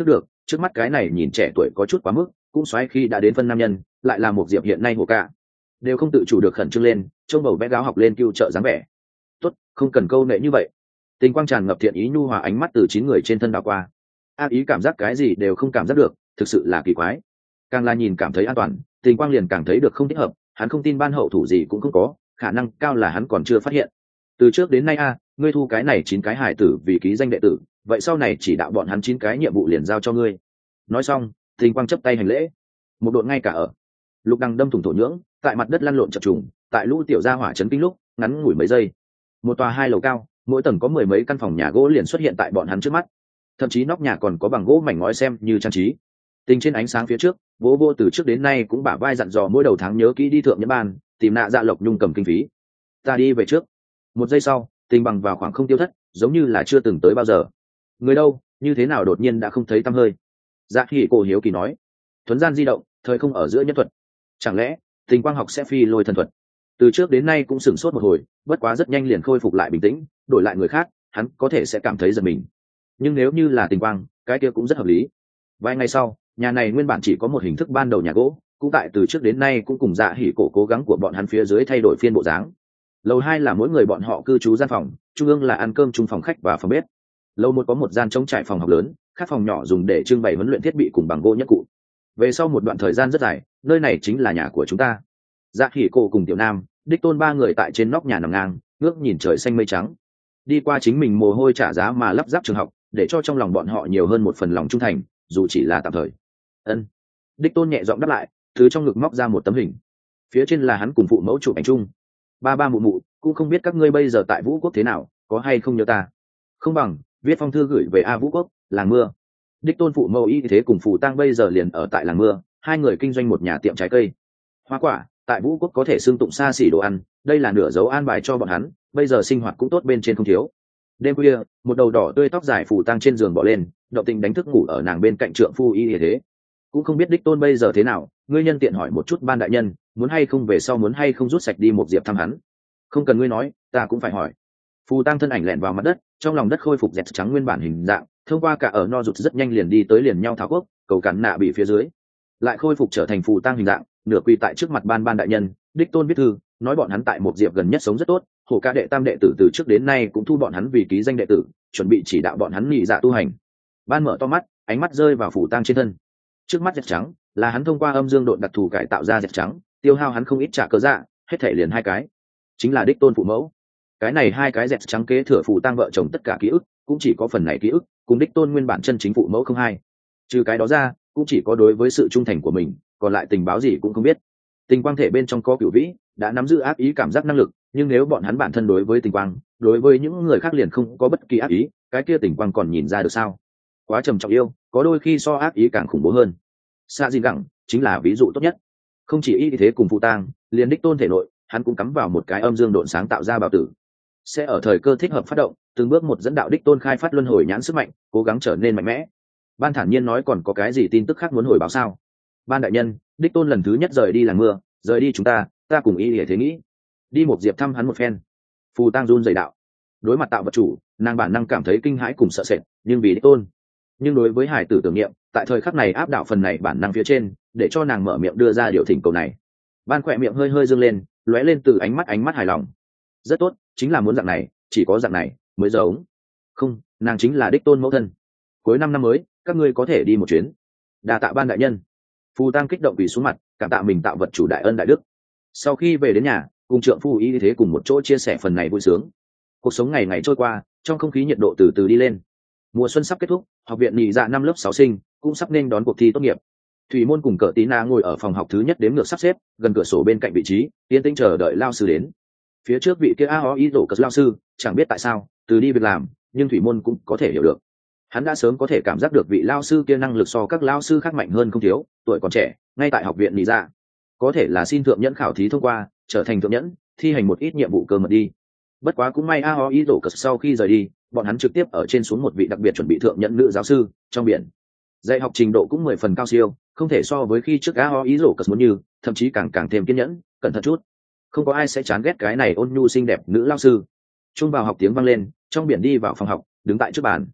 A: trước mắt cái này nhìn trẻ tuổi có chút quá mức, cũng xoáy khi đã đến phân nam nhân, lại là một diệp hiện nay hồ cả đều không tự chủ được khẩn trương lên, trông bầu bé gáo học lên cứu trợ dáng vẻ. Tốt, không cần câu nệ như vậy. Tình quang tràn ngập thiện ý nhu hòa ánh mắt từ 9 người trên thân đảo qua. Ác ý cảm giác cái gì đều không cảm giác được, thực sự là kỳ quái. Càng là nhìn cảm thấy an toàn, tình quang liền càng thấy được không thích hợp, hắn không tin ban hậu thủ gì cũng không có, khả năng cao là hắn còn chưa phát hiện. Từ trước đến nay ngươi thu cái này 9 cái hài tử vì ký danh đệ tử, vậy sau này chỉ đạo bọn hắn 9 cái nhiệm vụ liền giao cho ngươi. Nói xong, tình quang chấp tay hành lễ. Một đội ngay cả ở lục đằng đâm thủng thổ nhưỡng, tại mặt đất lăn lộn chập trùng, tại lũ tiểu gia hỏa chấn kinh lúc ngắn ngủi mấy giây, một tòa 2 lầu cao, mỗi tầng có 10 mấy căn phòng nhà gỗ liền xuất hiện tại bọn hắn trước mắt, thậm chí nóc nhà còn có bằng gỗ mảnh ngói xem như trang trí. Tình trên ánh sáng phía trước, vô vô từ trước đến nay cũng bả vai dặn dò mỗi đầu tháng nhớ kỹ đi thượng nhẫn ban, tìm nạ dạ lộc nhung cầm kinh phí. Ta đi về trước. Một giây sau, tình bằng vào khoảng không tiêu thất, giống như là chưa từng tới bao giờ. Người đâu, như thế nào đột nhiên đã không thấy tăm hơi? Dạ Hỉ Cổ hiếu kỳ nói. Thuấn gian di động, thời không ở giữa nhất thuật. Chẳng lẽ tình quang học sẽ phi lôi thần thuật? Từ trước đến nay cũng sửng sốt một hồi, bất quá rất nhanh liền khôi phục lại bình tĩnh, đổi lại người khác, hắn có thể sẽ cảm thấy giật mình. Nhưng nếu như là tình quang, cái kia cũng rất hợp lý. Vài ngày sau, nhà này nguyên bản chỉ có một hình thức ban đầu nhà gỗ, cũng tại từ trước đến nay cũng cùng Dạ Hỉ Cổ cố gắng của bọn hắn phía dưới thay đổi phiên bộ dáng. Lầu 2 là mỗi người bọn họ cư trú gian phòng, trung ương là ăn cơm chung phòng khách và phòng bếp. Lầu 1 có một gian trống trải phòng học lớn, các phòng nhỏ dùng để trưng bày huấn luyện thiết bị cùng bằng gỗ nhất cụ. Về sau một đoạn thời gian rất dài, nơi này chính là nhà của chúng ta. Dạ Hỉ Cổ cùng Tiểu Nam, Đích Tôn ba người tại trên nóc nhà nằm ngang, ngước nhìn trời xanh mây trắng. Đi qua chính mình mồ hôi trả giá mà lắp ráp trường học, để cho trong lòng bọn họ nhiều hơn một phần lòng trung thành, dù chỉ là tạm thời. Ân. Đích Tôn nhẹ giọng đáp lại, từ trong ngực móc ra một tấm hình. Phía trên là hắn cùng phụ mẫu chụp ảnh chung. Ba ba mụ mụ, cũng không biết các ngươi bây giờ tại Vũ Quốc thế nào, có hay không nhớ ta. Không bằng viết phong thư gửi về Vũ Quốc, làng mưa. Đích Tôn phụ mẫu y thế cùng phụ tang bây giờ liền ở tại làng mưa, hai người kinh doanh một nhà tiệm trái cây, hoa quả. Tại Vũ Quốc có thể xương tụng xa xỉ đồ ăn, đây là nửa dấu an bài cho bọn hắn, bây giờ sinh hoạt cũng tốt bên trên không thiếu. Đêm khuya, một đầu đỏ tươi tóc dài phủ tang trên giường bỏ lên, động tình đánh thức ngủ ở nàng bên cạnh trượng phu y thế. Cũng không biết Đích Tôn bây giờ thế nào, ngươi nhân tiện hỏi một chút ban đại nhân, muốn hay không về sau muốn hay không rút sạch đi một diệp thăm hắn. Không cần ngươi nói, ta cũng phải hỏi. Phù tang thân ảnh lẹn vào mặt đất, trong lòng đất khôi phục dẹt trắng nguyên bản hình dạng, thông qua cả ở no rụt rất nhanh liền đi tới liền nhau tháo quốc, cầu cắn nạ bị phía dưới, lại khôi phục trở thành phù tang hình dạng, nửa quỳ tại trước mặt ban đại nhân. Đích Tôn viết thư nói bọn hắn tại một diệp gần nhất sống rất tốt, hồ ca đệ tam đệ tử từ trước đến nay cũng thu bọn hắn vì ký danh đệ tử, chuẩn bị chỉ đạo bọn hắn nhị dạ tu hành. Ban mở to mắt, ánh mắt rơi vào phù tang trên thân. Trước mắt dẹt trắng là hắn thông qua âm dương độn đặc thù cải tạo ra dẹt trắng, tiêu hao hắn không ít trả cơ dạ, hết thể liền 2 cái, chính là Đích Tôn phụ mẫu. Cái này 2 cái dẹt trắng kế thừa phù tang vợ chồng tất cả ký ức, cũng chỉ có phần này ký ức cùng Đích Tôn nguyên bản chân chính phụ mẫu không hai. Trừ cái đó ra, cũng chỉ có đối với sự trung thành của mình, còn lại tình báo gì cũng không biết. Tình quang thể bên trong có cửu vĩ, đã nắm giữ ác ý cảm giác năng lực, nhưng nếu bọn hắn bản thân đối với tình quang, đối với những người khác liền không có bất kỳ ác ý, cái kia tình quang còn nhìn ra được sao? Quá trầm trọng yêu, có đôi khi so ác ý càng khủng bố hơn. Sa Di Gẳng chính là ví dụ tốt nhất. Không chỉ y thế cùng phụ tang, liền Đích Tôn thể nội, hắn cũng cắm vào một cái âm dương độn sáng tạo ra bảo tử, sẽ ở thời cơ thích hợp phát động, từng bước một dẫn đạo Đích Tôn khai phát luân hồi nhãn sức mạnh, cố gắng trở nên mạnh mẽ. Ban thản nhiên nói còn có cái gì tin tức khác muốn hồi báo sao? Ban đại nhân, Đích Tôn lần thứ nhất rời đi làng mưa, rời đi chúng ta cùng y để thế nghĩ đi một diệp thăm hắn một phen. Phù tang run dày đạo. Đối mặt tạo vật chủ, nàng bản năng cảm thấy kinh hãi cùng sợ sệt, nhưng vì Đích Tôn, nhưng đối với hải tử tưởng niệm, tại thời khắc này áp đảo phần này bản năng phía trên, để cho nàng mở miệng đưa ra điều thỉnh cầu này. Ban khỏe miệng hơi hơi dương lên, lóe lên từ ánh mắt hài lòng. Rất tốt, chính là muốn dạng này, chỉ có dạng này mới giống. Không, nàng chính là Đích Tôn mẫu thân. Cuối năm mới, các ngươi có thể đi một chuyến. Đa tạ ban đại nhân. Phù tang kích động quỳ xuống mặt, cảm tạ mình tạo vật chủ đại ân đại đức. Sau khi về đến nhà, cùng trượng phu y thế cùng một chỗ chia sẻ phần này vui sướng. Cuộc sống ngày ngày trôi qua, trong không khí nhiệt độ từ từ đi lên. Mùa xuân sắp kết thúc, học viện nhị dạ năm lớp 6 sinh cũng sắp nên đón cuộc thi tốt nghiệp. Thủy Môn cùng Cờ Tí Na ngồi ở phòng học thứ nhất đếm ngược sắp xếp, gần cửa sổ bên cạnh vị trí, yên tĩnh chờ đợi lao sư đến. Phía trước vị kia Aoi rổ cờ lao sư, chẳng biết tại sao, từ đi việc làm, nhưng Thủy Môn cũng có thể hiểu được. Hắn đã sớm có thể cảm giác được vị lao sư kia năng lực so các lao sư khác mạnh hơn không thiếu, tuổi còn trẻ, ngay tại học viện nhị dạ, có thể là xin thượng nhẫn khảo thí thông qua, trở thành thượng nhẫn, thi hành một ít nhiệm vụ cơ mật đi. Bất quá cũng may Aoi rổ cờ sau khi rời đi, bọn hắn trực tiếp ở trên xuống một vị đặc biệt chuẩn bị thượng nhẫn nữ giáo sư trong biển. Dạy học trình độ cũng 10 phần cao siêu, không thể so với khi trước Aoi rổ cờ muốn như, thậm chí càng thêm kiên nhẫn, cẩn thận chút. Không có ai sẽ chán ghét cái này ôn nhu xinh đẹp nữ lao sư. Chung vào học tiếng vang lên, trong biển đi vào phòng học, đứng tại trước bàn.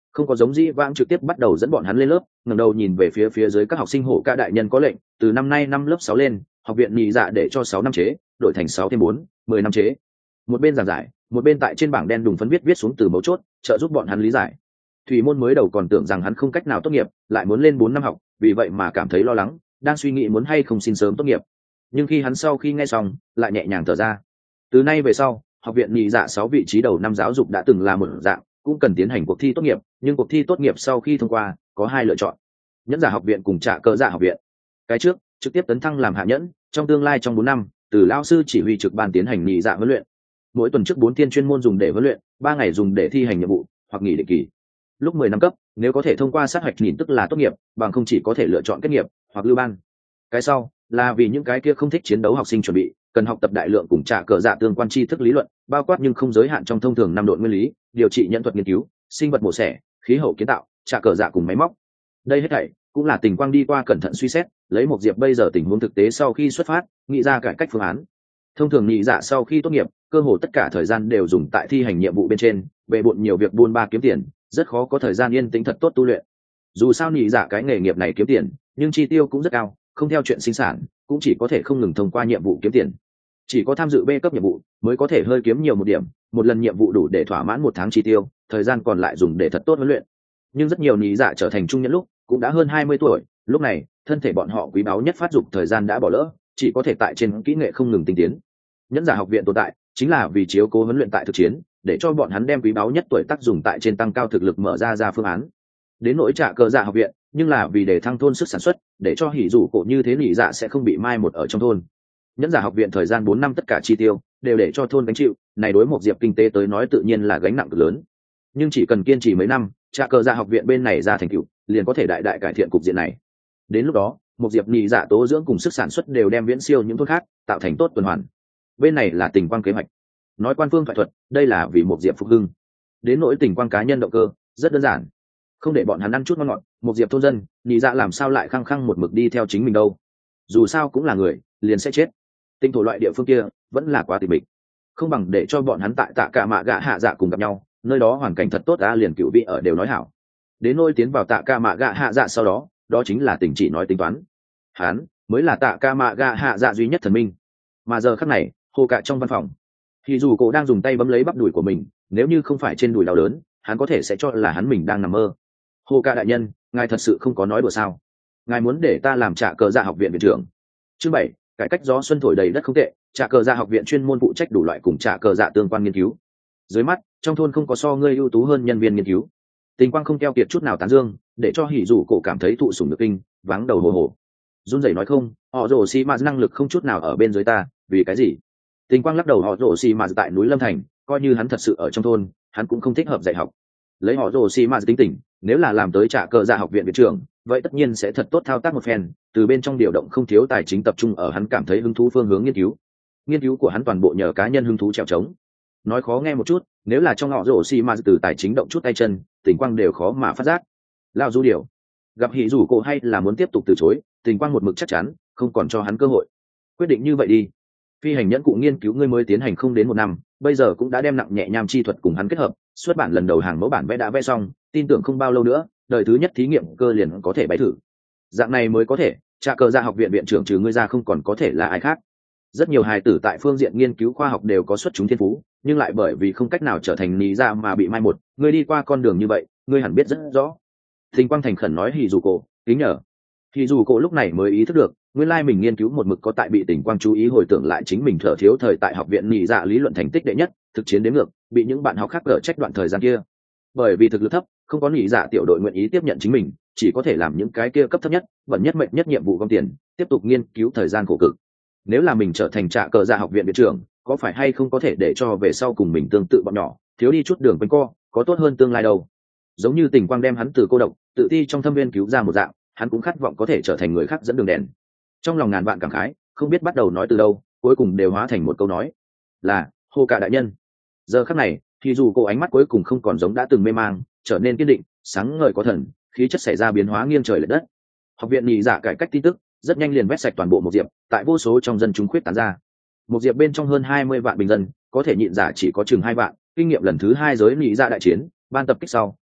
A: không có giống dĩ vãng trực tiếp bắt đầu dẫn bọn hắn lên lớp. Ngẩng đầu nhìn về phía dưới các học sinh, hổ ca đại nhân có lệnh từ năm nay năm lớp 6 lên, học viện nhị dạ để cho 6 năm chế đổi thành 6 thêm 4, 10 năm chế. Một bên giảng giải, một bên tại trên bảng đen đùng phấn viết xuống từ mấu chốt, trợ giúp bọn hắn lý giải. Thủy Môn mới đầu còn tưởng rằng hắn không cách nào tốt nghiệp, lại muốn lên 4 năm học, vì vậy mà cảm thấy lo lắng, đang suy nghĩ muốn hay không xin sớm tốt nghiệp. Nhưng khi hắn sau khi nghe xong, lại nhẹ nhàng thở ra. Từ nay về sau, học viện nhị dạ 6 vị trí đầu năm giáo dục đã từng là một dạng, cũng cần tiến hành cuộc thi tốt nghiệp, nhưng cuộc thi tốt nghiệp sau khi thông qua, có 2 lựa chọn: nhẫn giả học viện cùng trả cờ giả học viện. Cái trước, trực tiếp tấn thăng làm hạ nhẫn, trong tương lai trong 4 năm, từ lão sư chỉ huy trực ban tiến hành nhị dạ huấn luyện. Mỗi tuần trước 4 thiên chuyên môn dùng để huấn luyện, 3 ngày dùng để thi hành nhiệm vụ hoặc nghỉ định kỳ. Lúc 10 năm cấp, nếu có thể thông qua sát hạch nhìn tức là tốt nghiệp, bằng không chỉ có thể lựa chọn kết nghiệp hoặc lưu ban. Cái sau là vì những cái kia không thích chiến đấu học sinh chuẩn bị, cần học tập đại lượng cùng trả cờ dạ tương quan tri thức lý luận, bao quát nhưng không giới hạn trong thông thường 5 đội nguyên lý, điều trị nhân thuật nghiên cứu, sinh vật mổ xẻ, khí hậu kiến tạo, trả cờ dạ cùng máy móc. Đây hết thảy cũng là Tình Quang đi qua cẩn thận suy xét, lấy một diệp bây giờ tình huống thực tế sau khi xuất phát, nghĩ ra cải cách phương án. Thông thường nhị dạ sau khi tốt nghiệp, cơ hồ tất cả thời gian đều dùng tại thi hành nhiệm vụ bên trên, bề bộn nhiều việc buôn ba kiếm tiền, rất khó có thời gian yên tĩnh thật tốt tu luyện. Dù sao nhị dạ cái nghề nghiệp này kiếm tiền, nhưng chi tiêu cũng rất cao, không theo chuyện sinh sản, cũng chỉ có thể không ngừng thông qua nhiệm vụ kiếm tiền. Chỉ có tham dự B cấp nhiệm vụ mới có thể hơi kiếm nhiều một điểm, một lần nhiệm vụ đủ để thỏa mãn một tháng chi tiêu, thời gian còn lại dùng để thật tốt huấn luyện. Nhưng rất nhiều nhị dạ trở thành trung nhân lúc cũng đã hơn 20 tuổi, lúc này thân thể bọn họ quý báu nhất phát dục thời gian đã bỏ lỡ, chỉ có thể tại trên kỹ nghệ không ngừng tinh tiến. Nhẫn giả học viện tồn tại chính là vì chiếu cố huấn luyện tại thực chiến, để cho bọn hắn đem quý báu nhất tuổi tác dùng tại trên tăng cao thực lực, mở ra phương án. Đến nỗi trả cờ dạ học viện, nhưng là vì để thăng thôn sức sản xuất, để cho hỉ dụ cổ như thế nhị dạ sẽ không bị mai một ở trong thôn. Nhẫn giả học viện thời gian 4 năm tất cả chi tiêu đều để cho thôn gánh chịu, này đối một diệp kinh tế tới nói tự nhiên là gánh nặng cực lớn. Nhưng chỉ cần kiên trì mấy năm, trả cờ dạ học viện bên này ra thành tựu, liền có thể đại đại cải thiện cục diện này. Đến lúc đó, một diệp nhị dạ tố dưỡng cùng sức sản xuất đều đem viễn siêu những thôn khác, tạo thành tốt tuần hoàn. Bên này là Tình Quang kế hoạch, nói quan phương thoại thuật, đây là vì một diệp phục hưng. Đến nỗi Tình Quang cá nhân động cơ rất đơn giản, không để bọn hắn ăn chút ngon ngọt, một diệp thôn dân nhị dạ làm sao lại khăng khăng một mực đi theo chính mình đâu, dù sao cũng là người, liền sẽ chết. Tinh thổ loại địa phương kia vẫn là quá tịch mịch, không bằng để cho bọn hắn tại Tạ Cả Mạ Gạ Hạ Dạ cùng gặp nhau, nơi đó hoàn cảnh thật tốt, đã liền cựu vị ở đều nói hảo. Đến nôi tiến vào Tạ Cả Mạ Gạ Hạ Dạ sau đó, đó chính là Tình chỉ nói tính toán, hắn mới là Tạ Cả Mạ Gạ Hạ Dạ duy nhất thần minh. Mà giờ khắc này, hồ cạ trong văn phòng, thì dù cổ đang dùng tay bấm lấy bắp đùi của mình, nếu như không phải trên đùi đau đớn, hắn có thể sẽ cho là hắn mình đang nằm mơ. Hồ cạ đại nhân, ngài thật sự không có nói đùa sao? Ngài muốn để ta làm trả cờ dạ học viện viện trưởng? Chương 7, cải cách gió xuân thổi đầy đất không tệ, trả cờ dạ học viện chuyên môn phụ trách đủ loại cùng trả cờ dạ tương quan nghiên cứu. Dưới mắt, trong thôn không có so ngươi ưu tú hơn nhân viên nghiên cứu. Tình Quang không keo kiệt chút nào tán dương, để cho hỉ dụ cổ cảm thấy thụ sủng nhược kinh, vắng đầu hồ hồ. Run rẩy nói không, họ rồ xi mà năng lực không chút nào ở bên dưới ta, vì cái gì? Tình Quang lắc đầu, họ rồ xi mà tại núi Lâm Thành, coi như hắn thật sự ở trong thôn, hắn cũng không thích hợp dạy học. Lấy họ rồ xi mà tính tình, nếu là làm tới trả cờ dạ học viện viện trưởng, vậy tất nhiên sẽ thật tốt thao tác một phen, từ bên trong điều động không thiếu tài chính tập trung ở hắn cảm thấy hứng thú phương hướng nghiên cứu. Nghiên cứu của hắn toàn bộ nhờ cá nhân hứng thú trèo trống. Nói khó nghe một chút, nếu là trong họ rồ xi mà từ tài chính động chút tay chân, Tình Quang đều khó mà phát giác. Lao du điều gặp hỉ rủ cổ hay là muốn tiếp tục từ chối, Tình Quang một mực chắc chắn không còn cho hắn cơ hội. Quyết định như vậy đi, phi hành nhẫn cụ nghiên cứu ngươi mới tiến hành không đến 1 năm, bây giờ cũng đã đem nặng nhẹ nham chi thuật cùng hắn kết hợp, xuất bản lần đầu hàng mẫu bản vẽ đã vẽ xong, tin tưởng không bao lâu nữa đời thứ nhất thí nghiệm cơ liền có thể bày thử. Dạng này mới có thể trả cờ dạ học viện viện trưởng trừ ngươi ra không còn có thể là ai khác. Rất nhiều hài tử tại phương diện nghiên cứu khoa học đều có xuất chúng thiên phú, nhưng lại bởi vì không cách nào trở thành lý ra mà bị mai một. Ngươi đi qua con đường như vậy, ngươi hẳn biết rất rõ. Tình Quang thành khẩn nói hỉ dù cổ, kính nhờ. Hỉ dù cổ lúc này mới ý thức được, nguyên lai mình nghiên cứu một mực có tại bị Tình Quang chú ý, hồi tưởng lại chính mình thở thiếu thời tại học viện nhị dạ lý luận thành tích đệ nhất, thực chiến đến ngược, bị những bạn học khác gỡ trách đoạn thời gian kia. Bởi vì thực lực thấp, không có nhị dạ tiểu đội nguyện ý tiếp nhận chính mình, chỉ có thể làm những cái kia cấp thấp nhất, bẩn nhất mệnh nhất nhiệm vụ gom tiền, tiếp tục nghiên cứu thời gian khổ cực. Nếu là mình trở thành trả cờ dạ học viện viện trưởng, có phải hay không có thể để cho về sau cùng mình tương tự bọn nhỏ, thiếu đi chút đường quanh co, có tốt hơn tương lai đâu. Giống như Tình Quang đem hắn từ cô độc tự ti trong thâm viên cứu ra một dạng, hắn cũng khát vọng có thể trở thành người khác dẫn đường đèn. Trong lòng ngàn vạn cảm khái, không biết bắt đầu nói từ đâu, cuối cùng đều hóa thành một câu nói là hô cả đại nhân. Giờ khắc này, thì dù cô ánh mắt cuối cùng không còn giống đã từng mê mang, trở nên kiên định, sáng ngời có thần, khí chất xảy ra biến hóa nghiêng trời lệch đất. Học viện nhị dạ cải cách tin tức rất nhanh liền vét sạch toàn bộ một diệp, tại vô số trong dân chúng khuyết tán ra. Một diệp bên trong hơn 20 vạn bình dân, có thể nhịn giả chỉ có chừng 2 vạn. Kinh nghiệm lần thứ 2 giới nhị dạ đại chiến, ban tập kích sau,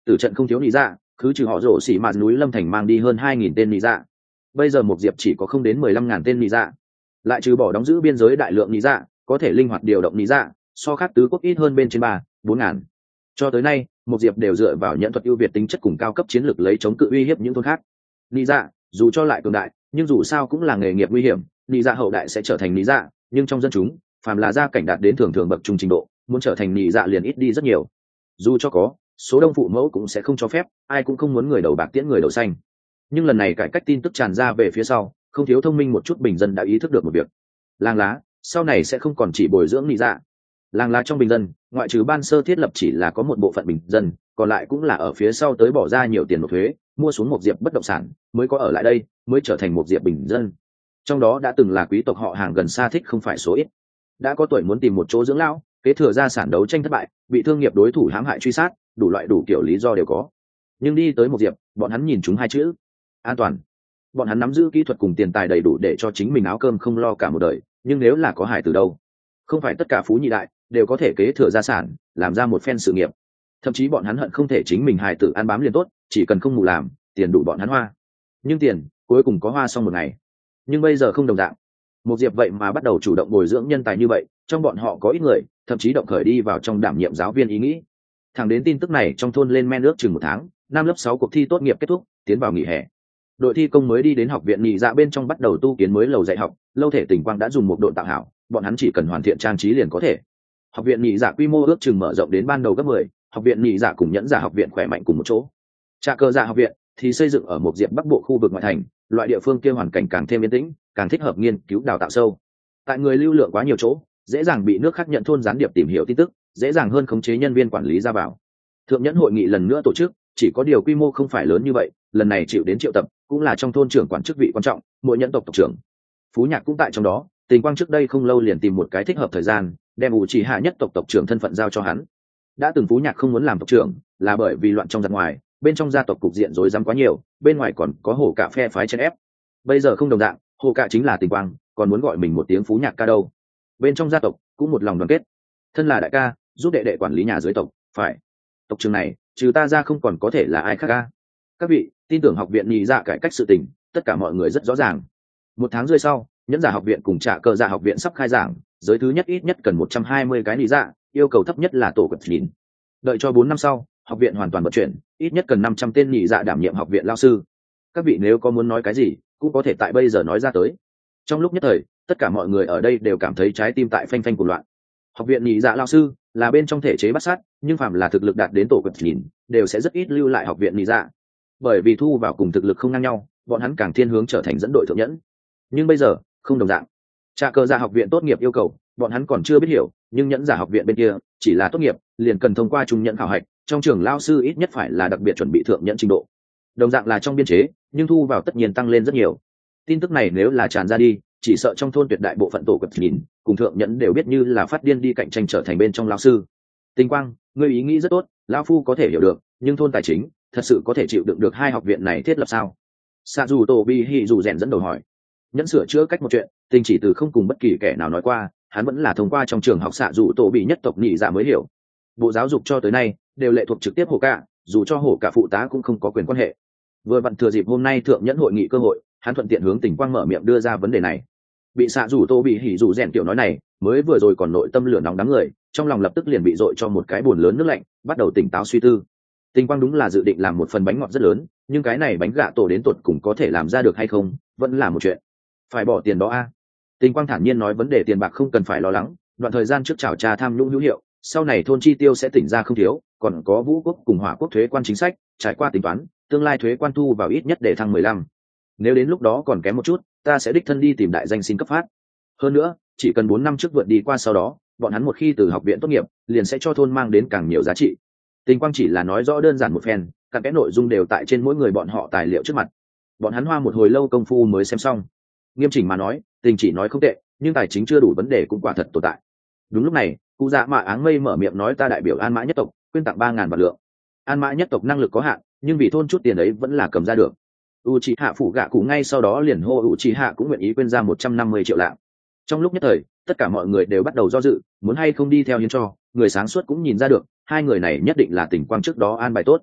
A: Tử trận không thiếu lý dạ, cứ trừ họ rổ xỉ mạt núi lâm thành mang đi hơn 2.000 tên lý dạ. Bây giờ một diệp chỉ có không đến 15.000 tên lý dạ, lại trừ bỏ đóng giữ biên giới đại lượng lý dạ, có thể linh hoạt điều động lý dạ, so khác tứ quốc ít hơn bên trên 3-4 ngàn. Cho tới nay một diệp đều dựa vào nhẫn thuật ưu việt tính chất cùng cao cấp chiến lược lấy chống cự uy hiếp những thôn khác. Lý dạ dù cho lại cường đại nhưng dù sao cũng là nghề nghiệp nguy hiểm, lý dạ hậu đại sẽ trở thành lý dạ, nhưng trong dân chúng phàm là gia cảnh đạt đến thường thường bậc trung trình độ, muốn trở thành lý dạ liền ít đi rất nhiều. Dù cho có số đông phụ mẫu cũng sẽ không cho phép, ai cũng không muốn người đầu bạc tiễn người đầu xanh. Nhưng lần này cải cách tin tức tràn ra về phía sau, không thiếu thông minh một chút bình dân đã ý thức được một việc: làng lá sau này sẽ không còn chỉ bồi dưỡng lý dạ. Làng lá trong bình dân, ngoại trừ ban sơ thiết lập chỉ là có một bộ phận bình dân, còn lại cũng là ở phía sau tới bỏ ra nhiều tiền nộp thuế, mua xuống một diệp bất động sản, mới có ở lại đây, mới trở thành một diệp bình dân. Trong đó đã từng là quý tộc họ hàng gần xa thích không phải số ít. Đã có tuổi muốn tìm một chỗ dưỡng lão, kế thừa gia sản đấu tranh thất bại, bị thương nghiệp đối thủ hãm hại truy sát, đủ loại đủ kiểu lý do đều có. Nhưng đi tới một diệp, bọn hắn nhìn chúng hai chữ: an toàn. Bọn hắn nắm giữ kỹ thuật cùng tiền tài đầy đủ để cho chính mình áo cơm không lo cả một đời, nhưng nếu là có hài từ đâu? Không phải tất cả phú nhị đại đều có thể kế thừa gia sản, làm ra một phen sự nghiệp. Thậm chí bọn hắn hận không thể chính mình hài tử ăn bám liền tốt, chỉ cần không mù làm, tiền đủ bọn hắn hoa. Nhưng tiền cuối cùng có hoa xong một ngày. Nhưng bây giờ không đồng dạng. Một diệp vậy mà bắt đầu chủ động bồi dưỡng nhân tài như vậy, trong bọn họ có ít người thậm chí động khởi đi vào trong đảm nhiệm giáo viên ý nghĩ. Thẳng đến tin tức này trong thôn lên men ước chừng 1 tháng, năm lớp 6 cuộc thi tốt nghiệp kết thúc, tiến vào nghỉ hè. Đội thi công mới đi đến học viện nhị dạ bên trong bắt đầu tu kiến mới lầu dạy học, lâu thể Tình Quang đã dùng một độ tạo hảo, bọn hắn chỉ cần hoàn thiện trang trí liền có thể. Học viện nhị dạ quy mô ước chừng mở rộng đến ban đầu gấp 10, học viện nhị dạ cùng nhẫn giả học viện khỏe mạnh cùng một chỗ. Trà cơ dạ học viện thì xây dựng ở một diệp bắc bộ khu vực ngoại thành, loại địa phương kia hoàn cảnh càng thêm yên tĩnh, càng thích hợp nghiên cứu đào tạo sâu. Tại người lưu lượng quá nhiều chỗ, dễ dàng bị nước khác nhận thôn gián điệp tìm hiểu tin tức, dễ dàng hơn khống chế nhân viên quản lý ra vào. Thượng nhẫn hội nghị lần nữa tổ chức, chỉ có điều quy mô không phải lớn như vậy, lần này chịu đến triệu tập cũng là trong thôn trưởng quản chức vị quan trọng, mỗi nhẫn tộc tộc trưởng. Phú Nhạc cũng tại trong đó, Tình Quang trước đây không lâu liền tìm một cái thích hợp thời gian, đem ủ chỉ hạ nhất tộc tộc trưởng thân phận giao cho hắn. Đã từng Phú Nhạc không muốn làm tộc trưởng, là bởi vì loạn trong giặc ngoài, bên trong gia tộc cục diện rối rắm quá nhiều, bên ngoài còn có hổ cả phe phái chen ép. Bây giờ không đồng dạng, hổ cả chính là Tình Quang, còn muốn gọi mình một tiếng Phú Nhạc ca đâu. Bên trong gia tộc cũng một lòng đoàn kết, thân là đại ca, giúp đệ đệ quản lý nhà dưới tộc, phải. Tộc trưởng này, trừ ta ra không còn có thể là ai khác ca. Các vị, tin tưởng học viện nhị dạ cải cách sự tình, tất cả mọi người rất rõ ràng. 1 tháng rưỡi sau, nhẫn giả học viện cùng Trà cơ dạ học viện sắp khai giảng, giới thứ nhất ít nhất cần 120 cái nhị dạ, yêu cầu thấp nhất là tổ quật nhìn. Đợi cho 4 năm sau, học viện hoàn toàn vận chuyển, ít nhất cần 500 tên nhị dạ đảm nhiệm học viện lao sư. Các vị nếu có muốn nói cái gì, cũng có thể tại bây giờ nói ra tới. Trong lúc nhất thời, tất cả mọi người ở đây đều cảm thấy trái tim tại phanh phanh của loạn. Học viện nhị dạ lao sư là bên trong thể chế bắt sát, nhưng phạm là thực lực đạt đến tổ quật nhìn, đều sẽ rất ít lưu lại học viện nhị dạ. Bởi vì thu vào cùng thực lực không ngang nhau, bọn hắn càng thiên hướng trở thành dẫn đội thượng nhẫn. Nhưng bây giờ không đồng dạng. Trà cơ dạ học viện tốt nghiệp yêu cầu, bọn hắn còn chưa biết hiểu, nhưng nhẫn giả học viện bên kia chỉ là tốt nghiệp liền cần thông qua trung nhẫn khảo hạch, trong trường lao sư ít nhất phải là đặc biệt chuẩn bị thượng nhẫn trình độ. Đồng dạng là trong biên chế, nhưng thu vào tất nhiên tăng lên rất nhiều. Tin tức này nếu là tràn ra đi, chỉ sợ trong thôn tuyệt đại bộ phận tổ quật nhìn cùng thượng nhẫn đều biết như là phát điên đi cạnh tranh trở thành bên trong lao sư. Tình Quang, ngươi ý nghĩ rất tốt, lão phu có thể hiểu được, nhưng thôn tài chính thật sự có thể chịu đựng được 2 học viện này thiết lập sao? Sa dù tổ bi hỉ dù rèn dẫn đầu hỏi. Nhẫn sửa chữa cách một chuyện, Tình chỉ từ không cùng bất kỳ kẻ nào nói qua, hắn vẫn là thông qua trong trường học xạ dù tổ bị nhất tộc nhị dạ mới hiểu. Bộ giáo dục cho tới nay đều lệ thuộc trực tiếp hổ cả, dù cho hổ cả phụ tá cũng không có quyền quan hệ. Vừa vặn thừa dịp hôm nay thượng nhẫn hội nghị cơ hội, hắn thuận tiện hướng Tình Quang mở miệng đưa ra vấn đề này. Bị xạ dù tô bị hỉ dù rèn kiểu nói này, mới vừa rồi còn nội tâm lửa nóng đám người, trong lòng lập tức liền bị dội cho một cái bồn lớn nước lạnh, bắt đầu tỉnh táo suy tư. Tình Quang đúng là dự định làm một phần bánh ngọt rất lớn, nhưng cái này bánh gạ tổ đến tột cùng có thể làm ra được hay không, vẫn là một chuyện. Phải bỏ tiền đó a. Tình Quang thản nhiên nói vấn đề tiền bạc không cần phải lo lắng, đoạn thời gian trước chảo trà tham nhũng hữu hiệu, sau này thôn chi tiêu sẽ tỉnh ra không thiếu, còn có Vũ quốc cùng Hỏa quốc thuế quan chính sách, trải qua tính toán, tương lai thuế quan thu vào ít nhất để thăng 15. Nếu đến lúc đó còn kém một chút, ta sẽ đích thân đi tìm đại danh xin cấp phát. Hơn nữa, chỉ cần 4 năm trước vượt đi qua sau đó, bọn hắn một khi từ học viện tốt nghiệp, liền sẽ cho thôn mang đến càng nhiều giá trị. Tình Quang chỉ là nói rõ đơn giản một phen, các cái nội dung đều tại trên mỗi người bọn họ tài liệu trước mặt. Bọn hắn hoa một hồi lâu công phu mới xem xong. Nghiêm chỉnh mà nói, Tình chỉ nói không tệ, nhưng tài chính chưa đủ vấn đề cũng quả thật tồn tại. Đúng lúc này, cụ dạ mạ áng mây mở miệng nói ta đại biểu An Mã nhất tộc, quyên tặng 3.000 vạn lượng. An Mã nhất tộc năng lực có hạn, nhưng vì thôn chút tiền ấy vẫn là cầm ra được. Uchiha phủ gạ cụ ngay sau đó liền hô Uchiha cũng nguyện ý quyên ra 150 triệu lạng. Trong lúc nhất thời, tất cả mọi người đều bắt đầu do dự, muốn hay không đi theo hiến cho, người sáng suốt cũng nhìn ra được, hai người này nhất định là Tình Quang trước đó an bài tốt.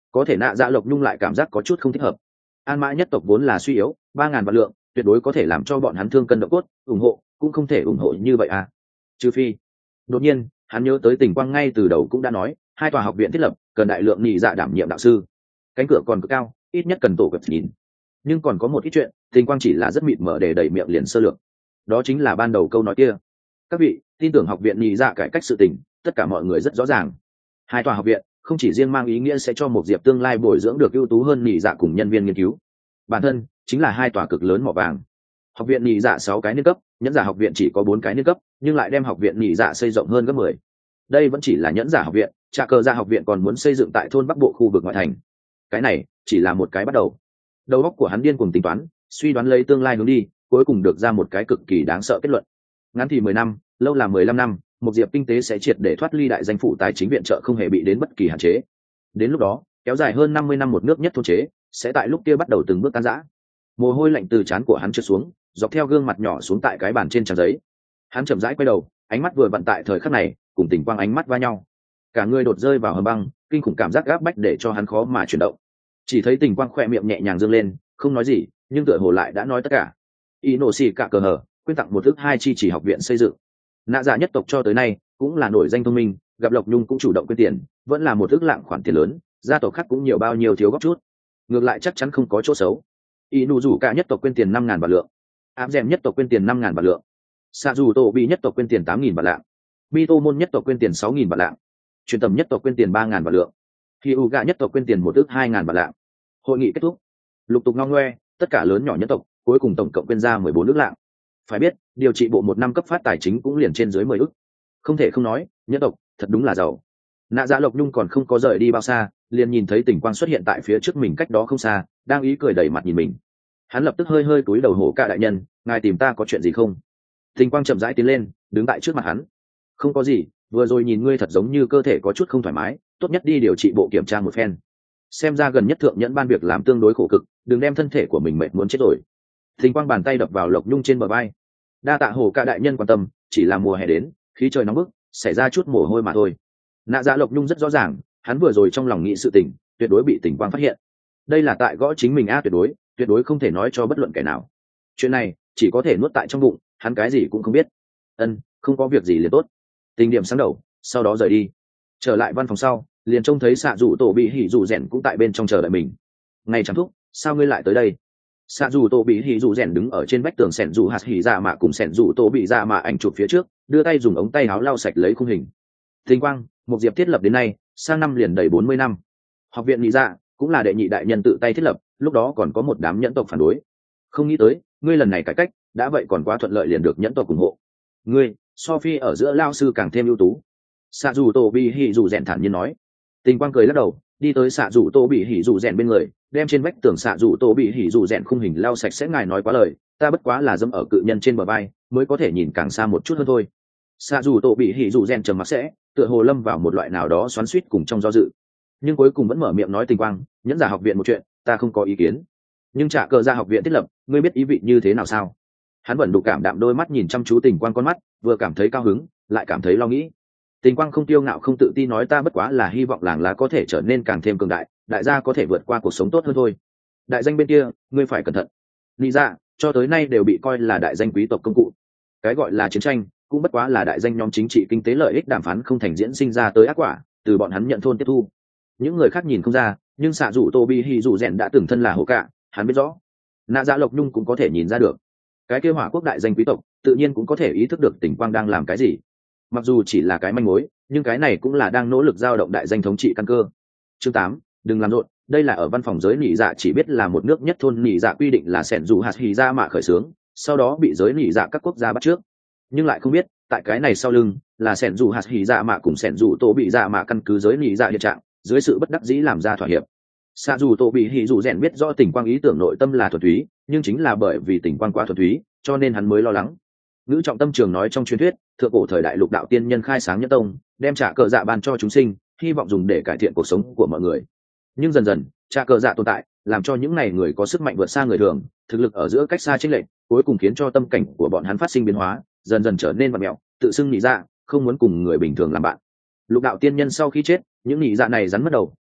A: có thể nạ dạ lộc nhung lại cảm giác có chút không thích hợp. An Mã nhất tộc vốn là suy yếu, 3.000 vạn lượng tuyệt đối có thể làm cho bọn hắn thương cân độ cốt, ủng hộ cũng không thể ủng hộ như vậy à. Trừ phi đột nhiên hắn nhớ tới Tình Quang ngay từ đầu cũng đã nói 2 tòa học viện thiết lập cần đại lượng nhị dạ đảm nhiệm đạo sư, cánh cửa còn cực cao, ít nhất cần tổ gặp nhìn. Nhưng còn có một ít chuyện Tình Quang chỉ là rất mịt mờ để đẩy miệng liền sơ lược. Đó chính là ban đầu câu nói kia: các vị tin tưởng học viện nhị dạ cải cách sự tình, tất cả mọi người rất rõ ràng. 2 tòa học viện không chỉ riêng mang ý nghĩa sẽ cho một diệp tương lai bồi dưỡng được ưu tú hơn nhị dạ cùng nhân viên nghiên cứu, bản thân chính là 2 tòa cực lớn mỏ vàng. Học viện nhị dạ 6 cái niên cấp, nhẫn giả học viện chỉ có 4 cái niên cấp, nhưng lại đem học viện nhị dạ xây rộng hơn gấp 10. Đây vẫn chỉ là nhẫn giả học viện, Trà Cờ Dạ học viện còn muốn xây dựng tại thôn Bắc Bộ khu vực ngoại thành. Cái này chỉ là một cái bắt đầu. Đầu óc của hắn điên cuồng tính toán, suy đoán lấy tương lai hướng đi, cuối cùng được ra một cái cực kỳ đáng sợ kết luận. Ngắn thì 10 năm, lâu là 15 năm, một diệp kinh tế sẽ triệt để thoát ly đại danh phủ tài chính viện trợ không hề bị đến bất kỳ hạn chế. Đến lúc đó, kéo dài hơn 50 năm một nước nhất thôn chế, sẽ tại lúc kia bắt đầu từng bước tan rã. Mồ hôi lạnh từ trán của hắn trượt xuống, dọc theo gương mặt nhỏ xuống tại cái bàn trên trang giấy. Hắn chậm rãi quay đầu, ánh mắt vừa vặn tại thời khắc này cùng Tình Quang ánh mắt va nhau. Cả người đột rơi vào hầm băng, kinh khủng cảm giác gáp bách để cho hắn khó mà chuyển động. Chỉ thấy Tình Quang khỏe miệng nhẹ nhàng dương lên, không nói gì, nhưng tựa hồ lại đã nói tất cả. Y nổ xì cả cờ hở, quyên tặng một ước 2 chi chỉ học viện xây dựng. Nạ dạ nhất tộc cho tới nay cũng là nổi danh thông minh, gặp Lộc Nhung cũng chủ động quyên tiền, vẫn là một ước lạng khoản tiền lớn, gia tộc khác cũng nhiều bao nhiêu thiếu góp chút, ngược lại chắc chắn không có chỗ xấu. Y nụ rủ cả nhất tộc quyên tiền 5.000 bạc lượng, áp dèm nhất tộc quyên tiền 5.000 bạc lượng, xạ dù tổ bị nhất tộc quyên tiền 8.000 bạc lạng, bi tô môn nhất tộc quyên tiền 6.000 bạc lạng, truyền tầm nhất tộc quyên tiền 3.000 bạc lượng, khi u gạ nhất tộc quyên tiền một ước 2.000 bạc lạng. Hội nghị kết thúc, lục tục ngong ngoe, tất cả lớn nhỏ nhất tộc cuối cùng tổng cộng quyên ra 14 ước lạng. Phải biết điều trị bộ 1 năm cấp phát tài chính cũng liền trên dưới 10 ước. Không thể không nói, nhất tộc thật đúng là giàu. Nạ dạ lộc nhung còn không có rời đi bao xa, liền nhìn thấy Tình Quang xuất hiện tại phía trước mình cách đó không xa, đang ý cười đẩy mặt nhìn mình. Hắn lập tức hơi hơi cúi đầu hổ cả đại nhân, ngài tìm ta có chuyện gì không? Tình Quang chậm rãi tiến lên, đứng tại trước mặt hắn. Không có gì, vừa rồi nhìn ngươi thật giống như cơ thể có chút không thoải mái, tốt nhất đi điều trị bộ kiểm tra một phen. Xem ra gần nhất thượng nhẫn ban việc làm tương đối khổ cực, đừng đem thân thể của mình mệt muốn chết rồi. Tình Quang bàn tay đập vào lộc nhung trên bờ vai. Đa tạ hổ cả đại nhân quan tâm, chỉ là mùa hè đến, khí trời nóng bức, xảy ra chút mồ hôi mà thôi. Nạ dạ lộc nhung rất rõ ràng, hắn vừa rồi trong lòng nghĩ sự tình, tuyệt đối bị Tình Quang phát hiện. Đây là tại gõ chính mình tuyệt đối không thể nói cho bất luận kẻ nào. Chuyện này chỉ có thể nuốt tại trong bụng, hắn cái gì cũng không biết. Không có việc gì liền tốt. Tình điểm sáng đầu, sau đó rời đi. Trở lại văn phòng sau, liền trông thấy xạ dù tổ bị hỉ dù rèn cũng tại bên trong chờ đợi mình. Ngày chẳng thúc, sao ngươi lại tới đây? Xạ dù tổ bị hỉ dù rèn đứng ở trên vách tường sẻn dù hạt hỉ dạ mạ cùng sẻn dù tổ bị dạ mạ ảnh chụp phía trước, đưa tay dùng ống tay áo lau sạch lấy khung hình. Tình Quang, một diệp thiết lập đến nay, sang năm liền đầy 40 năm. Học viện nhị dạ cũng là đệ nhị đại nhân tự tay thiết lập, lúc đó còn có một đám nhẫn tộc phản đối. Không nghĩ tới, ngươi lần này cải cách, đã vậy còn quá thuận lợi liền được nhẫn tộc ủng hộ. Ngươi, Sophie ở giữa lao sư càng thêm ưu tú. Xạ dù tổ bị hỉ dù rèn thản nhiên nói. Tình Quang cười lắc đầu, đi tới xạ dù tổ bị hỉ dù rèn bên người, đem trên vách tường xạ dù tổ bị hỉ dù rèn khung hình lau sạch sẽ. Ngài nói quá lời, ta bất quá là dẫm ở cự nhân trên bờ vai, mới có thể nhìn càng xa một chút hơn thôi. Xạ dù tổ bị hỉ dù rèn trầm mặc sẽ, tựa hồ lâm vào một loại nào đó xoắn xuýt cùng trong do dự, nhưng cuối cùng vẫn mở miệng nói. Tình Quang, nhẫn giả học viện một chuyện, ta không có ý kiến, nhưng Trả Cờ Dạ học viện thiết lập, ngươi biết ý vị như thế nào sao? Hắn vẫn đủ cảm đạm đôi mắt nhìn chăm chú Tình Quang con mắt, vừa cảm thấy cao hứng, lại cảm thấy lo nghĩ. Tình Quang không tiêu ngạo không tự ti nói, ta bất quá là hy vọng làng lá có thể trở nên càng thêm cường đại, đại gia có thể vượt qua cuộc sống tốt hơn thôi. Đại danh bên kia, ngươi phải cẩn thận. Lý ra, cho tới nay đều bị coi là đại danh quý tộc công cụ. Cái gọi là chiến tranh, cũng bất quá là đại danh nhóm chính trị kinh tế lợi ích đàm phán không thành diễn sinh ra tới ác quả, từ bọn hắn nhận thôn tiếp thu. Những người khác nhìn không ra, nhưng xạ dù tô bi hỉ dù rèn đã từng thân là hổ cả, hắn biết rõ. Nạ dạ lộc nhung cũng có thể nhìn ra được, cái kêu hỏa quốc đại danh quý tộc tự nhiên cũng có thể ý thức được Tình Quang đang làm cái gì. Mặc dù chỉ là cái manh mối, nhưng cái này cũng là đang nỗ lực giao động đại danh thống trị căn cơ. Chương 8, đừng làm rộn. Đây là ở văn phòng giới nỉ dạ chỉ biết là một nước nhất thôn nỉ dạ quy định là sẻn dù hạt hỉ dạ mạ khởi xướng, sau đó bị giới nỉ dạ các quốc gia bắt trước, nhưng lại không biết tại cái này sau lưng là sẻn dù hạt hỉ dạ mạ cùng sẻn dù tổ bị dạ mạ căn cứ giới nỉ dạ hiện trạng, dưới sự bất đắc dĩ làm ra thỏa hiệp. Xạ dù tổ bị hỉ dù rèn biết rõ Tình Quang ý tưởng nội tâm là thuần túy, nhưng chính là bởi vì Tình Quang quá thuần túy, cho nên hắn mới lo lắng. Ngữ trọng tâm trường nói, trong truyền thuyết thượng cổ thời đại lục đạo tiên nhân khai sáng nhất tông, đem Trả Cờ Dạ ban cho chúng sinh, hy vọng dùng để cải thiện cuộc sống của mọi người. Nhưng dần dần Trả Cờ Dạ tồn tại, làm cho những này người có sức mạnh vượt xa người thường, thực lực ở giữa cách xa chênh lệch, cuối cùng khiến cho tâm cảnh của bọn hắn phát sinh biến hóa, dần dần trở nên vặn mẹo, tự xưng nhị dạ, không muốn cùng người bình thường làm bạn. Lục đạo tiên nhân sau khi chết, những nhị dạ này rắn mất đầu,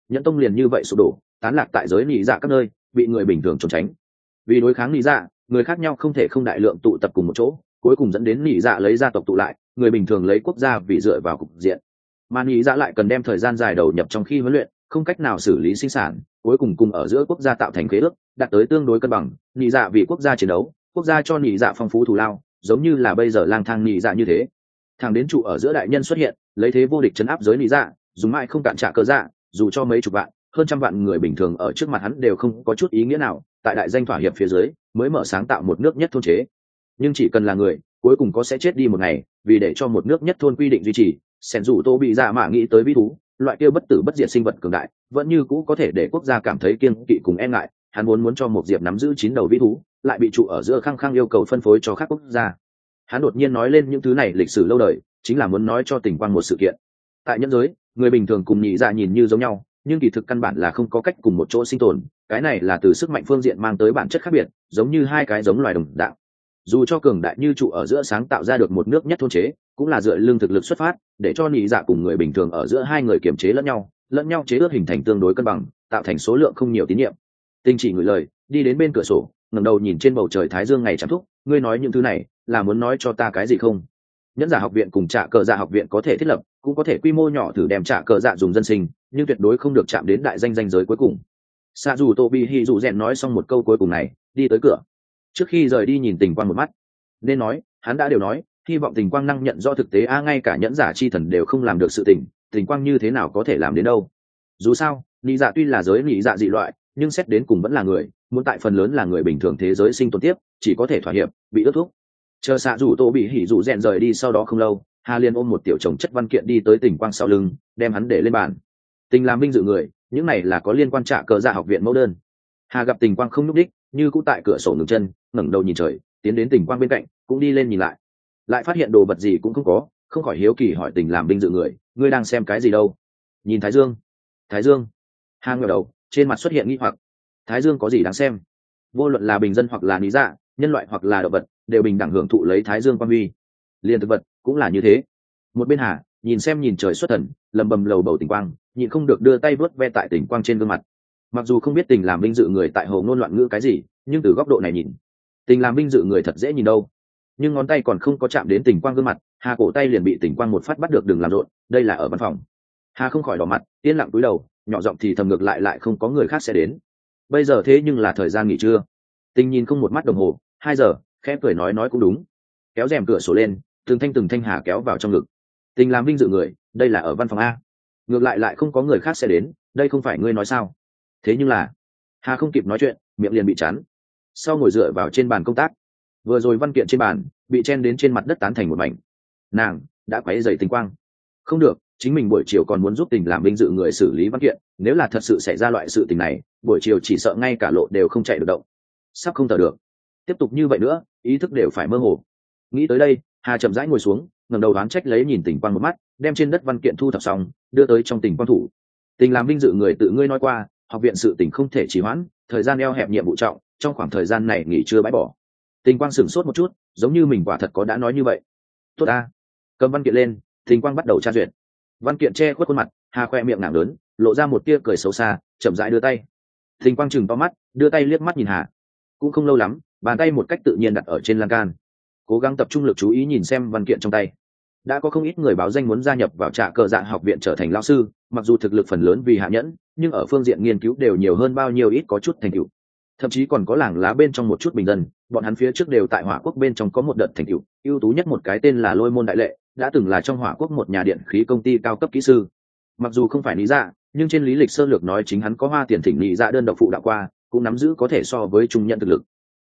A: nhẫn tông liền như vậy sụp đổ, tán lạc tại giới nhị dạ các nơi, bị người bình thường trốn tránh. Vì đối kháng nhị dạ, người khác nhau không thể không đại lượng tụ tập cùng một chỗ, cuối cùng dẫn đến nhị dạ lấy gia tộc tụ lại, người bình thường lấy quốc gia vì dựa vào cục diện, mà nhị dạ lại cần đem thời gian dài đầu nhập trong khi huấn luyện, không cách nào xử lý sinh sản, cuối cùng cùng ở giữa quốc gia tạo thành khế ước, đạt tới tương đối cân bằng. Nhị dạ vì quốc gia chiến đấu, quốc gia cho nhị dạ phong phú thù lao, giống như là bây giờ lang thang nhị dạ như thế. Thằng đến trụ ở giữa đại nhân xuất hiện, lấy thế vô địch chấn áp giới nhị dạ, dùng mãi không cạn trả cơ dạ, dù cho mấy chục vạn, hơn trăm vạn người bình thường ở trước mặt hắn đều không có chút ý nghĩa nào, tại đại danh thỏa hiệp phía dưới, mới mở sáng tạo một nước nhất thôn chế. Nhưng chỉ cần là người, cuối cùng có sẽ chết đi một ngày, vì để cho một nước nhất thôn quy định duy trì, sen dù tô bị dạ mạ nghĩ tới vi thú, loại kia bất tử bất diệt sinh vật cường đại, vẫn như cũ có thể để quốc gia cảm thấy kiêng kỵ cùng e ngại. Hắn muốn cho một diệp nắm giữ 9 đầu vi thú, lại bị trụ ở giữa khăng khăng yêu cầu phân phối cho các quốc gia. Hắn đột nhiên nói lên những thứ này lịch sử lâu đời, chính là muốn nói cho Tình Quang một sự kiện. Tại nhân giới, người bình thường cùng nhị dạ nhìn như giống nhau, nhưng kỳ thực căn bản là không có cách cùng một chỗ sinh tồn. Cái này là từ sức mạnh phương diện mang tới bản chất khác biệt, giống như hai cái giống loài đồng dạng. Dù cho cường đại như trụ ở giữa sáng tạo ra được một nước nhất thôn chế, cũng là dựa lương thực lực xuất phát, để cho nhị dạ cùng người bình thường ở giữa hai người kiềm chế lẫn nhau chế ước hình thành tương đối cân bằng, tạo thành số lượng không nhiều tín nhiệm. Tinh chỉ ngửi lời, đi đến bên cửa sổ, ngẩng đầu nhìn trên bầu trời thái dương ngày chăm thúc, ngươi nói những thứ này là muốn nói cho ta cái gì không? Nhẫn giả học viện cùng trả cờ dạ học viện có thể thiết lập, cũng có thể quy mô nhỏ thử đem trả cờ dạ dùng dân sinh, nhưng tuyệt đối không được chạm đến đại danh giới cuối cùng. Sa dù Tobi Hi dù rèn nói xong một câu cuối cùng này, đi tới cửa. Trước khi rời đi nhìn Tình Quang một mắt, nên nói, hắn đã đều nói, hy vọng Tình Quang năng nhận do thực tế ngay cả nhẫn giả chi thần đều không làm được sự tình, Tình Quang như thế nào có thể làm đến đâu? Dù sao, nhị dạ tuy là giới nhị dạ dị loại, nhưng xét đến cùng vẫn là người, muốn tại phần lớn là người bình thường thế giới sinh tồn tiếp, chỉ có thể thỏa hiệp, bị ước thúc. Chờ xạ rủ tô bị hỉ rủ rèn rời đi sau đó không lâu, Hà Liên ôm một tiểu chồng chất văn kiện đi tới Tình Quang sau lưng, đem hắn để lên bàn. Tình làm vinh dự người, những này là có liên quan trả cờ dạ học viện mẫu đơn. Hà gặp Tình Quang không nhúc đích, như cũ tại cửa sổ ngừng chân, ngẩng đầu nhìn trời, tiến đến Tình Quang bên cạnh, cũng đi lên nhìn lại phát hiện đồ vật gì cũng không có, không khỏi hiếu kỳ hỏi Tình làm vinh dự người, ngươi đang xem cái gì đâu? Nhìn thái dương. Thái dương. Hà ngẩng đầu, trên mặt xuất hiện nghi hoặc. Thái dương có gì đáng xem? Vô luận là bình dân hoặc là lý dạ, nhân loại hoặc là động vật, đều bình đẳng hưởng thụ lấy thái dương quang huy. Liên thực vật cũng là như thế. Một bên Hà nhìn trời xuất thần, lầm bầm lầu bầu Tình Quang, nhịn không được đưa tay vuốt ve tại Tình Quang trên gương mặt. Mặc dù không biết Tình làm vinh dự người tại hồ ngôn loạn ngữ cái gì, nhưng từ góc độ này nhìn, Tình làm vinh dự người thật dễ nhìn đâu. Nhưng ngón tay còn không có chạm đến Tình Quang gương mặt, Hà cổ tay liền bị Tình Quang một phát bắt được, đừng làm rộn, đây là ở văn phòng. Hà không khỏi đỏ mặt, yên lặng cúi đầu, nhỏ giọng thì thầm ngược lại không có người khác sẽ đến. Bây giờ thế nhưng là thời gian nghỉ trưa. Tình nhìn không một mắt đồng hồ, 2 giờ, khẽ cười nói cũng đúng. Kéo rèm cửa sổ lên, từng thanh Hà kéo vào trong ngực. Tình làm vinh dự người, đây là ở văn phòng a. Ngược lại không có người khác sẽ đến, đây không phải ngươi nói sao? Thế nhưng là, Hà không kịp nói chuyện, miệng liền bị chắn. Sau ngồi dựa vào trên bàn công tác, vừa rồi văn kiện trên bàn bị chen đến trên mặt đất tán thành một mảnh. Nàng đã quấy rầy Tình Quang. Không được, chính mình buổi chiều còn muốn giúp Tình làm vinh dự người xử lý văn kiện, nếu là thật sự xảy ra loại sự tình này, buổi chiều chỉ sợ ngay cả lộ đều không chạy được động. Sắp không thở được. Tiếp tục như vậy nữa, ý thức đều phải mơ hồ. Nghĩ tới đây, Hà chậm rãi ngồi xuống, ngẩng đầu đoán trách lấy nhìn Tình Quang một mắt, đem trên đất văn kiện thu thập xong, đưa tới trong Tình Quang thủ. Tình làm vinh dự người tự ngươi nói qua, học viện sự tình không thể trì hoãn, thời gian eo hẹp nhiệm vụ trọng, trong khoảng thời gian này nghỉ trưa bãi bỏ. Tình Quang sửng sốt một chút, giống như mình quả thật có đã nói như vậy. Tốt a. Cầm văn kiện lên, Tình Quang bắt đầu tra duyệt. Văn kiện che khuất khuôn mặt, Hà khoe miệng nặng lớn, lộ ra một tia cười xấu xa, chậm rãi đưa tay. Tình Quang chừng to mắt, đưa tay liếc mắt nhìn Hà. Cũng không lâu lắm, bàn tay một cách tự nhiên đặt ở trên lan can, cố gắng tập trung lực chú ý nhìn xem văn kiện trong tay. Đã có không ít người báo danh muốn gia nhập vào trả cờ dạ học viện trở thành lão sư, mặc dù thực lực phần lớn vì hạ nhẫn, nhưng ở phương diện nghiên cứu đều nhiều hơn bao nhiêu ít có chút thành tựu. Thậm chí còn có làng lá bên trong một chút bình dân, bọn hắn phía trước đều tại Hỏa Quốc bên trong có một đợt thành tựu, ưu tú nhất một cái tên là Lôi Môn Đại Lệ, đã từng là trong Hỏa Quốc một nhà điện khí công ty cao cấp kỹ sư. Mặc dù không phải lý dạ, nhưng trên lý lịch sơ lược nói chính hắn có hoa tiền thỉnh lý dạ đơn độc phụ đạo qua, cũng nắm giữ có thể so với trung nhận thực lực.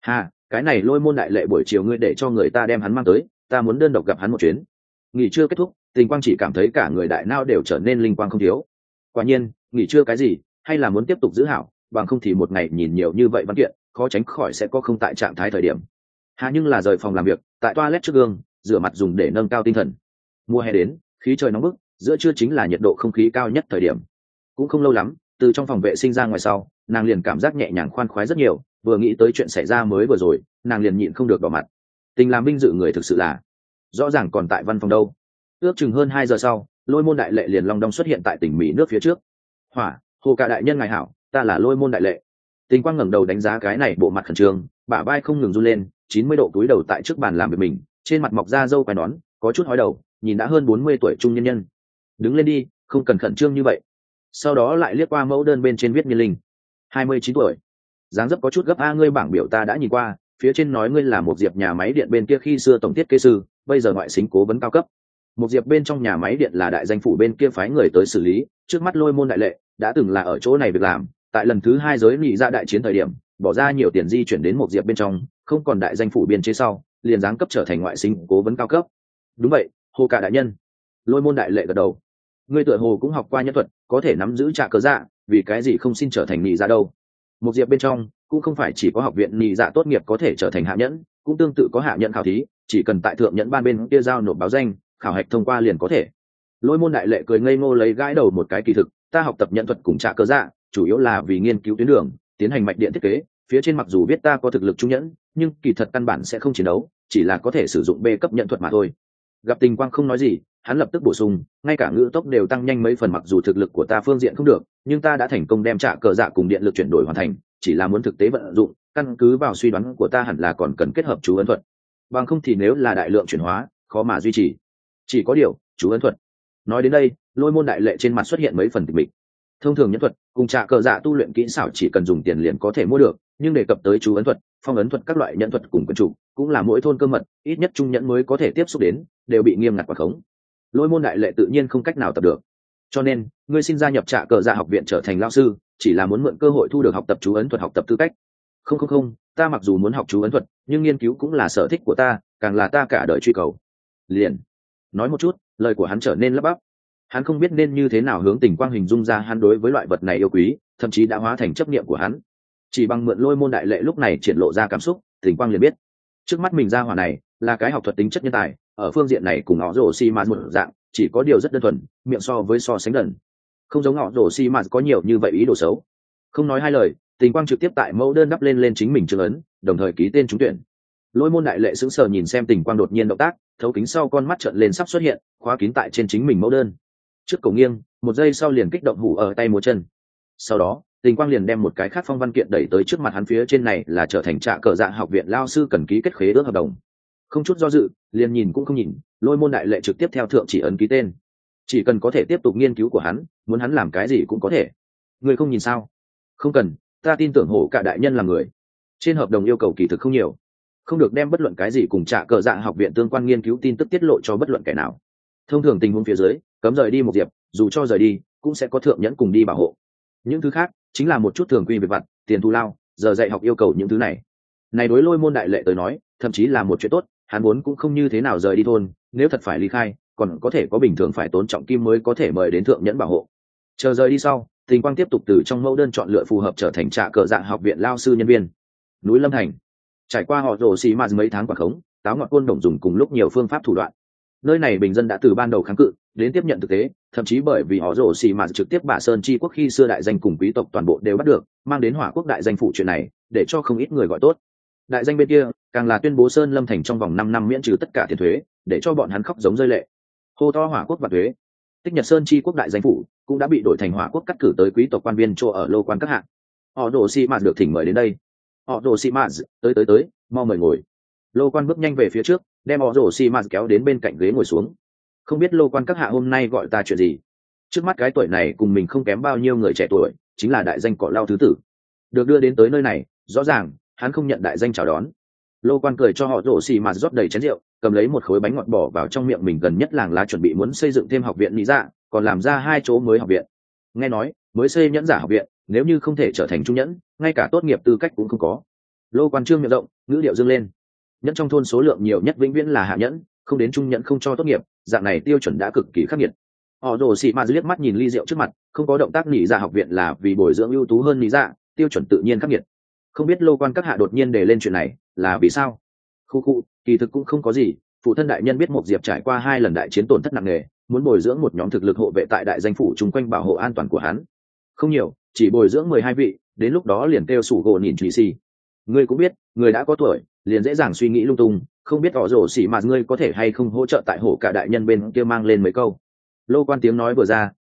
A: Cái này Lôi Môn Đại Lệ buổi chiều ngươi để cho người ta đem hắn mang tới, ta muốn đơn độc gặp hắn một chuyến. Nghỉ trưa kết thúc, Tình Quang chỉ cảm thấy cả người đại não đều trở nên linh quang không thiếu. Quả nhiên, nghỉ trưa cái gì, hay là muốn tiếp tục giữ hảo, bằng không thì một ngày nhìn nhiều như vậy văn kiện, khó tránh khỏi sẽ có không tại trạng thái thời điểm. Nhưng là rời phòng làm việc, tại toilet trước gương, rửa mặt dùng để nâng cao tinh thần. Mùa hè đến, khí trời nóng bức, giữa trưa chính là nhiệt độ không khí cao nhất thời điểm. Cũng không lâu lắm, từ trong phòng vệ sinh ra ngoài sau, nàng liền cảm giác nhẹ nhàng khoan khoái rất nhiều, vừa nghĩ tới chuyện xảy ra mới vừa rồi, nàng liền nhịn không được đỏ mặt. Tình làm vinh dự người thực sự là rõ ràng còn tại văn phòng đâu. Ước chừng hơn 2 giờ sau, Lôi Môn Đại Lệ liền long đong xuất hiện tại tỉnh Mỹ nước phía trước. Hồ cả đại nhân ngài hảo, ta là Lôi Môn đại lệ. Tình Quang ngẩng đầu đánh giá cái này bộ mặt khẩn trương, bả vai không ngừng run lên, 90 độ cúi đầu tại trước bàn làm việc mình, trên mặt mọc ra râu quai nón, có chút hói đầu, nhìn đã hơn 40 tuổi trung nhân nhân. Đứng lên đi, không cần khẩn trương như vậy. Sau đó lại liếc qua mẫu đơn bên trên viết niên linh, 29 tuổi. Dáng dấp có chút gấp, a ngươi bảng biểu ta đã nhìn qua, phía trên nói ngươi là một diệp nhà máy điện bên kia khi xưa tổng thiết kế sư, bây giờ ngoại xính cố vấn cao cấp. Một diệp bên trong nhà máy điện là đại danh phủ bên kia phái người tới xử lý, trước mắt Lôi Môn đại lệ đã từng là ở chỗ này việc làm, tại lần thứ 2 giới nghị ra đại chiến thời điểm bỏ ra nhiều tiền di chuyển đến một diệp bên trong, không còn đại danh phủ biên chế sau liền giáng cấp trở thành ngoại sinh cố vấn cao cấp. Đúng vậy, Hồ cả đại nhân. Lôi Môn đại lệ gật đầu. Ngươi tựa hồ cũng học qua nhân thuật, có thể nắm giữ trả cớ dạ, vì cái gì không xin trở thành nghị dạ đâu? Một diệp bên trong cũng không phải chỉ có học viện nghị dạ tốt nghiệp có thể trở thành hạ nhẫn, cũng tương tự có hạ nhẫn khảo thí, chỉ cần tại thượng nhẫn ban bên kia giao nộp báo danh, khảo hạch thông qua liền có thể. Lôi Môn đại lệ cười ngây ngô lấy gãi đầu một cái, kỳ thực ta học tập nhận thuật cùng trả cớ dạ chủ yếu là vì nghiên cứu tuyến đường, tiến hành mạch điện thiết kế, phía trên mặc dù biết ta có thực lực trung nhẫn, nhưng kỳ thật căn bản sẽ không chiến đấu, chỉ là có thể sử dụng B cấp nhận thuật mà thôi. Gặp Tình Quang không nói gì, hắn lập tức bổ sung, ngay cả ngữ tốc đều tăng nhanh mấy phần, mặc dù thực lực của ta phương diện không được, nhưng ta đã thành công đem trả cờ dạ cùng điện lực chuyển đổi hoàn thành, chỉ là muốn thực tế vận dụng, căn cứ vào suy đoán của ta hẳn là còn cần kết hợp chú ấn thuật, bằng không thì nếu là đại lượng chuyển hóa, khó mà duy trì. Chỉ có điều, chú ấn thuật. Nói đến đây, Lôi Môn đại lệ trên mặt xuất hiện mấy phần tịch mịch. Thông thường nhân thuật cùng trả cờ dạ tu luyện kỹ xảo chỉ cần dùng tiền liền có thể mua được, nhưng đề cập tới chú ấn thuật, phong ấn thuật các loại nhận thuật cùng quyền chủ, cũng là mỗi thôn cơ mật, ít nhất trung nhẫn mới có thể tiếp xúc đến, đều bị nghiêm ngặt quản khống. Lôi Môn đại lệ tự nhiên không cách nào tập được, cho nên ngươi xin gia nhập trả cờ dạ học viện trở thành lao sư, chỉ là muốn mượn cơ hội thu được học tập chú ấn thuật học tập tư cách. Không, ta mặc dù muốn học chú ấn thuật, nhưng nghiên cứu cũng là sở thích của ta, càng là ta cả đời truy cầu. Liền nói một chút, lời của hắn trở nên lắp bắp. Hắn không biết nên như thế nào hướng Tình Quang hình dung ra hắn đối với loại vật này yêu quý, thậm chí đã hóa thành chấp niệm của hắn. Chỉ bằng mượn Lôi Môn đại lệ lúc này triển lộ ra cảm xúc, Tình Quang liền biết trước mắt mình ra hỏa này là cái học thuật tính chất nhân tài, ở phương diện này cùng họ rồ xi mạt một dạng, chỉ có điều rất đơn thuần, miệng so sánh đần, không giống họ rồ xi mạt có nhiều như vậy ý đồ xấu. Không nói hai lời, Tình Quang trực tiếp tại mẫu đơn đắp lên chính mình chương ấn, đồng thời ký tên trúng tuyển. Lôi Môn đại lệ sững sờ nhìn xem Tình Quang đột nhiên động tác, thấu kính sau con mắt trợn lên sắp xuất hiện, khóa kín tại trên chính mình mẫu đơn. Trước cổ nghiêng, một giây sau liền kích động hủ ở tay múa chân. Sau đó, Tình Quang liền đem một cái khác phong văn kiện đẩy tới trước mặt hắn, phía trên này là trở thành trả cờ dạ học viện lao sư cần ký kết khế ước hợp đồng. Không chút do dự, liền nhìn cũng không nhìn, Lôi Môn đại lệ trực tiếp theo thượng chỉ ấn ký tên. Chỉ cần có thể tiếp tục nghiên cứu của hắn, muốn hắn làm cái gì cũng có thể. Người không nhìn sao? Không cần, ta tin tưởng Hổ cả đại nhân là người. Trên hợp đồng yêu cầu kỳ thực không nhiều, không được đem bất luận cái gì cùng trả cờ dạ học viện tương quan nghiên cứu tin tức tiết lộ cho bất luận kẻ nào. Thông thường tình huống phía dưới, cấm rời đi một diệp, dù cho rời đi cũng sẽ có thượng nhẫn cùng đi bảo hộ. Những thứ khác chính là một chút thường quy việc vặt, tiền thù lao, giờ dạy học yêu cầu những thứ này. Này đối Lôi Môn đại lệ tới nói, thậm chí là một chuyện tốt, hắn vốn cũng không như thế nào rời đi thôn, nếu thật phải ly khai, còn có thể có bình thường phải tốn trọng kim mới có thể mời đến thượng nhẫn bảo hộ. Chờ rời đi sau, Tình Quang tiếp tục từ trong mẫu đơn chọn lựa phù hợp trở thành trả cờ dạ học viện lao sư nhân viên. Núi Lâm Thành, trải qua họ rồ xì mạt mấy tháng quản khống, táo ngọt côn đồng dùng cùng lúc nhiều phương pháp thủ đoạn. Nơi này bình dân đã từ ban đầu kháng cự đến tiếp nhận thực tế, thậm chí bởi vì họ rồ xì mạt trực tiếp bả sơn chi quốc khi xưa đại danh cùng quý tộc toàn bộ đều bắt được, mang đến Hỏa quốc đại danh phủ chuyện này, để cho không ít người gọi tốt. Đại danh bên kia càng là tuyên bố Sơn Lâm Thành trong vòng 5 năm miễn trừ tất cả tiền thuế, để cho bọn hắn khóc giống rơi lệ. Hô to Hỏa quốc và thuế. Tích Nhật Sơn chi quốc đại danh phủ cũng đã bị đổi thành Hỏa quốc cắt cử tới quý tộc quan viên chỗ ở lô quan các hạng. Họ rồ xì mạt được thỉnh mời đến đây. Họ rồ xì mạt, tới, mau mời ngồi. Lô quan bước nhanh về phía trước, đem họ rồ xì mạt kéo đến bên cạnh ghế ngồi xuống. Không biết lô quan các hạ hôm nay gọi ta chuyện gì? Trước mắt cái tuổi này cùng mình không kém bao nhiêu người trẻ tuổi, chính là đại danh cọ lao thứ tử. Được đưa đến tới nơi này, rõ ràng hắn không nhận đại danh chào đón. Lô quan cười cho họ rồ xì mạt rót đầy chén rượu, cầm lấy một khối bánh ngọt bỏ vào trong miệng mình. Gần nhất làng lá chuẩn bị muốn xây dựng thêm học viện lý dạ, còn làm ra 2 chỗ mới học viện. Nghe nói mới xây nhẫn giả học viện, nếu như không thể trở thành trung nhẫn, ngay cả tốt nghiệp tư cách cũng không có. Lô quan trương miệng rộng, ngữ điệu dâng lên. Nhẫn trong thôn số lượng nhiều nhất vĩnh viễn là hạ nhẫn, không đến trung nhẫn không cho tốt nghiệp, dạng này tiêu chuẩn đã cực kỳ khắc nghiệt. Họ rồ xì mạt liếc mắt nhìn ly rượu trước mặt, không có động tác nỉ dạ học viện là vì bồi dưỡng ưu tú hơn nỉ dạ, tiêu chuẩn tự nhiên khắc nghiệt. Không biết lô quan các hạ đột nhiên đề lên chuyện này là vì sao? Khu, kỳ thực cũng không có gì, phụ thân đại nhân biết một diệp trải qua 2 lần đại chiến tổn thất nặng nề, muốn bồi dưỡng một nhóm thực lực hộ vệ tại đại danh phủ chung quanh bảo hộ an toàn của hắn. Không nhiều, chỉ bồi dưỡng 12 vị, đến lúc đó liền kêu sủ gỗ nhìn truy xì. Ngươi cũng biết, người đã có tuổi, liền dễ dàng suy nghĩ lung tung, không biết họ rồ xỉ mà ngươi có thể hay không hỗ trợ tại hổ cả đại nhân bên kia mang lên mấy câu. Lô quan tiếng nói vừa ra,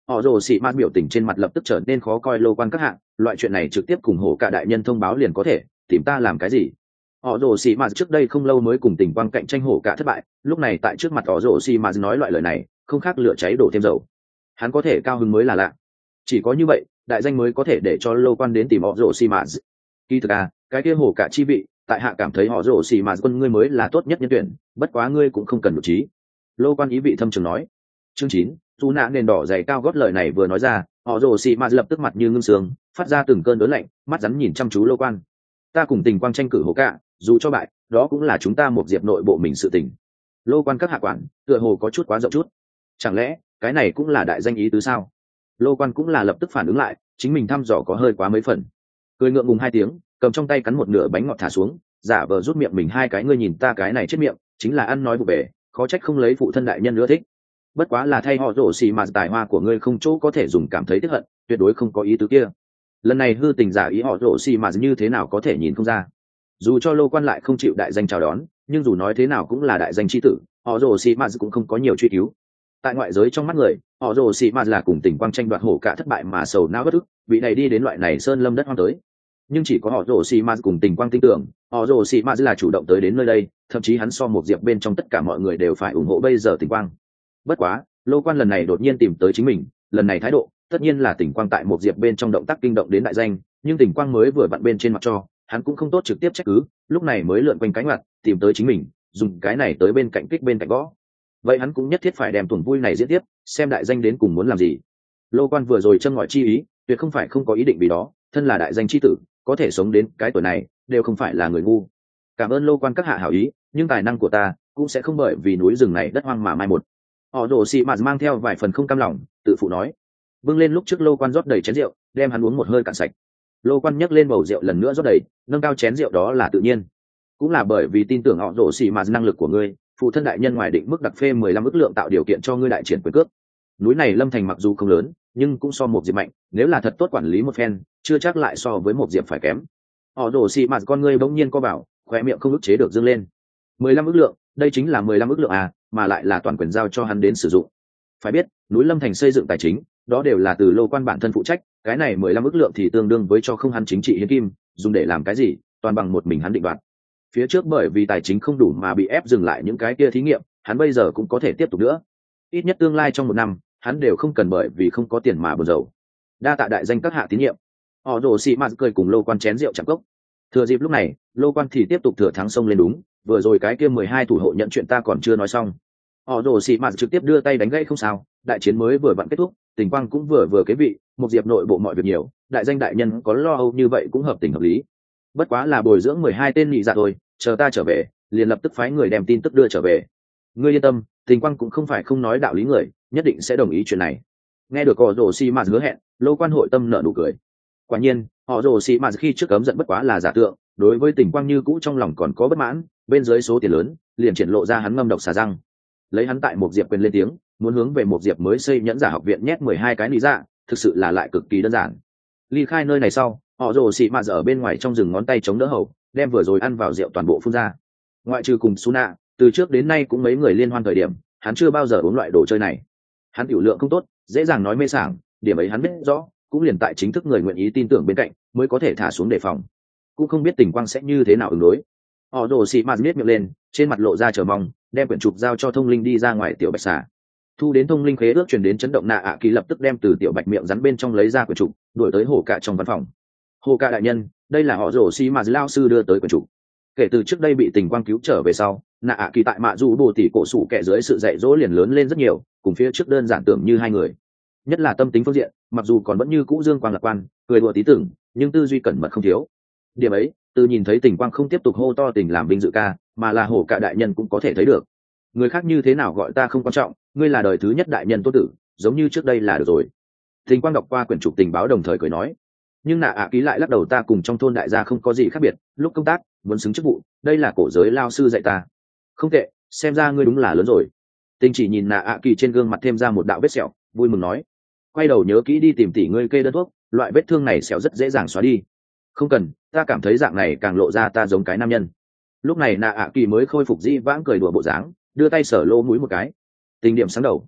A: họ rồ xì mạt biểu tình trên mặt lập tức trở nên khó coi. Lô quan các hạng, loại chuyện này trực tiếp cùng hổ cả đại nhân thông báo liền có thể, tìm ta làm cái gì? Họ rồ xì mạt trước đây không lâu mới cùng Tình Quang cạnh tranh hổ cả thất bại, lúc này tại trước mặt họ rồ xì mạt nói loại lời này không khác lửa cháy đổ thêm dầu. Hắn có thể cao hứng mới là lạ, chỉ có như vậy đại danh mới có thể để cho Lô quan đến tìm họ rồ xì mạt. Kỳ thực cái kia hổ cả chi vị, tại hạ cảm thấy họ rồ xì mạt quân ngươi mới là tốt nhất nhân tuyển, bất quá ngươi cũng không cần nội trí. Lô quan ý vị thâm trường nói. Chương 9, dù nạ nền đỏ dày cao gót lời này vừa nói ra, họ rồ xì mạt lập tức mặt như ngưng sương, phát ra từng cơn đớn lạnh, mắt rắn nhìn chăm chú Lô quan. Ta cùng Tình Quang tranh cử hổ cả, dù cho bại, đó cũng là chúng ta một diệp nội bộ mình sự tình. Lô quan các hạ quản tựa hồ có chút quá rộng chút, chẳng lẽ cái này cũng là đại danh ý tứ sao? Lô quan cũng là lập tức phản ứng lại, chính mình thăm dò có hơi quá mấy phần, cười ngượng ngùng 2 tiếng, cầm trong tay cắn một nửa bánh ngọt thả xuống, giả vờ rút miệng mình 2 cái. Ngươi nhìn ta cái này chết miệng, chính là ăn nói vụ bể, khó trách không lấy phụ thân đại nhân nữa thích. Bất quá là thay họ rổ xì mà tài hoa của ngươi không chỗ có thể dùng, cảm thấy tức hận, tuyệt đối không có ý tứ kia. Lần này hư tình giả ý họ rổ xì mà như thế nào có thể nhìn không ra. Dù cho Lô quan lại không chịu đại danh chào đón, nhưng dù nói thế nào cũng là đại danh chi tử, họ rồ xì mạt cũng không có nhiều truy cứu. Tại ngoại giới trong mắt người, họ rồ xì mạt là cùng Tình Quang tranh đoạt hổ cả thất bại mà sầu não bất ức, bị này đi đến loại này sơn lâm đất hoang tới. Nhưng chỉ có họ rồ xì mạt cùng Tình Quang tin tưởng, họ rồ xì mạt là chủ động tới đến nơi đây, thậm chí hắn so một diệp bên trong tất cả mọi người đều phải ủng hộ bây giờ Tình Quang. Bất quá Lô quan lần này đột nhiên tìm tới chính mình, lần này thái độ tất nhiên là Tình Quang tại một diệp bên trong động tác kinh động đến đại danh, nhưng Tình Quang mới vừa vặn bên trên mặt cho hắn cũng không tốt trực tiếp trách cứ, lúc này mới lượn quanh cánh mặt tìm tới chính mình, dùng cái này tới bên cạnh kích bên cạnh gõ. Vậy hắn cũng nhất thiết phải đem tuần vui này diễn tiếp, xem đại danh đến cùng muốn làm gì. Lô quan vừa rồi châm ngòi chi ý, tuyệt không phải không có ý định vì đó, thân là đại danh chi tử, có thể sống đến cái tuổi này đều không phải là người ngu. Cảm ơn Lô quan các hạ hảo ý, nhưng tài năng của ta cũng sẽ không bởi vì núi rừng này đất hoang mà mai một. Họ rồ xì mạt mang theo vài phần không cam lòng, tự phụ nói. Bưng lên lúc trước Lô quan rót đầy chén rượu, đem hắn uống một hơi cạn sạch. Lô quan nhấc lên bầu rượu lần nữa rót đầy, nâng cao chén rượu, đó là tự nhiên, cũng là bởi vì tin tưởng họ rồ xì mạt năng lực của ngươi, phụ thân đại nhân ngoài định mức đặc phê 15 ức lượng tạo điều kiện cho ngươi đại triển quyền cước. Núi này lâm thành mặc dù không lớn, nhưng cũng so một diệp mạnh, nếu là thật tốt quản lý một phen, chưa chắc lại so với một diệp phải kém. Họ rồ xì mạt con ngươi bỗng nhiên co vào, khóe miệng không ức chế được dương lên. 15 ức lượng, đây chính là 15 ức lượng mà lại là toàn quyền giao cho hắn đến sử dụng. Phải biết núi lâm thành xây dựng tài chính đó đều là từ Lô quan bản thân phụ trách, cái này 15 ức lượng thì tương đương với cho không hắn chính trị hiến kim, dùng để làm cái gì toàn bằng một mình hắn định đoạt. Phía trước bởi vì tài chính không đủ mà bị ép dừng lại những cái kia thí nghiệm, hắn bây giờ cũng có thể tiếp tục nữa, ít nhất tương lai trong 1 năm hắn đều không cần bởi vì không có tiền mà buồn rầu. Đa tạ đại danh các hạ tín nhiệm. Họ rồ xì mạt cười cùng Lô quan chén rượu chạm cốc. Thừa dịp lúc này Lô quan thì tiếp tục thừa thắng sông lên. Đúng, vừa rồi cái kia 12 thủ hộ nhận chuyện ta còn chưa nói xong. Họ rồ xì mạt trực tiếp đưa tay đánh gãy. Không sao, đại chiến mới vừa vặn kết thúc, Tình Quang cũng vừa kế vị, một diệp nội bộ mọi việc nhiều, đại danh đại nhân có lo âu như vậy cũng hợp tình hợp lý. Bất quá là bồi dưỡng 12 tên nhị dạ thôi, chờ ta trở về liền lập tức phái người đem tin tức đưa trở về. Ngươi yên tâm, Tình Quang cũng không phải không nói đạo lý người, nhất định sẽ đồng ý chuyện này. Nghe được họ rồ xì mạt hứa hẹn, Lô quan hội tâm nở nụ cười. Quả nhiên họ rồ xì mạt khi trước cấm giận bất quá là giả tượng, đối với Tình Quang như cũ trong lòng còn có bất mãn, bên dưới số tiền lớn liền triển lộ ra hắn ngâm độc xà răng, lấy hắn tại một diệp quyền lên tiếng, muốn hướng về một diệp mới xây nhẫn giả học viện nhét 12 cái lý dạ, thực sự là lại cực kỳ đơn giản. Ly khai nơi này sau, họ rồ xì mạt ở bên ngoài trong rừng ngón tay chống đỡ hầu, đem vừa rồi ăn vào rượu toàn bộ phun ra. Ngoại trừ cùng Suna, từ trước đến nay cũng mấy người liên hoan thời điểm, hắn chưa bao giờ uống loại đồ chơi này. Hắn tiểu lượng không tốt, dễ dàng nói mê sảng, điểm ấy hắn biết rõ, cũng liền tại chính thức người nguyện ý tin tưởng bên cạnh mới có thể thả xuống đề phòng. Cũng không biết Tình Quang sẽ như thế nào ứng đối. Họ rồ xì mạt nhếch miệng lên, trên mặt lộ ra chờ mong, đem quyển trục giao cho thông linh đi ra ngoài. Tiểu bạch xà thu đến thông linh khế ước truyền đến chấn động, nạ ạ kỳ lập tức đem từ tiểu bạch miệng rắn bên trong lấy ra quyển trục, đuổi tới hổ cạ trong văn phòng. Hổ cạ đại nhân, đây là họ rồ xì mạt lao sư đưa tới quyển trục. Kể từ trước đây bị Tình Quang cứu trở về sau, nạ ạ kỳ tại mạ du bồ tỷ cổ sủ kẻ dưới sự dạy dỗ liền lớn lên rất nhiều, cùng phía trước đơn giản tưởng như hai người. Nhất là tâm tính phương diện, mặc dù còn vẫn như cũ dương quang lạc quan, cười đùa tí tưởng, nhưng tư duy cẩn mật không thiếu. Điểm ấy từ nhìn thấy Tình Quang không tiếp tục hô to tình làm vinh dự ca, mà là hổ cạ đại nhân cũng có thể thấy được. Người khác như thế nào gọi ta không quan trọng, ngươi là đời thứ nhất đại nhân tốt tử, giống như trước đây là được rồi. Tình Quang đọc qua quyển trục tình báo đồng thời cười nói. Nhưng nạ ạ ký lại lắc đầu, ta cùng trong thôn đại gia không có gì khác biệt, lúc công tác muốn xứng chức vụ, đây là cổ giới lao sư dạy ta. Không tệ, xem ra ngươi đúng là lớn rồi. Tình chỉ nhìn nạ ạ kỳ trên gương mặt thêm ra một đạo vết sẹo, vui mừng nói. Quay đầu nhớ kỹ đi tìm tỉ ngươi kê đơn thuốc, loại vết thương này sẹo rất dễ dàng xóa đi. Không cần, ta cảm thấy dạng này càng lộ ra ta giống cái nam nhân. Lúc này nạ ạ kỳ mới khôi phục dĩ vãng cười đùa bộ dáng, đưa tay sờ lỗ mũi một cái. Tình điểm sáng đầu.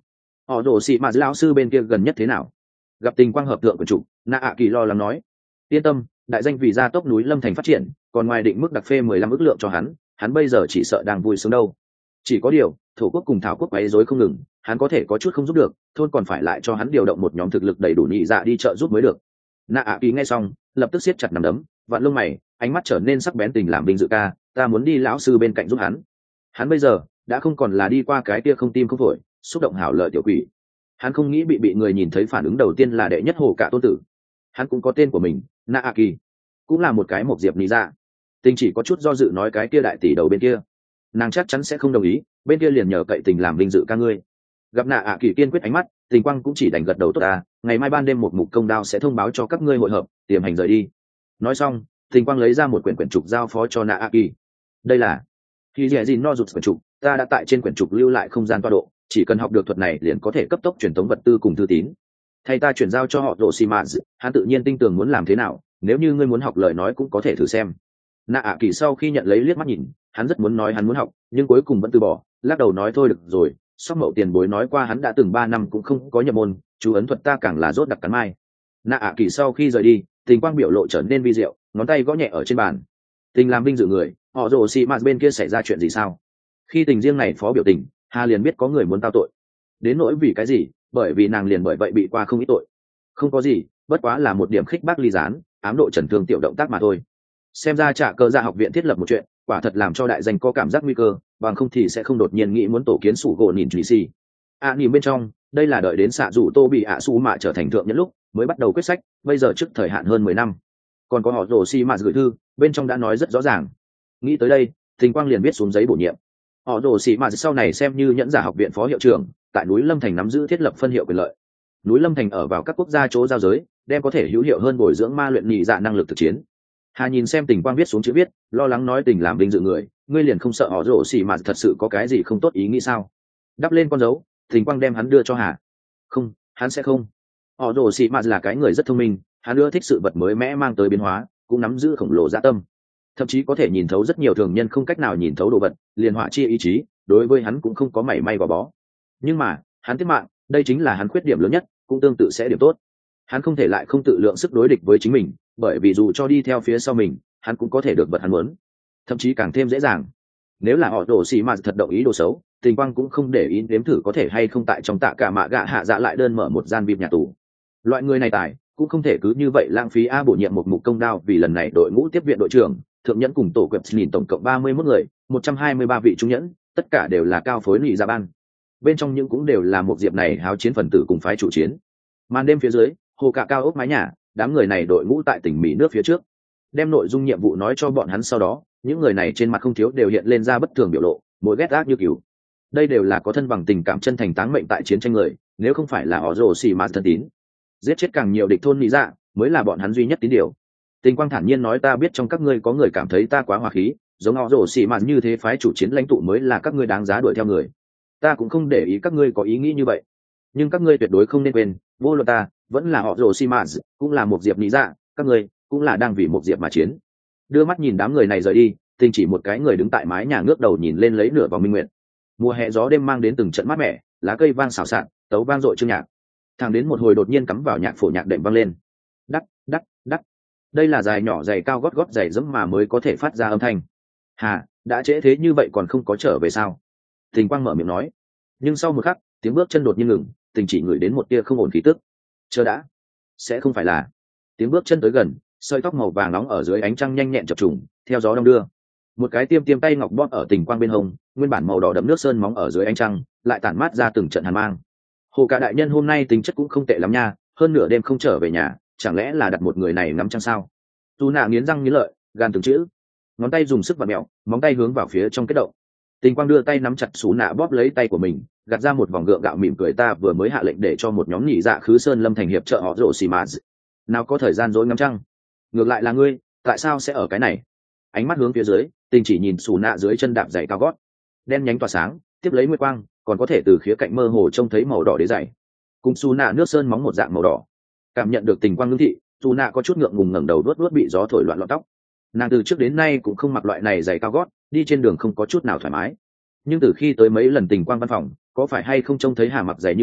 A: họ rồ xị mà lão sư bên kia gần nhất thế nào? Gặp tình quang hợp tượng của chủ, Na ạ kỳ lo lắng nói. Yên tâm, đại danh vì gia tốc núi lâm thành phát triển, còn ngoài định mức đặc phê 15 ức lượng cho hắn bây giờ chỉ sợ đang vui sướng đâu. Chỉ có điều, thổ quốc cùng thảo quốc quấy rối không ngừng, hắn có thể có chút không giúp được, thôn còn phải lại cho hắn điều động một nhóm thực lực đầy đủ nhị dạ đi trợ giúp mới được. Na ạ kỳ nghe xong, lập tức siết chặt nắm đấm, vặn lông mày, ánh mắt trở nên sắc bén. Tình làm vinh dự ca, ta muốn đi lão sư bên cạnh giúp hắn bây giờ đã không còn là đi qua cái kia không tim không phổi xúc động hảo lợi tiểu quỷ. Hắn không nghĩ bị người nhìn thấy phản ứng đầu tiên là đệ nhất hồ cả tôn tử. Hắn cũng có tên của mình, Naaki, cũng là một cái một diệp lý ra. Tình chỉ có chút do dự nói cái kia đại tỷ đầu bên kia nàng chắc chắn sẽ không đồng ý, bên kia liền nhờ cậy tình làm vinh dự ca ngươi. Gặp Naaki kiên quyết ánh mắt, tình quang cũng chỉ đành gật đầu tốt ta, ngày mai ban đêm một mục công đao sẽ thông báo cho các ngươi hội hợp tiềm hành rời đi. Nói xong tình quang lấy ra một quyển trục giao phó cho Naaki. Đây là khi dễ gì no rụt quyển trục, ta đã tại trên quyển trục lưu lại không gian toa độ, chỉ cần học được thuật này liền có thể cấp tốc truyền tống vật tư cùng thư tín. Thay ta chuyển giao cho họ Rồ Xi Maz, hắn tự nhiên tin tưởng muốn làm thế nào, nếu như ngươi muốn học lời nói cũng có thể thử xem. Nạ ạ kỳ sau khi nhận lấy liếc mắt nhìn, hắn rất muốn nói hắn muốn học, nhưng cuối cùng vẫn từ bỏ, lắc đầu nói thôi được rồi, sóc mậu tiền bối nói qua hắn đã từng 3 năm cũng không có nhập môn, chú ấn thuật ta càng là rốt đặc cắn mai. Nạ ạ kỳ sau khi rời đi, tình quang biểu lộ trở nên vi diệu, ngón tay gõ nhẹ ở trên bàn. Tình làm vinh dự người, họ Rồ Xi Maz bên kia xảy ra chuyện gì sao? Khi tình riêng này phó biểu tình, Hà liền biết có người muốn tao tội. Đến nỗi vì cái gì, bởi vì nàng liền bởi vậy bị qua không ít tội. Không có gì, bất quá là một điểm khích bác ly gián, ám độ trần thương tiểu động tác mà thôi. Xem ra trả cơ gia học viện thiết lập một chuyện, quả thật làm cho đại danh có cảm giác nguy cơ, bằng không thì sẽ không đột nhiên nghĩ muốn tổ kiến sủ gỗ nhìn trụy xì. Nhìn bên trong, đây là đợi đến xạ rủ tô bị su mạ trở thành thượng nhân lúc mới bắt đầu quyết sách, bây giờ trước thời hạn hơn 10 năm. Còn có họ Rồ Xi Mạt gửi thư, bên trong đã nói rất rõ ràng. Nghĩ tới đây, tình quang liền viết xuống giấy bổ nhiệm. Họ Rồ Xi Mạt sau này xem như nhẫn giả học viện phó hiệu trưởng, tại núi Lâm Thành nắm giữ thiết lập phân hiệu quyền lợi. Núi Lâm Thành ở vào các quốc gia chỗ giao giới, đem có thể hữu hiệu hơn bồi dưỡng ma luyện nhị dạ năng lực thực chiến. Hà nhìn xem tình quang viết xuống chữ viết, lo lắng nói tình làm vinh dự người, ngươi liền không sợ họ Rồ Xi Mạt thật sự có cái gì không tốt ý nghĩ sao? Đắp lên con dấu, tình quang đem hắn đưa cho Hà. Không, hắn sẽ không. Họ Rồ Xi Mạt là cái người rất thông minh, hắn ưa thích sự vật mới mẽ mang tới biến hóa, cũng nắm giữ khổng lồ dạ tâm, thậm chí có thể nhìn thấu rất nhiều thường nhân không cách nào nhìn thấu đồ vật, liền họa chi ý chí, đối với hắn cũng không có mảy may gò bó. Nhưng mà hắn tiết mạng, đây chính là hắn khuyết điểm lớn nhất, cũng tương tự sẽ điểm tốt. Hắn không thể lại không tự lượng sức đối địch với chính mình, bởi vì dù cho đi theo phía sau mình, hắn cũng có thể được vật hắn muốn, thậm chí càng thêm dễ dàng. Nếu là họ Rồ Xi Mạt thật động ý đồ xấu, tình quang cũng không để ý đếm thử có thể hay không tại trong tạ cả mạ gạ hạ dạ lại đơn mở một gian vip nhà tù. Loại người này tài cũng không thể cứ như vậy lãng phí bổ nhiệm một mục công đao, vì lần này đội ngũ tiếp viện đội trưởng thượng nhẫn cùng tổ quẹp nhìn tổng cộng 31 người, 123 vị trung nhẫn, tất cả đều là cao phối nhị gia ban. Bên trong những cũng đều là một diệp này háo chiến phần tử cùng phái chủ chiến. Màn đêm phía dưới, hồ cả cao ốc mái nhà, đám người này đội ngũ tại tỉnh Mỹ nước phía trước, đem nội dung nhiệm vụ nói cho bọn hắn, sau đó những người này trên mặt không thiếu đều hiện lên ra bất thường biểu lộ, mỗi ghét ác như cừu. Đây đều là có thân bằng tình cảm chân thành táng mệnh tại chiến tranh người, nếu không phải là họ Rồ Xi Mạt thân tín, giết chết càng nhiều địch thôn mỹ dạ mới là bọn hắn duy nhất tín điều. Tình quang thản nhiên nói, ta biết trong các ngươi có người cảm thấy ta quá hòa khí, giống họ Rồ Xi Mạt như thế phái chủ chiến lãnh tụ mới là các ngươi đáng giá đuổi theo người. Ta cũng không để ý các ngươi có ý nghĩ như vậy, nhưng các ngươi tuyệt đối không nên quên, vô luận ta vẫn là họ Rồ Xi Mạt, cũng là một diệp mỹ dạ, các ngươi cũng là đang vì một diệp mà chiến. Đưa mắt nhìn đám người này rời đi, tình chỉ một cái người đứng tại mái nhà ngước đầu nhìn lên lấy nửa vòng minh nguyệt. Mùa hè gió đêm mang đến từng trận mát mẻ, lá cây vang xào xạc, tấu vang dội chương nhạc. Thẳng đến một hồi đột nhiên cắm vào nhạc phổ nhạc đệm vang lên, đắc đắc đắc. Đây là dài nhỏ giày cao gót gót giày dẫm mà mới có thể phát ra âm thanh. Hà, đã trễ thế như vậy còn không có trở về sao? Tình quang mở miệng nói. Nhưng sau một khắc, tiếng bước chân đột nhiên ngừng, tình chỉ ngửi đến một tia không ổn khí tức. Chờ đã, sẽ không phải là? Tiếng bước chân tới gần, sợi tóc màu vàng nóng ở dưới ánh trăng nhanh nhẹn chập trùng, theo gió đong đưa. Một cái tiêm tiêm tay ngọc bóp ở tình quang bên hông, nguyên bản màu đỏ đậm nước sơn móng ở dưới ánh trăng, lại tản mát ra từng trận hàn mang. Hồ cả đại nhân hôm nay tính chất cũng không tệ lắm nha, hơn nửa đêm không trở về nhà, chẳng lẽ là đặt một người này ngắm trăng sao? Dù nạ nghiến răng nghiến lợi, gan từng chữ, ngón tay dùng sức vặn mèo, móng tay hướng vào phía trong kết động. Tình quang đưa tay nắm chặt Sú nạ bóp lấy tay của mình, gạt ra một vòng gượng gạo mỉm cười, ta vừa mới hạ lệnh để cho một nhóm nhị dạ khứ sơn lâm thành hiệp trợ họ Rồ Xi Mạt, nào có thời gian dối ngắm trăng. Ngược lại là ngươi, tại sao sẽ ở cái này? Ánh mắt hướng phía dưới, tình chỉ nhìn Sú nạ dưới chân đạp giày cao gót, đen nhánh tỏa sáng, tiếp lấy nguyệt quang, còn có thể từ khía cạnh mơ hồ trông thấy màu đỏ đế giày, cùng Sú nạ nước sơn móng một dạng màu đỏ. Cảm nhận được tình quang ngưng thị, Sú nạ có chút ngượng ngùng ngẩng đầu, vuốt bị gió thổi loạn lọn tóc. Nàng từ trước đến nay cũng không mặc loại này giày cao gót, đi trên đường không có chút nào thoải mái. Nhưng từ khi tới mấy lần tình quang văn phòng, có phải hay không trông thấy Hà mặc giày như vậy,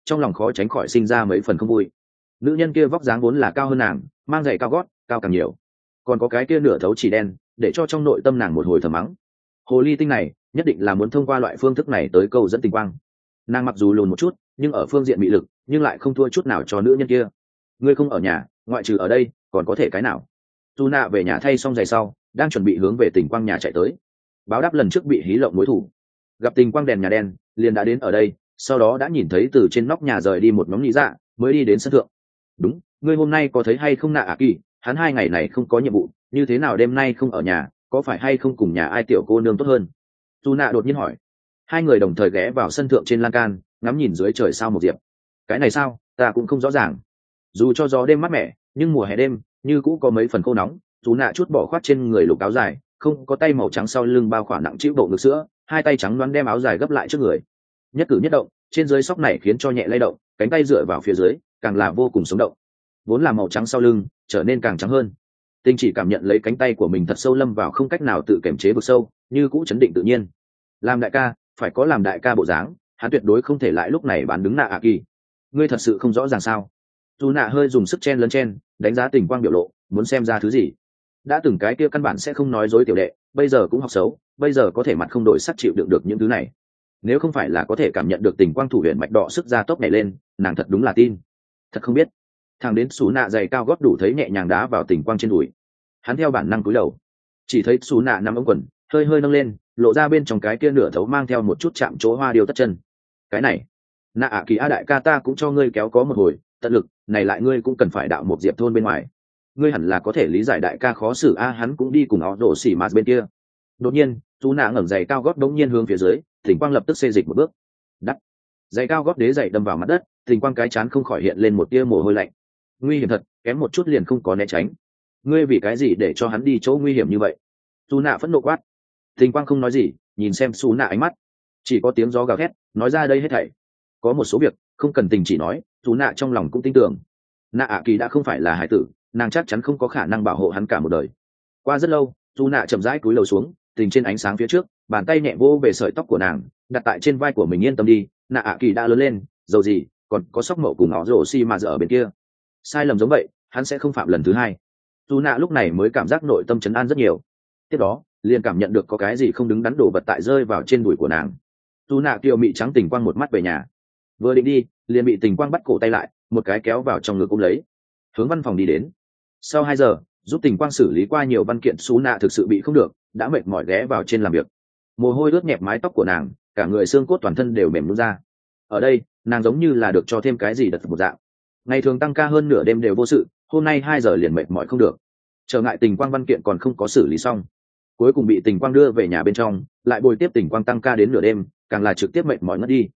A: trong lòng khó tránh khỏi sinh ra mấy phần không vui. Nữ nhân kia vóc dáng vốn là cao hơn nàng, mang giày cao gót cao càng nhiều, còn có cái kia nửa thấu chỉ đen, để cho trong nội tâm nàng một hồi thầm mắng. Hồ ly tinh này nhất định là muốn thông qua loại phương thức này tới câu dẫn tình quang. Nàng mặc dù lùn một chút, nhưng ở phương diện mị lực nhưng lại không thua chút nào cho nữ nhân kia. Ngươi không ở nhà, ngoại trừ ở đây còn có thể cái nào? Tu nạ về nhà thay xong giày sau, đang chuẩn bị hướng về tình quang nhà chạy tới, báo đáp lần trước bị hí lộng mối thủ. Gặp tình quang đèn nhà đen, liền đã đến ở đây, sau đó đã nhìn thấy từ trên nóc nhà rời đi một nhóm nhị dạ, mới đi đến sân thượng. Đúng, ngươi hôm nay có thấy hay không nạ ạ kỳ, hắn 2 ngày này không có nhiệm vụ, như thế nào đêm nay không ở nhà, có phải hay không cùng nhà ai tiểu cô nương tốt hơn? Tu nạ đột nhiên hỏi. Hai người đồng thời ghé vào sân thượng trên lan can, ngắm nhìn dưới trời sao một diệp. Cái này sao, ta cũng không rõ ràng. Dù cho gió đêm mát mẻ, nhưng mùa hè đêm như cũ có mấy phần khô nóng. Tu nạ chút bỏ khoát trên người lục áo dài, không có tay màu trắng sau lưng bao khỏa nặng chịu bộ ngực sữa, hai tay trắng loáng đem áo dài gấp lại trước người. Nhất cử nhất động trên dưới sóc này khiến cho nhẹ lay động, cánh tay dựa vào phía dưới càng là vô cùng sống động. Vốn là màu trắng sau lưng trở nên càng trắng hơn. Tinh chỉ cảm nhận lấy cánh tay của mình thật sâu lâm vào không cách nào tự kiềm chế vực sâu, như cũ chấn định tự nhiên. Làm đại ca phải có làm đại ca bộ dáng, hắn tuyệt đối không thể lại lúc này bán đứng nạ ạ kỳ. Ngươi thật sự không rõ ràng sao? Dù nạ hơi dùng sức chen lấn chen, đánh giá tình quang biểu lộ, muốn xem ra thứ gì. Đã từng cái kia căn bản sẽ không nói dối tiểu đệ, bây giờ cũng học xấu, bây giờ có thể mặt không đổi sắc chịu đựng được những thứ này. Nếu không phải là có thể cảm nhận được tình quang thủ huyền mạch đỏ sức ra tốc này lên, nàng thật đúng là tin. Thật không biết. Thằng đến xú nạ giày cao gót đủ thấy nhẹ nhàng đá vào tình quang trên đùi. Hắn theo bản năng cúi đầu, chỉ thấy xú nạ nằm ống quần, hơi hơi nâng lên, lộ ra bên trong cái kia nửa thấu mang theo một chút chạm chỗ hoa điều tất chân. Cái này, nạ ạ kỳ a đại ca ta cũng cho ngươi kéo có một hồi, tận lực, này lại ngươi cũng cần phải đạo một diệp thôn bên ngoài. Ngươi hẳn là có thể lý giải đại ca khó xử a, hắn cũng đi cùng họ đổ xỉ mạt bên kia. Đột nhiên, xú nạ ngẩng giày cao gót đống nhiên hướng phía dưới, tình quang lập tức xê dịch một bước. Đắt. Giày cao gót đế giày đâm vào mặt đất, tình quang cái chán không khỏi hiện lên một tia mồ hôi lạnh. Nguy hiểm thật, kém một chút liền không có né tránh. Ngươi vì cái gì để cho hắn đi chỗ nguy hiểm như vậy? Xú nạ phẫn nộ quát. Tình quang không nói gì, nhìn xem xú nạ ánh mắt, chỉ có tiếng gió gào thét nói ra đây hết thảy. Có một số việc không cần tình chỉ nói, xú nạ trong lòng cũng tin tưởng. Nạ ạ kỳ đã không phải là hải tử, nàng chắc chắn không có khả năng bảo hộ hắn cả một đời. Qua rất lâu, xú nạ chậm rãi cúi đầu xuống, tình trên ánh sáng phía trước, bàn tay nhẹ vô về sợi tóc của nàng, đặt tại trên vai của mình. Yên tâm đi, nạ ạ kỳ đã lớn lên, dầu gì còn có sóc mậu cùng họ rổ xi mà giờ ở bên kia. Sai lầm giống vậy hắn sẽ không phạm lần thứ hai. Dù nạ lúc này mới cảm giác nội tâm trấn an rất nhiều. Tiếp đó liền cảm nhận được có cái gì không đứng đắn đổ vật tại rơi vào trên đùi của nàng. Dù nạ kiều mị trắng tình quang một mắt về nhà, vừa định đi liền bị tình quang bắt cổ tay lại, một cái kéo vào trong ngực ôm lấy, hướng văn phòng đi đến. Sau 2 giờ giúp tình quang xử lý qua nhiều văn kiện, xú nạ thực sự bị không được, đã mệt mỏi ghé vào trên làm việc. Mồ hôi ướt nhẹp mái tóc của nàng, cả người xương cốt toàn thân đều mềm nhũn ra. Ở đây nàng giống như là được cho thêm cái gì đật một dạng. Ngày thường tăng ca hơn nửa đêm đều vô sự, hôm nay 2 giờ liền mệt mỏi không được. Trở ngại tình quang văn kiện còn không có xử lý xong, cuối cùng bị tình quang đưa về nhà bên trong, lại bồi tiếp tình quang tăng ca đến nửa đêm, càng là trực tiếp mệt mỏi ngất đi.